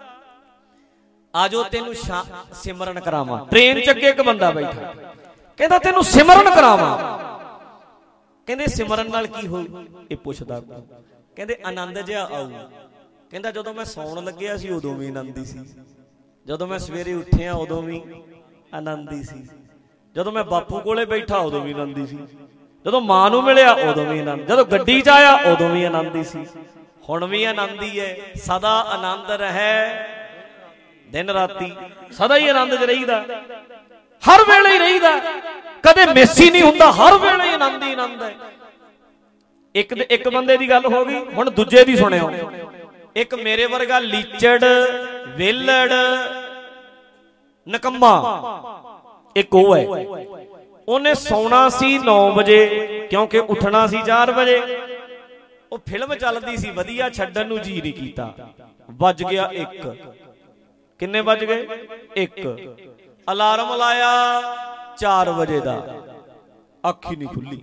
आजो तेनू सिमरन करावां, ट्रेन च अगे एक बंदा बैठा कहंदा तेनू सिमरन करावां, कहंदे सिमरन नाल की होई, ये पुछदा, कहंदे आनंद जिहा आऊ, कहंदा जदों मैं सौण लग्गिआ सी उदों भी आनंद ही सी, ਜਦੋਂ ਮੈਂ ਸਵੇਰੇ ਉੱਠਿਆ ਉਦੋਂ ਵੀ ਆਨੰਦ ਹੀ ਸੀ, ਜਦੋਂ ਮੈਂ ਬਾਪੂ ਕੋਲੇ ਬੈਠਾ ਉਦੋਂ ਵੀ ਆਨੰਦ ਹੀ ਸੀ, ਜਦੋਂ ਮਾਂ ਨੂੰ ਮਿਲਿਆ ਉਦੋਂ ਵੀ ਆਨੰਦ, ਜਦੋਂ ਗੱਡੀ 'ਚ ਆਇਆ ਉਦੋਂ ਵੀ ਆਨੰਦ ਹੀ ਸੀ, ਹੁਣ ਵੀ ਆਨੰਦ ਹੀ ਹੈ। ਸਦਾ ਆਨੰਦ ਰਹੇ ਦਿਨ ਰਾਤੀ, ਸਦਾ ਹੀ ਆਨੰਦ 'ਚ ਰਹੀਦਾ, ਹਰ ਵੇਲੇ ਹੀ ਰਹੀਦਾ, ਕਦੇ ਮਿਸ ਹੀ ਨਹੀਂ ਹੁੰਦਾ, ਹਰ ਵੇਲੇ ਹੀ ਆਨੰਦ ਹੀ ਆਨੰਦ ਹੈ। ਇੱਕ ਇੱਕ ਬੰਦੇ ਦੀ ਗੱਲ ਹੋ ਗਈ, ਹੁਣ ਦੂਜੇ ਦੀ ਸੁਣਿਓ। ਇੱਕ ਮੇਰੇ ਵਰਗਾ ਲੀਚੜ, ਵੇਲੜ, ਨਕੰਮਾ, ਇੱਕ ਉਹ ਹੈ, ਉਹਨੇ ਸੌਣਾ ਸੀ ਨੌ ਵਜੇ ਕਿਉਂਕਿ ਉੱਠਣਾ ਸੀ ਚਾਰ ਵਜੇ। ਉਹ ਫਿਲਮ ਚੱਲਦੀ ਸੀ ਵਧੀਆ, ਛੱਡਣ ਨੂੰ ਜੀ ਨਹੀਂ ਕੀਤਾ, ਵੱਜ ਗਿਆ ਇੱਕ। ਕਿੰਨੇ ਵੱਜ ਗਏ? ਇੱਕ। ਅਲਾਰਮ ਲਾਇਆ ਚਾਰ ਵਜੇ ਦਾ, ਅੱਖ ਹੀ ਨਹੀਂ ਖੁੱਲੀ।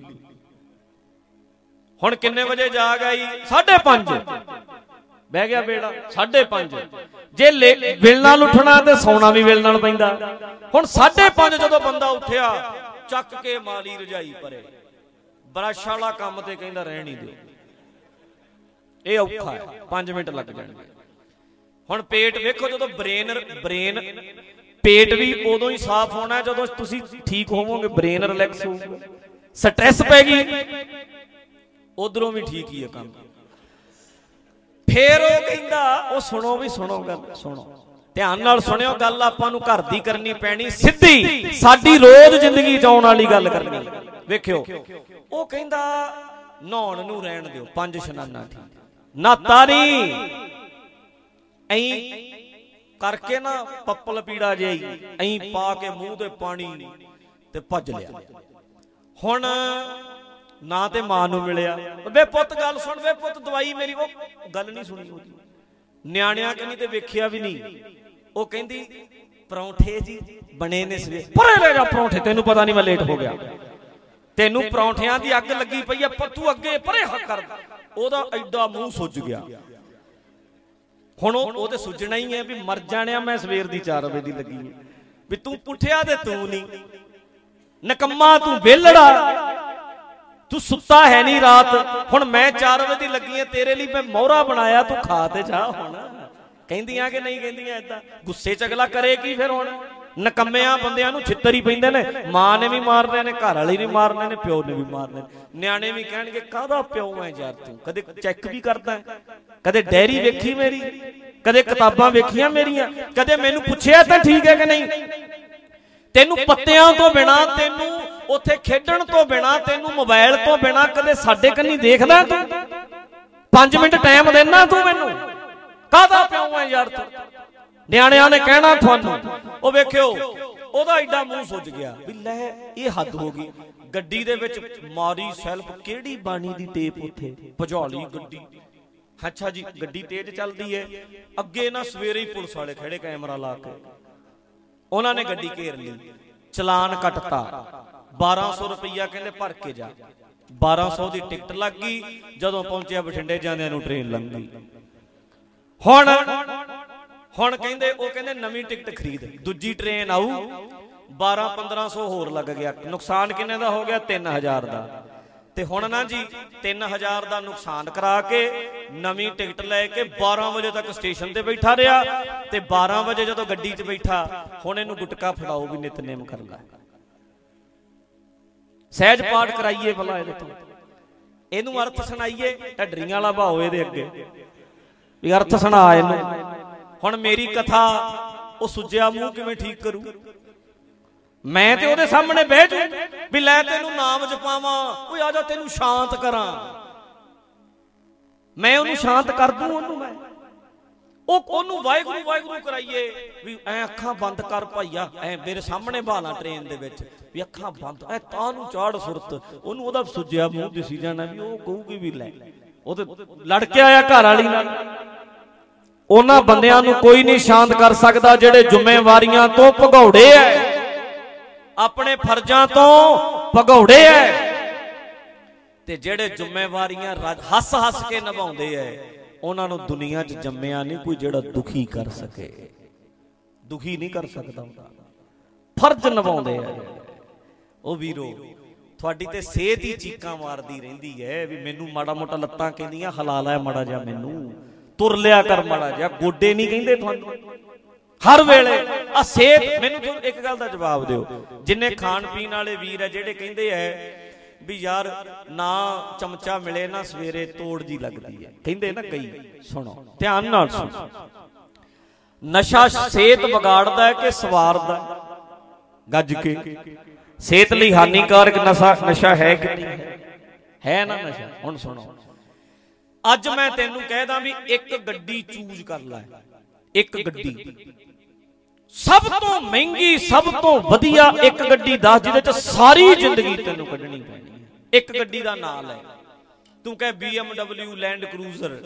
ਹੁਣ ਕਿੰਨੇ ਵਜੇ ਜਾਗ ਆਈ? ਸਾਢੇ ਪੰਜ। ਬਹਿ ਗਿਆ ਬੇੜਾ, ਸਾਢੇ ਪੰਜ। ਜੇ ਵੇਲ ਨਾਲ ਉੱਠਣਾ ਤੇ ਸੌਣਾ ਵੀ ਵੇਲ ਨਾਲ ਪੈਂਦਾ। ਹੁਣ ਸਾਢੇ ਪੰਜ ਜਦੋਂ ਬੰਦਾ ਉੱਠਿਆ, ਚੱਕ ਕੇ ਮਾਲੀ ਰਜਾਈ ਪਰੇ, ਬਰਸ਼ ਵਾਲਾ ਕੰਮ ਤੇ ਕਹਿੰਦਾ ਰਹਿਣ ਹੀ ਦਿਓ, ਇਹ ਔਖਾ ਹੈ, ਪੰਜ ਮਿੰਟ ਲੱਗ ਜਾਣਗੇ। ਹੁਣ ਪੇਟ ਵੇਖੋ, ਜਦੋਂ ਬ੍ਰੇਨ ਬ੍ਰੇਨ ਪੇਟ ਵੀ ਉਦੋਂ ਹੀ ਸਾਫ਼ ਹੋਣਾ ਜਦੋਂ ਤੁਸੀਂ ਠੀਕ ਹੋਵੋਗੇ, ਬ੍ਰੇਨ ਰਿਲੈਕਸ ਹੋਊਗਾ। ਸਟ੍ਰੈਸ ਪੈ ਗਈ, ਉਧਰੋਂ ਵੀ ਠੀਕ ਹੀ ਹੈ ਕੰਮ। ਫੇਰ ਉਹ ਕਹਿੰਦਾ, ਉਹ ਸੁਣੋ ਵੀ ਸੁਣੋ ਗੱਲ, ਸੁਣੋ ਧਿਆਨ ਨਾਲ ਸੁਣਿਓ ਗੱਲ, ਆਪਾਂ ਨੂੰ ਘਰ ਦੀ ਕਰਨੀ ਪੈਣੀ, ਸਿੱਧੀ ਸਾਡੀ ਰੋਜ਼ ਜ਼ਿੰਦਗੀ 'ਚ ਆਉਣ ਵਾਲੀ ਗੱਲ ਕਰਨੀ। ਵੇਖਿਓ, ਉਹ ਕਹਿੰਦਾ ਨਹਾਉਣ ਨੂੰ ਰਹਿਣ ਦਿਓ, ਪੰਜ ਇਸ਼ਨਾਨਾਂ ਠੀਕ, ਨਾਤਾ ਨਹੀਂ, ਐਂ ਕਰਕੇ ਨਾ ਪੱਪਲ ਪੀੜਾ ਜਿਹੀ ਐਂ ਪਾ ਕੇ ਮੂੰਹ ਤੇ ਪਾਣੀ ਤੇ ਭੱਜ ਲਿਆ। ਹੁਣ ਨਾ ਤੇ ਮਾਂ ਨੂੰ ਮਿਲਿਆ, ਵੇ ਪੁੱਤ ਗੱਲ ਸੁਣ, ਵੇ ਪੁੱਤ ਦਵਾਈ ਮੇਰੀ, ਉਹ ਗੱਲ ਨਹੀਂ ਸੁਣੀ ਉਹਦੀ। ਨਿਆਣਿਆਂ ਕਨੀ ਤੇ ਵੇਖਿਆ ਵੀ ਨਹੀਂ। ਉਹ ਕਹਿੰਦੀ ਪਰੌਂਠੇ ਜੀ ਬਣੇ ਨੇ ਸਵੇਰੇ, ਪਰੇ ਲੈ ਜਾ ਪਰੌਂਠੇ, ਤੈਨੂੰ ਪਤਾ ਨਹੀਂ ਮੈਂ ਲੇਟ ਹੋ ਗਿਆ, ਤੈਨੂੰ ਪਰੌਂਠਿਆਂ ਦੀ ਅੱਗ ਲੱਗੀ ਪਈ ਆ, ਪਰ ਤੂੰ ਅੱਗੇ ਪਰੇ ਹੱਕ ਕਰ। ਉਹਦਾ ਐਡਾ ਮੂੰਹ ਸੁੱਜ ਗਿਆ। ਹੁਣ ਉਹ ਤੇ ਸੁੱਜਣਾ ਹੀ ਹੈ ਵੀ ਮਰ ਜਾਣਿਆ, ਮੈਂ ਸਵੇਰ ਦੀ ਚਾਰ ਵਜੇ ਦੀ ਲੱਗੀ ਵੀ ਤੂੰ ਉੱਠਿਆ ਤੇ ਤੂੰ ਨਹੀਂ, ਨਕੰਮਾ ਤੂੰ ਵਿਹਲੜਾ, ਤੂੰ ਸੁੱਤਾ ਹੈ ਨਹੀਂ ਰਾਤ। ਹੁਣ ਮੈਂ ਚਾਰ ਵਜੇ ਦੀ ਲੱਗੀ ਹੈ, ਤੇਰੇ ਲਈ ਮੈਂ ਮੋਹਰਾ ਬਣਾਇਆ, ਤੂੰ ਖਾ ਤੇ ਜਾ। ਹੁਣ ਕਹਿੰਦੀਆਂ ਕਿ ਨਹੀਂ ਕਹਿੰਦੀਆਂ? ਏਦਾਂ ਗੁੱਸੇ ਚ ਅਗਲਾ ਕਰੇ ਕੀ ਫਿਰ? ਹੁਣ ਨਕੰਮਿਆਂ ਬੰਦਿਆਂ ਨੂੰ ਛਿੱਤਰ ਹੀ ਪੈਂਦੇ ਨੇ, ਮਾਂ ਨੇ ਵੀ ਮਾਰਨੇ ਨੇ, ਘਰ ਵਾਲੀ ਨੇ ਮਾਰਨੇ ਨੇ, ਪਿਓ ਨੇ ਵੀ ਮਾਰਨੇ ਨੇ। ਨਿਆਣੇ ਵੀ ਕਹਿਣਗੇ ਕਾਹਦਾ ਪਿਓ ਹੈ ਯਾਰ ਤੂੰ, ਕਦੇ ਚੈੱਕ ਵੀ ਕਰਦਾ, ਕਦੇ ਡੈਰੀ ਵੇਖੀ ਮੇਰੀ, ਕਦੇ ਕਿਤਾਬਾਂ ਵੇਖੀਆਂ ਮੇਰੀਆਂ, ਕਦੇ ਮੈਨੂੰ ਪੁੱਛਿਆ ਤਾਂ ਠੀਕ ਹੈ ਕਿ ਨਹੀਂ? ਤੈਨੂੰ ਪੱਤਿਆਂ ਤੋਂ ਬਿਨਾ, ਤੈਨੂੰ ਉੱਥੇ ਖੇਡਣ ਤੋਂ ਬਿਨਾ, ਤੈਨੂੰ ਮੋਬਾਈਲ ਤੋਂ ਬਿਨਾ ਕਦੇ ਸਾਡੇ ਕੰਨੀ ਦੇਖਦਾ ਤੂੰ? ਪੰਜ ਮਿੰਟ ਟਾਈਮ ਦੇਣਾ ਤੂੰ ਮੈਨੂੰ, ਕਾਹਦਾ ਪਿਓ ਹੈ ਯਾਰ ਤੂੰ? ਨਿਆਣਿਆਂ ਨੇ ਕਹਿਣਾ ਤੁਹਾਨੂੰ। ਉਹ ਵੇਖਿਓ, ਉਹਦਾ ਐਡਾ ਮੂੰਹ ਸੁੱਜ ਗਿਆ ਵੀ ਲੈ ਇਹ ਹੱਦ ਹੋ ਗਈ। ਗੱਡੀ ਦੇ ਵਿੱਚ ਮਾਰੀ ਸੈਲਫ, ਕਿਹੜੀ ਬਾਣੀ ਦੀ ਟੇਪ ਉੱਥੇ ਭਜਾ ਲਈ ਗੱਡੀ। ਅੱਛਾ ਜੀ, ਗੱਡੀ ਤੇਜ਼ ਚੱਲਦੀ ਹੈ, ਅੱਗੇ ਨਾ ਸਵੇਰੇ ਹੀ ਪੁਲਿਸ ਵਾਲੇ ਖੜੇ ਕੈਮਰਾ ਲਾ ਕੇ, ਉਹਨਾਂ ਨੇ ਗੱਡੀ ਘੇਰ ਲਈ, ਚਲਾਨ ਕੱਟਤਾ, ਬਾਰਾਂ ਸੌ ਰੁਪਈਆ ਕਹਿੰਦੇ ਭਰ ਕੇ ਜਾ। ਬਾਰਾਂ ਸੌ ਦੀ ਟਿਕਟ ਲੱਗ ਗਈ। ਜਦੋਂ ਪਹੁੰਚਿਆ ਬਠਿੰਡੇ ਜਾਂਦਿਆਂ ਨੂੰ ਟ੍ਰੇਨ ਲੰਘ ਗਈ। ਹੁਣ ਹੁਣ ਕਹਿੰਦੇ, ਉਹ ਕਹਿੰਦੇ ਨਵੀਂ ਟਿਕਟ ਖਰੀਦ, ਦੂਜੀ ਟ੍ਰੇਨ ਆਊ, ਬਾਰਾਂ ਪੰਦਰਾਂ ਸੌ ਹੋਰ ਲੱਗ ਗਿਆ। ਨੁਕਸਾਨ ਕਿੰਨੇ ਦਾ ਹੋ ਗਿਆ? ਤਿੰਨ ਹਜ਼ਾਰ ਦਾ। ਤੇ ਹੁਣ ਨਾ ਜੀ ਤਿੰਨ ਹਜ਼ਾਰ ਦਾ ਨੁਕਸਾਨ ਕਰਾ ਕੇ ਨਵੀਂ ਟਿਕਟ ਲੈ ਕੇ ਬਾਰਾਂ ਵਜੇ ਤੱਕ ਸਟੇਸ਼ਨ ਤੇ ਬੈਠਾ ਰਿਹਾ। ਤੇ ਬਾਰਾਂ ਵਜੇ ਜਦੋਂ ਗੱਡੀ 'ਚ ਬੈਠਾ, ਹੁਣ ਇਹਨੂੰ ਗੁਟਕਾ ਫੜਾਓ ਵੀ ਨਿਤਨੇਮ ਕਰ ਲੈ, ਸਹਿਜ ਪਾਠ ਕਰਾਈਏ ਭਲਾ ਇਹਦੇ ਤੋਂ, ਇਹਨੂੰ ਅਰਥ ਸੁਣਾਈਏ। ਢੱਡਰੀਆਂ ਵਾਲਾ ਭਾਓ ਇਹਦੇ ਅੱਗੇ ਵੀ ਅਰਥ ਸੁਣਾ ਇਹਨੂੰ। ਹੁਣ ਮੇਰੀ ਕਥਾ ਉਹ ਸੁੱਜਿਆ ਮੂੰਹ ਕਿਵੇਂ ਠੀਕ ਕਰੂ? ਮੈਂ ਤੇ ਉਹਦੇ ਸਾਹਮਣੇ ਬਹਿ ਜੂ ਵੀ ਲੈ ਤੈਨੂੰ ਨਾਮ ਜਪਾਵਾਂ, ਓਏ ਆ ਜਾ ਤੈਨੂੰ ਸ਼ਾਂਤ ਕਰਾਂ। ਮੈਂ ਉਹਨੂੰ ਸ਼ਾਂਤ ਕਰ ਦੂੰ, ਉਹਨੂੰ ਮੈਂ ਉਹ ਉਹਨੂੰ ਵਾਹਿਗੁਰੂ ਵਾਹਿਗੁਰੂ ਕਰਾਈਏ ਵੀ ਐ ਅੱਖਾਂ ਬੰਦ ਕਰ ਭਾਈਆ, ਐ ਮੇਰੇ ਸਾਹਮਣੇ ਬਾਲਾ ਟ੍ਰੇਨ ਦੇ ਵਿੱਚ ਵੀ ਅੱਖਾਂ ਬੰਦ, ਐ ਤਾਂ ਨੂੰ ਚਾੜ ਸੁਰਤ। ਉਹਨੂੰ ਉਹਦਾ ਸੁੱਜਿਆ ਮੂੰਹ ਦਿਸੀ ਜਾਣਾ ਵੀ ਉਹ ਕਹੂਗੀ ਵੀ ਲੈ ਉਹ ਤੇ ਲੜ ਕੇ ਆਇਆ ਘਰ ਵਾਲੀ ਨਾਲ। ਉਹਨਾਂ ਬੰਦਿਆਂ ਨੂੰ ਕੋਈ ਨਹੀਂ ਸ਼ਾਂਤ ਕਰ ਸਕਦਾ ਜਿਹੜੇ ਜ਼ਿੰਮੇਵਾਰੀਆਂ ਤੋਂ ਭਗੌੜੇ ਐ, ਆਪਣੇ ਫਰਜ਼ਾਂ ਤੋਂ ਭਗੌੜੇ ਐ। ਤੇ ਜਿਹੜੇ ਜ਼ਿੰਮੇਵਾਰੀਆਂ ਹੱਸ ਹੱਸ ਕੇ ਨਿਭਾਉਂਦੇ ਐ, ਉਹਨਾਂ ਨੂੰ ਦੁਨੀਆ 'ਚ ਜੰਮਿਆ ਨਹੀਂ ਕੋਈ ਜਿਹੜਾ ਦੁਖੀ ਕਰ ਸਕੇ। ਦੁਖੀ ਨਹੀਂ ਕਰ ਸਕਦਾ, ਫਰਜ਼ ਨਿਭਾਉਂਦੇ ਆ ਉਹ ਵੀਰੋ। ਤੁਹਾਡੀ ਤੇ ਸਿਹਤ ਹੀ ਚੀਕਾਂ ਮਾਰਦੀ ਰਹਿੰਦੀ ਹੈ ਵੀ ਮੈਨੂੰ ਮਾੜਾ ਮੋਟਾ ਲੱਤਾਂ ਕਹਿੰਦੀਆਂ ਹਿਲਾ ਲੈ ਮਾੜਾ ਜਿਹਾ, ਮੈਨੂੰ ਤੁਰ ਲਿਆ ਕਰ ਮਾੜਾ ਜਿਹਾ, ਗੋਡੇ ਨਹੀਂ ਕਹਿੰਦੇ ਤੁਹਾਨੂੰ। हर वेले आ सेहत। मैनूं एक गल दा जवाब दिओ, जिन्ने खाण पीण वाले वीर है जिहड़े कहिंदे है भी यार ना चमचा मिले ना सवेरे तोड़ जी लगदी है, कहिंदे ना कई, सुनो ध्यान नाल सुनो। नशा सेहत बिगाड़दा है कि सवारदा? गज के सेहत लई हानिकारक नशा नशा है कि नहीं है? है ना नशा। हुण सुनो, अज मैं तेनू कहदा भी एक गड्डी चूज कर लै, एक गड्डी सब तो महंगी सब तो वधिया एक गड्डी दस जिहदे च सारी जिंदगी तेनू कढनी पैनी है। एक गड्डी दा नाम है, तू कह B M W, land cruiser,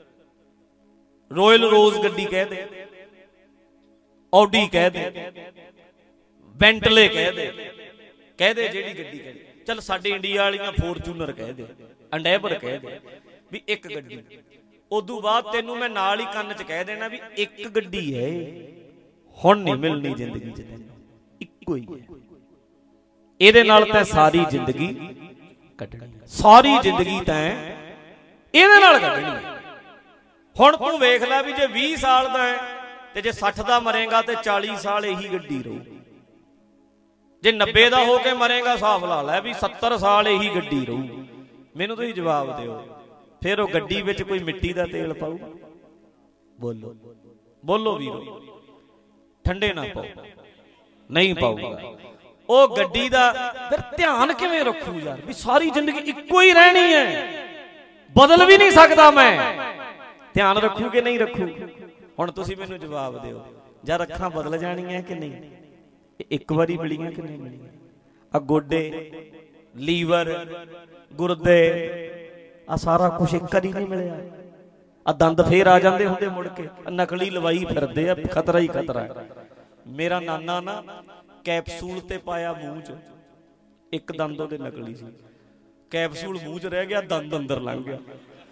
royal rose गड्डी कह दे, ऑडी कह दे, बेंटले कह दे, कह दे जेड़ी गड्डी कह दे, चल साडे इंडिया वालियां फॉर्चूनर कह दे, एंडेवर कह दे, भी एक गड्डी। उदू बाद तेनू मैं नाल ही कन्न च कह देना भी एक गड्डी है, हुण नहीं मिलनी जिंदगी च, इक्को ही है, इहदे नाल तैं सारी जिंदगी कढनी, सारी जिंदगी तैं इहदे नाल कढनी है। हुण तू वेख लै भी जे बीस साल दा है ते जे साठ दा मरेगा ते चालीस साल यही गड्डी रहू, जे नब्बे दा हो के मरेगा हिसाब ला लै भी सत्तर साल यही गड्डी रहू। मैनूं तुसीं जवाब दिओ, फिर वो गड्डी विच कोई मिट्टी दा तेल पाऊ? बोलो बोलो वीरो, ठंडे ना पाओ, नहीं पाऊगा। वो गड्डी दा फिर ध्यान किवें रखू यार भी सारी जिंदगी इक्को ही रहनी है, बदल भी नहीं सकता मैं, ध्यान रखू कि नहीं रखू? हुण तुसीं मैनूं जवाब दिओ, यार अखां बदल जाणियां कि नहीं? एक बारी मिलियां कि नहीं मिलियां? आ गोडे, लीवर, गुरदे, आ सारा कुछ एक बारी नहीं मिलिया। आ दंद फिर आ जाते होंगे मुड़ के, नकली लवाई फिरदे आ, खतरा ही खतरा है। मेरा नाना ना कैप्सूल ते पाया मूँह च, एक दंद उहदे नकली सी, कैप्सूल मूँह च रह गया, दंद अंदर लंघ गया।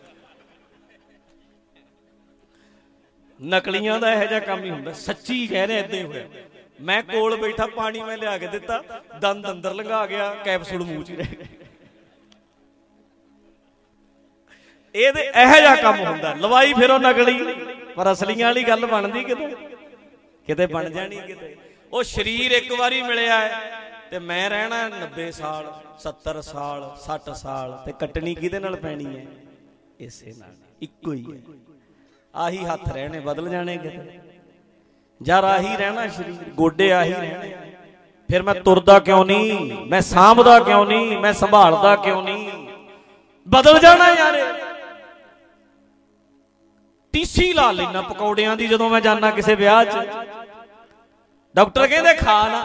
नकलियां दा इहो जिहा काम ही हुंदा, सच्ची कह रहे इदां ही होया। मैं कोल बैठा, पानी मैं लिया के दिता, दंद अंदर लंघा गया, कैप्सूल मूँह च रह गया। ਇਹਦੇ ਇਹੋ ਜਿਹਾ ਕੰਮ ਹੁੰਦਾ, ਲਵਾਈ ਫਿਰ ਉਹ ਨਕਲੀ, ਪਰ ਅਸਲੀਆਂ ਵਾਲੀ ਗੱਲ ਬਣਦੀ ਕਿਤੇ ਕਿਤੇ ਬਣ ਜਾਣੀ ਕਿਤੇ। ਉਹ ਸਰੀਰ ਇੱਕ ਵਾਰੀ ਮਿਲਿਆ ਹੈ ਤੇ ਮੈਂ ਰਹਿਣਾ ਨੱਬੇ ਸਾਲ, ਸੱਤਰ ਸਾਲ, ਸੱਠ ਸਾਲ, ਤੇ ਕੱਟਣੀ ਕਿਹਦੇ ਨਾਲ ਪੈਣੀ ਹੈ? ਇਸੇ ਨਾਲ, ਇੱਕੋ ਹੀ ਹੈ। ਆਹੀ ਹੱਥ ਰਹਿਣੇ, ਬਦਲ ਜਾਣੇ ਕਿਤੇ ਯਾਰ, ਆਹੀ ਰਹਿਣਾ ਸਰੀਰ, ਗੋਡੇ ਆਹੀ ਰਹਿਣੇ। ਫਿਰ ਮੈਂ ਤੁਰਦਾ ਕਿਉਂ ਨਹੀਂ, ਮੈਂ ਸਾਂਭਦਾ ਕਿਉਂ ਨਹੀਂ, ਮੈਂ ਸੰਭਾਲਦਾ ਕਿਉਂ ਨਹੀਂ? ਬਦਲ ਜਾਣਾ ਯਾਰ। टीसी ला लेना पकौड़ियां दी जदों मैं जाना किसी ब्याह च, डॉक्टर कहंदे खा ना,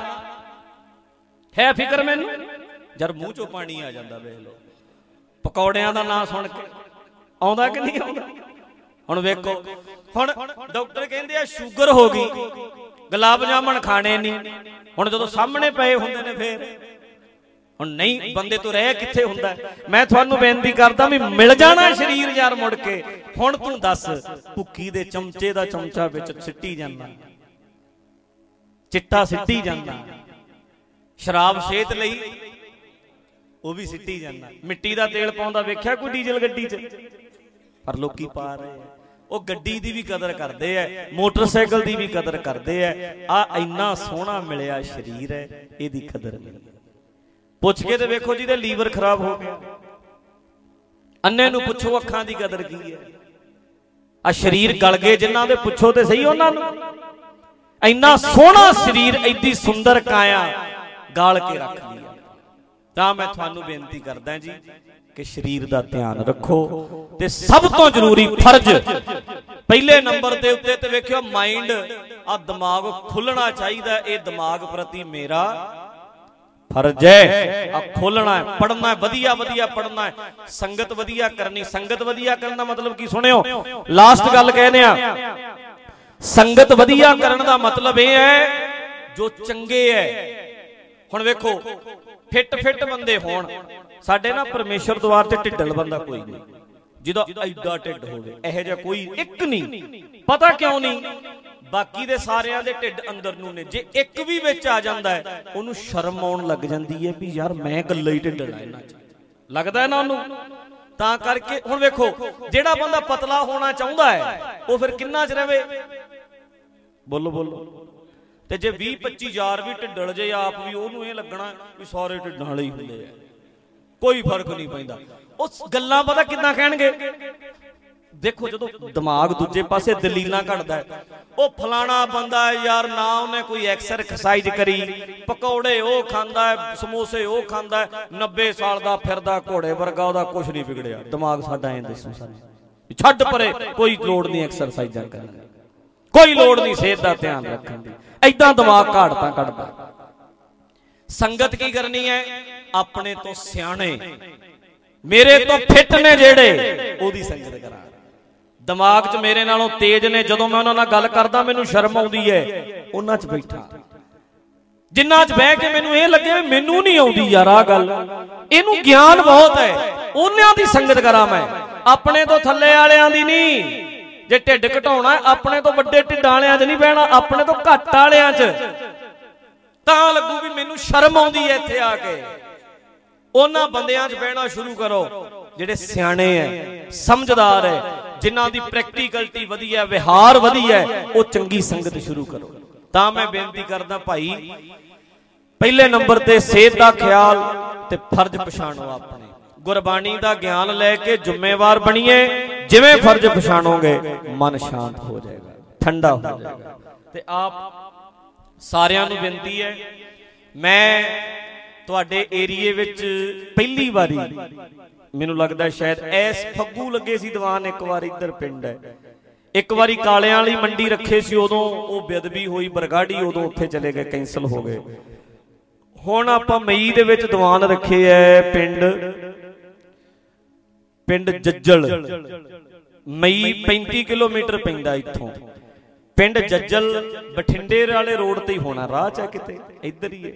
है फिक्र मैनू जर मूँह चों पानी आ जाता। वेख लो पकौड़ियां दा नाम सुन के आउंदा कि नहीं आउंदा? हुण वेखो, हुण डॉक्टर कहंदे आ शुगर हो गई, गुलाब जामुन खाने नहीं, हुण जदों सामने पए हुंदे ने फिर हुण नहीं, बंदे तो रह किथे हुंदा। मैं तुहानू बेनती करदा भी मिल जाना शरीर यार मुड़ के। हुण तू दस, भुक्की दे चमचे दा चमचा विच सिੱਟੀ जांदा, चिट्टा सिੱਟੀ जांदा, शराब सेहत लई ਉਹ भी सिੱਟੀ जांदा, मिट्टी दा तेल पाउंदा वेख्या कोई डीजल गड्डी च? पर लोकी पा रहे हैं। वो गड्डी दी भी कदर करते हैं, मोटरसाइकिल दी भी कदर करते हैं। आ इन्ना सोहना मिलिया शरीर है, इहदी कदर नहीं। पुछ के तो वेखो जी दे लीवर खराब हो गया, अन्ने नूं पुछो अखां दी कदर की है। आ शरीर गल गए जिन्हां दे, पुछो ते सही उन्हां नूं। इन्ना सोहना शरीर, इतनी सुंदर काया गाल के रख लिया। तां मैं तुहानूं बेनती करदा जी कि शरीर दा ध्यान रखो। ते सब तो जरूरी फर्ज पहले नंबर दे उत्ते ते वेखियो माइंड, आ दिमाग खुलना चाहिए। ये दिमाग प्रति मेरा फर्ज है, खोलना है, पढ़ना है, वधिया वधिया पढ़ना है, संगत वधिया करनी। संगत वधिया करना मतलब की सुनियो, लास्ट गल कहने आ, संगत वधिया करने का मतलब यह है जो चंगे है। हुण वेखो फिट फिट बंदे होण, साडे ना परमेश्वर द्वार ते ढिड्डल बंदा कोई नहीं, जिदा एडा ढिड होवे, इहो जिहा कोई एक नहीं। पता क्यों नहीं? बाकी दे सारियां दे ढिड अंदर नूं ने, जे एक भी विच आ जांदा है ओनू शर्म आउण लग जांदी है भी यार मैं गल्ला ही ढिड्डल इन्हां च, लगदा है ना ओनू। तां करके हुण वेखो, जेड़ा बंदा पतला होना चाहुंदा है वो फिर किन्ना च रहे? बोलो बोलो। ते जे बीस पच्ची हजार भी ढिड्डल जे आप भी ओनू ये लगना भी सारे ढिड्डां वाले ही हुंदे आ, कोई फर्क नहीं पैंदा। उस गल्लां पता किद्दां कहणगे, देखो जो दिमाग दूजे पासे दलीलां कढदा है, ओ फलाना बंदा है यार ना उन्हें कोई एक्सरसाइज करी, पकौड़े वो खांदा है, समोसे वो खांदा है, नब्बे साल दा फिरदा घोड़े वर्गा, ओहदा कुछ नहीं बिगड़िया। दिमाग साडा ऐ दसो सारे छड्ड परे, कोई लोड़ नहीं एक्सरसाइजां करन दी, कोई लोड़ नहीं सेहत दा ध्यान रखण दी, ऐदां दिमाग घाड़तां कढदा। संगत की करनी है, अपने तो सियाणे मेरे तो फिट ने जेड़े ओदी संगत करा। दिमाग च मेरे नालों तेज ने, जदों मैं उन्हां नाल गल करदा मैनूं शर्म आउंदी है, उन्हां च बैठा जिन्हां च बह के मैनूं इह लगे मैनूं नहीं आउंदी यार आ गल, इहनूं ज्ञान बहुत है, उन्हां दी संगत करा मैं, अपने तो थल्ले वालियां दी नहीं। जे ढिड घटाउणा अपने तो वड्डे ढिड्डां वालियां च नहीं बहना, अपने तो घट वालियां च, तां लगू भी मैनूं शर्म आउंदी है इत्थे आके। उन्हां बंदियां च बहना शुरू करो ਜਿਹੜੇ ਸਿਆਣੇ ਹੈ, ਸਮਝਦਾਰ ਹੈ, ਜਿਨ੍ਹਾਂ ਦੀ ਪ੍ਰੈਕਟੀਕਲਿਟੀ ਵਧੀਆ, ਵਿਹਾਰ ਵਧੀਆ, ਉਹ ਚੰਗੀ ਸੰਗਤ ਸ਼ੁਰੂ ਕਰੋ। ਤਾਂ ਮੈਂ ਬੇਨਤੀ ਕਰਦਾ ਭਾਈ, ਪਹਿਲੇ ਨੰਬਰ ਤੇ ਸਿਹਤ ਦਾ ਖਿਆਲ ਤੇ ਫਰਜ਼ ਪਛਾਣੋ ਆਪਣੇ, ਗੁਰਬਾਣੀ ਦਾ ਗਿਆਨ ਲੈ ਕੇ ਜ਼ਿੰਮੇਵਾਰ ਬਣੀਏ। ਜਿਵੇਂ ਫਰਜ਼ ਪਛਾਣੋਗੇ ਮਨ ਸ਼ਾਂਤ ਹੋ ਜਾਏਗਾ, ਠੰਡਾ ਹੋ ਜਾਏਗਾ। ਤੇ ਆਪ ਸਾਰਿਆਂ ਨੂੰ ਬੇਨਤੀ ਹੈ, ਮੈਂ ਤੁਹਾਡੇ ਏਰੀਏ ਵਿੱਚ ਪਹਿਲੀ ਵਾਰੀ ਮੈਨੂੰ ਲੱਗਦਾ ਸ਼ਾਇਦ ਐਸ ਫੱਗੂ ਲੱਗੇ ਸੀ ਦੀਵਾਨ, ਇੱਕ ਵਾਰ ਇੱਧਰ ਪਿੰਡ ਹੈ, ਇੱਕ ਵਾਰੀ ਕਾਲਿਆਂ ਵਾਲੀ ਮੰਡੀ ਰੱਖੇ ਸੀ, ਉਦੋਂ ਉਹ ਬੇਅਦਬੀ ਹੋਈ ਬਰਗਾੜੀ, ਉਦੋਂ ਉੱਥੇ ਚਲੇ ਗਏ, ਕੈਂਸਲ ਹੋ ਗਏ। ਹੁਣ ਆਪਾਂ ਮਈ ਦੇ ਵਿੱਚ ਦੀਵਾਨ ਰੱਖੇ ਐ ਪਿੰਡ ਪਿੰਡ ਜੱਜਲ, ਮਈ ਪੈਂਤੀ ਕਿਲੋਮੀਟਰ ਪੈਂਦਾ ਇੱਥੋਂ। ਪਿੰਡ ਜੱਜਲ ਬਠਿੰਡੇ ਵਾਲੇ ਰੋਡ ਤੇ ਹੀ ਹੋਣਾ, ਰਾਹ ਚ ਕਿਤੇ ਇੱਧਰ ਹੀ ਹੈ,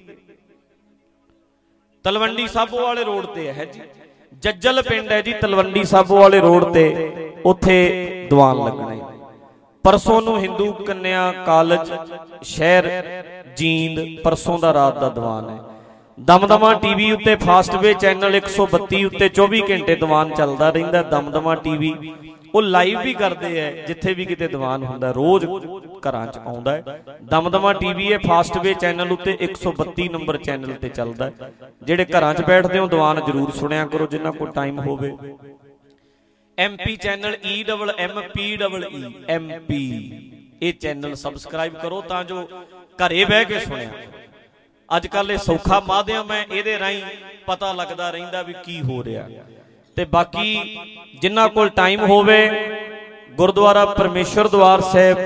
ਤਲਵੰਡੀ ਸਾਬੋ ਵਾਲੇ ਰੋਡ ਤੇ ਹੈ ਜੀ। ਜੱਜਲ ਪਿੰਡ ਹੈ ਜੀ, ਤਲਵੰਡੀ ਸਾਬੋ ਵਾਲੇ ਰੋਡ ਤੇ, ਉੱਥੇ ਦੀਵਾਨ ਲੱਗਣਾ ਹੈ। ਪਰਸੋਂ ਨੂੰ ਹਿੰਦੂ ਕੰਨਿਆ ਕਾਲਜ ਸ਼ਹਿਰ ਜੀਂਦ, ਪਰਸੋਂ ਦਾ ਰਾਤ ਦਾ ਦੀਵਾਨ ਹੈ। ਦਮਦਮਾ ਟੀਵੀ ਉੱਤੇ ਫਾਸਟਵੇ ਚੈਨਲ ਇੱਕ ਸੌ ਬੱਤੀ ਉੱਤੇ ਚੌਵੀ ਘੰਟੇ ਦੀਵਾਨ ਚੱਲਦਾ ਰਹਿੰਦਾ। ਦਮਦਮਾ ਟੀਵੀ ਉਹ ਲਾਈਵ ਵੀ ਕਰਦੇ ਹੈ, ਜਿੱਥੇ ਵੀ ਕਿਤੇ ਦੀਵਾਨ ਹੁੰਦਾ ਰੋਜ਼ ਘਰਾਂ 'ਚ ਆਉਂਦਾ ਹੈ। ਦਮਦਮਾ ਟੀਵੀ ਹੈ, ਫਾਸਟਵੇ ਚੈਨਲ ਉੱਤੇ ਇੱਕ ਸੌ ਬੱਤੀ ਨੰਬਰ ਚੈਨਲ ਤੇ ਚੱਲਦਾ। ਜਿਹੜੇ ਘਰਾਂ 'ਚ ਬੈਠਦੇ ਹੋ ਦੀਵਾਨ ਜ਼ਰੂਰ ਸੁਣਿਆ ਕਰੋ, ਜਿਨ੍ਹਾਂ ਕੋਲ ਟਾਈਮ ਹੋਵੇ। MP channel E double M P double E M P, ਇਹ ਚੈਨਲ ਸਬਸਕ੍ਰਾਈਬ ਕਰੋ ਤਾਂ ਜੋ ਘਰੇ ਬਹਿ ਕੇ ਸੁਣਿਆ। ਅੱਜ ਕੱਲ ਇਹ ਸੌਖਾ ਮਾਧਿਅਮ ਹੈ, ਇਹਦੇ ਰਾਹੀਂ ਪਤਾ ਲੱਗਦਾ ਰਹਿੰਦਾ ਵੀ ਕੀ ਹੋ ਰਿਹਾ। ਤੇ ਬਾਕੀ ਜਿਨ੍ਹਾਂ ਕੋਲ ਟਾਈਮ ਹੋਵੇ, ਗੁਰਦੁਆਰਾ ਪਰਮੇਸ਼ਰ ਦਵਾਰ ਸਾਹਿਬ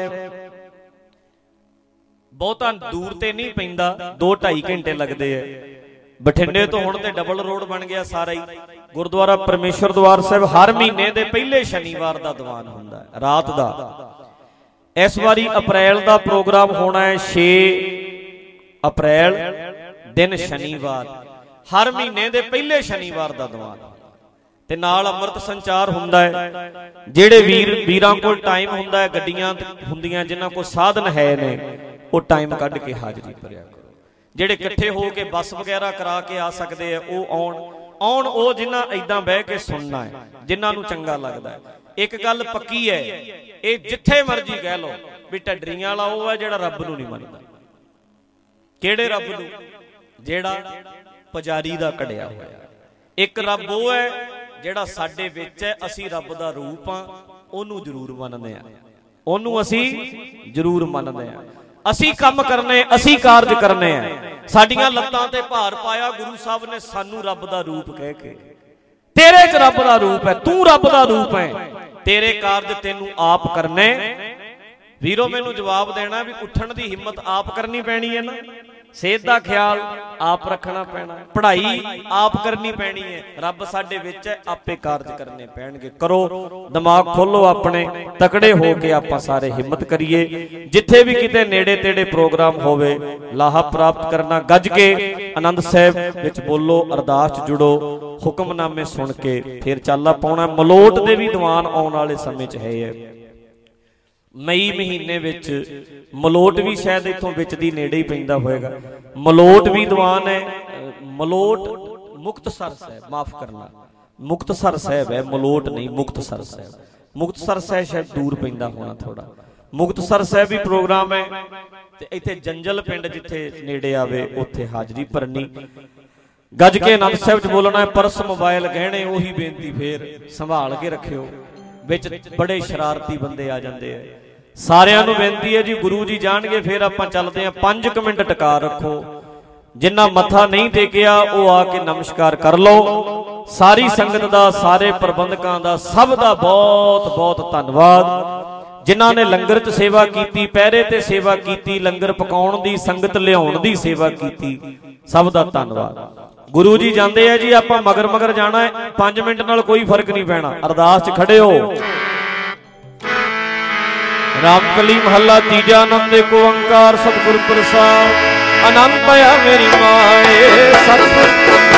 ਬਹੁਤਾ ਦੂਰ ਤੇ ਨਹੀਂ ਪੈਂਦਾ, ਦੋ ਢਾਈ ਘੰਟੇ ਲੱਗਦੇ ਐ ਬਠਿੰਡੇ ਤੋਂ। ਹੁਣ ਤੇ ਡਬਲ ਰੋਡ ਬਣ ਗਿਆ ਸਾਰਾ ਹੀ। ਗੁਰਦੁਆਰਾ ਪਰਮੇਸ਼ਰ ਦਵਾਰ ਸਾਹਿਬ ਹਰ ਮਹੀਨੇ ਦੇ ਪਹਿਲੇ ਸ਼ਨੀਵਾਰ ਦਾ ਦੀਵਾਨ ਹੁੰਦਾ ਹੈ, ਰਾਤ ਦਾ। ਇਸ ਵਾਰੀ ਅਪ੍ਰੈਲ ਦਾ ਪ੍ਰੋਗਰਾਮ ਹੋਣਾ ਹੈ, ਛੇ ਅਪ੍ਰੈਲ ਦਿਨ ਸ਼ਨੀਵਾਰ, ਹਰ ਮਹੀਨੇ ਦੇ ਪਹਿਲੇ ਸ਼ਨੀਵਾਰ ਦਾ ਦੀਵਾਨ। ਤੇ ਨਾਲ ਅੰਮ੍ਰਿਤ ਸੰਚਾਰ ਹੁੰਦਾ ਹੈ। ਜਿਹੜੇ ਵੀਰ ਵੀਰਾਂ ਕੋਲ ਟਾਈਮ ਹੁੰਦਾ ਹੈ, ਗੱਡੀਆਂ ਹੁੰਦੀਆਂ ਜਿਨ੍ਹਾਂ ਕੋਲ ਸਾਧਨ ਹੈ ਨੇ, ਉਹ ਟਾਈਮ ਕੱਢ ਕੇ ਹਾਜ਼ਰੀ ਭਰਿਆ ਕਰੋ। ਜਿਹੜੇ ਇਕੱਠੇ ਹੋ ਕੇ ਬੱਸ ਵਗੈਰਾ ਕਰਾ ਕੇ ਆ ਸਕਦੇ ਆ, ਉਹ ਆਉਣ ਆਉਣ ਉਹ ਜਿਨ੍ਹਾਂ ਏਦਾਂ ਬਹਿ ਕੇ ਸੁਣਨਾ ਹੈ, ਜਿਨ੍ਹਾਂ ਨੂੰ ਚੰਗਾ ਲੱਗਦਾ ਹੈ। ਇੱਕ ਗੱਲ ਪੱਕੀ ਹੈ, ਇਹ ਜਿੱਥੇ ਮਰਜ਼ੀ ਕਹਿ ਲਓ ਵੀ ਢੱਡਰੀਆਂ ਵਾਲਾ ਉਹ ਹੈ ਜਿਹੜਾ ਰੱਬ ਨੂੰ ਨਹੀਂ ਮੰਨਦਾ। ਕਿਹੜੇ ਰੱਬ ਨੂੰ? ਜਿਹੜਾ ਪੁਜਾਰੀ ਦਾ ਕਢਿਆ ਹੋਇਆ। ਇੱਕ ਰੱਬ ਉਹ ਹੈ ਜਿਹੜਾ ਸਾਡੇ ਵਿੱਚ ਹੈ, ਅਸੀਂ ਰੱਬ ਦਾ ਰੂਪ ਆ, ਉਹਨੂੰ ਜ਼ਰੂਰ ਮੰਨਦੇ ਆ, ਉਹਨੂੰ ਅਸੀਂ ਜ਼ਰੂਰ ਮੰਨਦੇ ਆ। ਅਸੀਂ ਕੰਮ ਕਰਨੇ, ਅਸੀਂ ਕਾਰਜ ਕਰਨੇ ਆ। ਸਾਡੀਆਂ ਲੱਤਾਂ ਤੇ ਭਾਰ ਪਾਇਆ ਗੁਰੂ ਸਾਹਿਬ ਨੇ ਸਾਨੂੰ ਰੱਬ ਦਾ ਰੂਪ ਕਹਿ ਕੇ। ਤੇਰੇ 'ਚ ਰੱਬ ਦਾ ਰੂਪ ਹੈ, ਤੂੰ ਰੱਬ ਦਾ ਰੂਪ ਹੈ, ਤੇਰੇ ਕਾਰਜ ਤੈਨੂੰ ਆਪ ਕਰਨੇ। ਵੀਰੋ ਮੈਨੂੰ ਜਵਾਬ ਦੇਣਾ ਵੀ ਉੱਠਣ ਦੀ ਹਿੰਮਤ ਆਪ ਕਰਨੀ ਪੈਣੀ ਹੈ ਨਾ, ਸਿਹਤ ਦਾ ਖਿਆਲ ਆਪ ਰੱਖਣਾ ਪੈਣਾ, ਪੜ੍ਹਾਈ ਆਪ ਕਰਨੀ ਪੈਣੀ ਹੈ। ਰੱਬ ਸਾਡੇ ਵਿੱਚ ਹੈ, ਆਪੇ ਕਾਰਜ ਕਰਨੇ ਪੈਣਗੇ। ਕਰੋ, ਦਿਮਾਗ ਖੋਲੋ ਆਪਣੇ, ਤਕੜੇ ਹੋ ਕੇ ਆਪਾਂ ਸਾਰੇ ਹਿੰਮਤ ਕਰੀਏ। ਜਿੱਥੇ ਵੀ ਕਿਤੇ ਨੇੜੇ ਤੇੜੇ ਪ੍ਰੋਗਰਾਮ ਹੋਵੇ, ਲਾਹਾ ਪ੍ਰਾਪਤ ਕਰਨਾ, ਗੱਜ ਕੇ ਆਨੰਦ ਸਾਹਿਬ ਵਿੱਚ ਬੋਲੋ, ਅਰਦਾਸ 'ਚ ਜੁੜੋ, ਹੁਕਮਨਾਮੇ ਸੁਣ ਕੇ ਫਿਰ ਚਾਲਾ ਪਾਉਣਾ। ਮਲੋਟ ਦੇ ਵੀ ਦੀਵਾਨ ਆਉਣ ਵਾਲੇ ਸਮੇਂ 'ਚ ਹੈ। ਮਈ ਮਹੀਨੇ ਵਿੱਚ ਮਲੋਟ ਵੀ ਸ਼ਾਇਦ ਇੱਥੋਂ ਵਿੱਚ ਦੀ ਨੇੜੇ ਹੀ ਪੈਂਦਾ ਹੋਏਗਾ। ਮਲੋਟ ਵੀ ਦੀਵਾਨ ਹੈ। ਮਲੋਟ ਮੁਕਤਸਰ ਸਾਹਿਬ, ਮਾਫ ਕਰਨਾ, ਮੁਕਤਸਰ ਸਾਹਿਬ ਹੈ, ਮਲੋਟ ਨਹੀਂ, ਮੁਕਤਸਰ ਸਾਹਿਬ। ਮੁਕਤਸਰ ਸਾਹਿਬ ਸ਼ਾਇਦ ਦੂਰ ਪੈਂਦਾ ਹੋਣਾ ਥੋੜਾ। ਮੁਕਤਸਰ ਸਾਹਿਬ ਵੀ प्रोग्राम है ते इत्थे जंजल पिंड जिथे नेड़े आवे उत्थे हाजरी भरनी। गज के आनंद साहिब च बोलना है। परस मोबाइल गहने उही बेनती फिर संभाल के रखियो, विच बड़े शरारती बंदे आ जाते हैं। सारियां नूं बेनती है जी, गुरु जी जाणगे फिर आपां चलदे हां। पांच क मिनट टका रखो, जिन्ना मत्था नहीं टेकिया वो आके नमस्कार कर लो। सारी संगत दा, सारे प्रबंधकां दा, सब दा बहुत बहुत धन्नवाद। जिन्हां ने लंगर च सेवा कीती, पहरे ते सेवा कीती, लंगर पकाउण दी, संगत लियाउण दी सेवा कीती, सब दा धन्नवाद। गुरु जी जांदे आ जी, आपां मगर मगर जाना है। पांच मिनट नाल कोई फर्क नहीं पैना। अरदास च खड़े हो। रामकली महला तीजा। आनंद एक ओंकार सतगुर प्रसाद। आनंद पाया मेरी माए सतगुर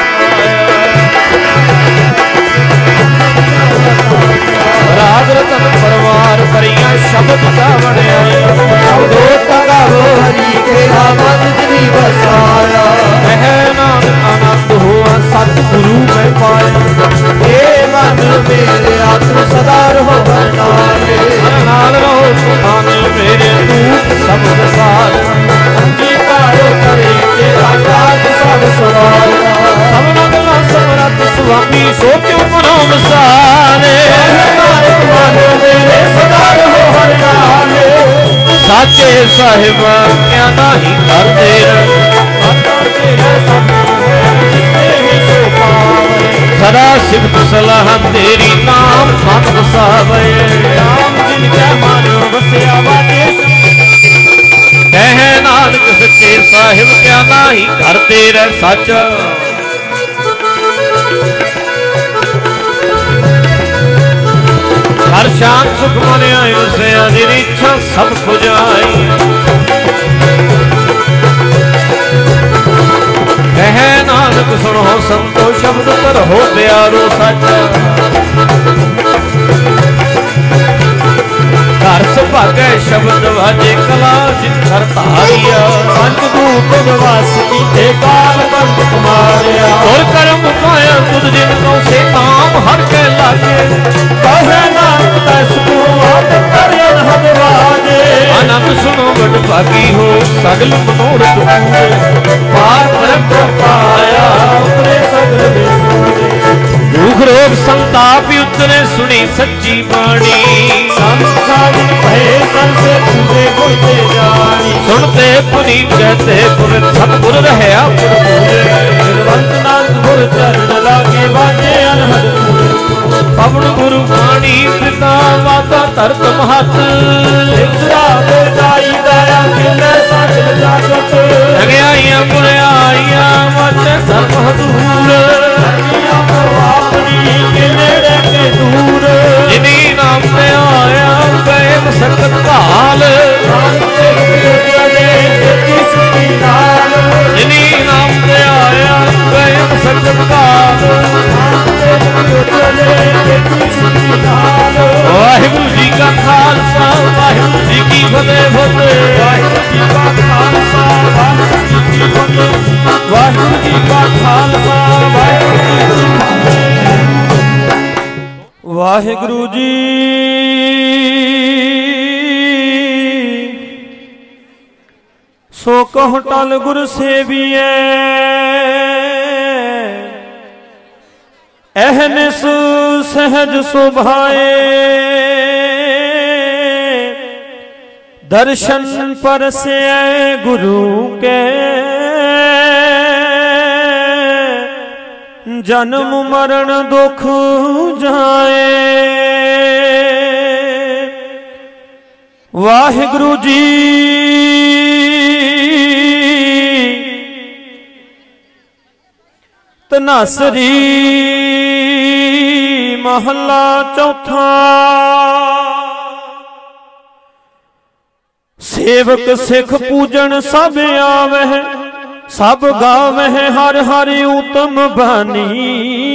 राज रतन परवार परियां शब्द का बड़िया। शब्दो तगावो हरि के रामन जी बसाया। कह नानक आनंद हुआ सतगुरु में पाया। हे मन मेरे आत्म सदा रहो नाले। नाल रहो सुभान मेरे तू शब्द सार। अंगीकारो करे तेरा काज सब सवार। सब मंगला समरथ स्वामी सो क्यों मनो मसारे। साचे साहिब क्या नहीं करते सदा सिफत सलाह तेरी नाम मन बसावे। राम जिनका मन बसया बाटे। कह नानक सच्चे साहिब क्या नहीं करते रह सच। हर शान सुख मन आयो से अधीर इच्छा सब खुजाई। कह नानक सुनो संतो शब्द पर हो प्यारो सच। घर सुभागे शब्द वाजे कला जिन घर धारिया। पंचभूत निवास कीते काल कंठ कुमारिया। और कर्म पाया तुझ जिनको से नाम हर के लागे। कहे नाम तस को आप कर अनहद वाजे। आनंद सुनो बड़ भागी हो सगल मनोरथ पूरे। पार ब्रह्म पाया उतरे सगल विसरे। दुख रोग संताप उतरे सुनी सच्ची बाणी। संसार भय सर से पूरे गुरते जानी। सुनते पुनीत कहते पुर सतगुर रहे पुर पूरे। निर्वंत नाथ गुर चरण लागे बाजे अनहद पूरे। पवन गुरु पाणी पिता माता धरत महत। इतरा बेदाई दया किले साजल जागत। अग्याइयां बुराइयां मच धर्म दूर। धर्मियां अपनी के नेड़े के दूर। जिन्हीं नाम पे आया गए मसकत काल। जिन्हीं नाम पे आया गए मसकत काल। वाहिगुरु जी का खालसा वाहिगुरु जी की फतेह फतेह। वाहिगुरु जी का खालसा वाहिगुरु जी की फतेह। वाहिगुरु जी का खालसा वाहिगुरु जी की फतेह। वाहिगुरु जी सो कहो टल गुर सेविए। अहनिस सहज सुभाए। दर्शन परसे गुरु के। जन्म मरण दुख जाए। वाहिगुरु जी तनासरी महला चौथा। सेवक सिख पूजन सब आवे। सब गावे हर हरि उत्तम बानी।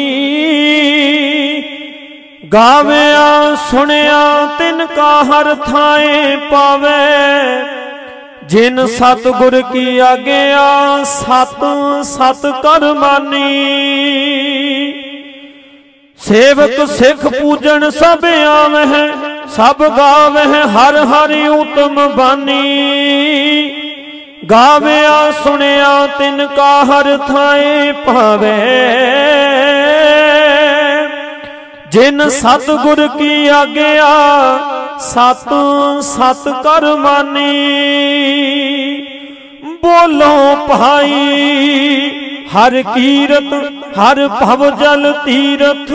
गाविया सुनिया तिनका हर थाए पावे। जिन सतगुर की आज्ञा सत सत कर मानी। सेवक सिख पूजन सब आवे। सब गावे हर हरि उत्तम बानी। गाविया सुनिया तिनका हर थाए पावे। जिन सतगुर की आज्ञा सत सत कर मानी। बोलो भाई हर कीरत हर भव जल तीरथ।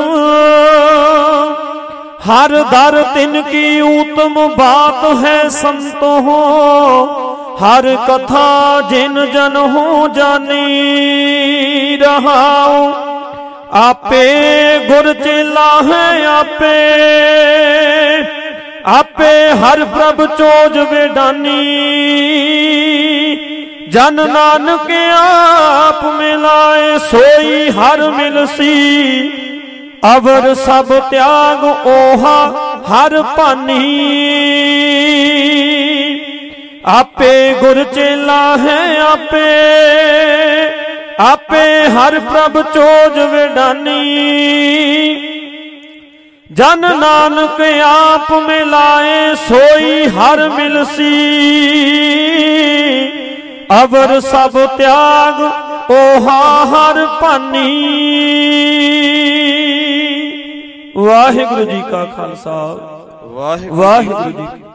हर दर तिनकी उत्तम बात है संतो हो। हर कथा जिन जन हो जानी। रहाओ आपे गुर चेला है आपे। आपे हर प्रभ चोज वेडानी। जन नानक आप मिलाए सोई हर मिलसी। अवर सब त्याग ओहा हर पानी। आपे गुर चेला है आपे। आपे हर प्रभ चोज वेडानी। जन नानक आप मिलाए सोई हर मिलसी। अवर सब त्याग ओहा हर पानी। वाहिगुरु जी का खालसा वाहिगुरु जी की